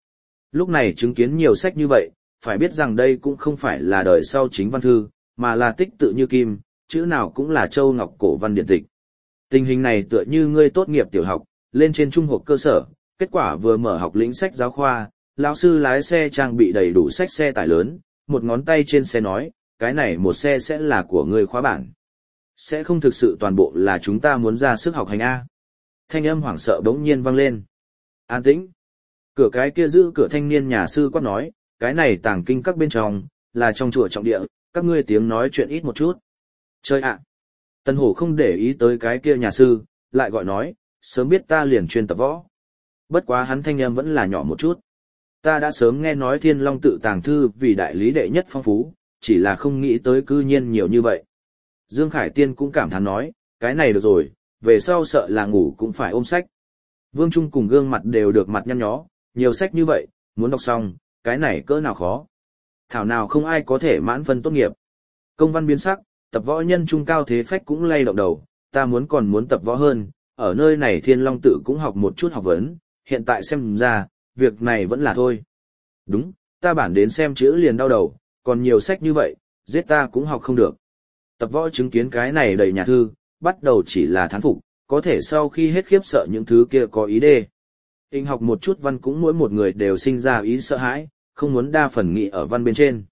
Speaker 1: Lúc này chứng kiến nhiều sách như vậy, phải biết rằng đây cũng không phải là đời sau chính văn thư, mà là tích tự như kim, chữ nào cũng là châu ngọc cổ văn điển tịch. Tình hình này tựa như ngươi tốt nghiệp tiểu học, lên trên trung học cơ sở, kết quả vừa mở học lĩnh sách giáo khoa, lão sư lái xe trang bị đầy đủ sách xe tải lớn, một ngón tay trên xe nói, cái này một xe sẽ là của ngươi khóa bản. Sẽ không thực sự toàn bộ là chúng ta muốn ra sức học hành A. Thanh âm hoảng sợ bỗng nhiên vang lên. An tĩnh. Cửa cái kia giữ cửa thanh niên nhà sư quát nói, cái này tàng kinh các bên trong, là trong chùa trọng địa, các ngươi tiếng nói chuyện ít một chút. Chơi ạ. Tân Hổ không để ý tới cái kia nhà sư, lại gọi nói, sớm biết ta liền chuyên tập võ. Bất quá hắn thanh âm vẫn là nhỏ một chút. Ta đã sớm nghe nói Thiên Long tự tàng thư vì đại lý đệ nhất phong phú, chỉ là không nghĩ tới cư nhiên nhiều như vậy. Dương Khải Tiên cũng cảm thán nói, cái này được rồi, về sau sợ là ngủ cũng phải ôm sách. Vương Trung cùng gương mặt đều được mặt nhăn nhó, nhiều sách như vậy, muốn đọc xong, cái này cỡ nào khó. Thảo nào không ai có thể mãn phân tốt nghiệp. Công văn biến sắc, tập võ nhân trung cao thế phách cũng lay động đầu, ta còn muốn tập võ hơn, ở nơi này Thiên Long tự cũng học một chút học vấn, hiện tại xem ra, việc này vẫn là thôi. Đúng, ta bản đến xem chữ liền đau đầu, còn nhiều sách như vậy, giết ta cũng học không được. Tập võ chứng kiến cái này đầy nhà thư, bắt đầu chỉ là thán phục, có thể sau khi hết khiếp sợ những thứ kia có ý đê. Hình học một chút văn cũng mỗi một người đều sinh ra ý sợ hãi, không muốn đa phần nghị ở văn bên trên.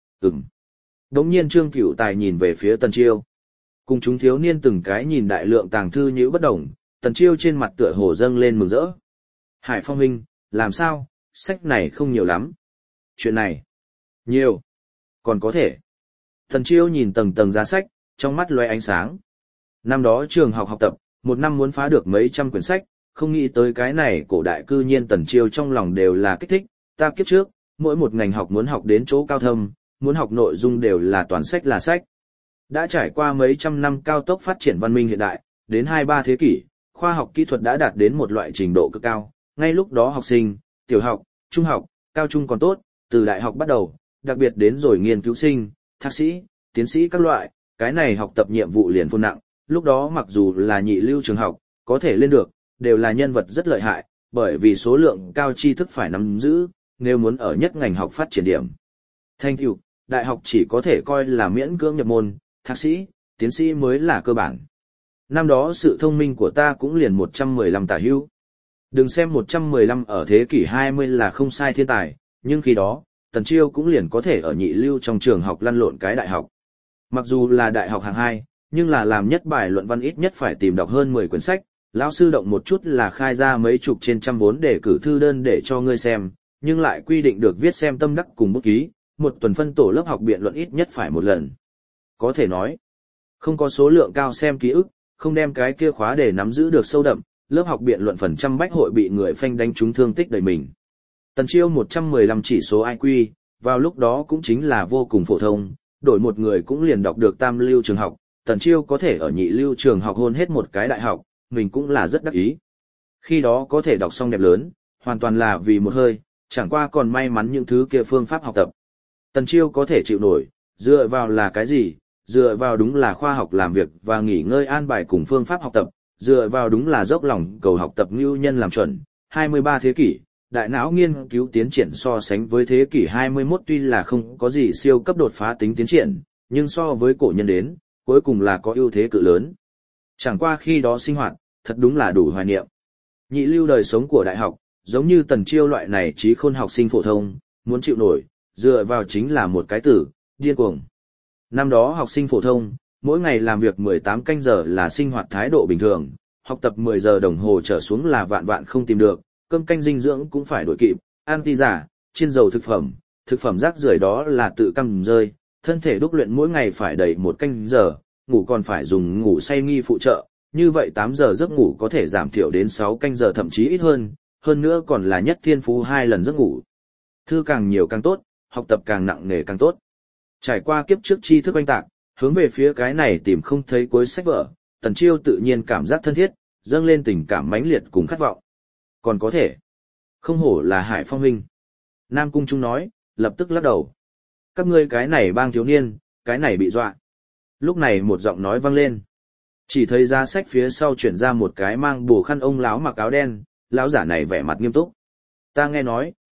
Speaker 1: Đống nhiên Trương Cửu Tài nhìn về phía Tần Chiêu. Cùng chúng thiếu niên từng cái nhìn đại lượng tàng thư nhữ bất đồng, Tần Chiêu trên mặt tựa hồ dâng lên mừng rỡ. Hải Phong huynh, làm sao, sách này không nhiều lắm. Chuyện này, nhiều, còn có thể. Tần Chiêu nhìn tầng tầng giá sách, trong mắt lóe ánh sáng. Năm đó trường học học tập, một năm muốn phá được mấy trăm quyển sách, không nghĩ tới cái này cổ đại cư nhiên Tần Chiêu trong lòng đều là kích thích, ta kiếp trước, mỗi một ngành học muốn học đến chỗ cao thâm, muốn học nội dung đều là toàn sách là sách. Đã trải qua mấy trăm năm cao tốc phát triển văn minh hiện đại, đến 2-3 thế kỷ, khoa học kỹ thuật đã đạt đến một loại trình độ cực cao, ngay lúc đó học sinh, tiểu học, trung học, cao trung còn tốt, từ đại học bắt đầu, đặc biệt đến rồi nghiên cứu sinh, thạc sĩ, tiến sĩ các loại, cái này học tập nhiệm vụ liền phôn nặng, lúc đó mặc dù là nhị lưu trường học, có thể lên được, đều là nhân vật rất lợi hại, bởi vì số lượng cao tri thức phải nắm giữ, nếu muốn ở nhất ngành học phát triển điểm. Thành tựu, đại học chỉ có thể coi là miễn cưỡng nhập môn, thạc sĩ, tiến sĩ mới là cơ bản. Năm đó sự thông minh của ta cũng liền 115 tả hữu. Đừng xem 115 ở thế kỷ 20 là không sai thiên tài, nhưng khi đó, Tần Chiêu cũng liền có thể ở nhị lưu trong trường học lăn lộn cái đại học. Mặc dù là đại học hạng 2, nhưng là làm nhất bài luận văn ít nhất phải tìm đọc hơn 10 quyển sách, lão sư động một chút là khai ra mấy chục trên trăm vốn để cử thư đơn để cho ngươi xem, nhưng lại quy định được viết xem tâm đắc cùng bút ký, một tuần phân tổ lớp học biện luận ít nhất phải một lần. Có thể nói, không có số lượng cao xem ký ức, không đem cái kia khóa để nắm giữ được sâu đậm, lớp học biện luận phần trăm bách hội bị người phanh đánh trúng thương tích đầy mình. Tần Chiêu 115 chỉ số IQ, vào lúc đó cũng chính là vô cùng phổ thông, đổi một người cũng liền đọc được tam lưu trường học, Tần Chiêu có thể ở nhị lưu trường học hôn hết một cái đại học, mình cũng là rất đắc ý. Khi đó có thể đọc xong đẹp lớn, hoàn toàn là vì một hơi, chẳng qua còn may mắn những thứ kia phương pháp học tập. Tần Chiêu có thể chịu nổi, dựa vào là cái gì? Dựa vào đúng là khoa học làm việc và nghỉ ngơi an bài cùng phương pháp học tập, dựa vào đúng là dốc lòng cầu học tập ngưu nhân làm chuẩn. 23 thế kỷ, đại não nghiên cứu tiến triển so sánh với thế kỷ 21 tuy là không có gì siêu cấp đột phá tính tiến triển, nhưng so với cổ nhân đến, cuối cùng là có ưu thế cự lớn. Chẳng qua khi đó sinh hoạt, thật đúng là đủ hoài niệm. Nhị lưu đời sống của đại học, giống như Tần Chiêu loại này trí khôn học sinh phổ thông, muốn chịu nổi, dựa vào chính là một cái từ, điên cuồng. Năm đó học sinh phổ thông, mỗi ngày làm việc 18 canh giờ là sinh hoạt thái độ bình thường, học tập 10 giờ đồng hồ trở xuống là vạn vạn không tìm được, cơm canh dinh dưỡng cũng phải đổi kịp, ăn ti giả, chiên dầu thực phẩm rác rưởi đó là tự căm rơi, thân thể đúc luyện mỗi ngày phải đầy 1 canh giờ, ngủ còn phải dùng ngủ say nghi phụ trợ, như vậy 8 giờ giấc ngủ có thể giảm thiểu đến 6 canh giờ thậm chí ít hơn nữa còn là nhất thiên phú 2 lần giấc ngủ. Thư càng nhiều càng tốt, học tập càng nặng nề càng tốt. Trải qua kiếp trước tri thức oanh tạc, hướng về phía cái này tìm không thấy cuối sách vở, Tần Chiêu tự nhiên cảm giác thân thiết, dâng lên tình cảm mãnh liệt cùng khát vọng. Còn có thể, không hổ là Hải Phong huynh. Nam Cung Trung nói, lập tức lắc đầu. Các ngươi cái này bang thiếu niên, cái này bị dọa. Lúc này một giọng nói vang lên. Chỉ thấy giá sách phía sau chuyển ra một cái mang bù khăn ông lão mặc áo đen, lão giả này vẻ mặt nghiêm túc. Ta nghe nói,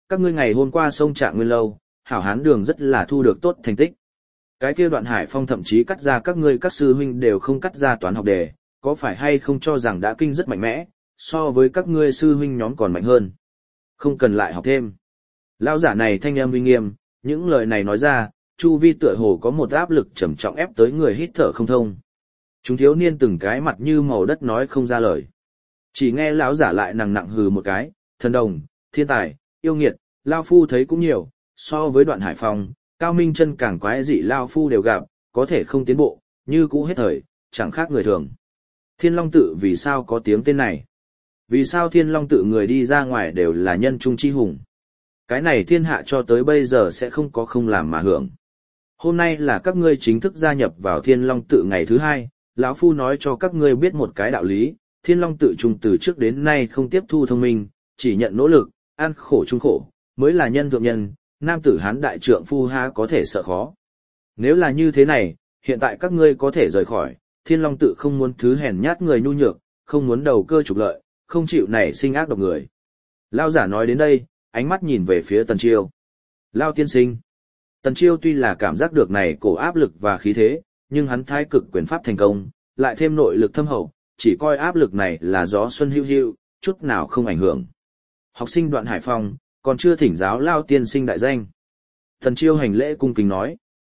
Speaker 1: các ngươi ngày hôm qua sông Trạng Nguyên lâu, hảo hán đường rất là thu được tốt thành tích. Cái kia Đoạn Hải Phong thậm chí cắt ra các ngươi các sư huynh đều không cắt ra toán học đề, có phải hay không cho rằng đã kinh rất mạnh mẽ, so với các ngươi sư huynh nhóm còn mạnh hơn. Không cần lại học thêm. Lão giả này thanh âm uy nghiêm, những lời này nói ra, chu vi tựa hồ có một áp lực trầm trọng ép tới người hít thở không thông. Chúng thiếu niên từng cái mặt như màu đất nói không ra lời. Chỉ nghe lão giả lại nặng nặng hừ một cái, thần đồng, thiên tài, yêu nghiệt, lao phu thấy cũng nhiều, so với Đoạn Hải Phong, Cao Minh Chân càng quái dị lao phu đều gặp, có thể không tiến bộ, như cũ hết thời, chẳng khác người thường. Thiên Long Tự vì sao có tiếng tên này? Vì sao Thiên Long Tự người đi ra ngoài đều là nhân trung chi hùng? Cái này thiên hạ cho tới bây giờ sẽ không có không làm mà hưởng. Hôm nay là các ngươi chính thức gia nhập vào Thiên Long Tự ngày thứ 2, lão phu nói cho các ngươi biết một cái đạo lý, Thiên Long Tự trung từ trước đến nay không tiếp thu thông minh, chỉ nhận nỗ lực, ăn khổ chung khổ, mới là nhân thượng nhân, nam tử hán đại trượng phu ha có thể sợ khó. Nếu là như thế này, hiện tại các ngươi có thể rời khỏi, Thiên Long Tự không muốn thứ hèn nhát người nhu nhược, không muốn đầu cơ trục lợi, không chịu nảy sinh ác độc người. Lao giả nói đến đây, ánh mắt nhìn về phía Tần Chiêu. Lao tiên sinh. Tần Chiêu tuy là cảm giác được này cổ áp lực và khí thế, nhưng hắn thái cực quyền pháp thành công, lại thêm nội lực thâm hậu, chỉ coi áp lực này là gió xuân hưu hưu, chút nào không ảnh hưởng. Học sinh Đoạn Hải Phong, còn chưa thỉnh giáo Lao tiên sinh đại danh. Tần Chiêu hành lễ cung kính nói.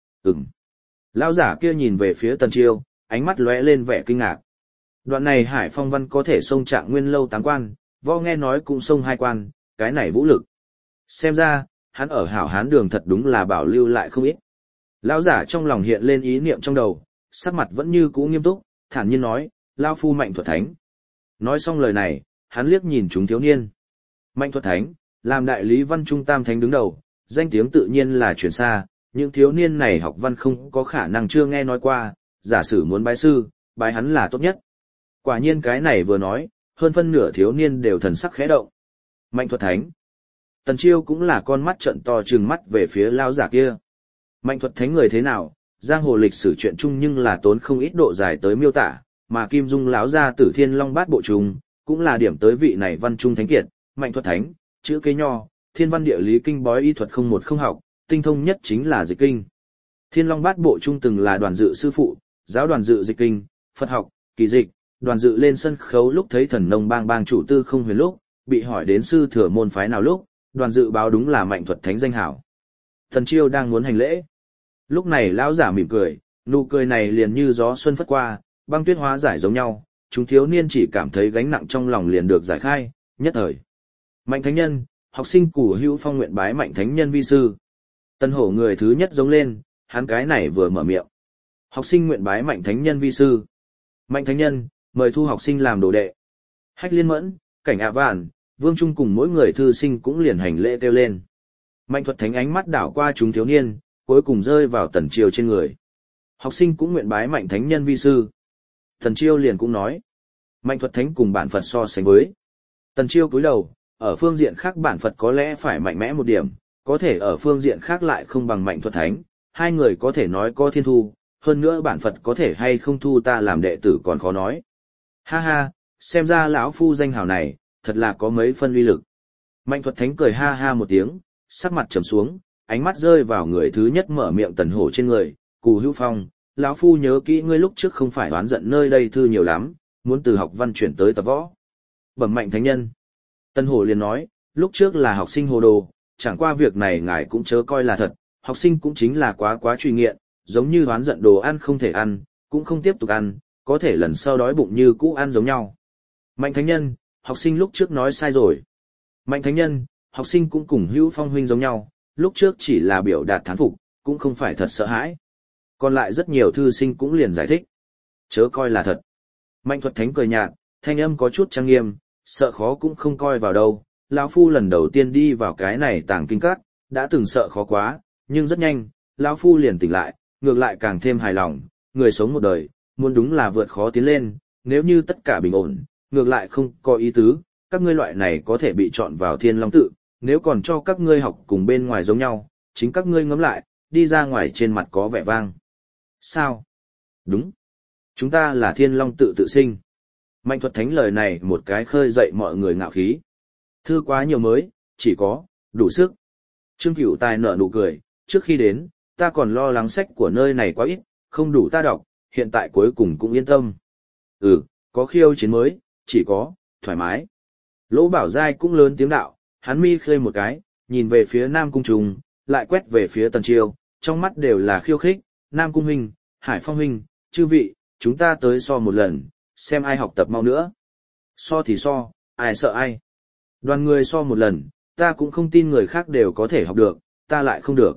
Speaker 1: Lao giả kia nhìn về phía Tần Chiêu, ánh mắt lóe lên vẻ kinh ngạc. Đoạn này Hải Phong văn có thể xông Trạng Nguyên lâu 8 quan, võ nghe nói cũng xông 2 quan, cái này vũ lực. Xem ra, hắn ở hảo hán đường thật đúng là bảo lưu lại không ít. Lão giả trong lòng hiện lên ý niệm trong đầu, sắc mặt vẫn như cũ nghiêm túc, thản nhiên nói, Lao phu Mạnh Thuật Thánh. Nói xong lời này, hắn liếc nhìn chúng thiếu niên. Mạnh Thuật Thánh, làm đại lý văn trung tam thánh đứng đầu, danh tiếng tự nhiên là truyền xa, những thiếu niên này học văn không có khả năng chưa nghe nói qua, giả sử muốn bái sư, bái hắn là tốt nhất. Quả nhiên cái này vừa nói, hơn phân nửa thiếu niên đều thần sắc khẽ động. Mạnh Thuật Thánh. Tần Chiêu cũng là con mắt trợn to trừng mắt về phía lao giả kia. Mạnh Thuật Thánh người thế nào, giang hồ lịch sử chuyện chung nhưng là tốn không ít độ dài tới miêu tả, mà Kim Dung lão gia Tử Thiên Long Bát bộ trùng, cũng là điểm tới vị này văn trung thánh kiệt, Mạnh Thuật Thánh, chữ kế nho, thiên văn địa lý kinh bói y thuật không một không học, tinh thông nhất chính là dịch kinh. Thiên Long Bát bộ trung từng là Đoàn Dự sư phụ, giáo Đoàn Dự dịch kinh, Phật học, kỳ dịch, Đoàn Dự lên sân khấu lúc thấy Thần Nông Bang bang chủ Tư Không Huyền lúc, bị hỏi đến sư thừa môn phái nào lúc, Đoàn Dự báo đúng là Mạnh Thuật Thánh danh hảo. Tần Chiêu đang muốn hành lễ. Lúc này lão giả mỉm cười, nụ cười này liền như gió xuân phất qua, băng tuyết hóa giải giống nhau, chúng thiếu niên chỉ cảm thấy gánh nặng trong lòng liền được giải khai, nhất thời. Mạnh Thánh Nhân, học sinh Củ Hữu Phong nguyện bái Mạnh Thánh Nhân vi sư. Tân Hổ người thứ nhất giống lên, hắn cái này vừa mở miệng. Học sinh nguyện bái Mạnh Thánh Nhân vi sư. Mạnh Thánh Nhân, mời thu học sinh làm đồ đệ. Hách Liên Mẫn, Cảnh Ạ Vạn, Vương Trung cùng mỗi người thư sinh cũng liền hành lễ kêu lên. Mạnh Thuật Thánh ánh mắt đảo qua chúng thiếu niên, cuối cùng rơi vào Tần Chiêu trên người. Học sinh cũng nguyện bái Mạnh Thánh Nhân vi sư. Tần Chiêu liền cũng nói. Mạnh Thuật Thánh cùng bản Phật so sánh với. Tần Chiêu cúi đầu, ở phương diện khác bản Phật có lẽ phải mạnh mẽ một điểm, có thể ở phương diện khác lại không bằng Mạnh Thuật Thánh. Hai người có thể nói có thiên thu, hơn nữa bản Phật có thể hay không thu ta làm đệ tử còn khó nói. Ha ha, xem ra lão phu danh hào này, thật là có mấy phân uy lực. Mạnh Thuật Thánh cười ha ha một tiếng, sắc mặt trầm xuống, ánh mắt rơi vào người thứ nhất mở miệng Tần Hổ trên người, Cù Hữu Phong, lão phu nhớ kỹ ngươi lúc trước không phải oán giận nơi đây thư nhiều lắm, muốn từ học văn chuyển tới tập võ. Bẩm Mạnh Thánh Nhân. Tần Hổ liền nói, lúc trước là học sinh hồ đồ, chẳng qua việc này ngài cũng chớ coi là thật, học sinh cũng chính là quá truy nghiện, giống như oán giận đồ ăn không thể ăn, cũng không tiếp tục ăn, có thể lần sau đói bụng như cũ ăn giống nhau. Mạnh Thánh Nhân, học sinh lúc trước nói sai rồi. Mạnh Thánh Nhân, học sinh cũng cùng Hữu Phong huynh giống nhau, lúc trước chỉ là biểu đạt thán phục, cũng không phải thật sợ hãi. Còn lại rất nhiều thư sinh cũng liền giải thích. Chớ coi là thật. Mạnh Thuật Thánh cười nhạt, thanh âm có chút trang nghiêm, sợ khó cũng không coi vào đâu. Lão phu lần đầu tiên đi vào cái này tàng kinh các, đã từng sợ khó quá, nhưng rất nhanh, lão phu liền tỉnh lại, ngược lại càng thêm hài lòng, người sống một đời, muốn đúng là vượt khó tiến lên, nếu như tất cả bình ổn, ngược lại không có ý tứ, các ngươi loại này có thể bị chọn vào Thiên Long Tự, nếu còn cho các ngươi học cùng bên ngoài giống nhau, chính các ngươi ngẫm lại, đi ra ngoài trên mặt có vẻ vang. Sao? Đúng. Chúng ta là Thiên Long Tự tự sinh. Mạnh Thuật Thánh lời này một cái khơi dậy mọi người ngạo khí. Thư quá nhiều mới, chỉ có, Đủ sức. Trương Cửu Tài nở nụ cười, trước khi đến, ta còn lo lắng sách của nơi này quá ít, không đủ ta đọc, hiện tại cuối cùng cũng yên tâm. Có khiêu chiến mới, chỉ có, thoải mái. Lỗ Bảo Giai cũng lớn tiếng đạo, hắn mi khơi một cái, nhìn về phía Nam Cung Trùng, lại quét về phía Tần Chiêu, trong mắt đều là khiêu khích, Nam Cung huynh, Hải Phong huynh, chư vị, chúng ta tới so một lần, xem ai học tập mau nữa. So thì so, ai sợ ai. Đoàn người so một lần, ta cũng không tin người khác đều có thể học được, ta lại không được.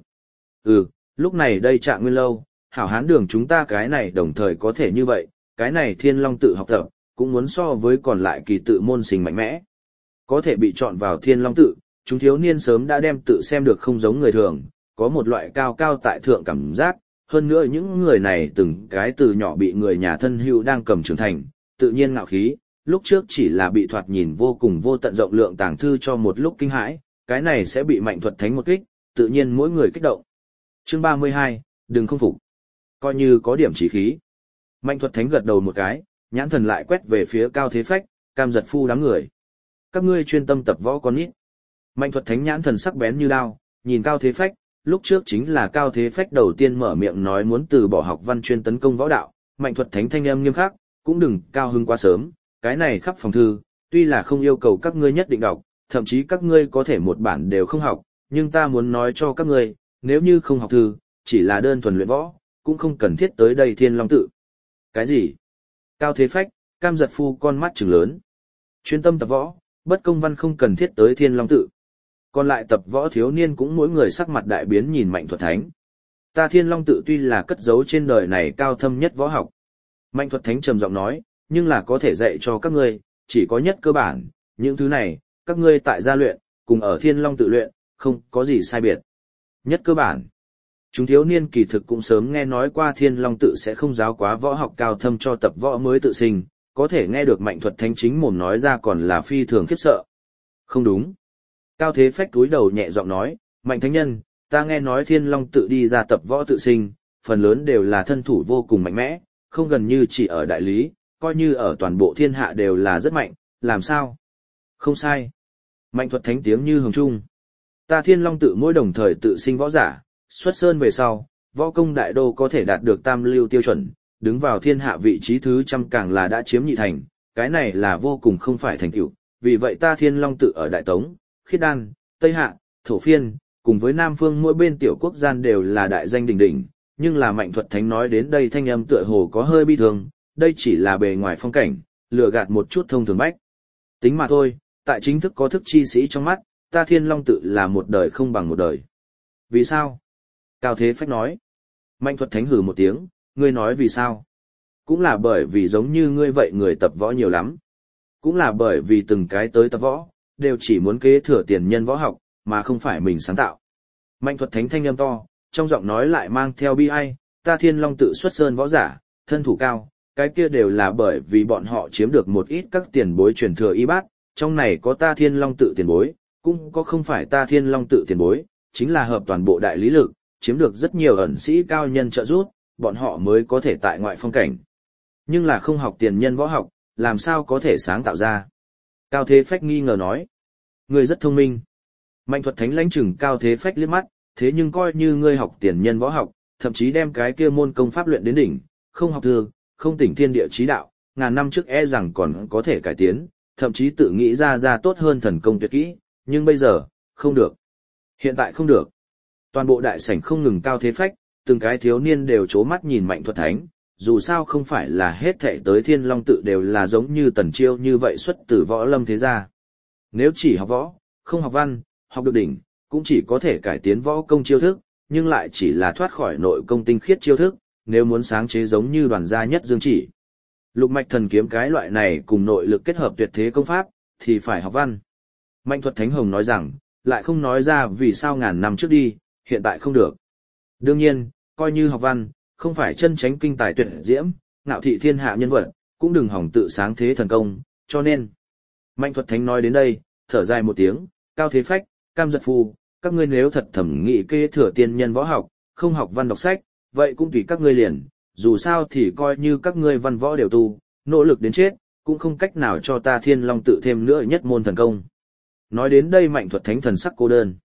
Speaker 1: Lúc này đây Trạng Nguyên Lâu, hảo hán đường chúng ta cái này đồng thời có thể như vậy, cái này Thiên Long tự học tập, cũng muốn so với còn lại kỳ tự môn sinh mạnh mẽ. Có thể bị chọn vào Thiên Long tự, chúng thiếu niên sớm đã đem tự xem được không giống người thường, có một loại cao cao tại thượng cảm giác, hơn nữa những người này từng cái từ nhỏ bị người nhà thân hữu đang cầm trưởng thành, tự nhiên ngạo khí, lúc trước chỉ là bị thoạt nhìn vô cùng vô tận rộng lượng tàng thư cho một lúc kinh hãi, cái này sẽ bị Mạnh Thuật Thánh một kích, tự nhiên mỗi người kích động. Chương 32, đừng không phục. Coi như có điểm chí khí. Mạnh Thuật Thánh gật đầu một cái, nhãn thần lại quét về phía Cao Thế Phách, Cam Giật Phu đám người. Các ngươi chuyên tâm tập võ con ít. Mạnh Thuật Thánh nhãn thần sắc bén như đao, nhìn Cao Thế Phách, lúc trước chính là Cao Thế Phách đầu tiên mở miệng nói muốn từ bỏ học văn chuyên tấn công võ đạo, Mạnh Thuật Thánh thanh âm nghiêm khắc, cũng đừng cao hứng quá sớm, cái này khắp phòng thư, tuy là không yêu cầu các ngươi nhất định đọc, thậm chí các ngươi có thể một bản đều không học, nhưng ta muốn nói cho các ngươi, nếu như không học thư, chỉ là đơn thuần luyện võ, cũng không cần thiết tới đây Thiên Long tự. Cái gì? Cao Thế Phách, Cam Giật Phu con mắt trừng lớn. Chuyên tâm tập võ, bất công văn không cần thiết tới Thiên Long tự. Còn lại tập võ thiếu niên cũng mỗi người sắc mặt đại biến nhìn Mạnh Thuật Thánh. Ta Thiên Long tự tuy là cất giấu trên đời này cao thâm nhất võ học. Mạnh Thuật Thánh trầm giọng nói, nhưng là có thể dạy cho các ngươi, chỉ có nhất cơ bản, những thứ này, các ngươi tại gia luyện, cùng ở Thiên Long tự luyện, không có gì sai biệt. Nhất cơ bản. Chúng thiếu niên kỳ thực cũng sớm nghe nói qua Thiên Long tự sẽ không giáo quá võ học cao thâm cho tập võ mới tự sinh, có thể nghe được Mạnh Thuật Thánh chính mồm nói ra còn là phi thường khiếp sợ. Không đúng. Cao Thế Phách cúi đầu nhẹ giọng nói, Mạnh Thánh Nhân, ta nghe nói Thiên Long tự đi ra tập võ tự sinh, phần lớn đều là thân thủ vô cùng mạnh mẽ, không gần như chỉ ở đại lý, coi như ở toàn bộ thiên hạ đều là rất mạnh, làm sao? Không sai. Mạnh Thuật Thánh tiếng như hồng trung. Ta Thiên Long tự mỗi đồng thời tự sinh võ giả, xuất sơn về sau, võ công đại đô có thể đạt được tam lưu tiêu chuẩn, đứng vào thiên hạ vị trí thứ trăm càng là đã chiếm nhị thành, cái này là vô cùng không phải thành tựu. Vì vậy ta Thiên Long tự ở Đại Tống, Khiết Đan, Tây Hạ, Thổ Phiên, cùng với Nam Phương mỗi bên tiểu quốc gian đều là đại danh đỉnh đỉnh, nhưng là Mạnh Thuật Thánh nói đến đây thanh âm tựa hồ có hơi bi thương, đây chỉ là bề ngoài phong cảnh, lừa gạt một chút thông thường bách. Tính mà thôi, tại chính thức có thức chi sĩ trong mắt, ta Thiên Long tự là một đời không bằng một đời. Vì sao? Cao Thế Phách nói. Mạnh Thuật Thánh hừ một tiếng, ngươi nói vì sao? Cũng là bởi vì giống như ngươi vậy người tập võ nhiều lắm. Cũng là bởi vì từng cái tới tập võ, đều chỉ muốn kế thừa tiền nhân võ học, mà không phải mình sáng tạo. Mạnh Thuật Thánh thanh âm to, trong giọng nói lại mang theo bi ai, ta Thiên Long tự xuất sơn võ giả, thân thủ cao, cái kia đều là bởi vì bọn họ chiếm được một ít các tiền bối truyền thừa y bát, trong này có ta Thiên Long tự tiền bối, cũng có không phải ta Thiên Long tự tiền bối, chính là hợp toàn bộ đại lý lực, chiếm được rất nhiều ẩn sĩ cao nhân trợ giúp, bọn họ mới có thể tại ngoại phong cảnh. Nhưng là không học tiền nhân võ học, làm sao có thể sáng tạo ra? Cao Thế Phách nghi ngờ nói. Ngươi rất thông minh. Mạnh Thuật Thánh lãnh chừng Cao Thế Phách liếc mắt, thế nhưng coi như ngươi học tiền nhân võ học, thậm chí đem cái kia môn công pháp luyện đến đỉnh, không học thường, không tỉnh thiên địa chí đạo, ngàn năm trước e rằng còn có thể cải tiến, thậm chí tự nghĩ ra tốt hơn thần công tuyệt kỹ, nhưng bây giờ, không được. Hiện tại không được. Toàn bộ đại sảnh không ngừng Cao Thế Phách, từng cái thiếu niên đều chố mắt nhìn Mạnh Thuật Thánh, dù sao không phải là hết thảy tới Thiên Long tự đều là giống như Tần Chiêu như vậy xuất từ võ lâm thế gia. Nếu chỉ học võ, không học văn, học được đỉnh, cũng chỉ có thể cải tiến võ công chiêu thức, nhưng lại chỉ là thoát khỏi nội công tinh khiết chiêu thức, nếu muốn sáng chế giống như Đoàn gia nhất dương chỉ. Lục mạch thần kiếm cái loại này cùng nội lực kết hợp tuyệt thế công pháp, thì phải học văn. Mạnh Thuật Thánh Hồng nói rằng, lại không nói ra vì sao ngàn năm trước đi, hiện tại không được. Đương nhiên, coi như học văn, không phải chân chánh kinh tài tuyệt diễm, ngạo thị thiên hạ nhân vật, cũng đừng hỏng tự sáng thế thần công, cho nên. Mạnh Thuật Thánh nói đến đây, thở dài một tiếng, Cao Thế Phách, Cam Giật Phu, các ngươi nếu thật thẩm nghị kế thừa tiên nhân võ học, không học văn đọc sách, vậy cũng tùy các ngươi liền, dù sao thì coi như các ngươi văn võ đều tu, nỗ lực đến chết, cũng không cách nào cho ta Thiên Long tự thêm nữa nhất môn thần công. Nói đến đây Mạnh Thuật Thánh thần sắc cô đơn.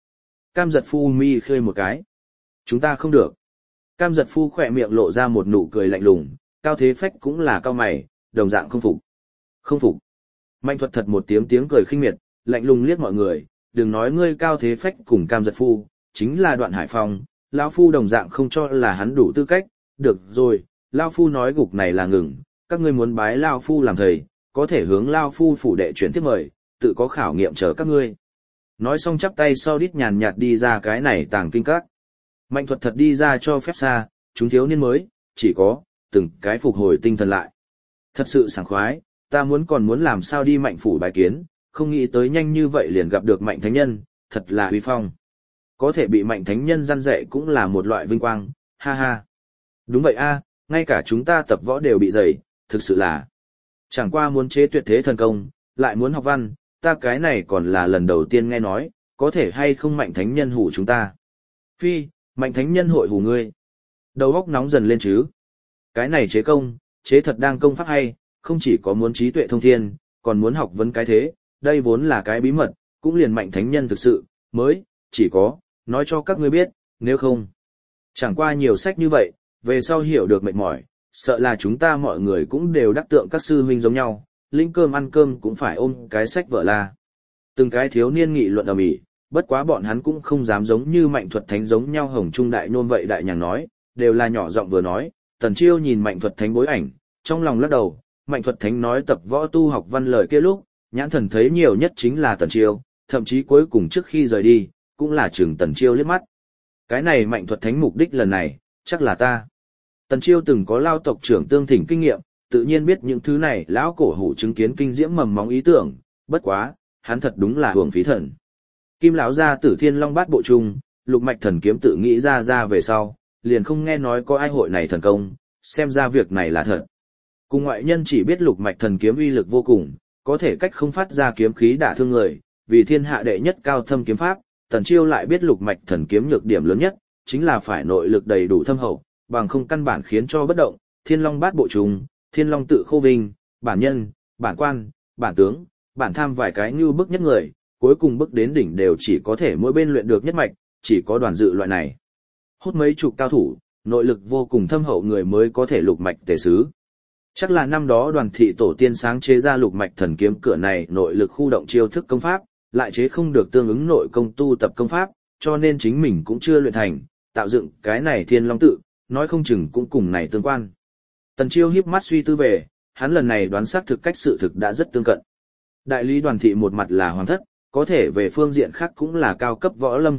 Speaker 1: Cam Giật Phu mi khơi một cái. Chúng ta không được. Cam Giật Phu khỏe miệng lộ ra một nụ cười lạnh lùng, Cao Thế Phách cũng là cao mày, đồng dạng không phục. Không phục. Mạnh Thuật thật một tiếng cười khinh miệt, lạnh lùng liếc mọi người, đừng nói ngươi Cao Thế Phách cùng Cam Giật Phu, chính là Đoạn Hải Phong, lão phu đồng dạng không cho là hắn đủ tư cách, được rồi, lão phu nói gục này là ngừng, các ngươi muốn bái lão phu làm thầy, có thể hướng lão phu phủ đệ chuyển tiếp mời, tự có khảo nghiệm chờ các ngươi. Nói xong chắp tay sau đít nhàn nhạt đi ra cái này tàng kinh các. Mạnh Thuật thật đi ra cho phép xa, chúng thiếu niên mới, chỉ có, từng cái phục hồi tinh thần lại. Thật sự sảng khoái, ta còn muốn làm sao đi Mạnh phủ bái kiến, không nghĩ tới nhanh như vậy liền gặp được Mạnh Thánh Nhân, thật là uy phong. Có thể bị Mạnh Thánh Nhân răn dạy cũng là một loại vinh quang, ha ha. Đúng vậy a, ngay cả chúng ta tập võ đều bị dày, thực sự là. Chẳng qua muốn chế tuyệt thế thần công, lại muốn học văn, ta cái này còn là lần đầu tiên nghe nói, có thể hay không Mạnh Thánh Nhân hủ chúng ta. Phi, Mạnh Thánh Nhân hội hủ ngươi. Đầu óc nóng dần lên chứ. Cái này chế công, chế thật đang công pháp hay, không chỉ có muốn trí tuệ thông thiên, còn muốn học vấn cái thế, đây vốn là cái bí mật, cũng liền Mạnh Thánh Nhân thực sự, mới, chỉ có, nói cho các ngươi biết, nếu không. Chẳng qua nhiều sách như vậy, về sau hiểu được mệt mỏi, sợ là chúng ta mọi người cũng đều đắc tượng các sư huynh giống nhau, lĩnh cơm ăn cơm cũng phải ôm cái sách vở la. Từng cái thiếu niên nghị luận ầm ĩ, bất quá bọn hắn cũng không dám giống như Mạnh Thuật Thánh giống nhau hồng trung đại nôn vậy đại nhàng nói, đều là nhỏ giọng vừa nói. Tần Chiêu nhìn Mạnh Thuật Thánh bối ảnh, trong lòng lắc đầu, Mạnh Thuật Thánh nói tập võ tu học văn lời kia lúc, nhãn thần thấy nhiều nhất chính là Tần Chiêu, thậm chí cuối cùng trước khi rời đi, cũng là chừng Tần Chiêu liếc mắt. Cái này Mạnh Thuật Thánh mục đích lần này, chắc là ta. Tần Chiêu từng có lao tộc trưởng tương thỉnh kinh nghiệm, tự nhiên biết những thứ này lão cổ hủ chứng kiến kinh diễm mầm móng ý tưởng, bất quá, hắn thật đúng là hưởng phí thần. Kim lão gia Tử Thiên Long Bát bộ trung, Lục Mạch Thần kiếm tự nghĩ ra về sau, liền không nghe nói có ai hội này thần công, xem ra việc này là thật. Cùng ngoại nhân chỉ biết Lục Mạch Thần kiếm uy lực vô cùng, có thể cách không phát ra kiếm khí đả thương người, vì thiên hạ đệ nhất cao thâm kiếm pháp, Tần Chiêu lại biết Lục Mạch Thần kiếm nhược điểm lớn nhất, chính là phải nội lực đầy đủ thâm hậu, bằng không căn bản khiến cho bất động. Thiên Long Bát bộ trùng, Thiên Long tự khô vinh, bản nhân, bản quan, bản tướng, bản tham vài cái như bức nhất người, cuối cùng bước đến đỉnh đều chỉ có thể mỗi bên luyện được nhất mạch, chỉ có Đoàn Dự loại này. Hút mấy chục cao thủ, nội lực vô cùng thâm hậu người mới có thể lục mạch tề xứ. Chắc là năm đó Đoàn thị tổ tiên sáng chế ra Lục Mạch Thần kiếm cửa này nội lực khu động chiêu thức công pháp, lại chế không được tương ứng nội công tu tập công pháp, cho nên chính mình cũng chưa luyện thành, tạo dựng cái này Thiên Long tự, nói không chừng cũng cùng này tương quan. Tần Chiêu híp mắt suy tư về, hắn lần này đoán xác thực cách sự thực đã rất tương cận. Đại lý Đoàn thị một mặt là hoàng thất, có thể về phương diện khác cũng là cao cấp võ lâm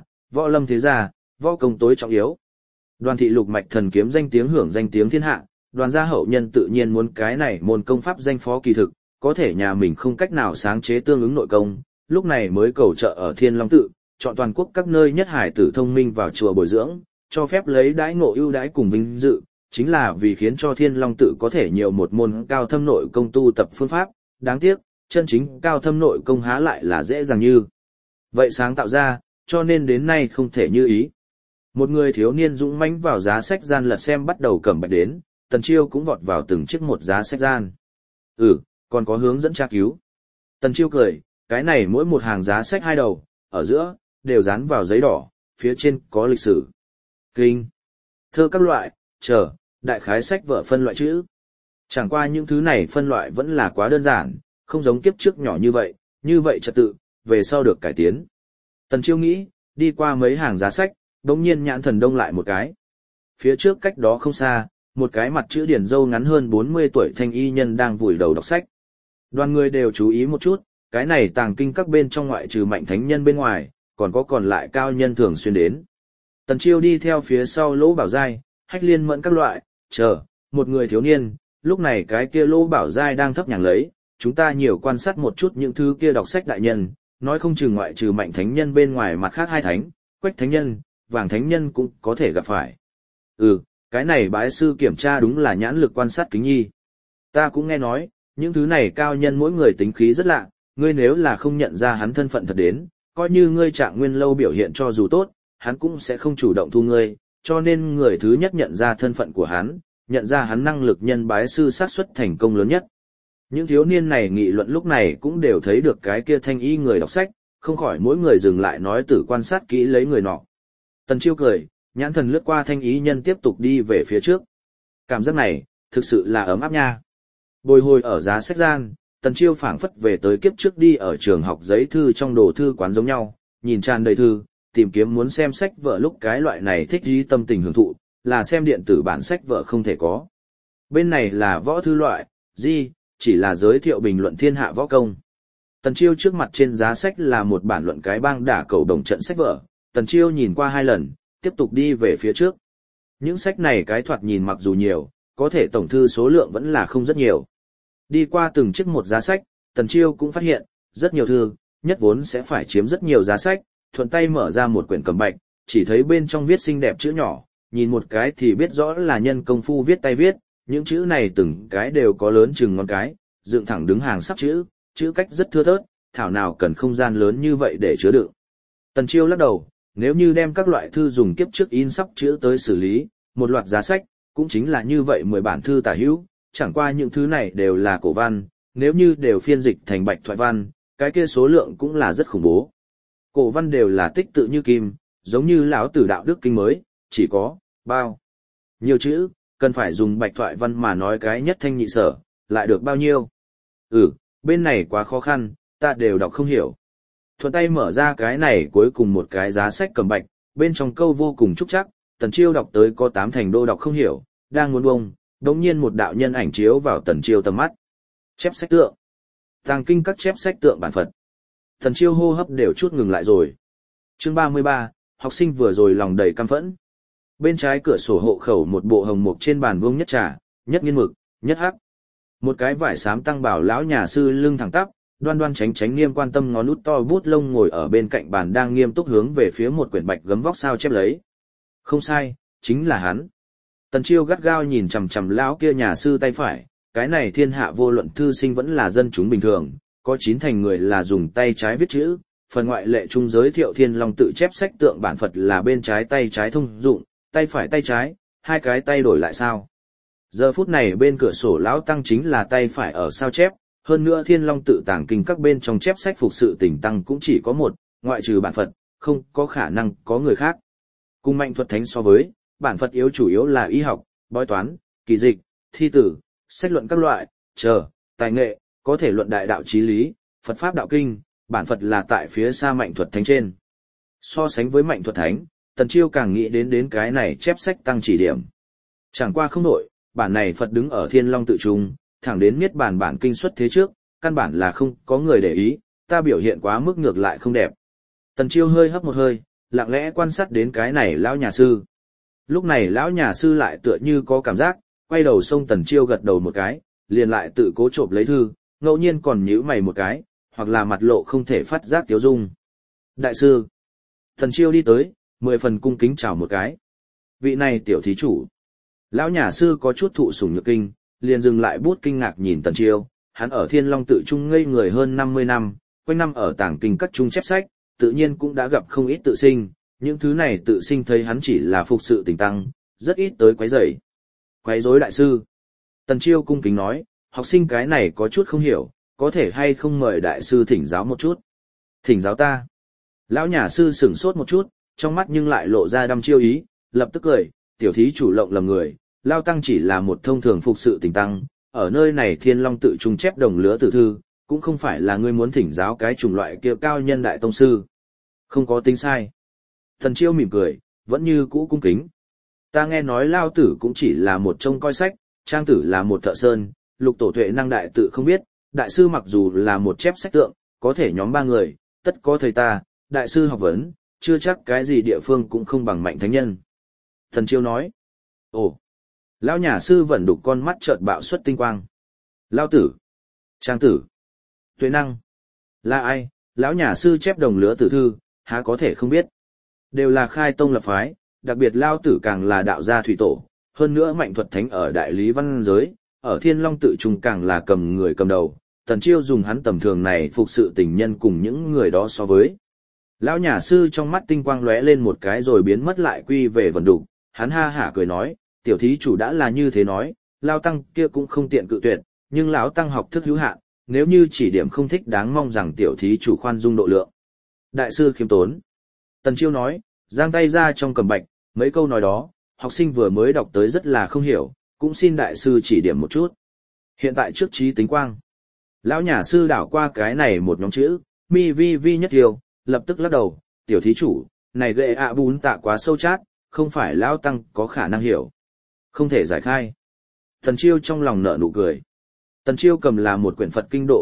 Speaker 1: thế gia, võ công tối trọng yếu. Đoàn thị Lục Mạch Thần kiếm danh tiếng hưởng danh tiếng thiên hạ, Đoàn gia hậu nhân tự nhiên muốn cái này môn công pháp danh phó kỳ thực, có thể nhà mình không cách nào sáng chế tương ứng nội công, lúc này mới cầu trợ ở Thiên Long tự, chọn toàn quốc các nơi nhất hải tử thông minh vào chùa bồi dưỡng, cho phép lấy đãi ngộ ưu đãi cùng vinh dự, chính là vì khiến cho Thiên Long tự có thể nhiều một môn cao thâm nội công tu tập phương pháp, đáng tiếc, chân chính cao thâm nội công há lại là dễ dàng như vậy sáng tạo ra, cho nên đến nay không thể như ý. Một người thiếu niên dũng mãnh vào giá sách gian lật xem bắt đầu cầm bạch đến, Tần Chiêu cũng vọt vào từng chiếc một giá sách gian. Còn có hướng dẫn tra cứu. Tần Chiêu cười, cái này mỗi một hàng giá sách hai đầu, ở giữa, đều dán vào giấy đỏ, phía trên có lịch sử, kinh, thơ các loại, đại khái sách vở phân loại chữ. Chẳng qua những thứ này phân loại vẫn là quá đơn giản, không giống kiếp trước nhỏ như vậy trật tự, về sau được cải tiến. Tần Chiêu nghĩ, đi qua mấy hàng giá sách, đống nhiên nhãn thần đông lại một cái. Phía trước cách đó không xa, một cái mặt chữ điển râu ngắn hơn 40 tuổi thanh y nhân đang vùi đầu đọc sách. Đoàn người đều chú ý một chút, cái này tàng kinh các bên trong ngoại trừ Mạnh Thánh Nhân bên ngoài, còn lại cao nhân thường xuyên đến. Tần Chiêu đi theo phía sau Lỗ Bảo Giai, Hách Liên Mẫn các loại, một người thiếu niên, lúc này cái kia Lỗ Bảo Giai đang thấp nhàng lấy, chúng ta nhiều quan sát một chút những thứ kia đọc sách đại nhân, nói không chừng ngoại trừ Mạnh Thánh Nhân bên ngoài mặt khác hai thánh, Quách Thánh Nhân, Vàng Thánh Nhân cũng có thể gặp phải. Cái này bái sư kiểm tra đúng là nhãn lực quan sát kính nhi. Ta cũng nghe nói, những thứ này cao nhân mỗi người tính khí rất lạ, ngươi nếu là không nhận ra hắn thân phận thật đến, coi như ngươi Trạng Nguyên lâu biểu hiện cho dù tốt, hắn cũng sẽ không chủ động thu ngươi, cho nên người thứ nhất nhận ra thân phận của hắn, nhận ra hắn năng lực nhân bái sư xác suất thành công lớn nhất. Những thiếu niên này nghị luận lúc này cũng đều thấy được cái kia thanh y người đọc sách, không khỏi mỗi người dừng lại nói tử quan sát kỹ lấy người nọ. Tần Chiêu cười, nhãn thần lướt qua thanh ý nhân tiếp tục đi về phía trước. Cảm giác này, thực sự là ấm áp nha. Bồi hồi ở giá sách gian, Tần Chiêu phảng phất về tới kiếp trước đi ở trường học giấy thư trong đồ thư quán giống nhau, nhìn tràn đầy thư, tìm kiếm muốn xem sách vở lúc cái loại này thích trí tâm tình hưởng thụ, là xem điện tử bản sách vở không thể có. Bên này là võ thư loại, chỉ là giới thiệu bình luận thiên hạ võ công. Tần Chiêu trước mặt trên giá sách là một bản luận cái bang đả cầu đồng trận sách vở, Tần Chiêu nhìn qua 2 lần, tiếp tục đi về phía trước. Những sách này cái thoạt nhìn mặc dù nhiều, có thể tổng thư số lượng vẫn là không rất nhiều. Đi qua từng chiếc một giá sách, Tần Chiêu cũng phát hiện, rất nhiều thư, nhất vốn sẽ phải chiếm rất nhiều giá sách, thuận tay mở ra một quyển cầm bạch, chỉ thấy bên trong viết xinh đẹp chữ nhỏ, nhìn một cái thì biết rõ là nhân công phu viết tay viết, những chữ này từng cái đều có lớn chừng ngón cái, dựng thẳng đứng hàng sắp chữ, chữ cách rất thưa thớt, thảo nào cần không gian lớn như vậy để chứa đựng. Tần Chiêu lắc đầu, nếu như đem các loại thư dùng kiếp trước in sắp chữ tới xử lý, một loạt giá sách, cũng chính là như vậy 10 bản thư tả hữu, chẳng qua những thứ này đều là cổ văn, nếu như đều phiên dịch thành bạch thoại văn, cái kia số lượng cũng là rất khủng bố. Cổ văn đều là tích tự như kim, giống như lão tử đạo đức kinh mới, chỉ có bao nhiều chữ, cần phải dùng bạch thoại văn mà nói cái nhất thanh nhị sở, lại được bao nhiêu. Bên này quá khó khăn, ta đều đọc không hiểu. Thuận tay mở ra cái này cuối cùng một cái giá sách cầm bạch, bên trong câu vô cùng trúc chắc, Tần Chiêu đọc tới có 8 thành đô đọc không hiểu, đang muốn bông, đống nhiên một đạo nhân ảnh chiếu vào Tần Chiêu tầm mắt. Chép sách tượng. Tàng kinh các chép sách tượng bản Phật. Tần Chiêu hô hấp đều chút ngừng lại rồi. Chương 33, học sinh vừa rồi lòng đầy căm phẫn. Bên trái cửa sổ hộ khẩu một bộ hồng mục trên bàn vuông nhất trà, nhất nghiên mực, nhất hắc. Một cái vải xám tăng bảo lão nhà sư lưng thẳng tắp, đoan đoan tránh tránh nghiêm quan tâm ngón út to bút lông ngồi ở bên cạnh bàn đang nghiêm túc hướng về phía một quyển bạch gấm vóc sao chép lấy. Không sai, chính là hắn. Tần Chiêu gắt gao nhìn chằm chằm lão kia nhà sư tay phải, cái này thiên hạ vô luận thư sinh vẫn là dân chúng bình thường, có 9 thành người là dùng tay trái viết chữ, phần ngoại lệ trung giới thiệu Thiên Long tự chép sách tượng bản Phật là bên trái tay trái thông dụng, tay phải tay trái, hai cái tay đổi lại sao. Giờ phút này bên cửa sổ lão tăng chính là tay phải ở sao chép, hơn nữa Thiên Long tự tàng kinh các bên trong chép sách phục sự tỉnh tăng cũng chỉ có một, ngoại trừ bản Phật, không có khả năng có người khác. Cùng Mạnh Thuật Thánh so với, bản Phật yếu chủ yếu là y học, bói toán, kỳ dịch, thi tử, sách luận các loại, tài nghệ, có thể luận đại đạo chí lý, Phật pháp đạo kinh, bản Phật là tại phía xa Mạnh Thuật Thánh trên. So sánh với Mạnh Thuật Thánh, Tần Chiêu càng nghĩ đến cái này chép sách tăng chỉ điểm. Chẳng qua không nổi, bản này Phật đứng ở Thiên Long tự trung, thẳng đến miết bản kinh xuất thế trước, căn bản là không có người để ý, ta biểu hiện quá mức ngược lại không đẹp. Tần Chiêu hơi hấp một hơi, lặng lẽ quan sát đến cái này lão nhà sư. Lúc này lão nhà sư lại tựa như có cảm giác, quay đầu xông Tần Chiêu gật đầu một cái, liền lại tự cố trộm lấy thư, ngẫu nhiên còn nhíu mày một cái, hoặc là mặt lộ không thể phát giác tiếu dung. Đại sư. Tần Chiêu đi tới, 10 phần cung kính chào một cái. Vị này tiểu thí chủ. Lão nhà sư có chút thụ sủng nhược kinh, liền dừng lại bút kinh ngạc nhìn Tần Chiêu, hắn ở Thiên Long tự trung ngây người hơn 50 năm, quanh năm ở tàng kinh các trung chép sách, tự nhiên cũng đã gặp không ít tự sinh, những thứ này tự sinh thấy hắn chỉ là phục sự tình tăng, rất ít tới quấy rầy. Quấy rối đại sư. Tần Chiêu cung kính nói, học sinh cái này có chút không hiểu, có thể hay không mời đại sư thỉnh giáo một chút. Thỉnh giáo ta. Lão nhà sư sửng sốt một chút, trong mắt nhưng lại lộ ra đăm chiêu ý, lập tức cười, tiểu thí chủ lộng lầm người, Lao Tăng chỉ là một thông thường phục sự tình tăng, ở nơi này Thiên Long tự trung chép đồng lứa tử thư, cũng không phải là ngươi muốn thỉnh giáo cái chủng loại kia cao nhân đại tông sư. Không có tính sai. Tần Chiêu mỉm cười, vẫn như cũ cung kính. Ta nghe nói Lao Tử cũng chỉ là một trông coi sách, Trang Tử là một thợ sơn, Lục Tổ Tuệ năng đại tự không biết, đại sư mặc dù là một chép sách tượng, có thể nhóm 3 người, tất có thầy ta, đại sư học vấn, chưa chắc cái gì địa phương cũng không bằng Mạnh thánh nhân. Tần Chiêu nói. Ồ. Lão nhà sư vẫn đục con mắt chợt bạo xuất tinh quang. Lao Tử. Trang Tử. Tuệ năng. Là ai? Lão nhà sư chép đồng lứa tử thư, há có thể không biết. Đều là khai tông lập phái, đặc biệt Lao Tử càng là đạo gia thủy tổ, hơn nữa Mạnh Thuật Thánh ở đại lý văn giới, ở Thiên Long tự trung càng là cầm người cầm đầu. Tần Chiêu dùng hắn tầm thường này phục sự tình nhân cùng những người đó so với. Lão nhà sư trong mắt tinh quang lóe lên một cái rồi biến mất lại quy về vần đục, hắn ha hả cười nói, tiểu thí chủ đã là như thế nói, Lao Tăng kia cũng không tiện cự tuyệt, nhưng lão Tăng học thức hữu hạn, nếu như chỉ điểm không thích đáng mong rằng tiểu thí chủ khoan dung độ lượng. Đại sư khiêm tốn. Tần Chiêu nói, giang tay ra trong cầm bạch, mấy câu nói đó, học sinh vừa mới đọc tới rất là không hiểu, cũng xin đại sư chỉ điểm một chút. Hiện tại trước trí tính quang. Lão nhà sư đảo qua cái này một nhóm chữ, mi vi vi nhất điều, lập tức lắc đầu, tiểu thí chủ, này ghệ ạ bún tạ quá sâu chát, không phải lão tăng có khả năng hiểu. Không thể giải khai. Tần Chiêu trong lòng nở nụ cười. Tần Chiêu cầm là một quyển Phật kinh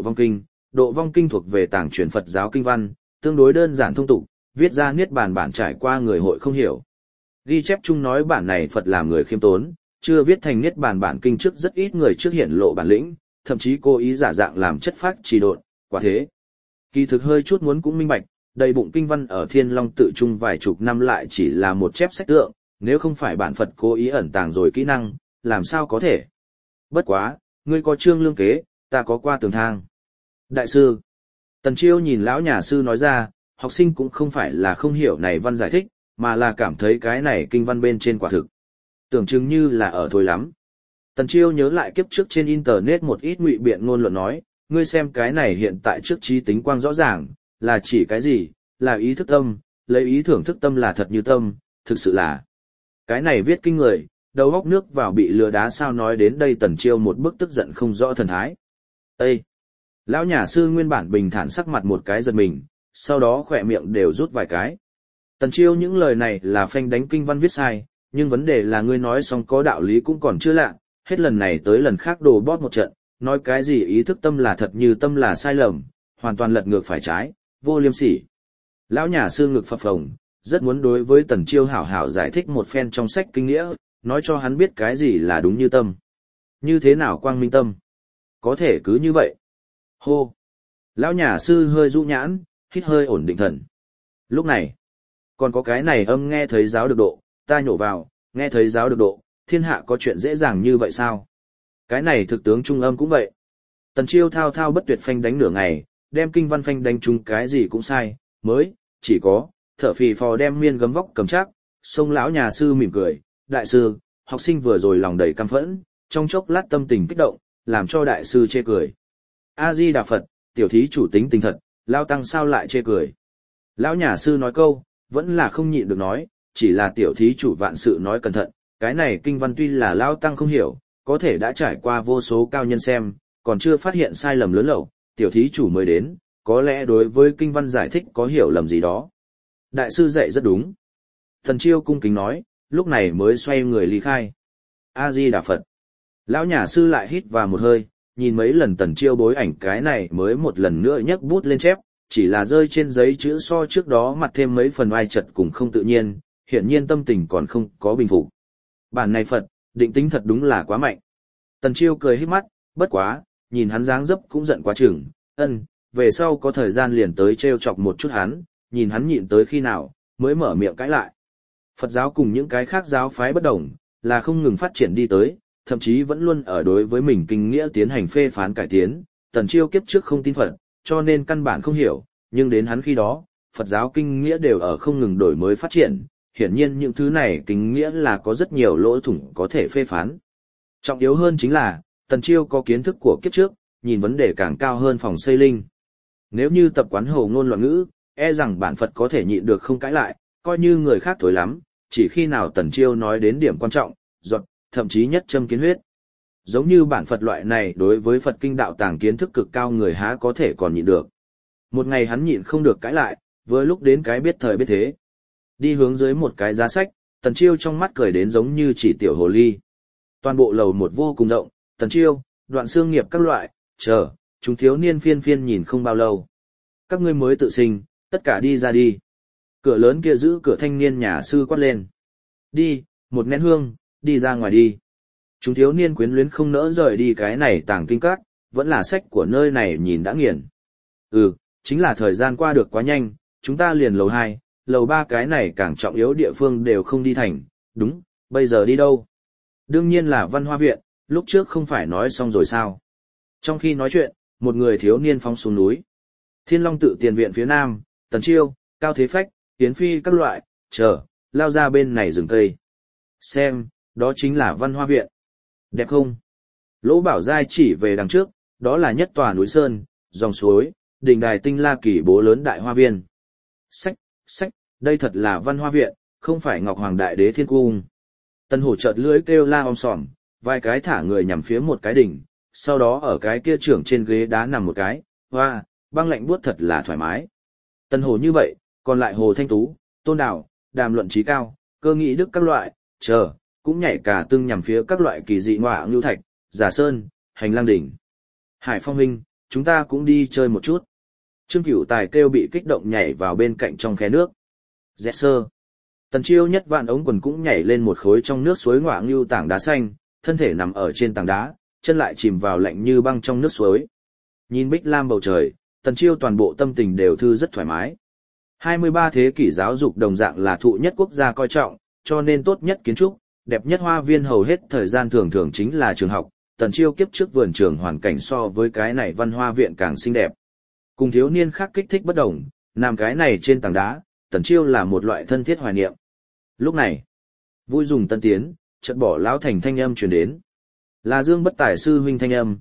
Speaker 1: độ vong kinh thuộc về tàng truyền Phật giáo kinh văn, tương đối đơn giản thông tục, viết ra niết bàn bản trải qua người hội không hiểu. Ghi chép chung nói bản này Phật làm người khiêm tốn, chưa viết thành niết bàn bản kinh trước rất ít người trước hiện lộ bản lĩnh, thậm chí cố ý giả dạng làm chất phác trì độn, quả thế. Kỳ thực hơi chút muốn cũng minh bạch, đầy bụng kinh văn ở Thiên Long tự trung vài chục năm lại chỉ là một chép sách tượng, nếu không phải bản Phật cố ý ẩn tàng rồi kỹ năng, làm sao có thể. Bất quá, ngươi có trương lương kế, ta có qua tường thang. Đại sư, Tần Chiêu nhìn lão nhà sư nói ra, học sinh cũng không phải là không hiểu này văn giải thích, mà là cảm thấy cái này kinh văn bên trên quả thực. Tưởng chừng như là ở thôi lắm. Tần Chiêu nhớ lại kiếp trước trên internet một ít ngụy biện ngôn luận nói, ngươi xem cái này hiện tại trước trí tính quang rõ ràng, là chỉ cái gì, là ý thức tâm, lấy ý thưởng thức tâm là thật như tâm, thực sự là. Cái này viết kinh người, đầu góc nước vào bị lừa đá sao nói đến đây Tần Chiêu một bức tức giận không rõ thần thái. Ê! Lão nhà sư nguyên bản bình thản sắc mặt một cái giật mình, sau đó khỏe miệng đều rút vài cái. Tần Chiêu những lời này là phanh đánh kinh văn viết sai, nhưng vấn đề là ngươi nói xong có đạo lý cũng còn chưa lạ, hết lần này tới lần khác đồ bóp một trận, nói cái gì ý thức tâm là thật như tâm là sai lầm, hoàn toàn lật ngược phải trái, vô liêm sỉ. Lão nhà sư ngực phập phồng, rất muốn đối với Tần Chiêu hảo hảo giải thích một phen trong sách kinh nghĩa, nói cho hắn biết cái gì là đúng như tâm. Như thế nào quang minh tâm? Có thể cứ như vậy. Hô! Lão nhà sư hơi rũ nhãn, hít hơi ổn định thần. Lúc này, còn có cái này âm nghe thấy giáo được độ, ta nhổ vào, nghe thấy giáo được độ, thiên hạ có chuyện dễ dàng như vậy sao? Cái này thực tướng trung âm cũng vậy. Tần Chiêu thao thao bất tuyệt phanh đánh nửa ngày, đem kinh văn phanh đánh trúng cái gì cũng sai, mới, chỉ có, thở phì phò đem miên gấm vóc cầm chắc, xông lão nhà sư mỉm cười, đại sư, học sinh vừa rồi lòng đầy căm phẫn, trong chốc lát tâm tình kích động, làm cho đại sư chê cười. A-di Đà Phật, tiểu thí chủ tính tình thật, lao tăng sao lại chê cười. Lão nhà sư nói câu, vẫn là không nhịn được nói, chỉ là tiểu thí chủ vạn sự nói cẩn thận, cái này kinh văn tuy là lao tăng không hiểu, có thể đã trải qua vô số cao nhân xem, còn chưa phát hiện sai lầm lớn lậu, tiểu thí chủ mới đến, có lẽ đối với kinh văn giải thích có hiểu lầm gì đó. Đại sư dạy rất đúng. Tần Chiêu cung kính nói, lúc này mới xoay người ly khai. A-di Đà Phật. Lão nhà sư lại hít vào một hơi, nhìn mấy lần Tần Chiêu bối ảnh cái này mới một lần nữa nhấc bút lên chép, chỉ là rơi trên giấy chữ so trước đó mặt thêm mấy phần ai chật cùng không tự nhiên, hiển nhiên tâm tình còn không có bình phục. Bản này Phật, định tính thật đúng là quá mạnh. Tần Chiêu cười híp mắt, bất quá, nhìn hắn dáng dấp cũng giận quá chừng, về sau có thời gian liền tới trêu chọc một chút hắn, nhìn hắn nhịn tới khi nào, mới mở miệng cãi lại. Phật giáo cùng những cái khác giáo phái bất đồng, là không ngừng phát triển đi tới, thậm chí vẫn luôn ở đối với mình kinh nghĩa tiến hành phê phán cải tiến. Tần Chiêu kiếp trước không tin Phật, cho nên căn bản không hiểu, nhưng đến hắn khi đó, Phật giáo kinh nghĩa đều ở không ngừng đổi mới phát triển, hiển nhiên những thứ này kinh nghĩa là có rất nhiều lỗ thủng có thể phê phán. Trọng yếu hơn chính là, Tần Chiêu có kiến thức của kiếp trước, nhìn vấn đề càng cao hơn phòng xây linh. Nếu như tập quán hồ ngôn loạn ngữ, e rằng bản Phật có thể nhịn được không cãi lại, coi như người khác thối lắm, chỉ khi nào Tần Chiêu nói đến điểm quan trọng, thậm chí nhất châm kiến huyết. Giống như bản Phật loại này đối với Phật kinh đạo tàng kiến thức cực cao người há có thể còn nhịn được. Một ngày hắn nhịn không được cãi lại, vừa lúc đến cái biết thời biết thế. Đi hướng dưới một cái giá sách, Tần Chiêu trong mắt cười đến giống như chỉ tiểu hồ ly. Toàn bộ lầu một vô cùng rộng, Tần Chiêu, đoạn xương nghiệp các loại, chúng thiếu niên phiên phiên nhìn không bao lâu. Các ngươi mới tự sinh, tất cả đi ra đi. Cửa lớn kia giữ cửa thanh niên nhà sư quát lên. Đi, một nén hương, đi ra ngoài đi. Chúng thiếu niên quyến luyến không nỡ rời đi cái này tàng kinh các, vẫn là sách của nơi này nhìn đã nghiền. Chính là thời gian qua được quá nhanh, chúng ta liền lầu 2, lầu 3 cái này càng trọng yếu địa phương đều không đi thành, đúng, bây giờ đi đâu? Đương nhiên là Văn Hoa Viện, lúc trước không phải nói xong rồi sao? Trong khi nói chuyện, một người thiếu niên phóng xuống núi. Thiên Long tự tiền viện phía nam, Tần Chiêu, Cao Thế Phách, Tiến Phi các loại, lao ra bên này rừng cây. Xem, đó chính là Văn Hoa Viện. Đẹp không? Lỗ Bảo Giai chỉ về đằng trước, đó là nhất tòa núi sơn, dòng suối, đình đài tinh la kỳ bố lớn đại hoa viên. Sách, sách, đây thật là Văn Hoa Viện, không phải Ngọc Hoàng Đại Đế Thiên Cung. Tần Hổ chợt lưỡi kêu la om sòm, vài cái thả người nhằm phía một cái đỉnh, sau đó ở cái kia trưởng trên ghế đá nằm một cái, hoa, băng lạnh buốt thật là thoải mái. Tần Hổ như vậy, còn lại Hồ Thanh Tú, Tôn Đào, Đàm Luận Trí Cao, Cơ Nghị Đức các loại, cũng nhảy cả tương nhằm phía các loại kỳ dị ngọa ngưu thạch, giả sơn, hành lang đỉnh. Hải Phong huynh, chúng ta cũng đi chơi một chút. Trương Cửu Tài kêu bị kích động nhảy vào bên cạnh trong khe nước. Dẹt sơ. Tần Chiêu nhất vạn ống quần cũng nhảy lên một khối trong nước suối ngọa ngưu tảng đá xanh, thân thể nằm ở trên tảng đá, chân lại chìm vào lạnh như băng trong nước suối. Nhìn bích lam bầu trời, Tần Chiêu toàn bộ tâm tình đều thư rất thoải mái. 23 thế kỷ giáo dục đồng dạng là thụ nhất quốc gia coi trọng, cho nên tốt nhất kiến trúc, đẹp nhất hoa viên hầu hết thời gian thường thường chính là trường học. Tần Chiêu kiếp trước vườn trường hoàn cảnh so với cái này Văn Hoa Viện càng xinh đẹp. Cùng thiếu niên khác kích thích bất đồng, nằm cái này trên tảng đá, Tần Chiêu là một loại thân thiết hoài niệm. Lúc này, vui dùng tân tiến, chợt bỏ lão thành thanh âm truyền đến. Là Dương Bất Tài sư huynh thanh âm,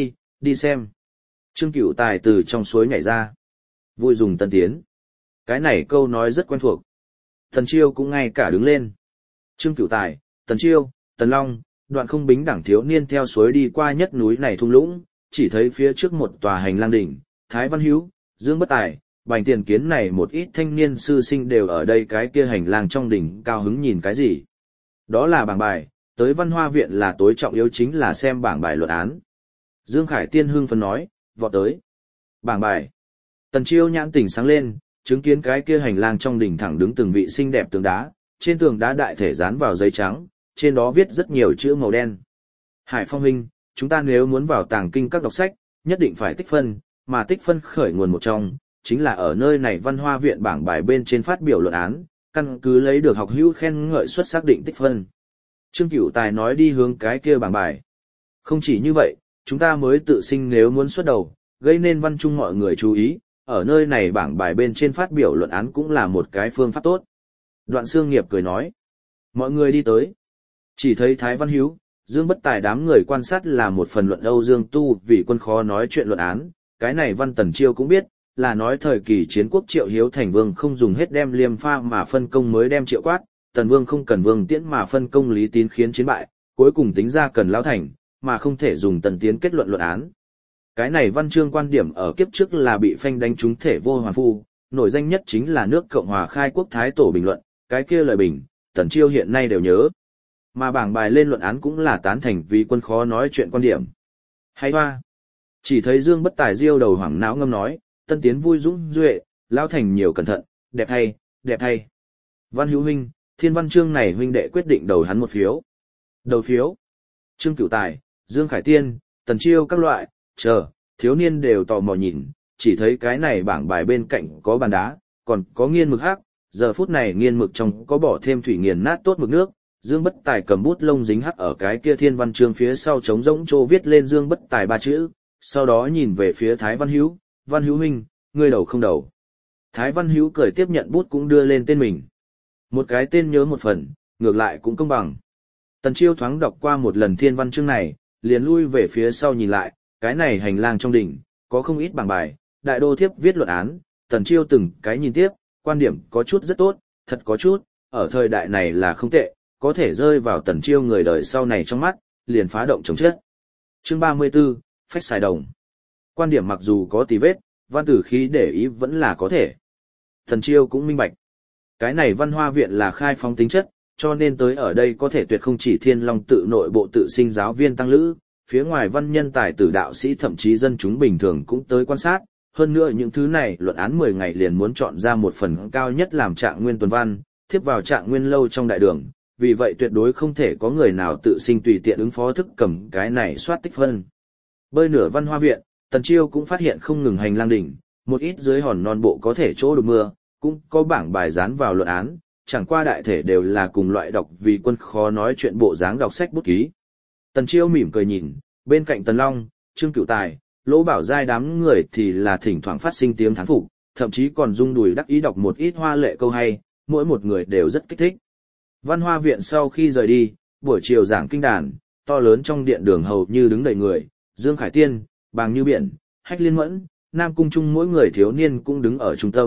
Speaker 1: đi xem. Trương Cửu Tài từ trong suối nhảy ra. Vui dùng tân tiến. Cái này câu nói rất quen thuộc. Tần Chiêu cũng ngay cả đứng lên. Trương Cửu Tài, Tần Chiêu, Tần Long, Đoạn Không Bính đẳng thiếu niên theo suối đi qua nhất núi này thung lũng, chỉ thấy phía trước một tòa hành lang đỉnh, Thái Văn Hữu, Dương Bất Tài, Bành Tiền Kiến này một ít thanh niên sư sinh đều ở đây cái kia hành lang trong đỉnh cao hứng nhìn cái gì. Đó là bảng bài, tới Văn Hoa Viện là tối trọng yếu chính là xem bảng bài luận án. Dương Khải Tiên hưng phấn nói, vọt tới. Bảng bài. Tần Chiêu nhãn tỉnh sáng lên, chứng kiến cái kia hành lang trong đỉnh thẳng đứng từng vị xinh đẹp tường đá, trên tường đá đại thể dán vào giấy trắng, trên đó viết rất nhiều chữ màu đen. Hải Phong huynh, chúng ta nếu muốn vào tàng kinh các đọc sách, nhất định phải tích phân, mà tích phân khởi nguồn một trong, chính là ở nơi này Văn Hoa Viện bảng bài bên trên phát biểu luận án, căn cứ lấy được học hữu khen ngợi xuất xác định tích phân. Trương Cửu Tài nói đi hướng cái kia bảng bài. Không chỉ như vậy, chúng ta mới tự sinh nếu muốn xuất đầu, gây nên văn trung mọi người chú ý, ở nơi này bảng bài bên trên phát biểu luận án cũng là một cái phương pháp tốt. Đoạn Xương Nghiệp cười nói. Mọi người đi tới. Chỉ thấy Thái Văn Hữu, Dương Bất Tài đám người quan sát là một phần luận Âu Dương Tu vì quân khó nói chuyện luận án, cái này Văn Tần Chiêu cũng biết, là nói thời kỳ chiến quốc Triệu Hiếu thành vương không dùng hết đem Liêm Pha mà phân công mới đem Triệu Quát, Tần Vương không cần Vương Tiễn mà phân công Lý Tín khiến chiến bại, cuối cùng tính ra cần Lão Thành, mà không thể dùng Tần Tiến kết luận luận án. Cái này văn chương quan điểm ở kiếp trước là bị phanh đánh trúng thể vô hoàn phu, nổi danh nhất chính là nước Cộng hòa khai quốc Thái Tổ bình luận, cái kia lời bình, Tần Chiêu hiện nay đều nhớ. Mà bảng bài lên luận án cũng là tán thành vì quân khó nói chuyện quan điểm. Hay hoa! Chỉ thấy Dương Bất Tài diêu đầu hoảng não ngâm nói, Tân Tiến vui dũng duệ, Lão Thành nhiều cẩn thận, đẹp hay, đẹp hay. Văn Hữu huynh, thiên văn chương này huynh đệ quyết định đầu hắn một phiếu. Đầu phiếu. Trương Cửu Tài, Dương Khải Tiên, Tần Chiêu các loại, thiếu niên đều tò mò nhìn, chỉ thấy cái này bảng bài bên cạnh có bàn đá, còn có nghiên mực hắc, giờ phút này nghiên mực trong có bỏ thêm thủy nghiền nát tốt mực nước. Dương Bất Tài cầm bút lông dính hắc ở cái kia thiên văn chương phía sau trống rỗng chỗ viết lên Dương Bất Tài 3 chữ, sau đó nhìn về phía Thái Văn Hữu, Văn Hữu huynh, ngươi đầu không đầu. Thái Văn Hữu cười tiếp nhận bút cũng đưa lên tên mình. Một cái tên nhớ một phần, ngược lại cũng công bằng. Tần Chiêu thoáng đọc qua một lần thiên văn chương này, liền lui về phía sau nhìn lại, cái này hành lang trong đỉnh, có không ít bảng bài, đại đô thiếp viết luận án, Tần Chiêu từng cái nhìn tiếp, quan điểm có chút rất tốt, thật có chút, ở thời đại này là không tệ, có thể rơi vào Tần Chiêu người đời sau này trong mắt, liền phá động chống chết. Chương 34, phách xài đồng. Quan điểm mặc dù có tì vết, văn tử khí để ý vẫn là có thể. Tần Chiêu cũng minh bạch. Cái này Văn Hoa Viện là khai phóng tính chất, cho nên tới ở đây có thể tuyệt không chỉ Thiên Long tự nội bộ tự sinh giáo viên tăng lữ, phía ngoài văn nhân tài tử đạo sĩ thậm chí dân chúng bình thường cũng tới quan sát. Hơn nữa những thứ này luận án 10 ngày liền muốn chọn ra một phần cao nhất làm trạng nguyên tuần văn, thiếp vào trạng nguyên lâu trong đại đường, vì vậy tuyệt đối không thể có người nào tự sinh tùy tiện ứng phó thức cầm cái này soát tích phân. Bơi nửa Văn Hoa Viện, Tần Chiêu cũng phát hiện không ngừng hành lang đỉnh, một ít dưới hòn non bộ có thể chỗ được mưa, cũng có bảng bài dán vào luận án, chẳng qua đại thể đều là cùng loại đọc vì quân khó nói chuyện bộ dáng đọc sách bút ký. Tần Chiêu mỉm cười nhìn, bên cạnh Tần Long, Trương Cửu Tài, Lỗ Bảo Giai đám người thì là thỉnh thoảng phát sinh tiếng thán phục, thậm chí còn rung đùi đắc ý đọc một ít hoa lệ câu hay, mỗi một người đều rất kích thích. Văn Hoa Viện sau khi rời đi, buổi chiều giảng kinh đàn, to lớn trong điện đường hầu như đứng đầy người, Dương Khải Tiên, Bàng Như Biển, Hách Liên Mẫn, Nam Cung Trung mỗi người thiếu niên cũng đứng ở trung tâm,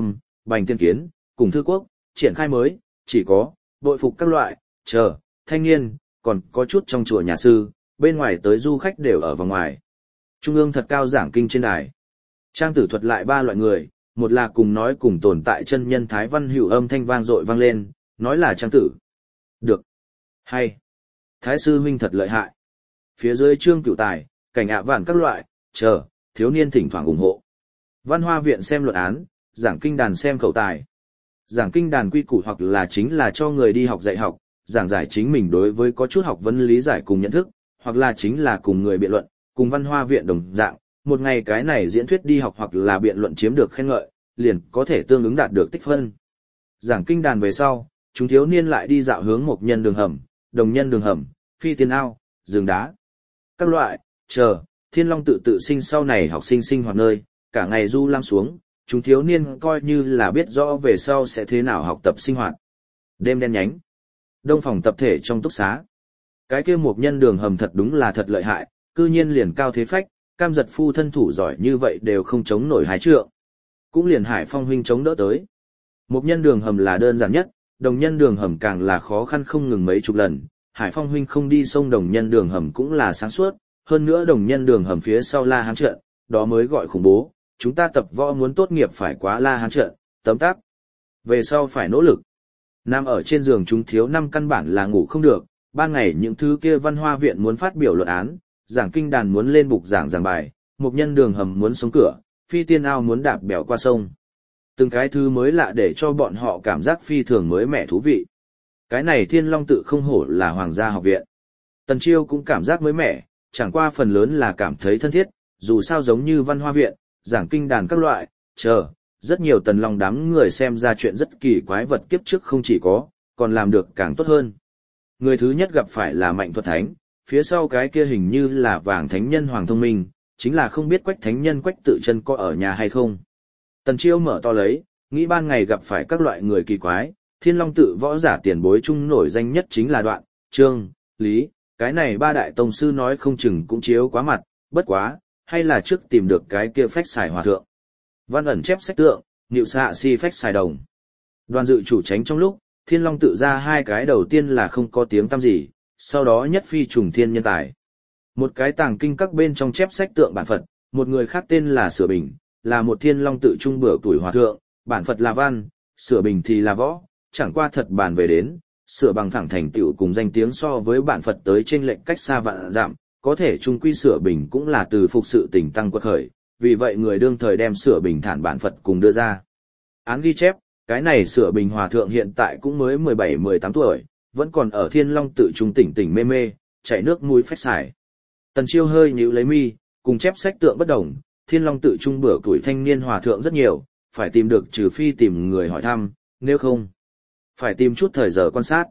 Speaker 1: bành tiên kiến, cùng thư quốc, triển khai mới, chỉ có, bội phục các loại, chờ, thanh niên, còn có chút trong chùa nhà sư, bên ngoài tới du khách đều ở vòng ngoài. Trung ương thật cao giảng kinh trên đài. Trang tử thuật lại ba loại người, một là cùng nói cùng tồn tại chân nhân Thái Văn Hữu âm thanh vang dội vang lên, nói là Trang tử. Được. Hay. Thái sư huynh thật lợi hại. Phía dưới Trương Cửu Tài, cảnh ạ vạn các loại, chờ, thiếu niên thỉnh thoảng ủng hộ. Văn Hoa viện xem luận án, giảng kinh đàn xem khẩu tài. Giảng kinh đàn quy củ hoặc là chính là cho người đi học dạy học, giảng giải chính mình đối với có chút học vấn lý giải cùng nhận thức, hoặc là chính là cùng người biện luận, cùng Văn Hoa viện đồng dạng, một ngày cái này diễn thuyết đi học hoặc là biện luận chiếm được khen ngợi, liền có thể tương ứng đạt được tích phân. Giảng kinh đàn về sau, chúng thiếu niên lại đi dạo hướng Mộc Nhân đường hầm, Đồng Nhân đường hầm, Phi Tiên ao, rừng đá. Các loại, chờ, Thiên Long tự tự sinh sau này học sinh sinh hoạt nơi, cả ngày du lam xuống, chúng thiếu niên coi như là biết rõ về sau sẽ thế nào học tập sinh hoạt. Đêm đen nhánh, đông phòng tập thể trong túc xá. Cái kia Mộc Nhân đường hầm thật đúng là thật lợi hại, cư nhiên liền cao thế phách, Cam Giật phu thân thủ giỏi như vậy đều không chống nổi hai trượng. Cũng liền Hải Phong huynh chống đỡ tới. Mộc Nhân đường hầm là đơn giản nhất, Đồng Nhân đường hầm càng là khó khăn không ngừng mấy chục lần. Hải Phong huynh không đi sông Đồng Nhân đường hầm cũng là sáng suốt, hơn nữa Đồng Nhân đường hầm phía sau La Hán trận, đó mới gọi khủng bố. Chúng ta tập võ muốn tốt nghiệp phải quá La Hán trận, tấm tắc. Về sau phải nỗ lực. Nằm ở trên giường chúng thiếu 5 căn bản là ngủ không được, ban ngày những thứ kia Văn Hoa viện muốn phát biểu luận án, giảng kinh đàn muốn lên bục giảng bài, Mộc Nhân đường hầm muốn sống cửa, Phi Tiên ao muốn đạp bèo qua sông. Từng cái thứ mới lạ để cho bọn họ cảm giác phi thường mới mẻ thú vị. Cái này Thiên Long tự không hổ là hoàng gia học viện. Tần Chiêu cũng cảm giác mới mẻ, chẳng qua phần lớn là cảm thấy thân thiết, dù sao giống như Văn Hoa viện, giảng kinh đàn các loại, chờ, rất nhiều Tần Long đám người xem ra chuyện rất kỳ quái vật kiếp trước không chỉ có, còn làm được càng tốt hơn. Người thứ nhất gặp phải là Mạnh Thuật Thánh, phía sau cái kia hình như là Vàng Thánh Nhân Hoàng Thông Minh, chính là không biết Quách Thánh Nhân Quách Tự Chân có ở nhà hay không. Tần Chiêu mở to lấy, nghĩ ban ngày gặp phải các loại người kỳ quái, Thiên Long tự võ giả tiền bối chung nổi danh nhất chính là Đoạn, Trương, Lý, cái này ba đại tông sư nói không chừng cũng chiếu quá mặt, bất quá, hay là trước tìm được cái kia phách xài hòa thượng. Văn ẩn chép sách tượng, Niệu xạ si phách xài đồng. Đoàn dự chủ tránh trong lúc, Thiên Long tự ra hai cái đầu tiên là không có tiếng tăm gì, sau đó nhất phi trùng thiên nhân tài. Một cái tàng kinh các bên trong chép sách tượng bản Phật, một người khác tên là Sửa Bình, là một Thiên Long tự trung bữa tuổi hòa thượng, bản Phật là văn, Sửa Bình thì là võ, chẳng qua thật bàn về đến, Sửa Bằng thẳng thành tựu cùng danh tiếng so với bản Phật tới trên lệnh cách xa vạn dặm, có thể trung quy Sửa Bình cũng là từ phục sự tỉnh tăng quật khởi, vì vậy người đương thời đem Sửa Bình thản bản Phật cùng đưa ra. Án ghi chép, cái này Sửa Bình hòa thượng hiện tại cũng mới 17-18 tuổi, vẫn còn ở Thiên Long tự trung tỉnh mê mê, chảy nước mũi phách xài. Tần Chiêu hơi nhíu lấy mi, cùng chép sách tượng bất đồng, Thiên Long tự trung bữa tuổi thanh niên hòa thượng rất nhiều, phải tìm được trừ phi tìm người hỏi thăm, nếu không, phải tìm chút thời giờ quan sát.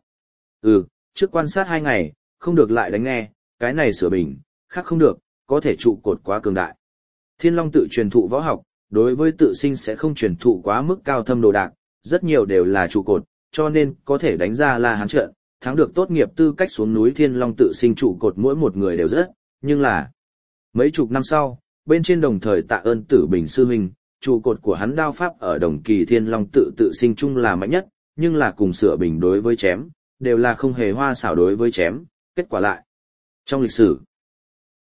Speaker 1: Trước quan sát 2 ngày, không được lại đánh nghe, cái này Sửa Bình, khác không được, có thể trụ cột quá cường đại. Thiên Long tự truyền thụ võ học, đối với tự sinh sẽ không truyền thụ quá mức cao thâm đồ đạc, rất nhiều đều là trụ cột, cho nên có thể đánh ra La Hán trận, thắng được tốt nghiệp tư cách xuống núi Thiên Long tự sinh trụ cột mỗi một người đều rất, nhưng là mấy chục năm sau, bên trên đồng thời Tạ Ơn Tử Bình sư huynh, trụ cột của hắn đao pháp ở đồng kỳ Thiên Long tự tự sinh chung là mạnh nhất, nhưng là cùng Sửa Bình đối với chém, đều là không hề hoa xảo đối với chém, kết quả lại. Trong lịch sử,